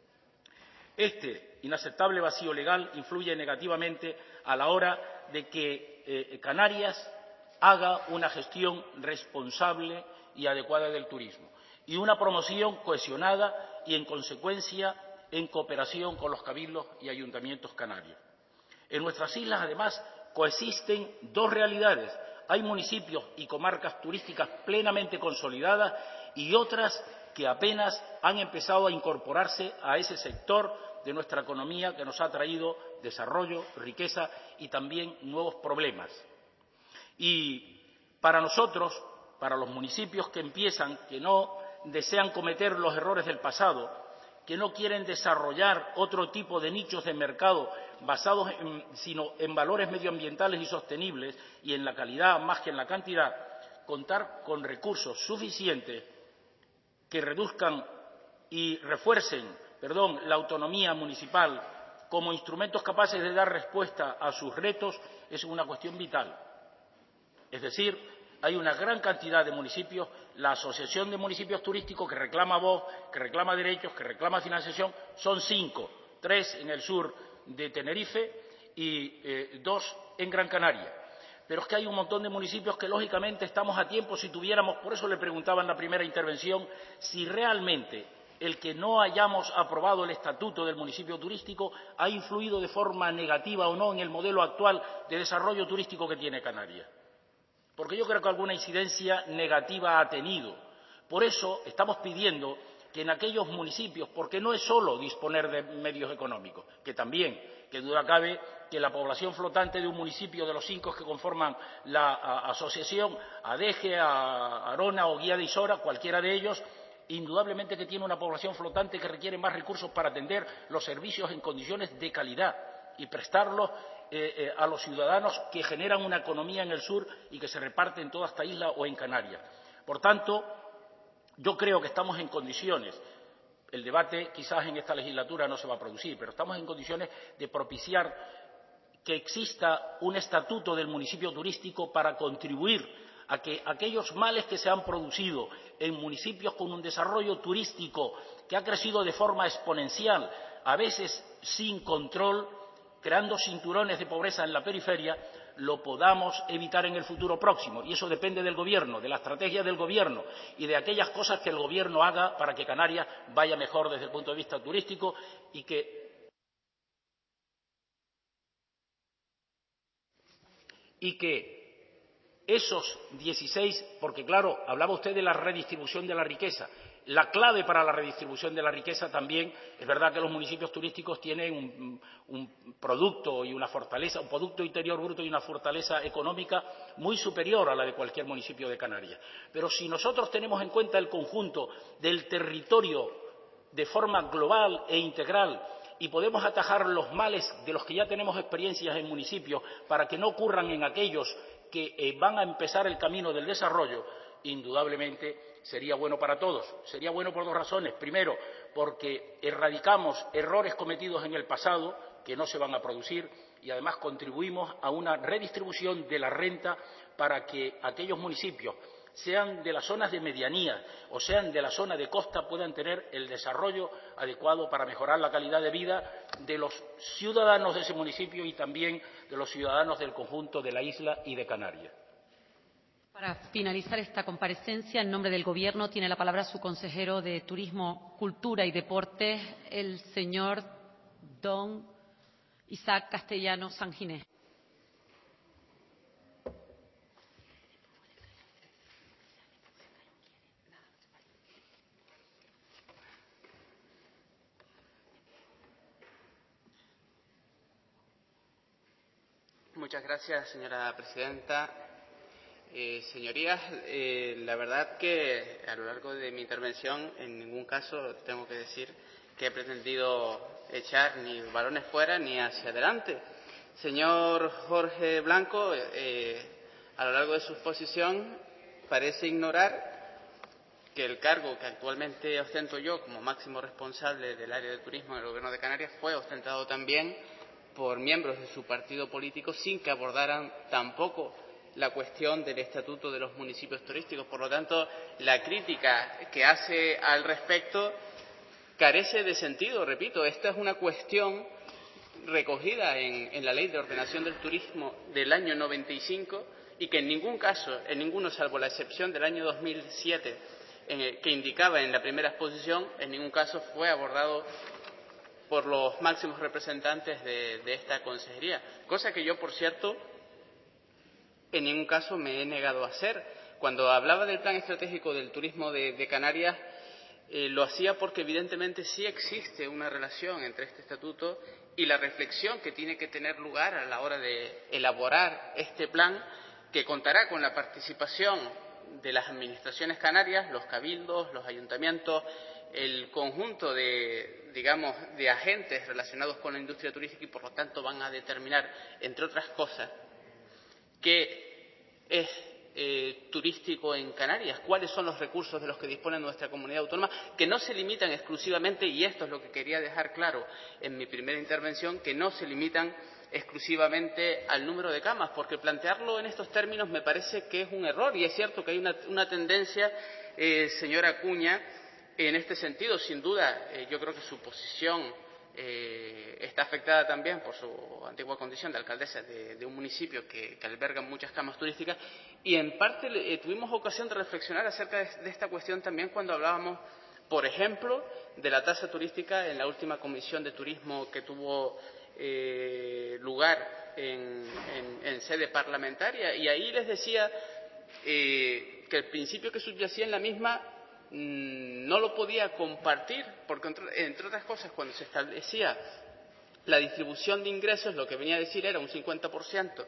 Este inaceptable vacío legal influye negativamente a la hora de que Canarias haga una gestión responsable y adecuada del turismo y una promoción cohesionada y, en consecuencia, en cooperación con los cabildos y ayuntamientos canarios. En nuestras islas, además, coexisten dos realidades. Hay municipios y comarcas turísticas plenamente consolidadas y otras que apenas han empezado a incorporarse a ese sector de nuestra economía que nos ha traído desarrollo, riqueza y también nuevos problemas. Y para nosotros, para los municipios que empiezan, que no desean cometer los errores del pasado, que no quieren desarrollar otro tipo de nichos de mercado basados sino en valores medioambientales y sostenibles y en la calidad más que en la cantidad, contar con recursos suficientes que reduzcan y refuercen la autonomía municipal como instrumentos capaces de dar respuesta a sus retos es una cuestión vital. Es decir, hay una gran cantidad de municipios, la Asociación de Municipios Turísticos que reclama voz, que reclama derechos, que reclama financiación, son 5, 3 en el sur de Tenerife y 2 en Gran Canaria. Pero es que hay un montón de municipios que lógicamente estamos a tiempo si tuviéramos, por eso le preguntaba en la primera intervención, si realmente el que no hayamos aprobado el Estatuto del Municipio Turístico ha influido de forma negativa o no en el modelo actual de desarrollo turístico que tiene Canarias. Porque yo creo que alguna incidencia negativa ha tenido. Por eso estamos pidiendo que en aquellos municipios, porque no es solo disponer de medios económicos, que también, que duda cabe que la población flotante de un municipio de los 5 que conforman la asociación, Adeje, Arona o Guía de Isora, cualquiera de ellos, indudablemente que tiene una población flotante que requiere más recursos para atender los servicios en condiciones de calidad y prestarlos a los ciudadanos que generan una economía en el sur y que se reparte en toda esta isla o en Canarias. Por tanto, yo creo que estamos en condiciones, el debate quizás en esta legislatura no se va a producir, pero estamos en condiciones de propiciar que exista un estatuto del municipio turístico para contribuir a que aquellos males que se han producido en municipios con un desarrollo turístico que ha crecido de forma exponencial, a veces sin control, creando cinturones de pobreza en la periferia, lo podamos evitar en el futuro próximo. Y eso depende del Gobierno, de la estrategia del Gobierno y de aquellas cosas que el Gobierno haga para que Canarias vaya mejor desde el punto de vista turístico y que esos 16, porque claro, hablaba usted de la redistribución de la riqueza. La clave para la redistribución de la riqueza también, es verdad que los municipios turísticos tienen un producto y una fortaleza, un producto interior bruto y una fortaleza económica muy superior a la de cualquier municipio de Canarias. Pero si nosotros tenemos en cuenta el conjunto del territorio de forma global e integral y podemos atajar los males de los que ya tenemos experiencias en municipios para que no ocurran en aquellos que van a empezar el camino del desarrollo, indudablemente sería bueno para todos. Sería bueno por 2 razones. Primero, porque erradicamos errores cometidos en el pasado que no se van a producir y además contribuimos a una redistribución de la renta para que aquellos municipios sean de las zonas de medianía o sean de la zona de costa, puedan tener el desarrollo adecuado para mejorar la calidad de vida de los ciudadanos de ese municipio y también de los ciudadanos del conjunto de la isla y de Canarias. Para finalizar esta comparecencia, en nombre del Gobierno, tiene la palabra su consejero de Turismo, Cultura y Deportes, el señor don Isaac Castellano Sanginés. Muchas gracias, señora presidenta. Señorías, la verdad que a lo largo de mi intervención en ningún caso tengo que decir que he pretendido echar ni balones fuera ni hacia adelante. Señor Jorge Blanco, a lo largo de su exposición parece ignorar que el cargo que actualmente ostento yo como máximo responsable del área de turismo en el Gobierno de Canarias fue ostentado también por miembros de su partido político sin que abordaran tampoco la cuestión del Estatuto de los Municipios Turísticos. Por lo tanto, la crítica que hace al respecto carece de sentido. Repito, esta es una cuestión recogida en la Ley de Ordenación del Turismo del año 95 y que en ningún caso, en ninguno salvo la excepción del año 2007, que indicaba en la primera exposición, en ningún caso fue abordado por los máximos representantes de esta consejería. Cosa que yo, por cierto, en ningún caso me he negado a hacer. Cuando hablaba del Plan Estratégico del Turismo de Canarias, lo hacía porque evidentemente sí existe una relación entre este estatuto y la reflexión que tiene que tener lugar a la hora de elaborar este plan, que contará con la participación de las administraciones canarias, los cabildos, los ayuntamientos, el conjunto de, digamos, de agentes relacionados con la industria turística y, por lo tanto, van a determinar, entre otras cosas, qué es turístico en Canarias, cuáles son los recursos de los que dispone nuestra comunidad autónoma, que no se limitan exclusivamente, y esto es lo que quería dejar claro en mi primera intervención, que no se limitan exclusivamente al número de camas, porque plantearlo en estos términos me parece que es un error, y es cierto que hay una tendencia, señora Acuña, en este sentido. Sin duda, yo creo que su posición está afectada también por su antigua condición de alcaldesa de un municipio que alberga muchas camas turísticas, y en parte tuvimos ocasión de reflexionar acerca de esta cuestión también cuando hablábamos, por ejemplo, de la tasa turística en la última comisión de turismo que tuvo lugar en sede parlamentaria, y ahí les decía que el principio que subyacía en la misma no lo podía compartir, porque entre otras cosas, cuando se establecía la distribución de ingresos, lo que venía a decir era un 50%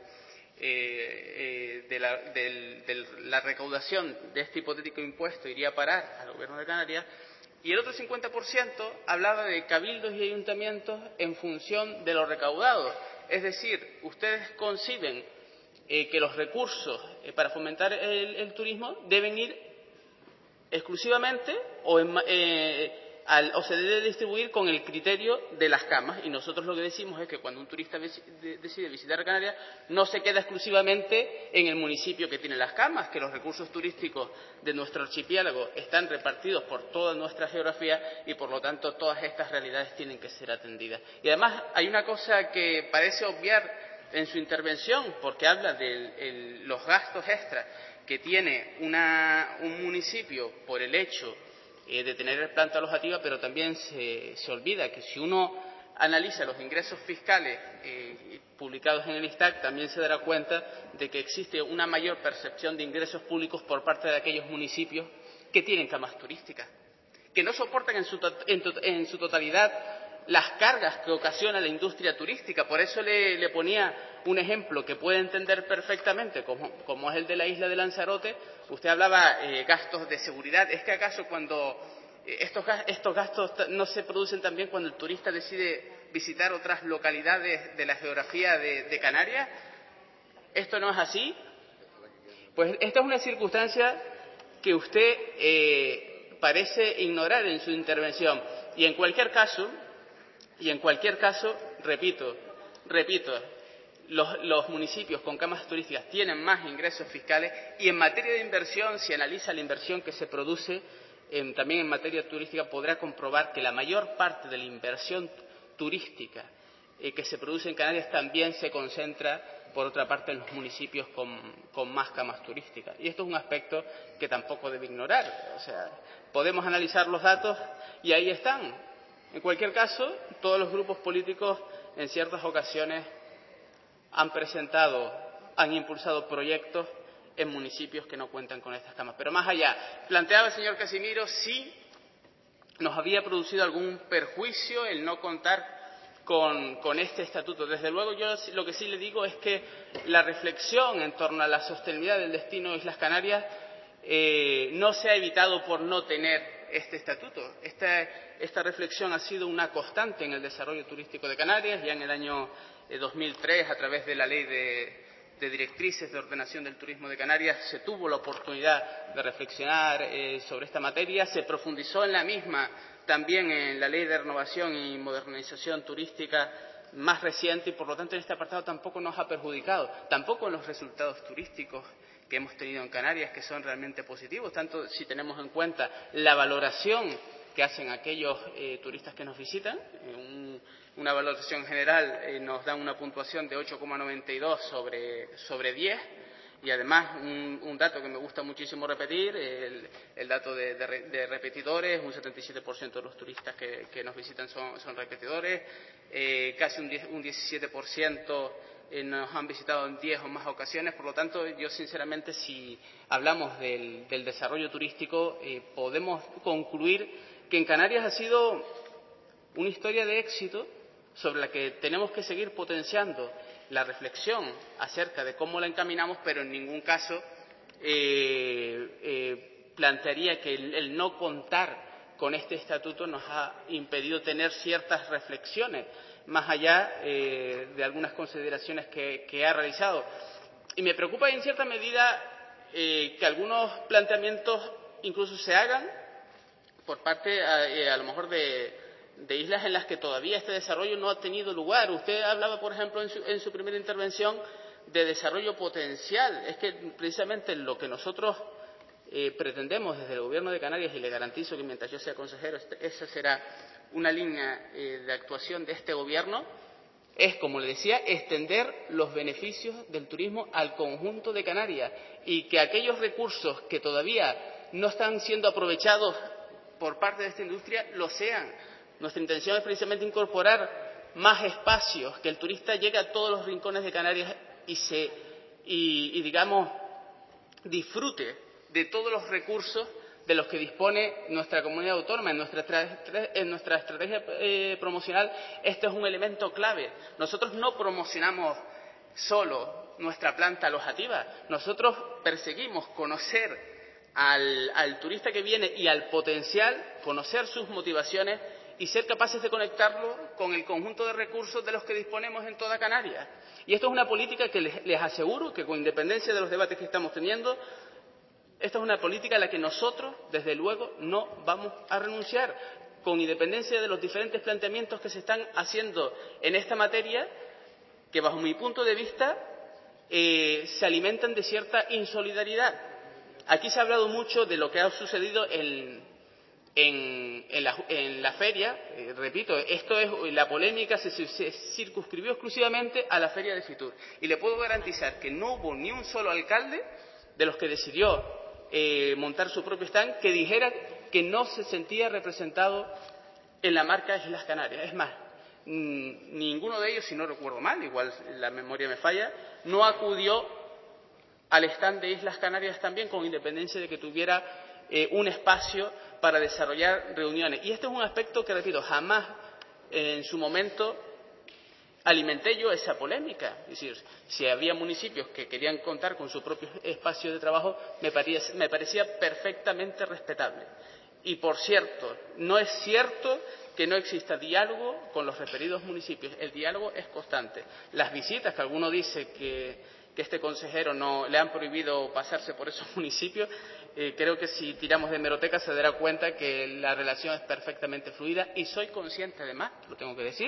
de la recaudación de este hipotético impuesto iría a parar al Gobierno de Canarias, y el otro 50% hablaba de cabildos y ayuntamientos en función de lo recaudado. Es decir, ustedes conciben que los recursos para fomentar el turismo deben ir exclusivamente o se debe distribuir con el criterio de las camas, y nosotros lo que decimos es que cuando un turista decide visitar Canarias no se queda exclusivamente en el municipio que tiene las camas, que los recursos turísticos de nuestro archipiélago están repartidos por toda nuestra geografía y por lo tanto todas estas realidades tienen que ser atendidas. Y además hay una cosa que parece obviar en su intervención, porque habla de los gastos extras que tiene un municipio por el hecho de tener planta alojativa, pero también se olvida que si uno analiza los ingresos fiscales publicados en el ISTAC, también se dará cuenta de que existe una mayor percepción de ingresos públicos por parte de aquellos municipios que tienen camas turísticas, que no soportan en su totalidad las cargas que ocasiona la industria turística. Por eso le ponía un ejemplo que puede entender perfectamente, como es el de la isla de Lanzarote. Usted hablaba gastos de seguridad. ¿Es que acaso cuando estos gastos no se producen también cuando el turista decide visitar otras localidades de la geografía de Canarias? ¿Esto no es así? Pues esta es una circunstancia que usted parece ignorar en su intervención. Y en cualquier caso, repito, los municipios con camas turísticas tienen más ingresos fiscales y en materia de inversión, si analiza la inversión que se produce también en materia turística, podrá comprobar que la mayor parte de la inversión turística que se produce en Canarias también se concentra, por otra parte, en los municipios con más camas turísticas. Y esto es un aspecto que tampoco debe ignorar. O sea, podemos analizar los datos y ahí están. En cualquier caso, todos los grupos políticos en ciertas ocasiones han impulsado proyectos en municipios que no cuentan con estas camas. Pero más allá, planteaba el señor Casimiro si nos había producido algún perjuicio el no contar con este estatuto. Desde luego, yo lo que sí le digo es que la reflexión en torno a la sostenibilidad del destino de Islas Canarias no se ha evitado por no tener este estatuto. Esta reflexión ha sido una constante en el desarrollo turístico de Canarias. Ya en el año 2003, a través de la Ley de Directrices de Ordenación del Turismo de Canarias, se tuvo la oportunidad de reflexionar sobre esta materia. Se profundizó en la misma también en la Ley de Renovación y Modernización Turística más reciente y, por lo tanto, en este apartado tampoco nos ha perjudicado, tampoco en los resultados turísticos que hemos tenido en Canarias, que son realmente positivos, tanto si tenemos en cuenta la valoración que hacen aquellos turistas que nos visitan. Una valoración general nos da una puntuación de 8,92 sobre 10. Y además, un dato que me gusta muchísimo repetir, el dato de repetidores. Un 77% de los turistas que nos visitan son repetidores, casi un 17% nos han visitado en 10 o más ocasiones. Por lo tanto, yo sinceramente, si hablamos del desarrollo turístico, podemos concluir que en Canarias ha sido una historia de éxito sobre la que tenemos que seguir potenciando la reflexión acerca de cómo la encaminamos, pero en ningún caso plantearía que el no contar con este estatuto nos ha impedido tener ciertas reflexiones, más allá de algunas consideraciones que ha realizado. Y me preocupa en cierta medida que algunos planteamientos incluso se hagan por parte, a lo mejor, de islas en las que todavía este desarrollo no ha tenido lugar. Usted hablaba, por ejemplo, en su primera intervención de desarrollo potencial. Es que precisamente lo que nosotros pretendemos desde el Gobierno de Canarias, y le garantizo que mientras yo sea consejero esa será una línea de actuación de este Gobierno, es, como le decía, extender los beneficios del turismo al conjunto de Canarias y que aquellos recursos que todavía no están siendo aprovechados por parte de esta industria lo sean. Nuestra intención es precisamente incorporar más espacios, que el turista llegue a todos los rincones de Canarias y digamos, disfrute de todos los recursos de los que dispone nuestra comunidad autónoma. En nuestra estrategia promocional este es un elemento clave. Nosotros no promocionamos solo nuestra planta alojativa. Nosotros perseguimos conocer al turista que viene y al potencial, conocer sus motivaciones y ser capaces de conectarlo con el conjunto de recursos de los que disponemos en toda Canarias. Y esto es una política que les aseguro que, con independencia de los debates que estamos teniendo, esta es una política a la que nosotros, desde luego, no vamos a renunciar, con independencia de los diferentes planteamientos que se están haciendo en esta materia, que, bajo mi punto de vista, se alimentan de cierta insolidaridad. Aquí se ha hablado mucho de lo que ha sucedido en la feria. Repito, la polémica se circunscribió exclusivamente a la feria de Fitur. Y le puedo garantizar que no hubo ni un solo alcalde de los que decidió montar su propio stand que dijera que no se sentía representado en la marca Islas Canarias. Es más, ninguno de ellos, si no recuerdo mal, igual la memoria me falla, no acudió al stand de Islas Canarias también, con independencia de que tuviera un espacio para desarrollar reuniones. Y este es un aspecto que, repito, jamás en su momento alimenté yo esa polémica. Es decir, si había municipios que querían contar con su propio espacio de trabajo, me parecía perfectamente respetable. Y, por cierto, no es cierto que no exista diálogo con los referidos municipios. El diálogo es constante. Las visitas que alguno dice que este consejero no le han prohibido pasarse por esos municipios, creo que si tiramos de hemeroteca se dará cuenta que la relación es perfectamente fluida, y soy consciente, además, lo tengo que decir,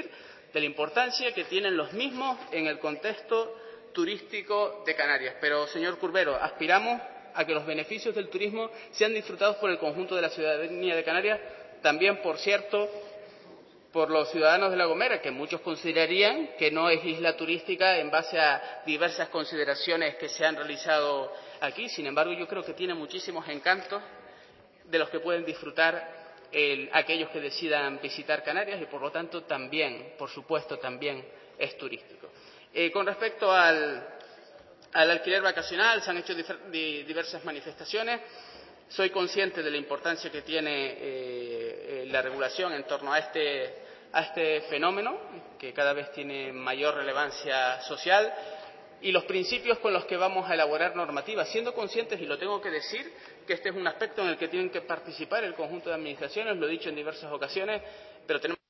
de la importancia que tienen los mismos en el contexto turístico de Canarias. Pero, señor Curbero, aspiramos a que los beneficios del turismo sean disfrutados por el conjunto de la ciudadanía de Canarias, también, por cierto, por los ciudadanos de La Gomera, que muchos considerarían que no es isla turística en base a diversas consideraciones que se han realizado aquí. Sin embargo, yo creo que tiene muchísimos encantos de los que pueden disfrutar aquellos que decidan visitar Canarias y, por lo tanto, también, por supuesto, también es turístico. Con respecto al alquiler vacacional, se han hecho diversas manifestaciones. Soy consciente de la importancia que tiene la regulación en torno a este fenómeno, que cada vez tiene mayor relevancia social, y los principios con los que vamos a elaborar normativas, siendo conscientes, y lo tengo que decir, que este es un aspecto en el que tienen que participar el conjunto de administraciones, lo he dicho en diversas ocasiones, pero tenemos...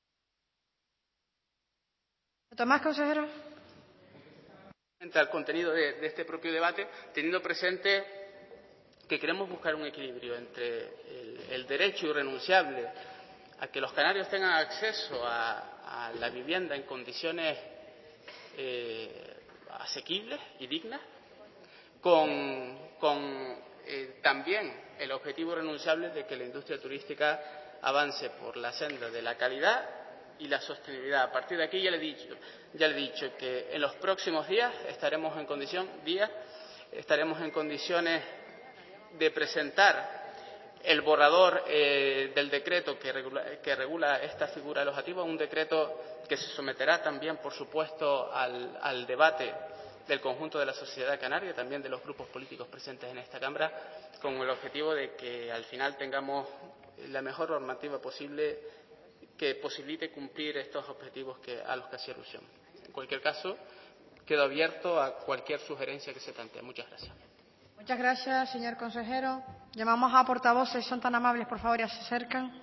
¿Tomás, consejero? Al contenido de este propio debate, teniendo presente que queremos buscar un equilibrio entre el derecho irrenunciable a que los canarios tengan acceso a la vivienda en condiciones asequibles y dignas, con también el objetivo irrenunciable de que la industria turística avance por la senda de la calidad y la sostenibilidad. A partir de aquí ya le he dicho que en los próximos días estaremos en condiciones de presentar el borrador del decreto que regula esta figura alojativa, un decreto que se someterá también, por supuesto, al debate del conjunto de la sociedad canaria, también de los grupos políticos presentes en esta Cámara, con el objetivo de que al final tengamos la mejor normativa posible que posibilite cumplir estos objetivos a los que hacía alusión. En cualquier caso, quedo abierto a cualquier sugerencia que se plantee. Muchas gracias. Muchas gracias, señor consejero. Llamamos a portavoces. Son tan amables, por favor, y se acercan.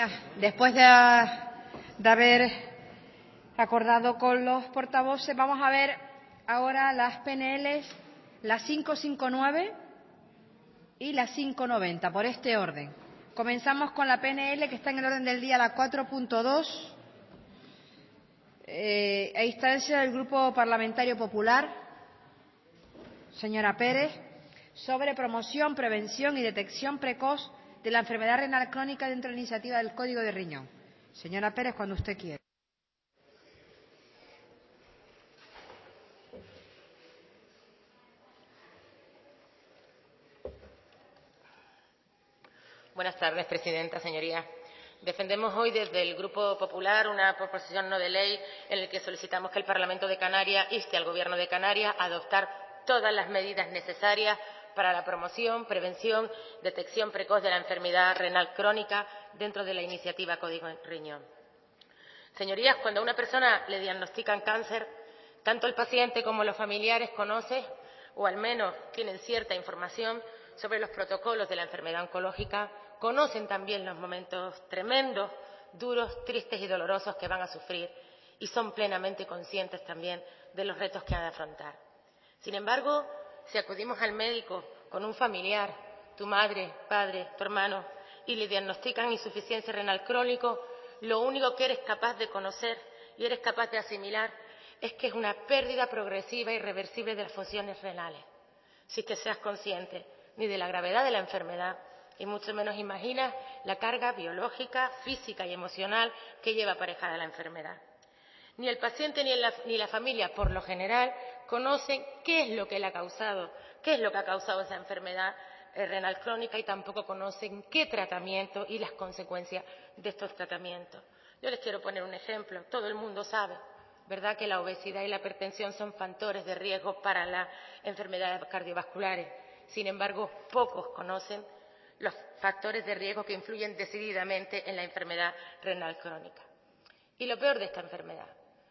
Después de haber acordado con los portavoces, vamos a ver ahora las PNLs, las 559 y las 590, por este orden. Comenzamos con la PNL que está en el orden del día, la 4.2, a instancia del Grupo Parlamentario Popular, señora Pérez, sobre promoción, prevención y detección precoz de la enfermedad renal crónica dentro de la iniciativa del Código de Riñón. Señora Pérez, cuando usted quiera. Buenas tardes, presidenta, señorías. Defendemos hoy desde el Grupo Popular una proposición no de ley en la que solicitamos que el Parlamento de Canarias inste al Gobierno de Canarias a adoptar todas las medidas necesarias para la promoción, prevención, detección precoz de la enfermedad renal crónica dentro de la iniciativa Código Riñón. Señorías, cuando a una persona le diagnostican cáncer, tanto el paciente como los familiares conocen, o al menos tienen cierta información sobre los protocolos de la enfermedad oncológica, conocen también los momentos tremendos, duros, tristes y dolorosos que van a sufrir y son plenamente conscientes también de los retos que han de afrontar. Sin embargo, si acudimos al médico con un familiar, tu madre, padre, tu hermano, y le diagnostican insuficiencia renal crónica, lo único que eres capaz de conocer y eres capaz de asimilar es que es una pérdida progresiva e irreversible de las funciones renales, sin que seas consciente ni de la gravedad de la enfermedad y mucho menos imaginas la carga biológica, física y emocional que lleva aparejada la enfermedad. Ni el paciente ni la familia, por lo general, conocen qué es lo que le ha causado, qué es lo que ha causado esa enfermedad renal crónica y tampoco conocen qué tratamiento y las consecuencias de estos tratamientos. Yo les quiero poner un ejemplo. Todo el mundo sabe, ¿verdad?, que la obesidad y la hipertensión son factores de riesgo para las enfermedades cardiovasculares. Sin embargo, pocos conocen los factores de riesgo que influyen decididamente en la enfermedad renal crónica. Y lo peor de esta enfermedad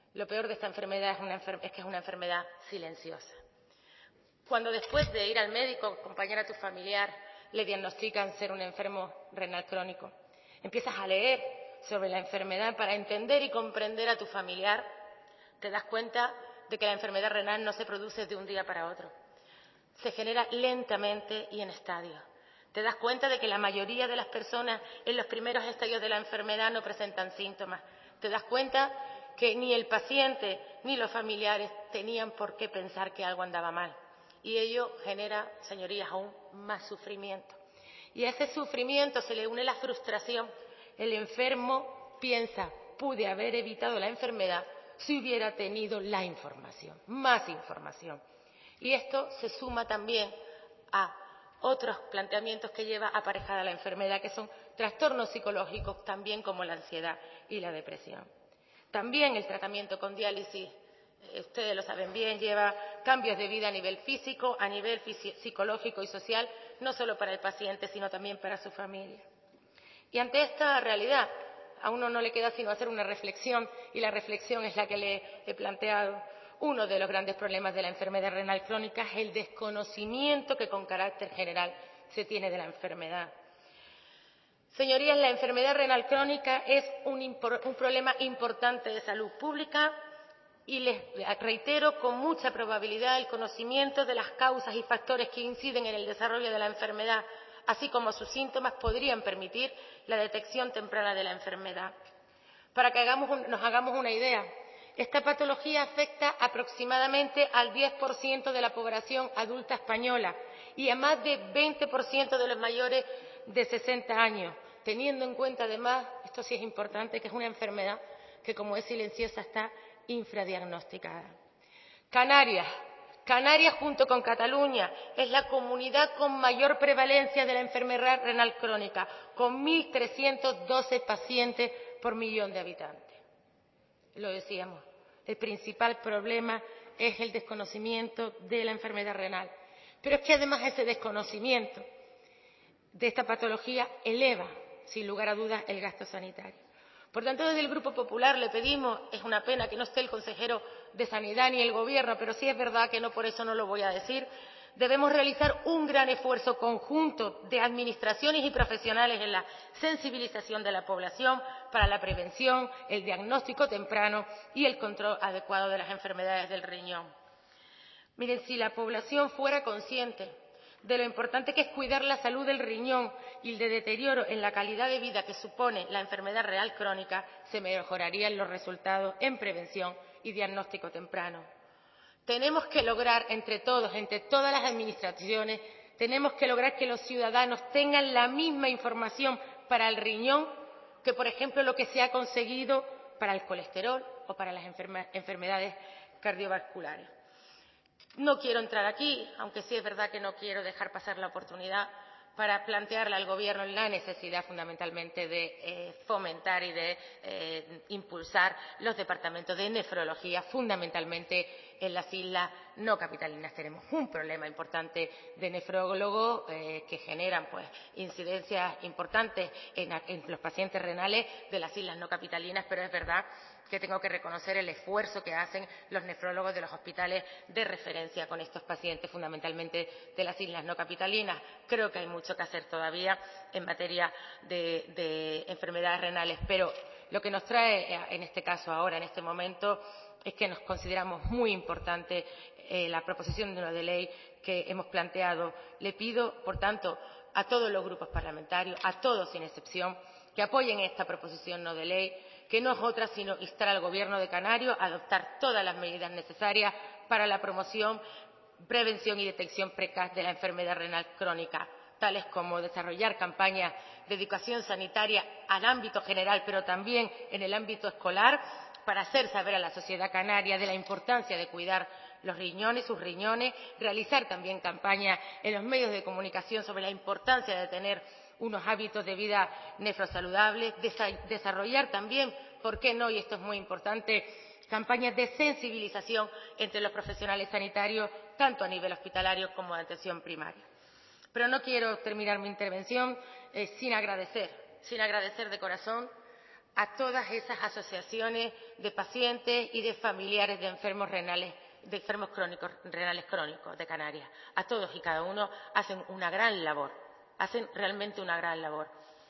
es que es una enfermedad silenciosa. Cuando después de ir al médico, acompañar a tu familiar, le diagnostican ser un enfermo renal crónico, empiezas a leer sobre la enfermedad para entender y comprender a tu familiar, te das cuenta de que la enfermedad renal no se produce de un día para otro. Se genera lentamente y en estadios. Te das cuenta de que la mayoría de las personas en los primeros estadios de la enfermedad no presentan síntomas. Te das cuenta que ni el paciente ni los familiares tenían por qué pensar que algo andaba mal. Y ello genera, señorías, aún más sufrimiento. Y a ese sufrimiento se le une la frustración. El enfermo piensa, pude haber evitado la enfermedad si hubiera tenido la información, más información. Y esto se suma también a otros planteamientos que lleva aparejada la enfermedad, que son trastornos psicológicos, también como la ansiedad y la depresión. También el tratamiento con diálisis, ustedes lo saben bien, lleva cambios de vida a nivel físico, a nivel psicológico y social, no solo para el paciente, sino también para su familia. Y ante esta realidad, a uno no le queda sino hacer una reflexión, y la reflexión es la que le he planteado. Uno de los grandes problemas de la enfermedad renal crónica es el desconocimiento que con carácter general se tiene de la enfermedad. Señorías, la enfermedad renal crónica es un problema importante de salud pública y les reitero con mucha probabilidad el conocimiento de las causas y factores que inciden en el desarrollo de la enfermedad, así como sus síntomas, podrían permitir la detección temprana de la enfermedad. Para que nos hagamos una idea, esta patología afecta aproximadamente al 10% de la población adulta española y a más de 20% de los mayores de 60 años, teniendo en cuenta además, esto sí es importante, que es una enfermedad que como es silenciosa está infradiagnosticada. Canarias junto con Cataluña es la comunidad con mayor prevalencia de la enfermedad renal crónica, con 1.312 pacientes por millón de habitantes. Lo decíamos, el principal problema es el desconocimiento de la enfermedad renal. Pero es que además ese desconocimiento de esta patología eleva, sin lugar a dudas, el gasto sanitario. Por tanto, desde el Grupo Popular le pedimos, es una pena que no esté el consejero de Sanidad ni el Gobierno, pero sí es verdad que no por eso no lo voy a decir, debemos realizar un gran esfuerzo conjunto de administraciones y profesionales en la sensibilización de la población para la prevención, el diagnóstico temprano y el control adecuado de las enfermedades del riñón. Miren, si la población fuera consciente de lo importante que es cuidar la salud del riñón y el de deterioro en la calidad de vida que supone la enfermedad renal crónica, se mejorarían los resultados en prevención y diagnóstico temprano. Tenemos que lograr entre todos, entre todas las administraciones, tenemos que lograr que los ciudadanos tengan la misma información para el riñón que, por ejemplo, lo que se ha conseguido para el colesterol o para las enfermedades cardiovasculares. No quiero entrar aquí, aunque sí es verdad que no quiero dejar pasar la oportunidad para plantearle al Gobierno la necesidad fundamentalmente de fomentar y de impulsar los departamentos de nefrología, fundamentalmente en las islas no capitalinas. Tenemos un problema importante de nefrólogos que generan incidencias importantes en los pacientes renales de las islas no capitalinas, pero es verdad que tengo que reconocer el esfuerzo que hacen los nefrólogos de los hospitales de referencia con estos pacientes, fundamentalmente de las islas no capitalinas. Creo que hay mucho que hacer todavía en materia de enfermedades renales, pero lo que nos trae en este caso ahora, en este momento, es que nos consideramos muy importante la proposición de ley que hemos planteado. Le pido, por tanto, a todos los grupos parlamentarios, a todos sin excepción, que apoyen esta proposición no de ley, que no es otra sino instar al Gobierno de Canarias a adoptar todas las medidas necesarias para la promoción, prevención y detección precoz de la enfermedad renal crónica, tales como desarrollar campañas de educación sanitaria al ámbito general, pero también en el ámbito escolar, para hacer saber a la sociedad canaria de la importancia de cuidar los riñones, sus riñones, realizar también campañas en los medios de comunicación sobre la importancia de tener unos hábitos de vida nefrosaludables, desarrollar también, ¿por qué no?, y esto es muy importante, campañas de sensibilización entre los profesionales sanitarios, tanto a nivel hospitalario como de atención primaria. Pero no quiero terminar mi intervención sin agradecer de corazón a todas esas asociaciones de pacientes y de familiares de enfermos renales, de enfermos renales crónicos de Canarias. A todos y cada uno hacen una gran labor. Hacen realmente una gran labor.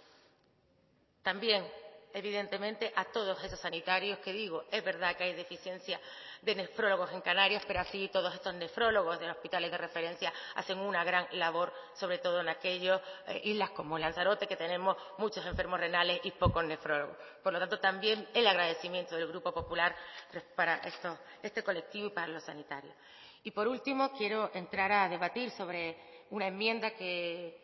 También, evidentemente, a todos esos sanitarios que digo, es verdad que hay deficiencia de nefrólogos en Canarias, pero así todos estos nefrólogos de los hospitales de referencia hacen una gran labor, sobre todo en aquellas islas como Lanzarote, que tenemos muchos enfermos renales y pocos nefrólogos. Por lo tanto, también el agradecimiento del Grupo Popular para este colectivo y para los sanitarios. Y, por último, quiero entrar a debatir sobre una enmienda que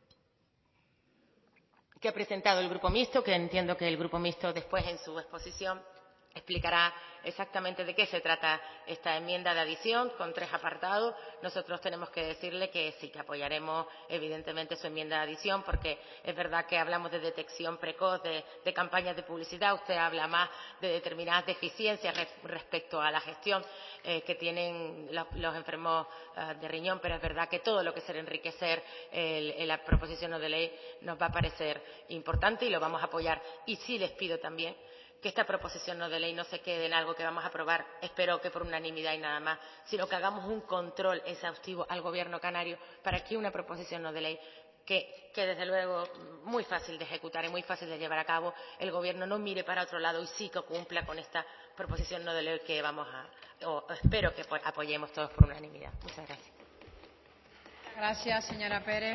ha presentado el Grupo Mixto, que entiendo que el Grupo Mixto después en su exposición explicará exactamente de qué se trata esta enmienda de adición con 3 apartados. Nosotros tenemos que decirle que sí, que apoyaremos evidentemente su enmienda de adición, porque es verdad que hablamos de detección precoz, de campañas de publicidad. Usted habla más de determinadas deficiencias respecto a la gestión que tienen los enfermos de riñón, pero es verdad que todo lo que sea enriquecer la proposición no de ley nos va a parecer importante y lo vamos a apoyar. Y sí les pido también que esta proposición no de ley no se quede en algo que vamos a aprobar, espero que por unanimidad y nada más, sino que hagamos un control exhaustivo al Gobierno canario para que una proposición no de ley que desde luego muy fácil de ejecutar y muy fácil de llevar a cabo, el Gobierno no mire para otro lado y sí que cumpla con esta proposición no de ley que espero que apoyemos todos por unanimidad. Muchas gracias. Gracias, señora Pérez.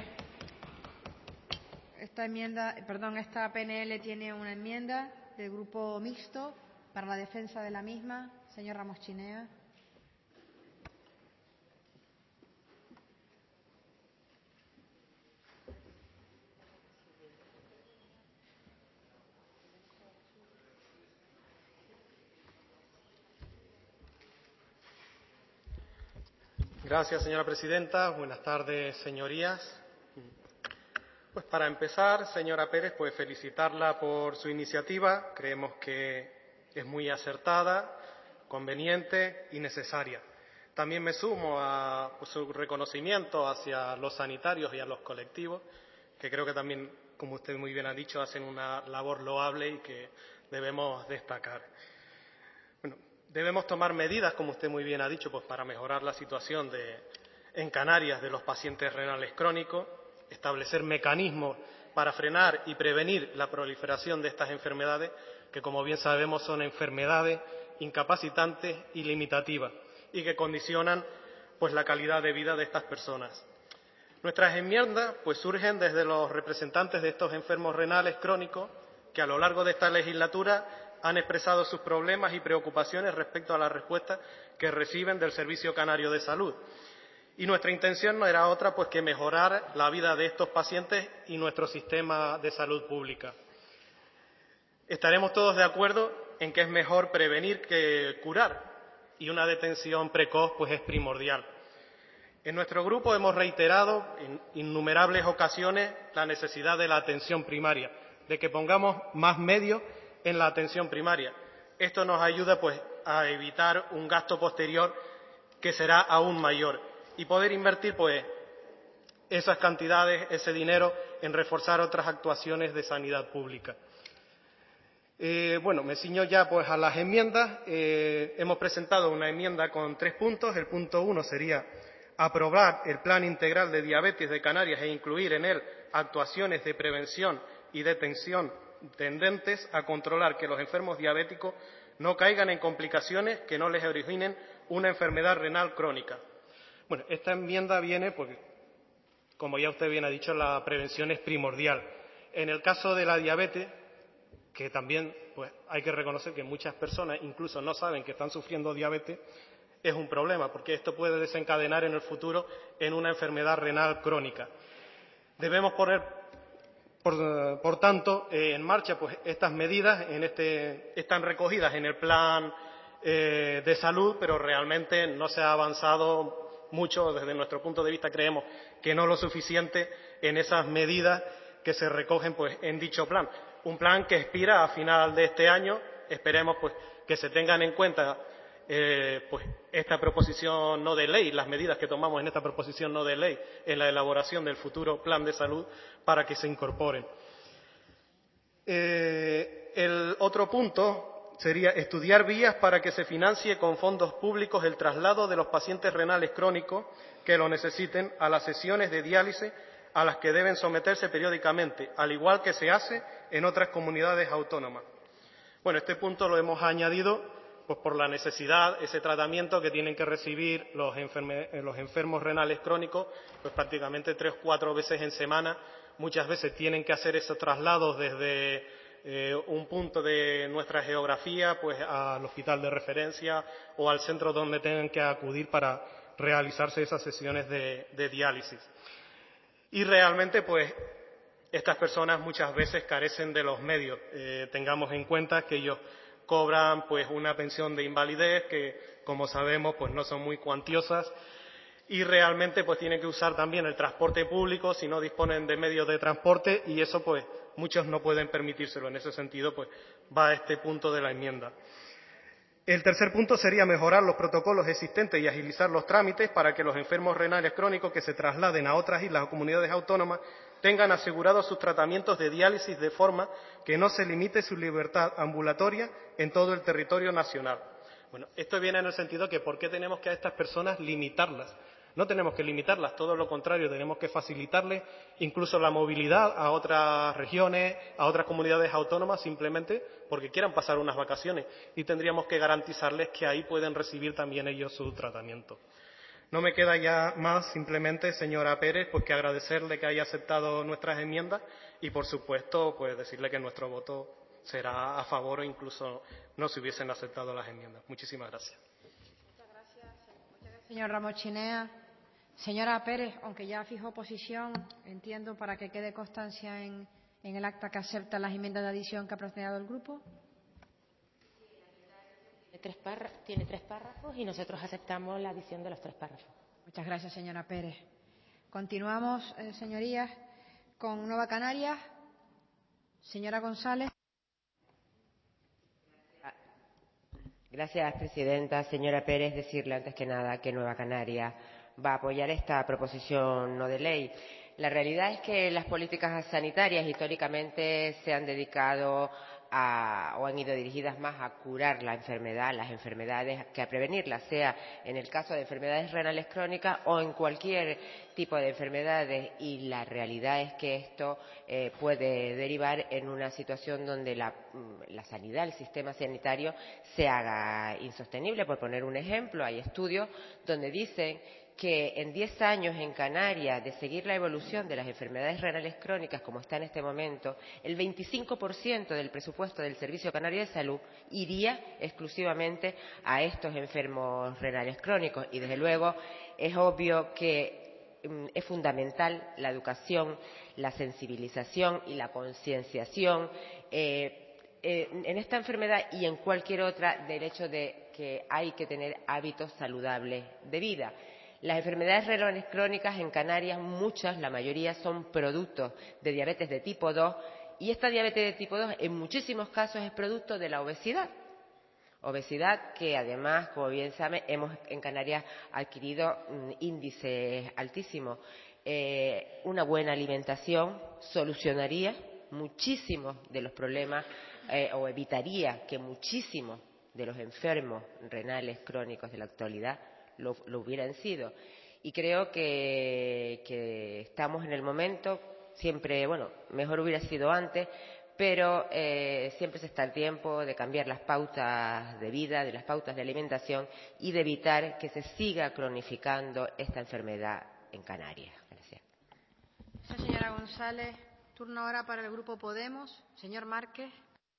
Esta PNL tiene una enmienda del Grupo Mixto para la defensa de la misma. Señor Ramos Chinea. Gracias, señora presidenta. Buenas tardes, señorías. Pues para empezar, señora Pérez, pues felicitarla por su iniciativa. Creemos que es muy acertada, conveniente y necesaria. También me sumo a su reconocimiento hacia los sanitarios y a los colectivos, que creo que también, como usted muy bien ha dicho, hacen una labor loable y que debemos destacar. Bueno, debemos tomar medidas, como usted muy bien ha dicho, pues para mejorar la situación de en Canarias de los pacientes renales crónicos, establecer mecanismos para frenar y prevenir la proliferación de estas enfermedades, que como bien sabemos son enfermedades incapacitantes y limitativas y que condicionan pues la calidad de vida de estas personas. Nuestras enmiendas pues surgen desde los representantes de estos enfermos renales crónicos que a lo largo de esta legislatura han expresado sus problemas y preocupaciones respecto a la respuesta que reciben del Servicio Canario de Salud. Y nuestra intención no era otra pues que mejorar la vida de estos pacientes y nuestro sistema de salud pública. Estaremos todos de acuerdo en que es mejor prevenir que curar y una detención precoz pues es primordial. En nuestro grupo hemos reiterado en innumerables ocasiones la necesidad de la atención primaria, de que pongamos más medios en la atención primaria. Esto nos ayuda pues a evitar un gasto posterior que será aún mayor y poder invertir pues esas cantidades, ese dinero en reforzar otras actuaciones de sanidad pública. Me ciño ya pues a las enmiendas. Hemos presentado una enmienda con 3 puntos. El punto 1 sería aprobar el Plan Integral de Diabetes de Canarias e incluir en él actuaciones de prevención y detención tendentes a controlar que los enfermos diabéticos no caigan en complicaciones que no les originen una enfermedad renal crónica. Bueno, esta enmienda viene porque, como ya usted bien ha dicho, la prevención es primordial. En el caso de la diabetes, que también pues hay que reconocer que muchas personas incluso no saben que están sufriendo diabetes, es un problema, porque esto puede desencadenar en el futuro en una enfermedad renal crónica. Debemos poner, por tanto, en marcha pues estas medidas están recogidas en el plan de salud, pero realmente no se ha avanzado mucho. Desde nuestro punto de vista creemos que no lo suficiente en esas medidas que se recogen pues en dicho plan. Un plan que expira a final de este año. Esperemos pues que se tengan en cuenta pues esta proposición no de ley, las medidas que tomamos en esta proposición no de ley en la elaboración del futuro plan de salud para que se incorporen. El otro punto sería estudiar vías para que se financie con fondos públicos el traslado de los pacientes renales crónicos que lo necesiten a las sesiones de diálisis a las que deben someterse periódicamente, al igual que se hace en otras comunidades autónomas. Bueno, este punto lo hemos añadido pues por la necesidad, ese tratamiento que tienen que recibir los enfermos renales crónicos, pues prácticamente 3 o 4 veces en semana. Muchas veces tienen que hacer esos traslados desde un punto de nuestra geografía pues al hospital de referencia o al centro donde tengan que acudir para realizarse esas sesiones de diálisis. Y realmente pues estas personas muchas veces carecen de los medios. Tengamos en cuenta que ellos cobran pues una pensión de invalidez que, como sabemos, pues no son muy cuantiosas y realmente pues tienen que usar también el transporte público si no disponen de medios de transporte, y eso pues muchos no pueden permitírselo. En ese sentido pues va este punto de la enmienda. El tercer punto sería mejorar los protocolos existentes y agilizar los trámites para que los enfermos renales crónicos que se trasladen a otras islas o comunidades autónomas tengan asegurados sus tratamientos de diálisis de forma que no se limite su libertad ambulatoria en todo el territorio nacional. Bueno, esto viene en el sentido que ¿por qué tenemos que a estas personas limitarlas? No tenemos que limitarlas, todo lo contrario, tenemos que facilitarles incluso la movilidad a otras regiones, a otras comunidades autónomas, simplemente porque quieran pasar unas vacaciones, y tendríamos que garantizarles que ahí pueden recibir también ellos su tratamiento. No me queda ya más, simplemente, señora Pérez, pues que agradecerle que haya aceptado nuestras enmiendas y, por supuesto, pues decirle que nuestro voto será a favor o incluso no se hubiesen aceptado las enmiendas. Muchísimas gracias. Muchas gracias, señor Ramos Chinea. Señora Pérez, aunque ya fijó posición, entiendo, para que quede constancia en el acta que acepta las enmiendas de adición que ha planteado el grupo. Tiene 3 párrafos y nosotros aceptamos la adición de los 3 párrafos. Muchas gracias, señora Pérez. Continuamos, señorías, con Nueva Canarias. Señora González. Gracias, presidenta. Señora Pérez, decirle antes que nada que Nueva Canarias va a apoyar esta proposición no de ley. La realidad es que las políticas sanitarias históricamente se han dedicado o han ido dirigidas más a curar la enfermedad, las enfermedades, que a prevenirlas, sea en el caso de enfermedades renales crónicas o en cualquier tipo de enfermedades, y la realidad es que esto puede derivar en una situación donde la sanidad, el sistema sanitario, se haga insostenible. Por poner un ejemplo, hay estudios donde dicen que en 10 años en Canarias, de seguir la evolución de las enfermedades renales crónicas como está en este momento, el 25% del presupuesto del Servicio Canario de Salud iría exclusivamente a estos enfermos renales crónicos. Y desde luego es obvio que es fundamental la educación, la sensibilización y la concienciación en esta enfermedad y en cualquier otra, del hecho de que hay que tener hábitos saludables de vida. Las enfermedades renales crónicas en Canarias, muchas, la mayoría, son producto de diabetes de tipo 2, y esta diabetes de tipo 2 en muchísimos casos es producto de la obesidad. Obesidad que además, como bien saben, hemos en Canarias adquirido índices altísimos. Una buena alimentación solucionaría muchísimos de los problemas o evitaría que muchísimos de los enfermos renales crónicos de la actualidad lo hubieran sido. Y creo que estamos en el momento, siempre, bueno, mejor hubiera sido antes, pero siempre se está el tiempo de cambiar las pautas de vida, de las pautas de alimentación, y de evitar que se siga cronificando esta enfermedad en Canarias. Gracias. Señora González, turno ahora para el Grupo Podemos. Señor Márquez.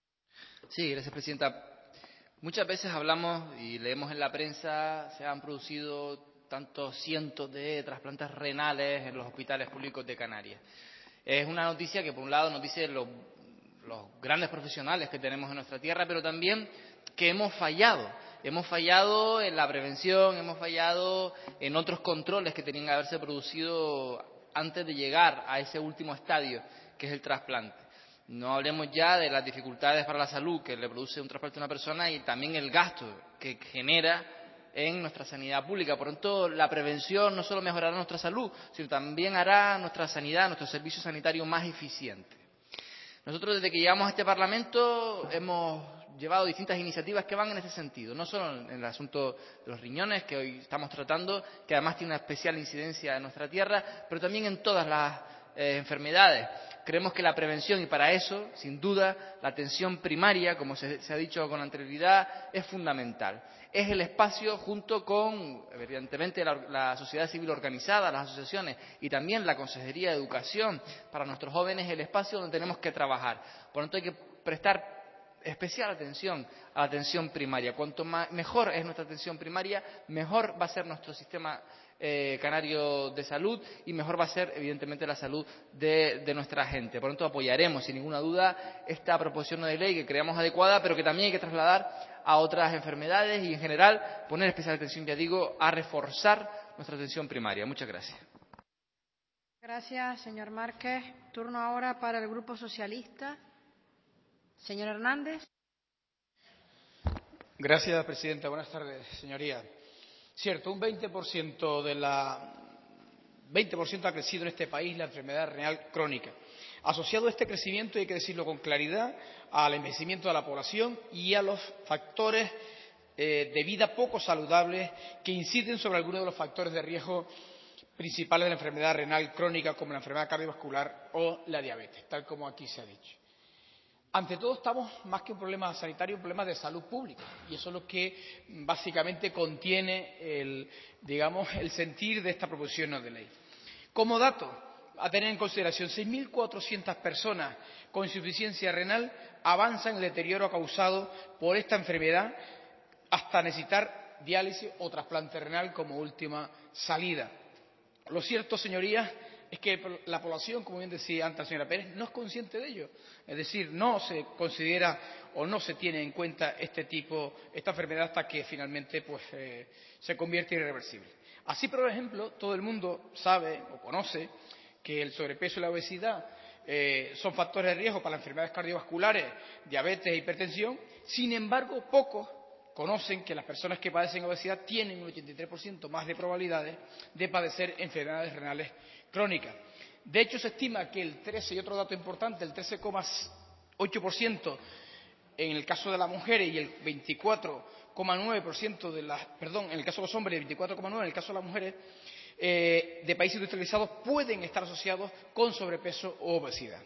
Sí, gracias, presidenta. Muchas veces hablamos y leemos en la prensa, se han producido tantos cientos de trasplantes renales en los hospitales públicos de Canarias. Es una noticia que, por un lado, nos dice los grandes profesionales que tenemos en nuestra tierra, pero también que hemos fallado. Hemos fallado en la prevención, hemos fallado en otros controles que tenían que haberse producido antes de llegar a ese último estadio, que es el trasplante. No hablemos ya de las dificultades para la salud que le produce un trasplante a una persona y también el gasto que genera en nuestra sanidad pública. Por tanto, la prevención no solo mejorará nuestra salud, sino también hará nuestra sanidad, nuestro servicio sanitario más eficiente. Nosotros, desde que llegamos a este Parlamento, hemos llevado distintas iniciativas que van en ese sentido, no solo en el asunto de los riñones, que hoy estamos tratando, que además tiene una especial incidencia en nuestra tierra, pero también en todas las enfermedades. Creemos que la prevención, y para eso, sin duda, la atención primaria, como se ha dicho con anterioridad, es fundamental. Es el espacio, junto con, evidentemente, la sociedad civil organizada, las asociaciones y también la Consejería de Educación para nuestros jóvenes, el espacio donde tenemos que trabajar. Por lo tanto, hay que prestar especial atención a la atención primaria. Cuanto mejor es nuestra atención primaria, mejor va a ser nuestro sistema canario de salud y mejor va a ser, evidentemente, la salud de nuestra gente. Por lo tanto, apoyaremos, sin ninguna duda, esta proposición de ley que creamos adecuada, pero que también hay que trasladar a otras enfermedades y, en general, poner especial atención, ya digo, a reforzar nuestra atención primaria. Muchas gracias. Gracias, señor Márquez. Turno ahora para el Grupo Socialista. Señor Hernández. Gracias, presidenta. Buenas tardes, señorías. Cierto, un 20% ha crecido en este país la enfermedad renal crónica. Asociado a este crecimiento, hay que decirlo con claridad, al envejecimiento de la población y a los factores de vida poco saludables que inciden sobre algunos de los factores de riesgo principales de la enfermedad renal crónica, como la enfermedad cardiovascular o la diabetes, tal como aquí se ha dicho. Ante todo, estamos más que un problema sanitario, un problema de salud pública, y eso es lo que básicamente contiene el sentir de esta proposición de ley. Como dato a tener en consideración, 6.400 personas con insuficiencia renal avanzan en el deterioro causado por esta enfermedad hasta necesitar diálisis o trasplante renal como última salida. Lo cierto, señorías, es que la población, como bien decía antes la señora Pérez, no es consciente de ello. Es decir, no se considera o no se tiene en cuenta esta enfermedad hasta que finalmente se convierte en irreversible. Así, por ejemplo, todo el mundo sabe o conoce que el sobrepeso y la obesidad son factores de riesgo para las enfermedades cardiovasculares, diabetes e hipertensión. Sin embargo, pocos conocen que las personas que padecen obesidad tienen un 83% más de probabilidades de padecer enfermedades renales crónicas. De hecho, se estima que el 13%, y otro dato importante, el 13,8% en el caso de las mujeres y el 24,9% de las, perdón, en el caso de los hombres, el 24,9%, en el caso de las mujeres, de países industrializados pueden estar asociados con sobrepeso o obesidad.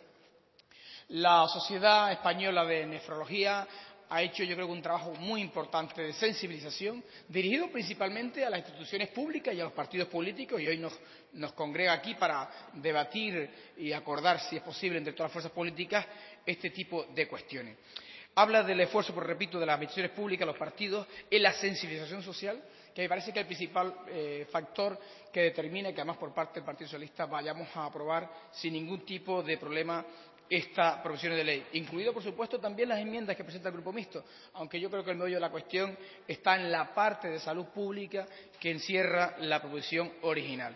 La Sociedad Española de Nefrología ha hecho, yo creo, un trabajo muy importante de sensibilización, dirigido principalmente a las instituciones públicas y a los partidos políticos, y hoy nos congrega aquí para debatir y acordar, si es posible, entre todas las fuerzas políticas, este tipo de cuestiones. Habla del esfuerzo, pues repito, de las administraciones públicas, los partidos, en la sensibilización social, que me parece que es el principal factor que determina que, además, por parte del Partido Socialista vayamos a aprobar sin ningún tipo de problema esta proposición de ley, incluido, por supuesto, también las enmiendas que presenta el Grupo Mixto, aunque yo creo que el meollo de la cuestión está en la parte de salud pública que encierra la proposición original.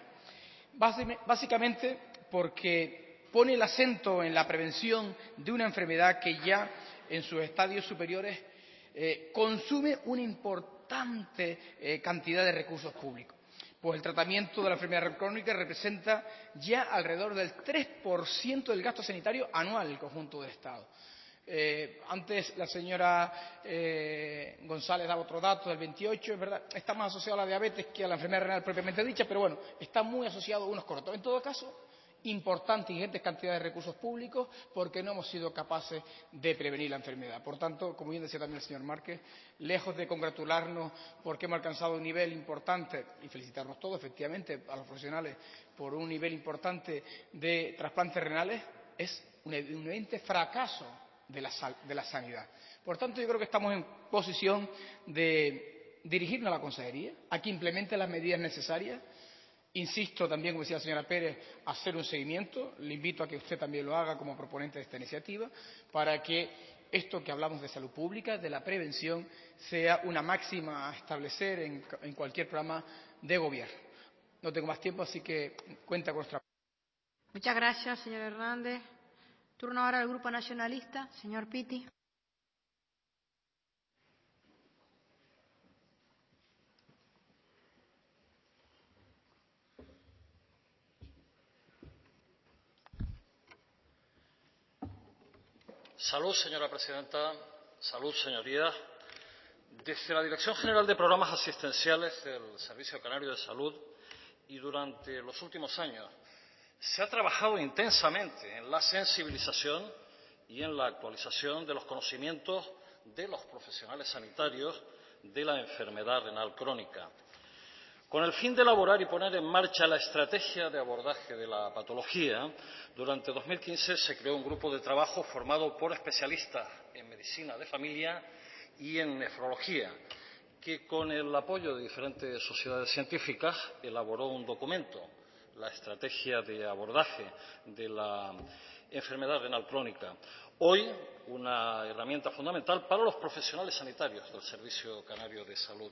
Básicamente porque pone el acento en la prevención de una enfermedad que ya en sus estadios superiores consume una importante cantidad de recursos públicos. Pues el tratamiento de la enfermedad crónica representa ya alrededor del 3% del gasto sanitario anual del conjunto del Estado. Antes la señora González daba otro dato del 28, es verdad, está más asociado a la diabetes que a la enfermedad renal propiamente dicha, pero bueno, está muy asociado unos con otros. En todo caso, importantes y ingentes cantidades de recursos públicos porque no hemos sido capaces de prevenir la enfermedad. Por tanto, como bien decía también el señor Márquez, lejos de congratularnos porque hemos alcanzado un nivel importante, y felicitarnos todos, efectivamente, a los profesionales por un nivel importante de trasplantes renales, es un evidente fracaso de la sanidad. Por tanto, yo creo que estamos en posición de dirigirnos a la Consejería a que implemente las medidas necesarias. Insisto también, como decía la señora Pérez, a hacer un seguimiento. Le invito a que usted también lo haga como proponente de esta iniciativa para que esto que hablamos de salud pública, de la prevención, sea una máxima a establecer en cualquier programa de gobierno. No tengo más tiempo, así que cuenta con nuestra. Muchas gracias, señor Hernández. Turno ahora al Grupo Nacionalista. Señor Pitti. Salud, señora presidenta. Salud, señorías. Desde la Dirección General de Programas Asistenciales del Servicio Canario de Salud y durante los últimos años se ha trabajado intensamente en la sensibilización y en la actualización de los conocimientos de los profesionales sanitarios de la enfermedad renal crónica, con el fin de elaborar y poner en marcha la estrategia de abordaje de la patología. Durante 2015 se creó un grupo de trabajo formado por especialistas en medicina de familia y en nefrología, que con el apoyo de diferentes sociedades científicas elaboró un documento, la estrategia de abordaje de la enfermedad renal crónica. Hoy, una herramienta fundamental para los profesionales sanitarios del Servicio Canario de Salud.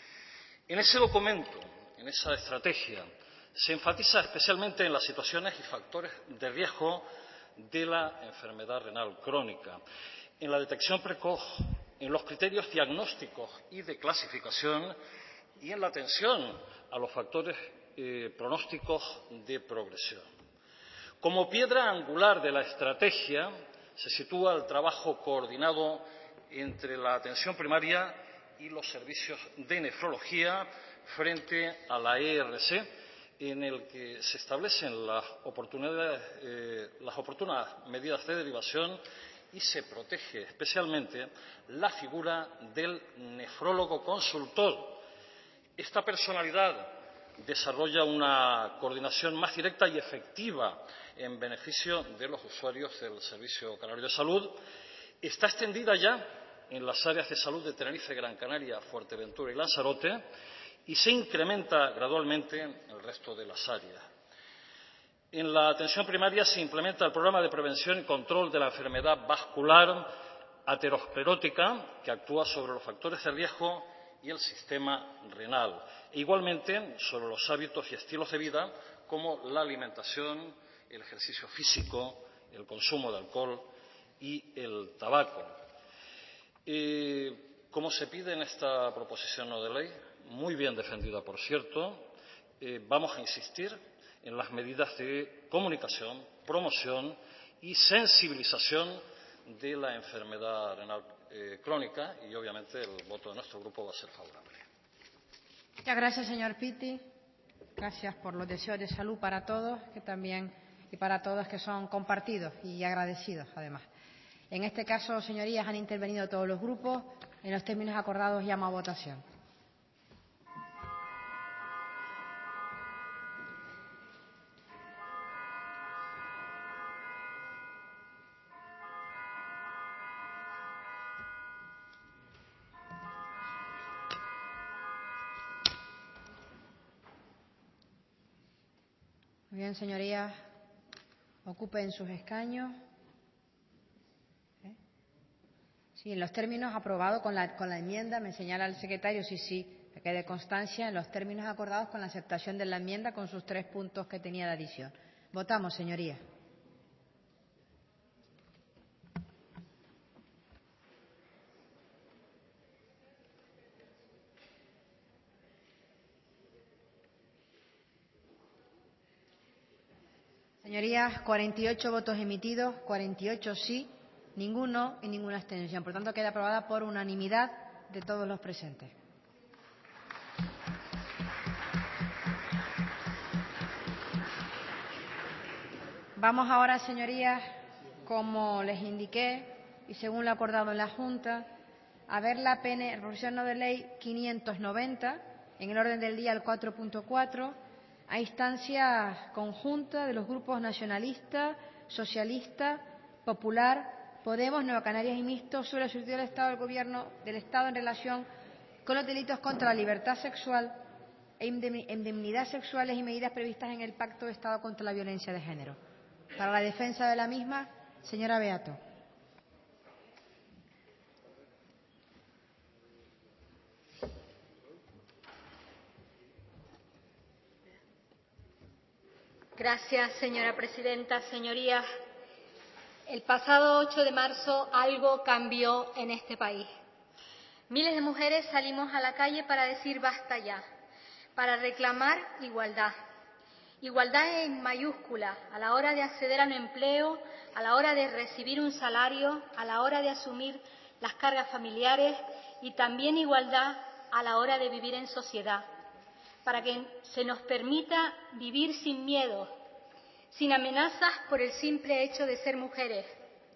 En ese documento, en esa estrategia, se enfatiza especialmente en las situaciones y factores de riesgo de la enfermedad renal crónica, en la detección precoz, en los criterios diagnósticos y de clasificación y en la atención a los factores pronósticos de progresión. Como piedra angular de la estrategia se sitúa el trabajo coordinado entre la atención primaria y los servicios de nefrología frente a la ERC, en el que se establecen las oportunas medidas de derivación y se protege especialmente la figura del nefrólogo consultor. Esta personalidad desarrolla una coordinación más directa y efectiva en beneficio de los usuarios del Servicio Canario de Salud. Está extendida ya en las áreas de salud de Tenerife, Gran Canaria, Fuerteventura y Lanzarote y se incrementa gradualmente en el resto de las áreas. En la atención primaria se implementa el programa de prevención y control de la enfermedad vascular aterosclerótica, que actúa sobre los factores de riesgo y el sistema renal. E igualmente sobre los hábitos y estilos de vida, como la alimentación, el ejercicio físico, el consumo de alcohol y el tabaco. Como se pide en esta proposición no de ley, muy bien defendida por cierto, vamos a insistir en las medidas de comunicación, promoción y sensibilización de la enfermedad renal crónica y, obviamente, el voto de nuestro grupo va a ser favorable. Muchas gracias, señor Pitti. Gracias por los deseos de salud para todos, que también y para todas que son compartidos y agradecidos, además. En este caso, señorías, han intervenido todos los grupos. En los términos acordados, llamo a votación. Muy bien, señorías, ocupen sus escaños. Sí, en los términos aprobados con la enmienda, me señala el secretario, sí, que quede constancia en los términos acordados con la aceptación de la enmienda con sus 3 puntos que tenía de adición. Votamos, señorías. Señorías, 48 votos emitidos, 48 sí, ningún no y ninguna abstención. Por tanto, queda aprobada por unanimidad de todos los presentes. Vamos ahora, señorías, como les indiqué y según lo acordado en la Junta, a ver la proposición no de ley 590 en el orden del día el 4.4 a instancia conjunta de los grupos nacionalista, socialista, popular, Podemos, Nueva Canarias y Mixto sobre la solicitud del Estado del Gobierno del Estado en relación con los delitos contra la libertad sexual e indemnidades sexuales y medidas previstas en el Pacto de Estado contra la Violencia de Género. Para la defensa de la misma, señora Beato. Gracias, señora presidenta. Señorías, el pasado 8 de marzo algo cambió en este país. Miles de mujeres salimos a la calle para decir basta ya, para reclamar igualdad. Igualdad en mayúscula, a la hora de acceder a un empleo, a la hora de recibir un salario, a la hora de asumir las cargas familiares y también igualdad a la hora de vivir en sociedad, para que se nos permita vivir sin miedo, sin amenazas por el simple hecho de ser mujeres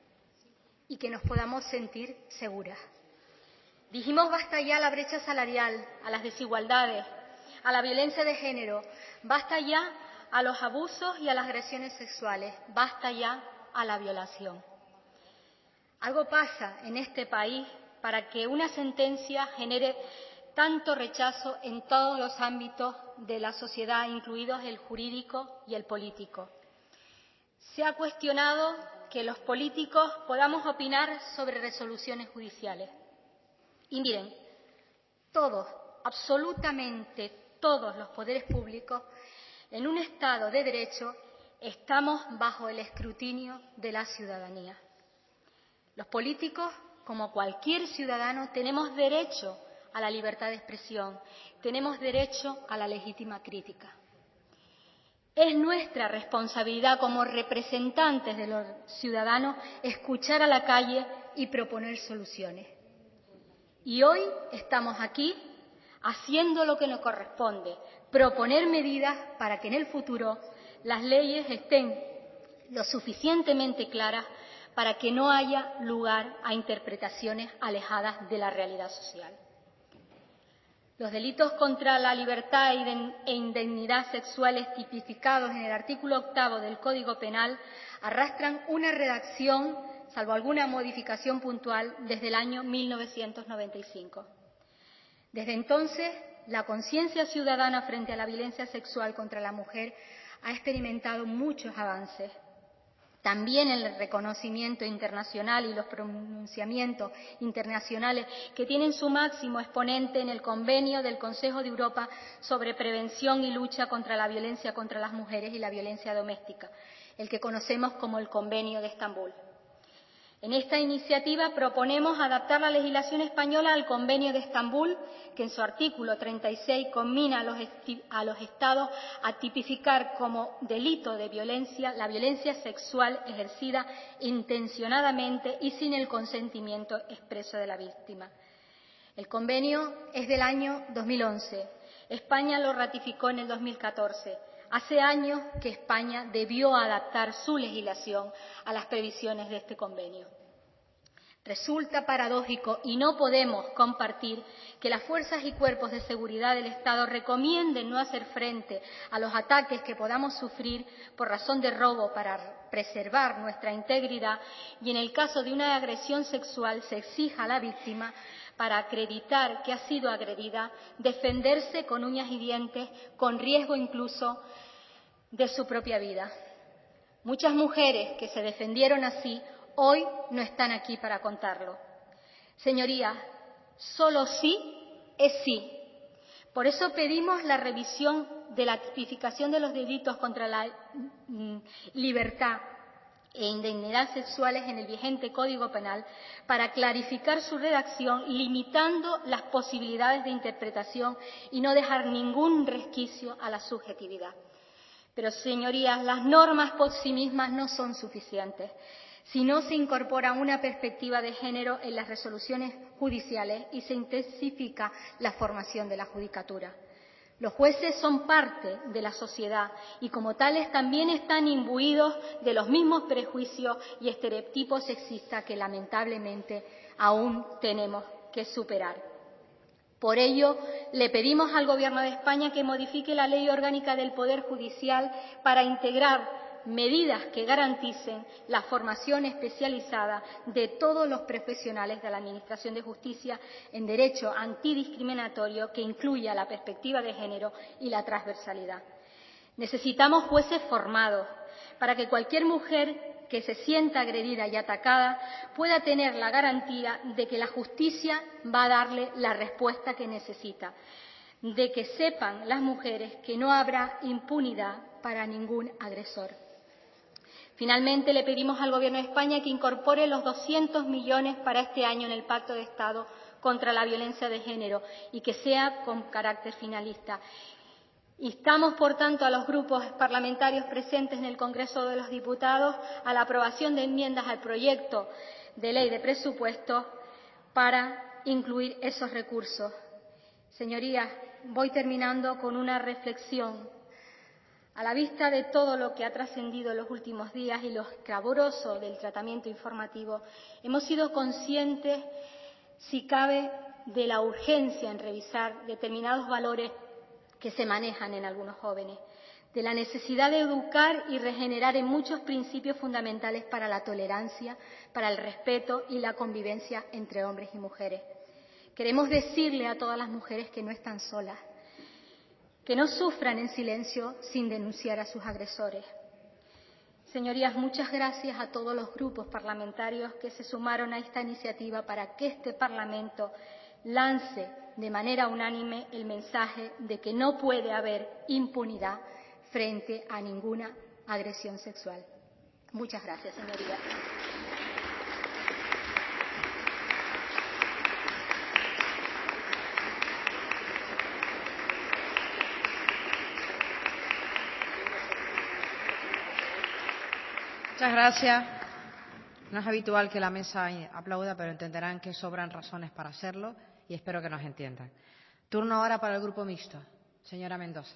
y que nos podamos sentir seguras. Dijimos basta ya a la brecha salarial, a las desigualdades, a la violencia de género, basta ya a los abusos y a las agresiones sexuales, basta ya a la violación. Algo pasa en este país para que una sentencia genere tanto rechazo en todos los ámbitos de la sociedad, incluidos el jurídico y el político. Se ha cuestionado que los políticos podamos opinar sobre resoluciones judiciales. Y miren, todos, absolutamente todos los poderes públicos, en un Estado de Derecho, estamos bajo el escrutinio de la ciudadanía. Los políticos, como cualquier ciudadano, tenemos derecho a la libertad de expresión, tenemos derecho a la legítima crítica. Es nuestra responsabilidad como representantes de los ciudadanos escuchar a la calle y proponer soluciones. Y hoy estamos aquí haciendo lo que nos corresponde, proponer medidas para que en el futuro las leyes estén lo suficientemente claras para que no haya lugar a interpretaciones alejadas de la realidad social. Los delitos contra la libertad e indemnidad sexuales tipificados en el artículo 8 del Código Penal arrastran una redacción, salvo alguna modificación puntual, desde el año 1995. Desde entonces, la conciencia ciudadana frente a la violencia sexual contra la mujer ha experimentado muchos avances. También el reconocimiento internacional y los pronunciamientos internacionales que tienen su máximo exponente en el Convenio del Consejo de Europa sobre prevención y lucha contra la violencia contra las mujeres y la violencia doméstica, el que conocemos como el Convenio de Estambul. En esta iniciativa proponemos adaptar la legislación española al Convenio de Estambul, que en su artículo 36 conmina a los Estados a tipificar como delito de violencia la violencia sexual ejercida intencionadamente y sin el consentimiento expreso de la víctima. El convenio es del año 2011. España lo ratificó en el 2014. Hace años que España debió adaptar su legislación a las previsiones de este convenio. Resulta paradójico y no podemos compartir que las fuerzas y cuerpos de seguridad del Estado recomienden no hacer frente a los ataques que podamos sufrir por razón de robo para preservar nuestra integridad y en el caso de una agresión sexual se exija a la víctima, para acreditar que ha sido agredida, defenderse con uñas y dientes, con riesgo incluso de su propia vida. Muchas mujeres que se defendieron así hoy no están aquí para contarlo. Señorías, solo sí es sí. Por eso pedimos la revisión de la tipificación de los delitos contra la libertad e indignidad sexuales en el vigente Código Penal para clarificar su redacción, limitando las posibilidades de interpretación y no dejar ningún resquicio a la subjetividad. Pero, señorías, las normas por sí mismas no son suficientes si no se incorpora una perspectiva de género en las resoluciones judiciales y se intensifica la formación de la judicatura. Los jueces son parte de la sociedad y, como tales, también están imbuidos de los mismos prejuicios y estereotipos sexistas que, lamentablemente, aún tenemos que superar. Por ello, le pedimos al Gobierno de España que modifique la Ley Orgánica del Poder Judicial para integrar medidas que garanticen la formación especializada de todos los profesionales de la Administración de Justicia en derecho antidiscriminatorio que incluya la perspectiva de género y la transversalidad. Necesitamos jueces formados para que cualquier mujer que se sienta agredida y atacada pueda tener la garantía de que la justicia va a darle la respuesta que necesita, de que sepan las mujeres que no habrá impunidad para ningún agresor. Finalmente, le pedimos al Gobierno de España que incorpore los 200 millones para este año en el Pacto de Estado contra la violencia de género y que sea con carácter finalista. Instamos, por tanto, a los grupos parlamentarios presentes en el Congreso de los Diputados a la aprobación de enmiendas al proyecto de ley de presupuestos para incluir esos recursos. Señorías, voy terminando con una reflexión. A la vista de todo lo que ha trascendido en los últimos días y lo escabroso del tratamiento informativo, hemos sido conscientes, si cabe, de la urgencia en revisar determinados valores que se manejan en algunos jóvenes, de la necesidad de educar y regenerar en muchos principios fundamentales para la tolerancia, para el respeto y la convivencia entre hombres y mujeres. Queremos decirle a todas las mujeres que no están solas, que no sufran en silencio sin denunciar a sus agresores. Señorías, muchas gracias a todos los grupos parlamentarios que se sumaron a esta iniciativa para que este Parlamento lance de manera unánime el mensaje de que no puede haber impunidad frente a ninguna agresión sexual. Muchas gracias, señorías. Muchas gracias. No es habitual que la mesa aplauda, pero entenderán que sobran razones para hacerlo y espero que nos entiendan. Turno ahora para el Grupo Mixto. Señora Mendoza.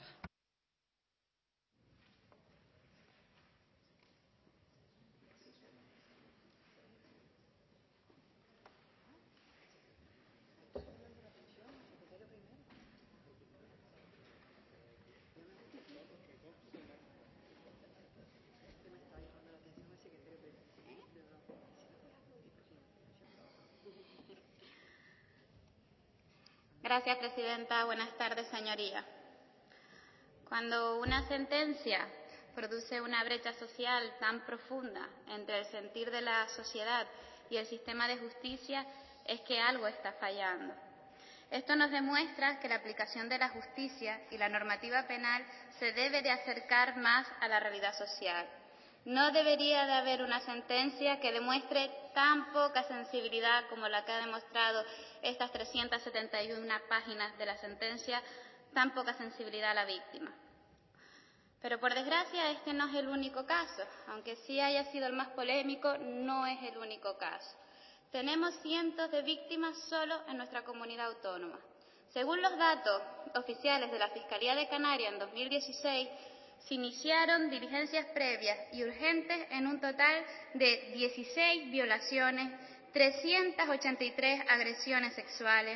Gracias, presidenta. Buenas tardes, señorías. Cuando una sentencia produce una brecha social tan profunda entre el sentir de la sociedad y el sistema de justicia, es que algo está fallando. Esto nos demuestra que la aplicación de la justicia y la normativa penal se debe de acercar más a la realidad social. No debería de haber una sentencia que demuestre tan poca sensibilidad como la que ha demostrado estas 371 páginas de la sentencia, tan poca sensibilidad a la víctima. Pero por desgracia este no es el único caso, aunque sí haya sido el más polémico, no es el único caso. Tenemos cientos de víctimas solo en nuestra comunidad autónoma. Según los datos oficiales de la Fiscalía de Canarias en 2016, se iniciaron diligencias previas y urgentes en un total de 16 violaciones, 383 agresiones sexuales,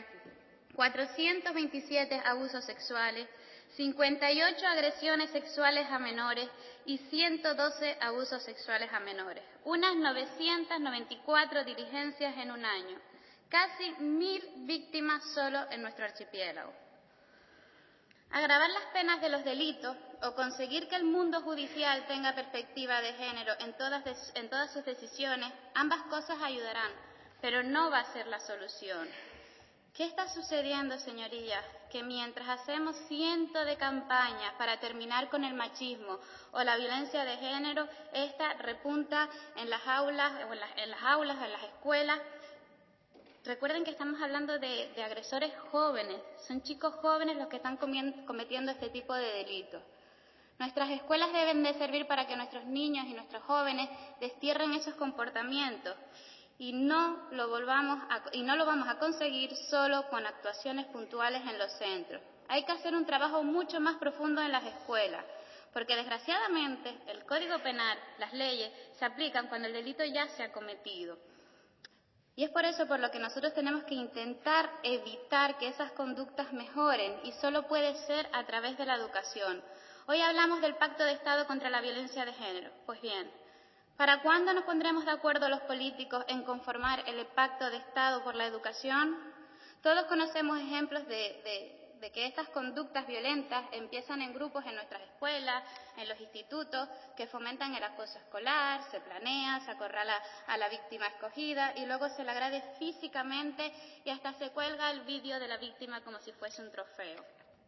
427 abusos sexuales, 58 agresiones sexuales a menores y 112 abusos sexuales a menores. Unas 994 diligencias en un año. Casi 1000 víctimas solo en nuestro archipiélago. Agravar las penas de los delitos o conseguir que el mundo judicial tenga perspectiva de género en todas sus decisiones, ambas cosas ayudarán, pero no va a ser la solución. ¿Qué está sucediendo, señorías? Que mientras hacemos cientos de campañas para terminar con el machismo o la violencia de género, esta repunta en las aulas o en las escuelas. Recuerden que estamos hablando de agresores jóvenes, son chicos jóvenes los que están cometiendo este tipo de delitos. Nuestras escuelas deben de servir para que nuestros niños y nuestros jóvenes destierren esos comportamientos y no lo vamos a conseguir solo con actuaciones puntuales en los centros. Hay que hacer un trabajo mucho más profundo en las escuelas, porque desgraciadamente el Código Penal, las leyes, se aplican cuando el delito ya se ha cometido. Y es por eso por lo que nosotros tenemos que intentar evitar que esas conductas mejoren y solo puede ser a través de la educación. Hoy hablamos del Pacto de Estado contra la Violencia de Género. Pues bien, ¿para cuándo nos pondremos de acuerdo los políticos en conformar el Pacto de Estado por la Educación? Todos conocemos ejemplos de que estas conductas violentas empiezan en grupos en nuestras escuelas, en los institutos, que fomentan el acoso escolar, se planea, se acorrala a la víctima escogida y luego se la agrede físicamente y hasta se cuelga el vídeo de la víctima como si fuese un trofeo.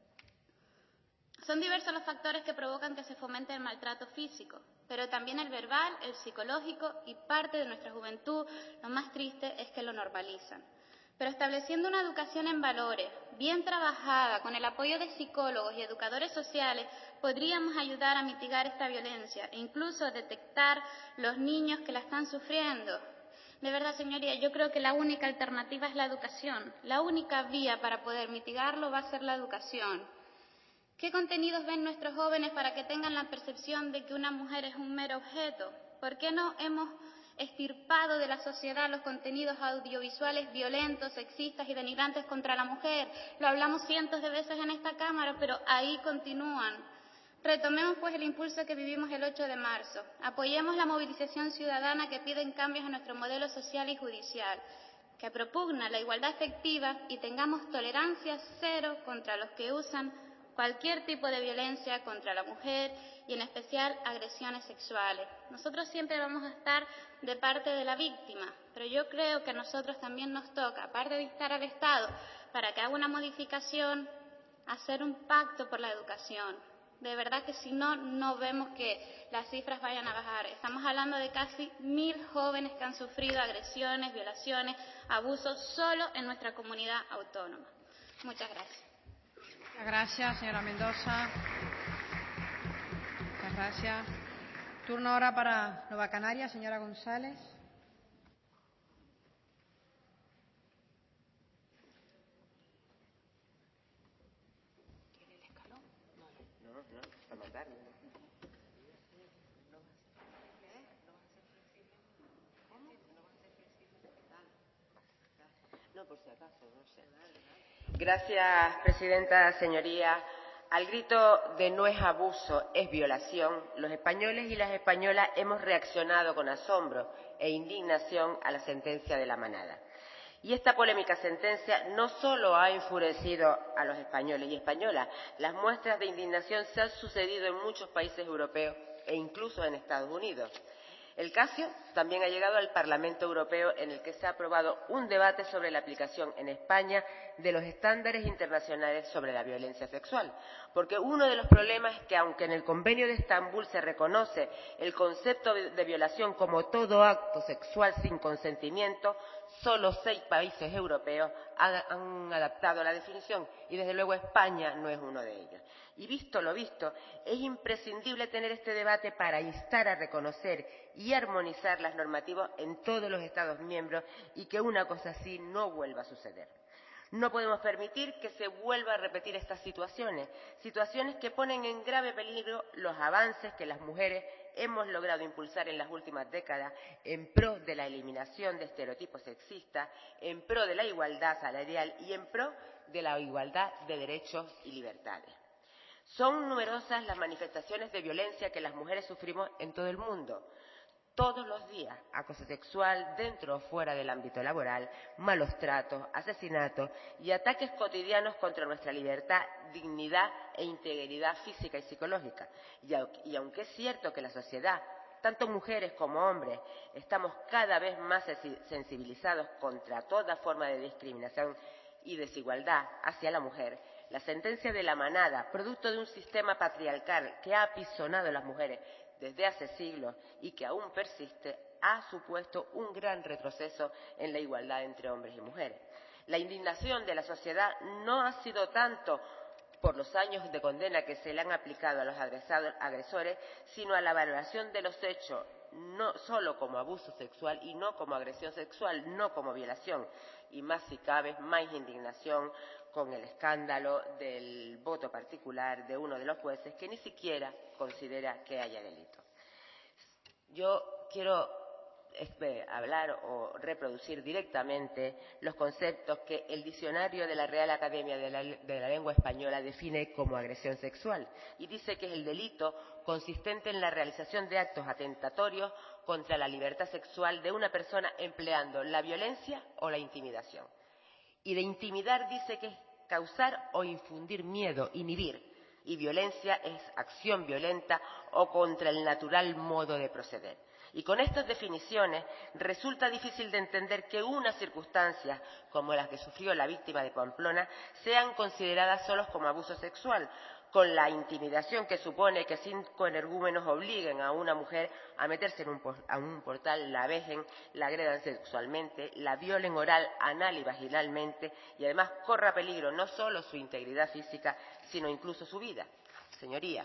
Son diversos los factores que provocan que se fomente el maltrato físico, pero también el verbal, el psicológico y parte de nuestra juventud, lo más triste es que lo normalizan. Pero estableciendo una educación en valores, bien trabajada, con el apoyo de psicólogos y educadores sociales, podríamos ayudar a mitigar esta violencia e incluso detectar los niños que la están sufriendo. De verdad, señoría, yo creo que la única alternativa es la educación. La única vía para poder mitigarlo va a ser la educación. ¿Qué contenidos ven nuestros jóvenes para que tengan la percepción de que una mujer es un mero objeto? ¿Por qué no hemos extirpado de la sociedad los contenidos audiovisuales violentos, sexistas y denigrantes contra la mujer? Lo hablamos cientos de veces en esta Cámara, pero ahí continúan. Retomemos pues el impulso que vivimos el 8 de marzo. Apoyemos la movilización ciudadana que pide cambios en nuestro modelo social y judicial, que propugna la igualdad efectiva y tengamos tolerancia cero contra los que usan cualquier tipo de violencia contra la mujer y en especial agresiones sexuales. Nosotros siempre vamos a estar de parte de la víctima, pero yo creo que a nosotros también nos toca, aparte de instar al Estado para que haga una modificación, hacer un pacto por la educación. De verdad que si no, no vemos que las cifras vayan a bajar. Estamos hablando de casi 1000 jóvenes que han sufrido agresiones, violaciones, abusos solo en nuestra comunidad autónoma. Muchas gracias. Muchas gracias, señora Mendoza. Muchas gracias. Turno ahora para Nueva Canarias, señora González. Gracias, presidenta, señorías. Al grito de no es abuso, es violación, los españoles y las españolas hemos reaccionado con asombro e indignación a la sentencia de la Manada. Y esta polémica sentencia no solo ha enfurecido a los españoles y españolas, las muestras de indignación se han sucedido en muchos países europeos e incluso en Estados Unidos. El caso también ha llegado al Parlamento Europeo, en el que se ha aprobado un debate sobre la aplicación en España de los estándares internacionales sobre la violencia sexual. Porque uno de los problemas es que, aunque en el Convenio de Estambul se reconoce el concepto de violación como todo acto sexual sin consentimiento, solo 6 países europeos han adaptado la definición y, desde luego, España no es uno de ellos. Y visto lo visto, es imprescindible tener este debate para instar a reconocer y armonizar las normativas en todos los Estados miembros y que una cosa así no vuelva a suceder. No podemos permitir que se vuelva a repetir estas situaciones que ponen en grave peligro los avances que las mujeres hemos logrado impulsar en las últimas décadas en pro de la eliminación de estereotipos sexistas, en pro de la igualdad salarial y en pro de la igualdad de derechos y libertades. Son numerosas las manifestaciones de violencia que las mujeres sufrimos en todo el mundo. Todos los días, acoso sexual dentro o fuera del ámbito laboral, malos tratos, asesinatos y ataques cotidianos contra nuestra libertad, dignidad e integridad física y psicológica. Y aunque es cierto que la sociedad, tanto mujeres como hombres, estamos cada vez más sensibilizados contra toda forma de discriminación y desigualdad hacia la mujer, la sentencia de la manada, producto de un sistema patriarcal que ha apisonado a las mujeres desde hace siglos y que aún persiste, ha supuesto un gran retroceso en la igualdad entre hombres y mujeres. La indignación de la sociedad no ha sido tanto por los años de condena que se le han aplicado a los agresores, sino a la valoración de los hechos, no solo como abuso sexual y no como agresión sexual, no como violación. Y más si cabe, más indignación con el escándalo del voto particular de uno de los jueces que ni siquiera considera que haya delito. Yo quiero hablar o reproducir directamente los conceptos que el diccionario de la Real Academia de la Lengua Española define como agresión sexual y dice que es el delito consistente en la realización de actos atentatorios contra la libertad sexual de una persona empleando la violencia o la intimidación. Y de intimidar dice que es causar o infundir miedo, inhibir, y violencia es acción violenta o contra el natural modo de proceder. Y con estas definiciones resulta difícil de entender que unas circunstancias como las que sufrió la víctima de Pamplona sean consideradas solo como abuso sexual, con la intimidación que supone que 5 energúmenos obliguen a una mujer a meterse a un portal, la vejen, la agredan sexualmente, la violen oral, anal y vaginalmente y además corra peligro no solo su integridad física, sino incluso su vida. Señorías,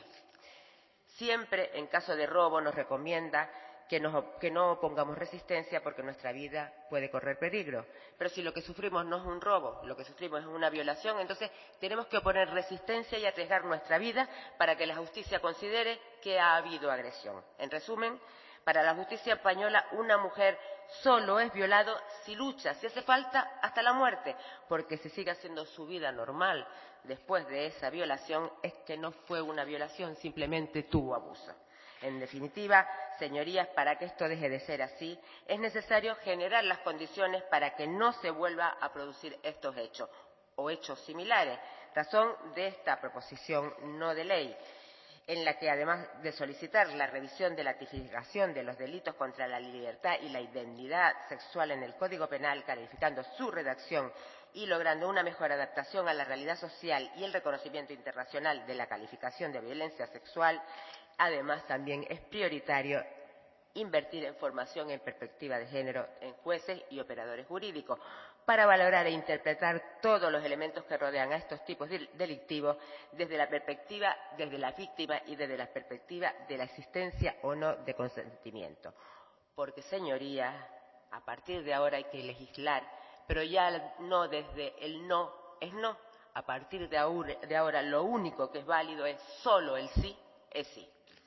siempre en caso de robo nos recomienda que no opongamos resistencia porque nuestra vida puede correr peligro. Pero si lo que sufrimos no es un robo, lo que sufrimos es una violación, entonces tenemos que oponer resistencia y arriesgar nuestra vida para que la justicia considere que ha habido agresión. En resumen, para la justicia española, una mujer solo es violado si lucha, si hace falta, hasta la muerte, porque si sigue haciendo su vida normal después de esa violación, es que no fue una violación, simplemente tuvo abuso. En definitiva, señorías, para que esto deje de ser así, es necesario generar las condiciones para que no se vuelva a producir estos hechos o hechos similares, razón de esta proposición no de ley, en la que, además de solicitar la revisión de la tipificación de los delitos contra la libertad y la indemnidad sexual en el Código Penal, clarificando su redacción y logrando una mejor adaptación a la realidad social y el reconocimiento internacional de la calificación de violencia sexual, además, también es prioritario invertir en formación en perspectiva de género en jueces y operadores jurídicos para valorar e interpretar todos los elementos que rodean a estos tipos delictivos desde la perspectiva desde la víctima y desde la perspectiva de la existencia o no de consentimiento. Porque, señorías, a partir de ahora hay que legislar, pero ya no desde el no es no. A partir de ahora lo único que es válido es solo el sí es sí.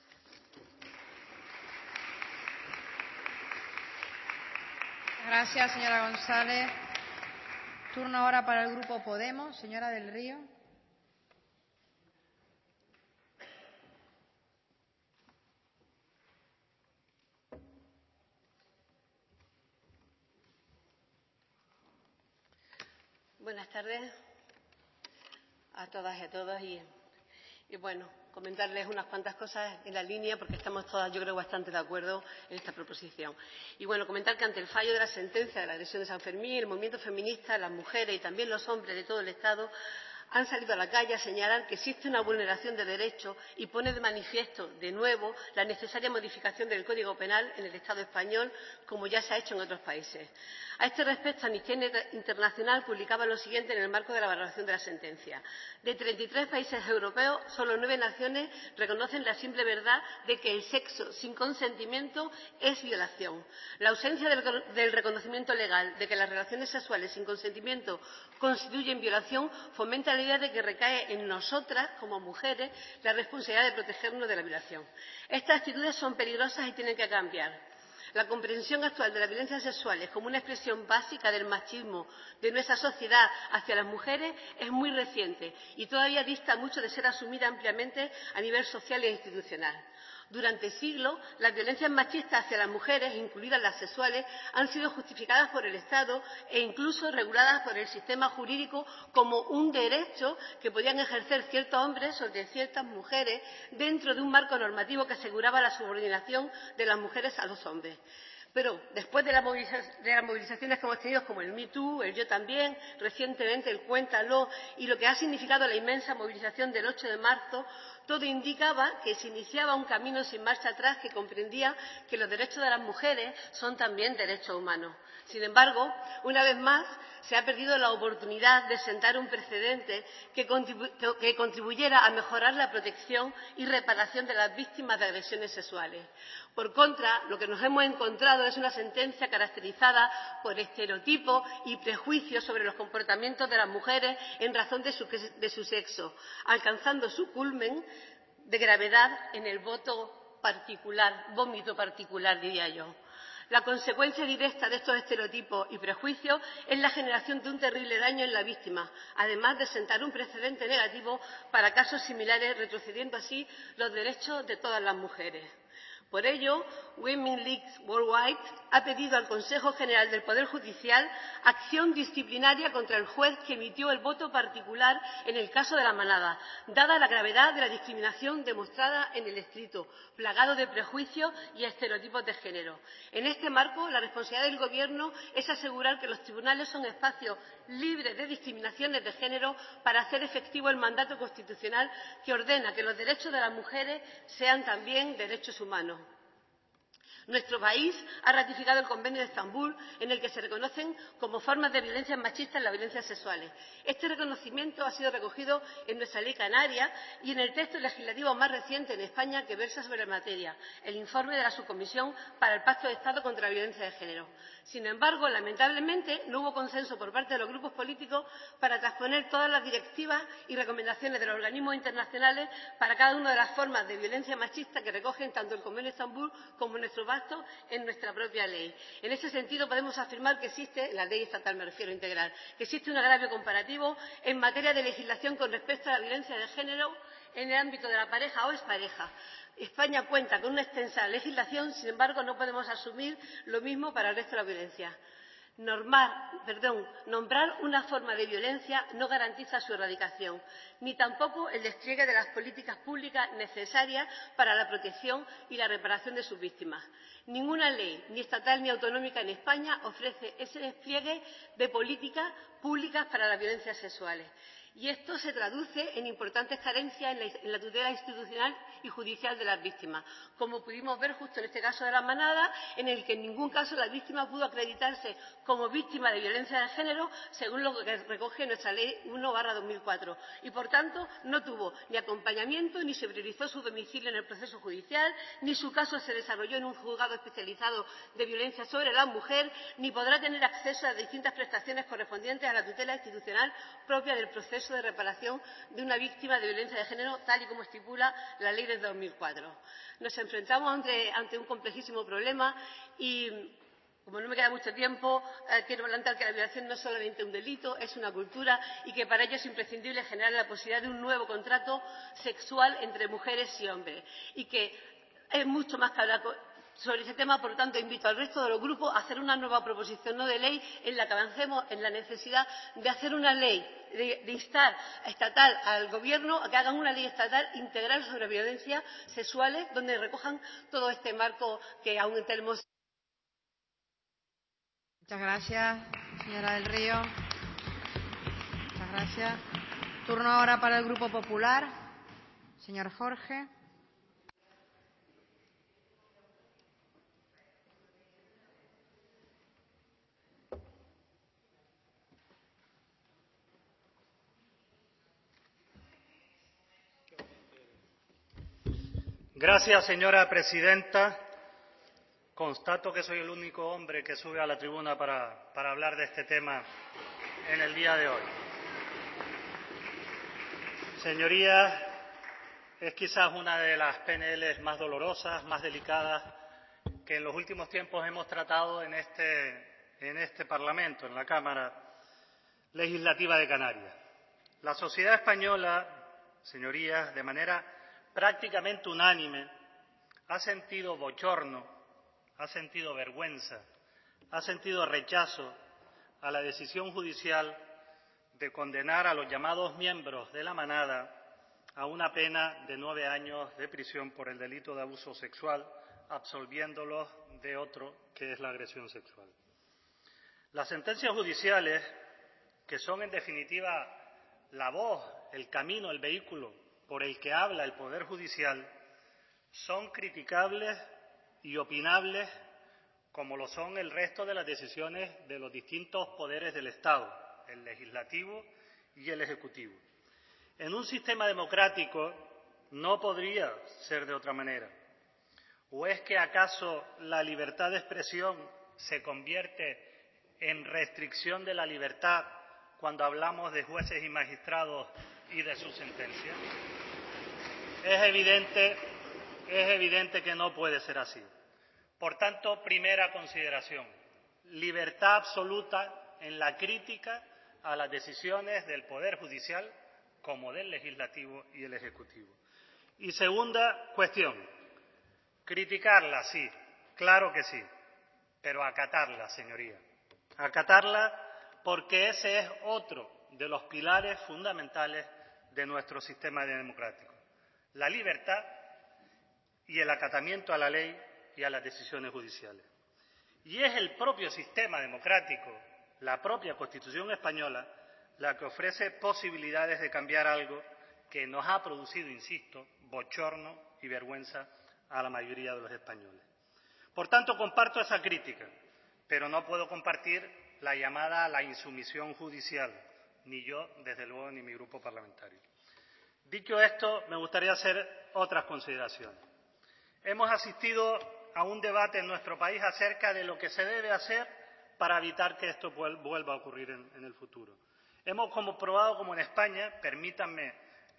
Gracias, señora González. Turno ahora para el Grupo Podemos. Señora del Río. Buenas tardes a todas y a todos. Y bueno, comentarles unas cuantas cosas en la línea, porque estamos todas, yo creo, bastante de acuerdo en esta proposición. Y bueno, comentar que ante el fallo de la sentencia de la agresión de San Fermín, el movimiento feminista, las mujeres y también los hombres de todo el Estado han salido a la calle a señalar que existe una vulneración de derechos y pone de manifiesto de nuevo la necesaria modificación del Código Penal en el Estado español, como ya se ha hecho en otros países. A este respecto, Amnistía Internacional publicaba lo siguiente en el marco de la valoración de la sentencia. De 33 países europeos, solo 9 naciones reconocen la simple verdad de que el sexo sin consentimiento es violación. La ausencia del reconocimiento legal de que las relaciones sexuales sin consentimiento constituyen violación fomenta la idea de que recae en nosotras, como mujeres, la responsabilidad de protegernos de la violación. Estas actitudes son peligrosas y tienen que cambiar. La comprensión actual de las violencias sexuales como una expresión básica del machismo de nuestra sociedad hacia las mujeres es muy reciente y todavía dista mucho de ser asumida ampliamente a nivel social e institucional. Durante siglos, las violencias machistas hacia las mujeres, incluidas las sexuales, han sido justificadas por el Estado e incluso reguladas por el sistema jurídico como un derecho que podían ejercer ciertos hombres sobre ciertas mujeres dentro de un marco normativo que aseguraba la subordinación de las mujeres a los hombres. Pero después de las movilizaciones que hemos tenido, como el Me Too, el Yo también, recientemente el Cuéntalo y lo que ha significado la inmensa movilización del 8 de marzo, todo indicaba que se iniciaba un camino sin marcha atrás que comprendía que los derechos de las mujeres son también derechos humanos. Sin embargo, una vez más, se ha perdido la oportunidad de sentar un precedente que contribuyera a mejorar la protección y reparación de las víctimas de agresiones sexuales. Por contra, lo que nos hemos encontrado es una sentencia caracterizada por estereotipos y prejuicios sobre los comportamientos de las mujeres en razón de su sexo, alcanzando su culmen de gravedad en el vómito particular, diría yo. La consecuencia directa de estos estereotipos y prejuicios es la generación de un terrible daño en la víctima, además de sentar un precedente negativo para casos similares, retrocediendo así los derechos de todas las mujeres. Por ello, Women's League Worldwide ha pedido al Consejo General del Poder Judicial acción disciplinaria contra el juez que emitió el voto particular en el caso de La Manada, dada la gravedad de la discriminación demostrada en el escrito, plagado de prejuicios y estereotipos de género. En este marco, la responsabilidad del Gobierno es asegurar que los tribunales son espacios libres de discriminaciones de género para hacer efectivo el mandato constitucional que ordena que los derechos de las mujeres sean también derechos humanos. Nuestro país ha ratificado el Convenio de Estambul, en el que se reconocen como formas de violencia machistas las violencias sexuales. Este reconocimiento ha sido recogido en nuestra Ley Canaria y en el texto legislativo más reciente en España que versa sobre la materia, el informe de la Subcomisión para el Pacto de Estado contra la Violencia de Género. Sin embargo, lamentablemente, no hubo consenso por parte de los grupos políticos para transponer todas las directivas y recomendaciones de los organismos internacionales para cada una de las formas de violencia machista que recogen tanto el Convenio de Estambul como nuestro pacto en nuestra propia ley. En ese sentido, podemos afirmar que existe, la ley estatal me refiero integral, que existe un agravio comparativo en materia de legislación con respecto a la violencia de género en el ámbito de la pareja o expareja. España cuenta con una extensa legislación, sin embargo, no podemos asumir lo mismo para el resto de la violencia. Nombrar una forma de violencia no garantiza su erradicación, ni tampoco el despliegue de las políticas públicas necesarias para la protección y la reparación de sus víctimas. Ninguna ley, ni estatal ni autonómica en España, ofrece ese despliegue de políticas públicas para las violencias sexuales. Y esto se traduce en importantes carencias en la tutela institucional y judicial de las víctimas, como pudimos ver justo en este caso de La Manada, en el que en ningún caso la víctima pudo acreditarse como víctima de violencia de género, según lo que recoge nuestra Ley 1/2004, y por tanto no tuvo ni acompañamiento, ni se priorizó su domicilio en el proceso judicial, ni su caso se desarrolló en un juzgado especializado de violencia sobre la mujer, ni podrá tener acceso a las distintas prestaciones correspondientes a la tutela institucional propia del proceso de reparación de una víctima de violencia de género, tal y como estipula la Ley de 2004. Nos enfrentamos ante un complejísimo problema y, como no me queda mucho tiempo, quiero plantear que la violación no es solamente un delito, es una cultura y que para ello es imprescindible generar la posibilidad de un nuevo contrato sexual entre mujeres y hombres y que es mucho más sobre ese tema. Por lo tanto, invito al resto de los grupos a hacer una nueva proposición no de ley en la que avancemos en la necesidad de hacer una ley, de instar estatal al Gobierno a que hagan una ley estatal integral sobre violencias sexuales, donde recojan todo este marco que aún tenemos. Muchas gracias, señora del Río. Muchas gracias. Turno ahora para el Grupo Popular. Señor Jorge. Gracias, señora presidenta. Constato que soy el único hombre que sube a la tribuna para hablar de este tema en el día de hoy. Señorías, es quizás una de las PNL más dolorosas, más delicadas que en los últimos tiempos hemos tratado en este Parlamento, en la Cámara Legislativa de Canarias. La sociedad española, señorías, de manera prácticamente unánime, ha sentido bochorno, ha sentido vergüenza, ha sentido rechazo a la decisión judicial de condenar a los llamados miembros de la manada a una pena de 9 años de prisión por el delito de abuso sexual, absolviéndolos de otro, que es la agresión sexual. Las sentencias judiciales, que son en definitiva la voz, el camino, el vehículo por el que habla el Poder Judicial, son criticables y opinables como lo son el resto de las decisiones de los distintos poderes del Estado, el legislativo y el ejecutivo. En un sistema democrático no podría ser de otra manera. ¿O es que acaso la libertad de expresión se convierte en restricción de la libertad cuando hablamos de jueces y magistrados y de sus sentencias? Es evidente que no puede ser así. Por tanto, primera consideración, libertad absoluta en la crítica a las decisiones del Poder Judicial como del Legislativo y el Ejecutivo. Y segunda cuestión, criticarla, sí, claro que sí, pero acatarla, señoría. Acatarla porque ese es otro de los pilares fundamentales de nuestro sistema democrático. La libertad y el acatamiento a la ley y a las decisiones judiciales. Y es el propio sistema democrático, la propia Constitución española, la que ofrece posibilidades de cambiar algo que nos ha producido, insisto, bochorno y vergüenza a la mayoría de los españoles. Por tanto, comparto esa crítica, pero no puedo compartir la llamada a la insumisión judicial, ni yo, desde luego, ni mi grupo parlamentario. Dicho esto, me gustaría hacer otras consideraciones. Hemos asistido a un debate en nuestro país acerca de lo que se debe hacer para evitar que esto vuelva a ocurrir en el futuro. Hemos comprobado como en España, permítanme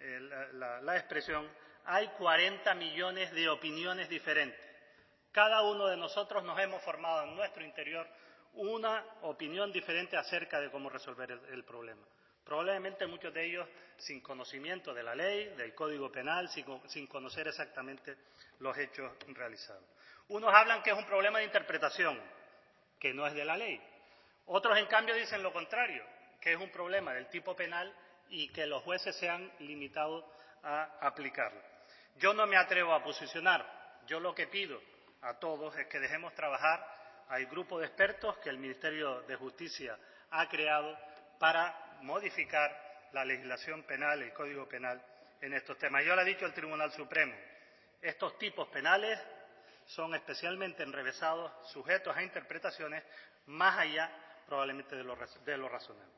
la expresión, hay 40 millones de opiniones diferentes. Cada uno de nosotros nos hemos formado en nuestro interior una opinión diferente acerca de cómo resolver el problema. Probablemente muchos de ellos sin conocimiento de la ley, del Código Penal, sin conocer exactamente los hechos realizados. Unos hablan que es un problema de interpretación, que no es de la ley. Otros, en cambio, dicen lo contrario, que es un problema del tipo penal y que los jueces se han limitado a aplicarlo. Yo no me atrevo a posicionar. Yo lo que pido a todos es que dejemos trabajar al grupo de expertos que el Ministerio de Justicia ha creado para modificar la legislación penal, el Código Penal, en estos temas. Ya lo ha dicho el Tribunal Supremo. Estos tipos penales son especialmente enrevesados, sujetos a interpretaciones más allá, probablemente, de lo razonable.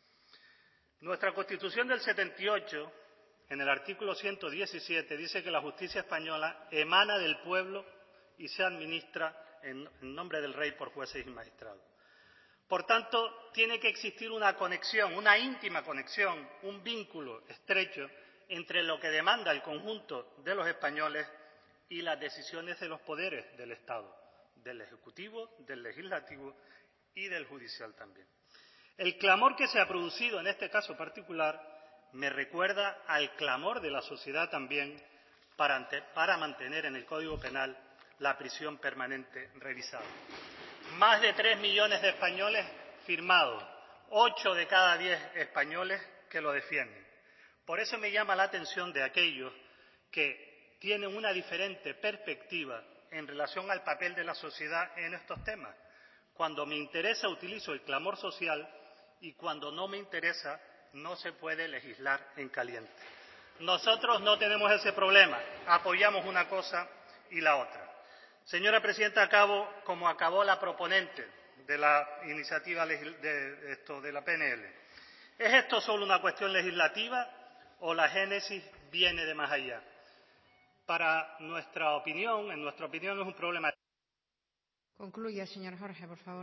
Nuestra Constitución del 78, en el artículo 117, dice que la justicia española emana del pueblo y se administra en nombre del rey por jueces y magistrados. Por tanto, tiene que existir una conexión, una íntima conexión, un vínculo estrecho entre lo que demanda el conjunto de los españoles y las decisiones de los poderes del Estado, del Ejecutivo, del Legislativo y del Judicial también. El clamor que se ha producido en este caso particular me recuerda al clamor de la sociedad también para mantener en el Código Penal la prisión permanente revisada. Más de 3 millones de españoles firmados, 8 de cada 10 españoles que lo defienden. Por eso me llama la atención de aquellos que tienen una diferente perspectiva en relación al papel de la sociedad en estos temas. Cuando me interesa utilizo el clamor social y cuando no me interesa no se puede legislar en caliente. Nosotros no tenemos ese problema, apoyamos una cosa y la otra. Señora Presidenta, acabo como acabó la proponente de la iniciativa de la PNL. ¿Es esto solo una cuestión legislativa o la génesis viene de más allá? En nuestra opinión es un problema. Concluya, señor Jorge, por favor.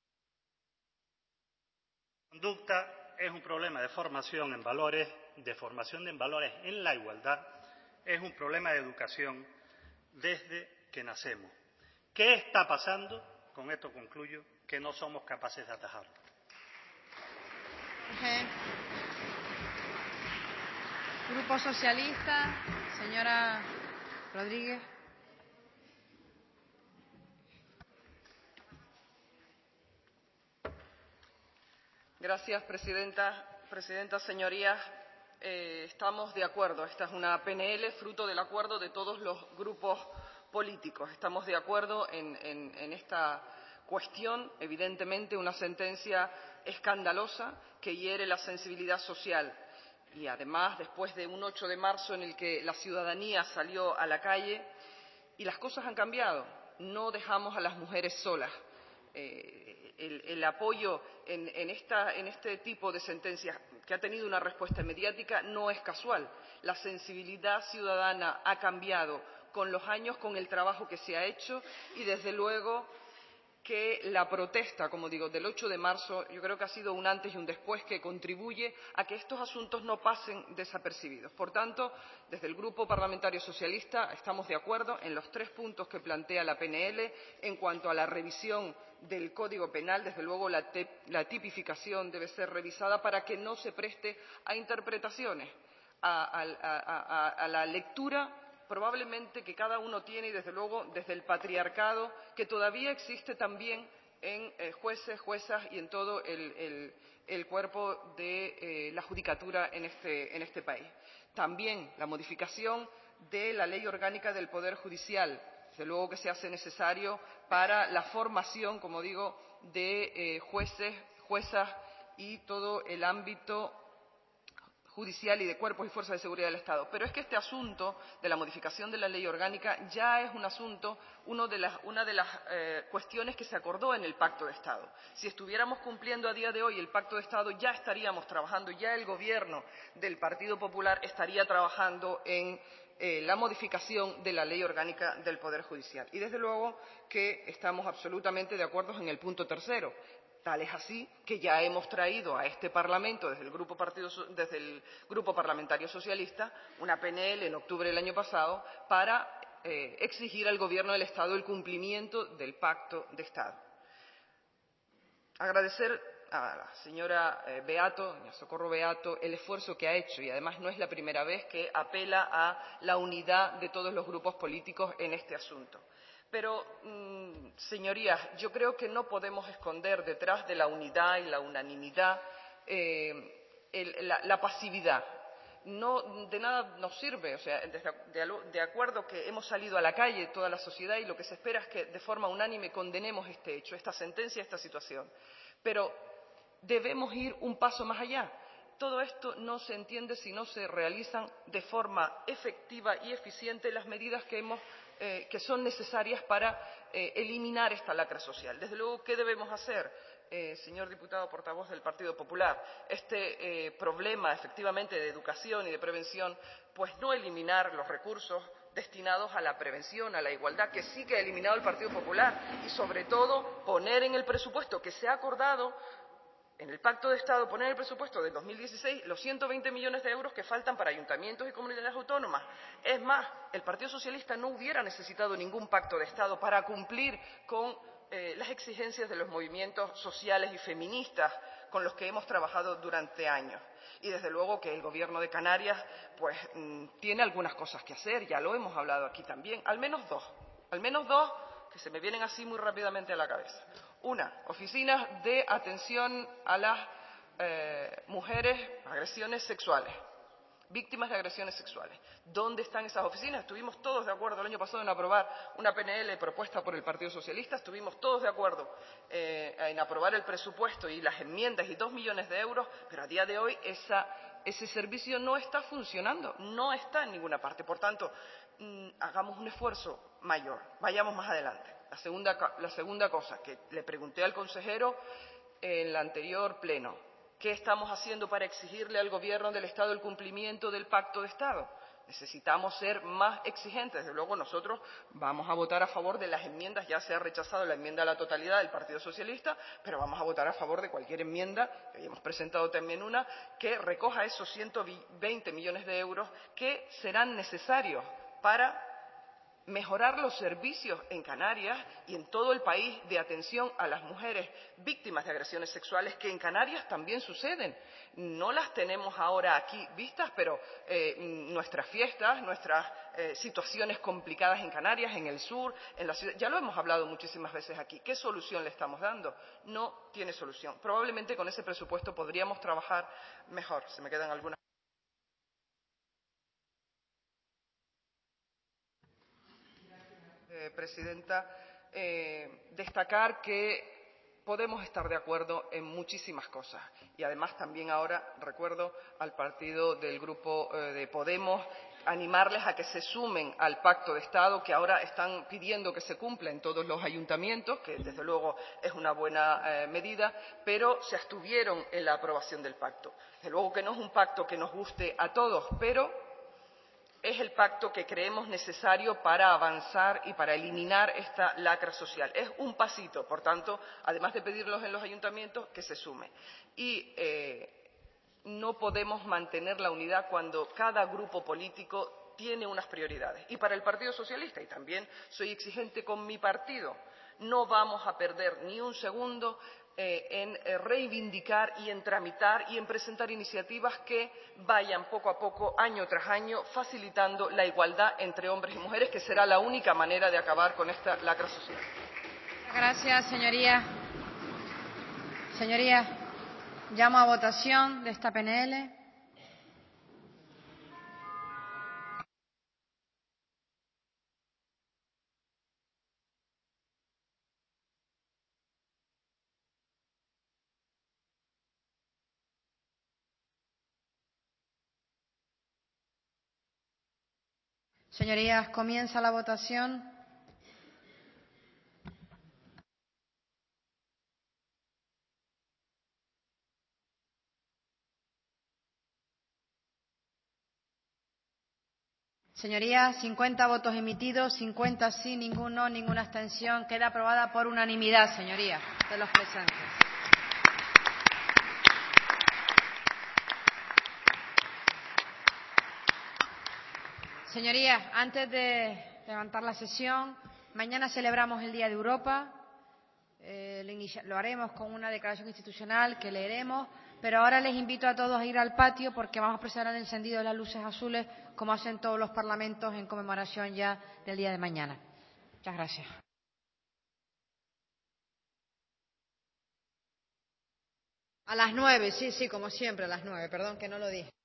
Conducta es un problema de formación en valores, de formación en valores en la igualdad, es un problema de educación desde que nacemos. ¿Qué está pasando? Con esto concluyo, que no somos capaces de atajarlo. Grupo Socialista, señora Rodríguez. Gracias, presidenta. Presidenta, señorías, estamos de acuerdo. Esta es una PNL fruto del acuerdo de todos los grupos políticos. Estamos de acuerdo en esta cuestión. Evidentemente, una sentencia escandalosa que hiere la sensibilidad social. Y además, después de un 8 de marzo en el que la ciudadanía salió a la calle y las cosas han cambiado. No dejamos a las mujeres solas. El apoyo en este tipo de sentencias que ha tenido una respuesta mediática no es casual. La sensibilidad ciudadana ha cambiado con los años, con el trabajo que se ha hecho y, desde luego, que la protesta, como digo, del 8 de marzo, yo creo que ha sido un antes y un después que contribuye a que estos asuntos no pasen desapercibidos. Por tanto, desde el Grupo Parlamentario Socialista estamos de acuerdo en los 3 puntos que plantea la PNL en cuanto a la revisión del Código Penal. Desde luego, la tipificación debe ser revisada para que no se preste a interpretaciones, a la lectura probablemente que cada uno tiene y, desde luego, desde el patriarcado que todavía existe también en jueces, juezas y en todo el cuerpo de la judicatura en este país. También la modificación de la Ley Orgánica del Poder Judicial, desde luego que se hace necesario para la formación, como digo, de jueces, juezas y todo el ámbito judicial y de cuerpos y fuerzas de seguridad del Estado. Pero es que este asunto de la modificación de la ley orgánica ya es un asunto, una de las cuestiones que se acordó en el Pacto de Estado. Si estuviéramos cumpliendo a día de hoy el Pacto de Estado, ya estaríamos trabajando, ya el Gobierno del Partido Popular estaría trabajando en la modificación de la Ley Orgánica del Poder Judicial. Y, desde luego, que estamos absolutamente de acuerdo en el punto tercero. Tal es así que ya hemos traído a este Parlamento, desde el Grupo Parlamentario Socialista, una PNL en octubre del año pasado para exigir al Gobierno del Estado el cumplimiento del Pacto de Estado. Agradecer a la señora Beato, doña Socorro Beato, el esfuerzo que ha hecho, y además no es la primera vez que apela a la unidad de todos los grupos políticos en este asunto. Pero, señorías, yo creo que no podemos esconder detrás de la unidad y la unanimidad la pasividad. No, de nada nos sirve, o sea, de acuerdo que hemos salido a la calle toda la sociedad y lo que se espera es que de forma unánime condenemos este hecho, esta sentencia, esta situación. Pero debemos ir un paso más allá. Todo esto no se entiende si no se realizan de forma efectiva y eficiente las medidas que son necesarias para eliminar esta lacra social. Desde luego, ¿qué debemos hacer, señor diputado portavoz del Partido Popular? Este problema, efectivamente, de educación y de prevención, pues no eliminar los recursos destinados a la prevención, a la igualdad, que sí que ha eliminado el Partido Popular, y, sobre todo, poner en el presupuesto que se ha acordado en el Pacto de Estado, poner en el presupuesto de 2016 los 120 millones de euros que faltan para ayuntamientos y comunidades autónomas. Es más, el Partido Socialista no hubiera necesitado ningún Pacto de Estado para cumplir con las exigencias de los movimientos sociales y feministas con los que hemos trabajado durante años. Y, desde luego, que el Gobierno de Canarias pues tiene algunas cosas que hacer, ya lo hemos hablado aquí también, al menos 2. Al menos dos que se me vienen así muy rápidamente a la cabeza. Una, oficinas de atención a las mujeres, agresiones sexuales, víctimas de agresiones sexuales. ¿Dónde están esas oficinas? Estuvimos todos de acuerdo el año pasado en aprobar una PNL propuesta por el Partido Socialista, estuvimos todos de acuerdo en aprobar el presupuesto y las enmiendas y 2 millones de euros, pero a día de hoy ese servicio no está funcionando, no está en ninguna parte. Por tanto, hagamos un esfuerzo mayor, vayamos más adelante. La segunda cosa que le pregunté al consejero en el anterior pleno: ¿qué estamos haciendo para exigirle al Gobierno del Estado el cumplimiento del Pacto de Estado? Necesitamos ser más exigentes. Desde luego nosotros vamos a votar a favor de las enmiendas. Ya se ha rechazado la enmienda a la totalidad del Partido Socialista, pero vamos a votar a favor de cualquier enmienda, que hemos presentado también una, que recoja esos 120 millones de euros que serán necesarios para mejorar los servicios en Canarias y en todo el país de atención a las mujeres víctimas de agresiones sexuales, que en Canarias también suceden. No las tenemos ahora aquí vistas, pero nuestras fiestas, nuestras situaciones complicadas en Canarias, en el sur, en la ciudad, ya lo hemos hablado muchísimas veces aquí. ¿Qué solución le estamos dando? No tiene solución. Probablemente con ese presupuesto podríamos trabajar mejor. Se me quedan algunas. Presidenta, destacar que podemos estar de acuerdo en muchísimas cosas y además también ahora recuerdo al partido del grupo de Podemos animarles a que se sumen al Pacto de Estado, que ahora están pidiendo que se cumpla en todos los ayuntamientos, que desde luego es una buena medida, pero se abstuvieron en la aprobación del pacto. Desde luego que no es un pacto que nos guste a todos, pero es el pacto que creemos necesario para avanzar y para eliminar esta lacra social. Es un pasito, por tanto, además de pedirlos en los ayuntamientos, que se sume. Y no podemos mantener la unidad cuando cada grupo político tiene unas prioridades. Y para el Partido Socialista, y también soy exigente con mi partido, no vamos a perder ni un segundo en reivindicar y en tramitar y en presentar iniciativas que vayan poco a poco, año tras año, facilitando la igualdad entre hombres y mujeres, que será la única manera de acabar con esta lacra social. Gracias, señoría. Señorías, llamo a votación de esta PNL. Señorías, comienza la votación. Señorías, 50 votos emitidos, 50 sí, ningún no, ninguna abstención. Queda aprobada por unanimidad, señorías, de los presentes. Señorías, antes de levantar la sesión, mañana celebramos el Día de Europa. Lo haremos con una declaración institucional que leeremos, pero ahora les invito a todos a ir al patio porque vamos a proceder al encendido de las luces azules, como hacen todos los parlamentos en conmemoración ya del día de mañana. Muchas gracias. A las 9, sí, como siempre, a las 9. Perdón que no lo dije.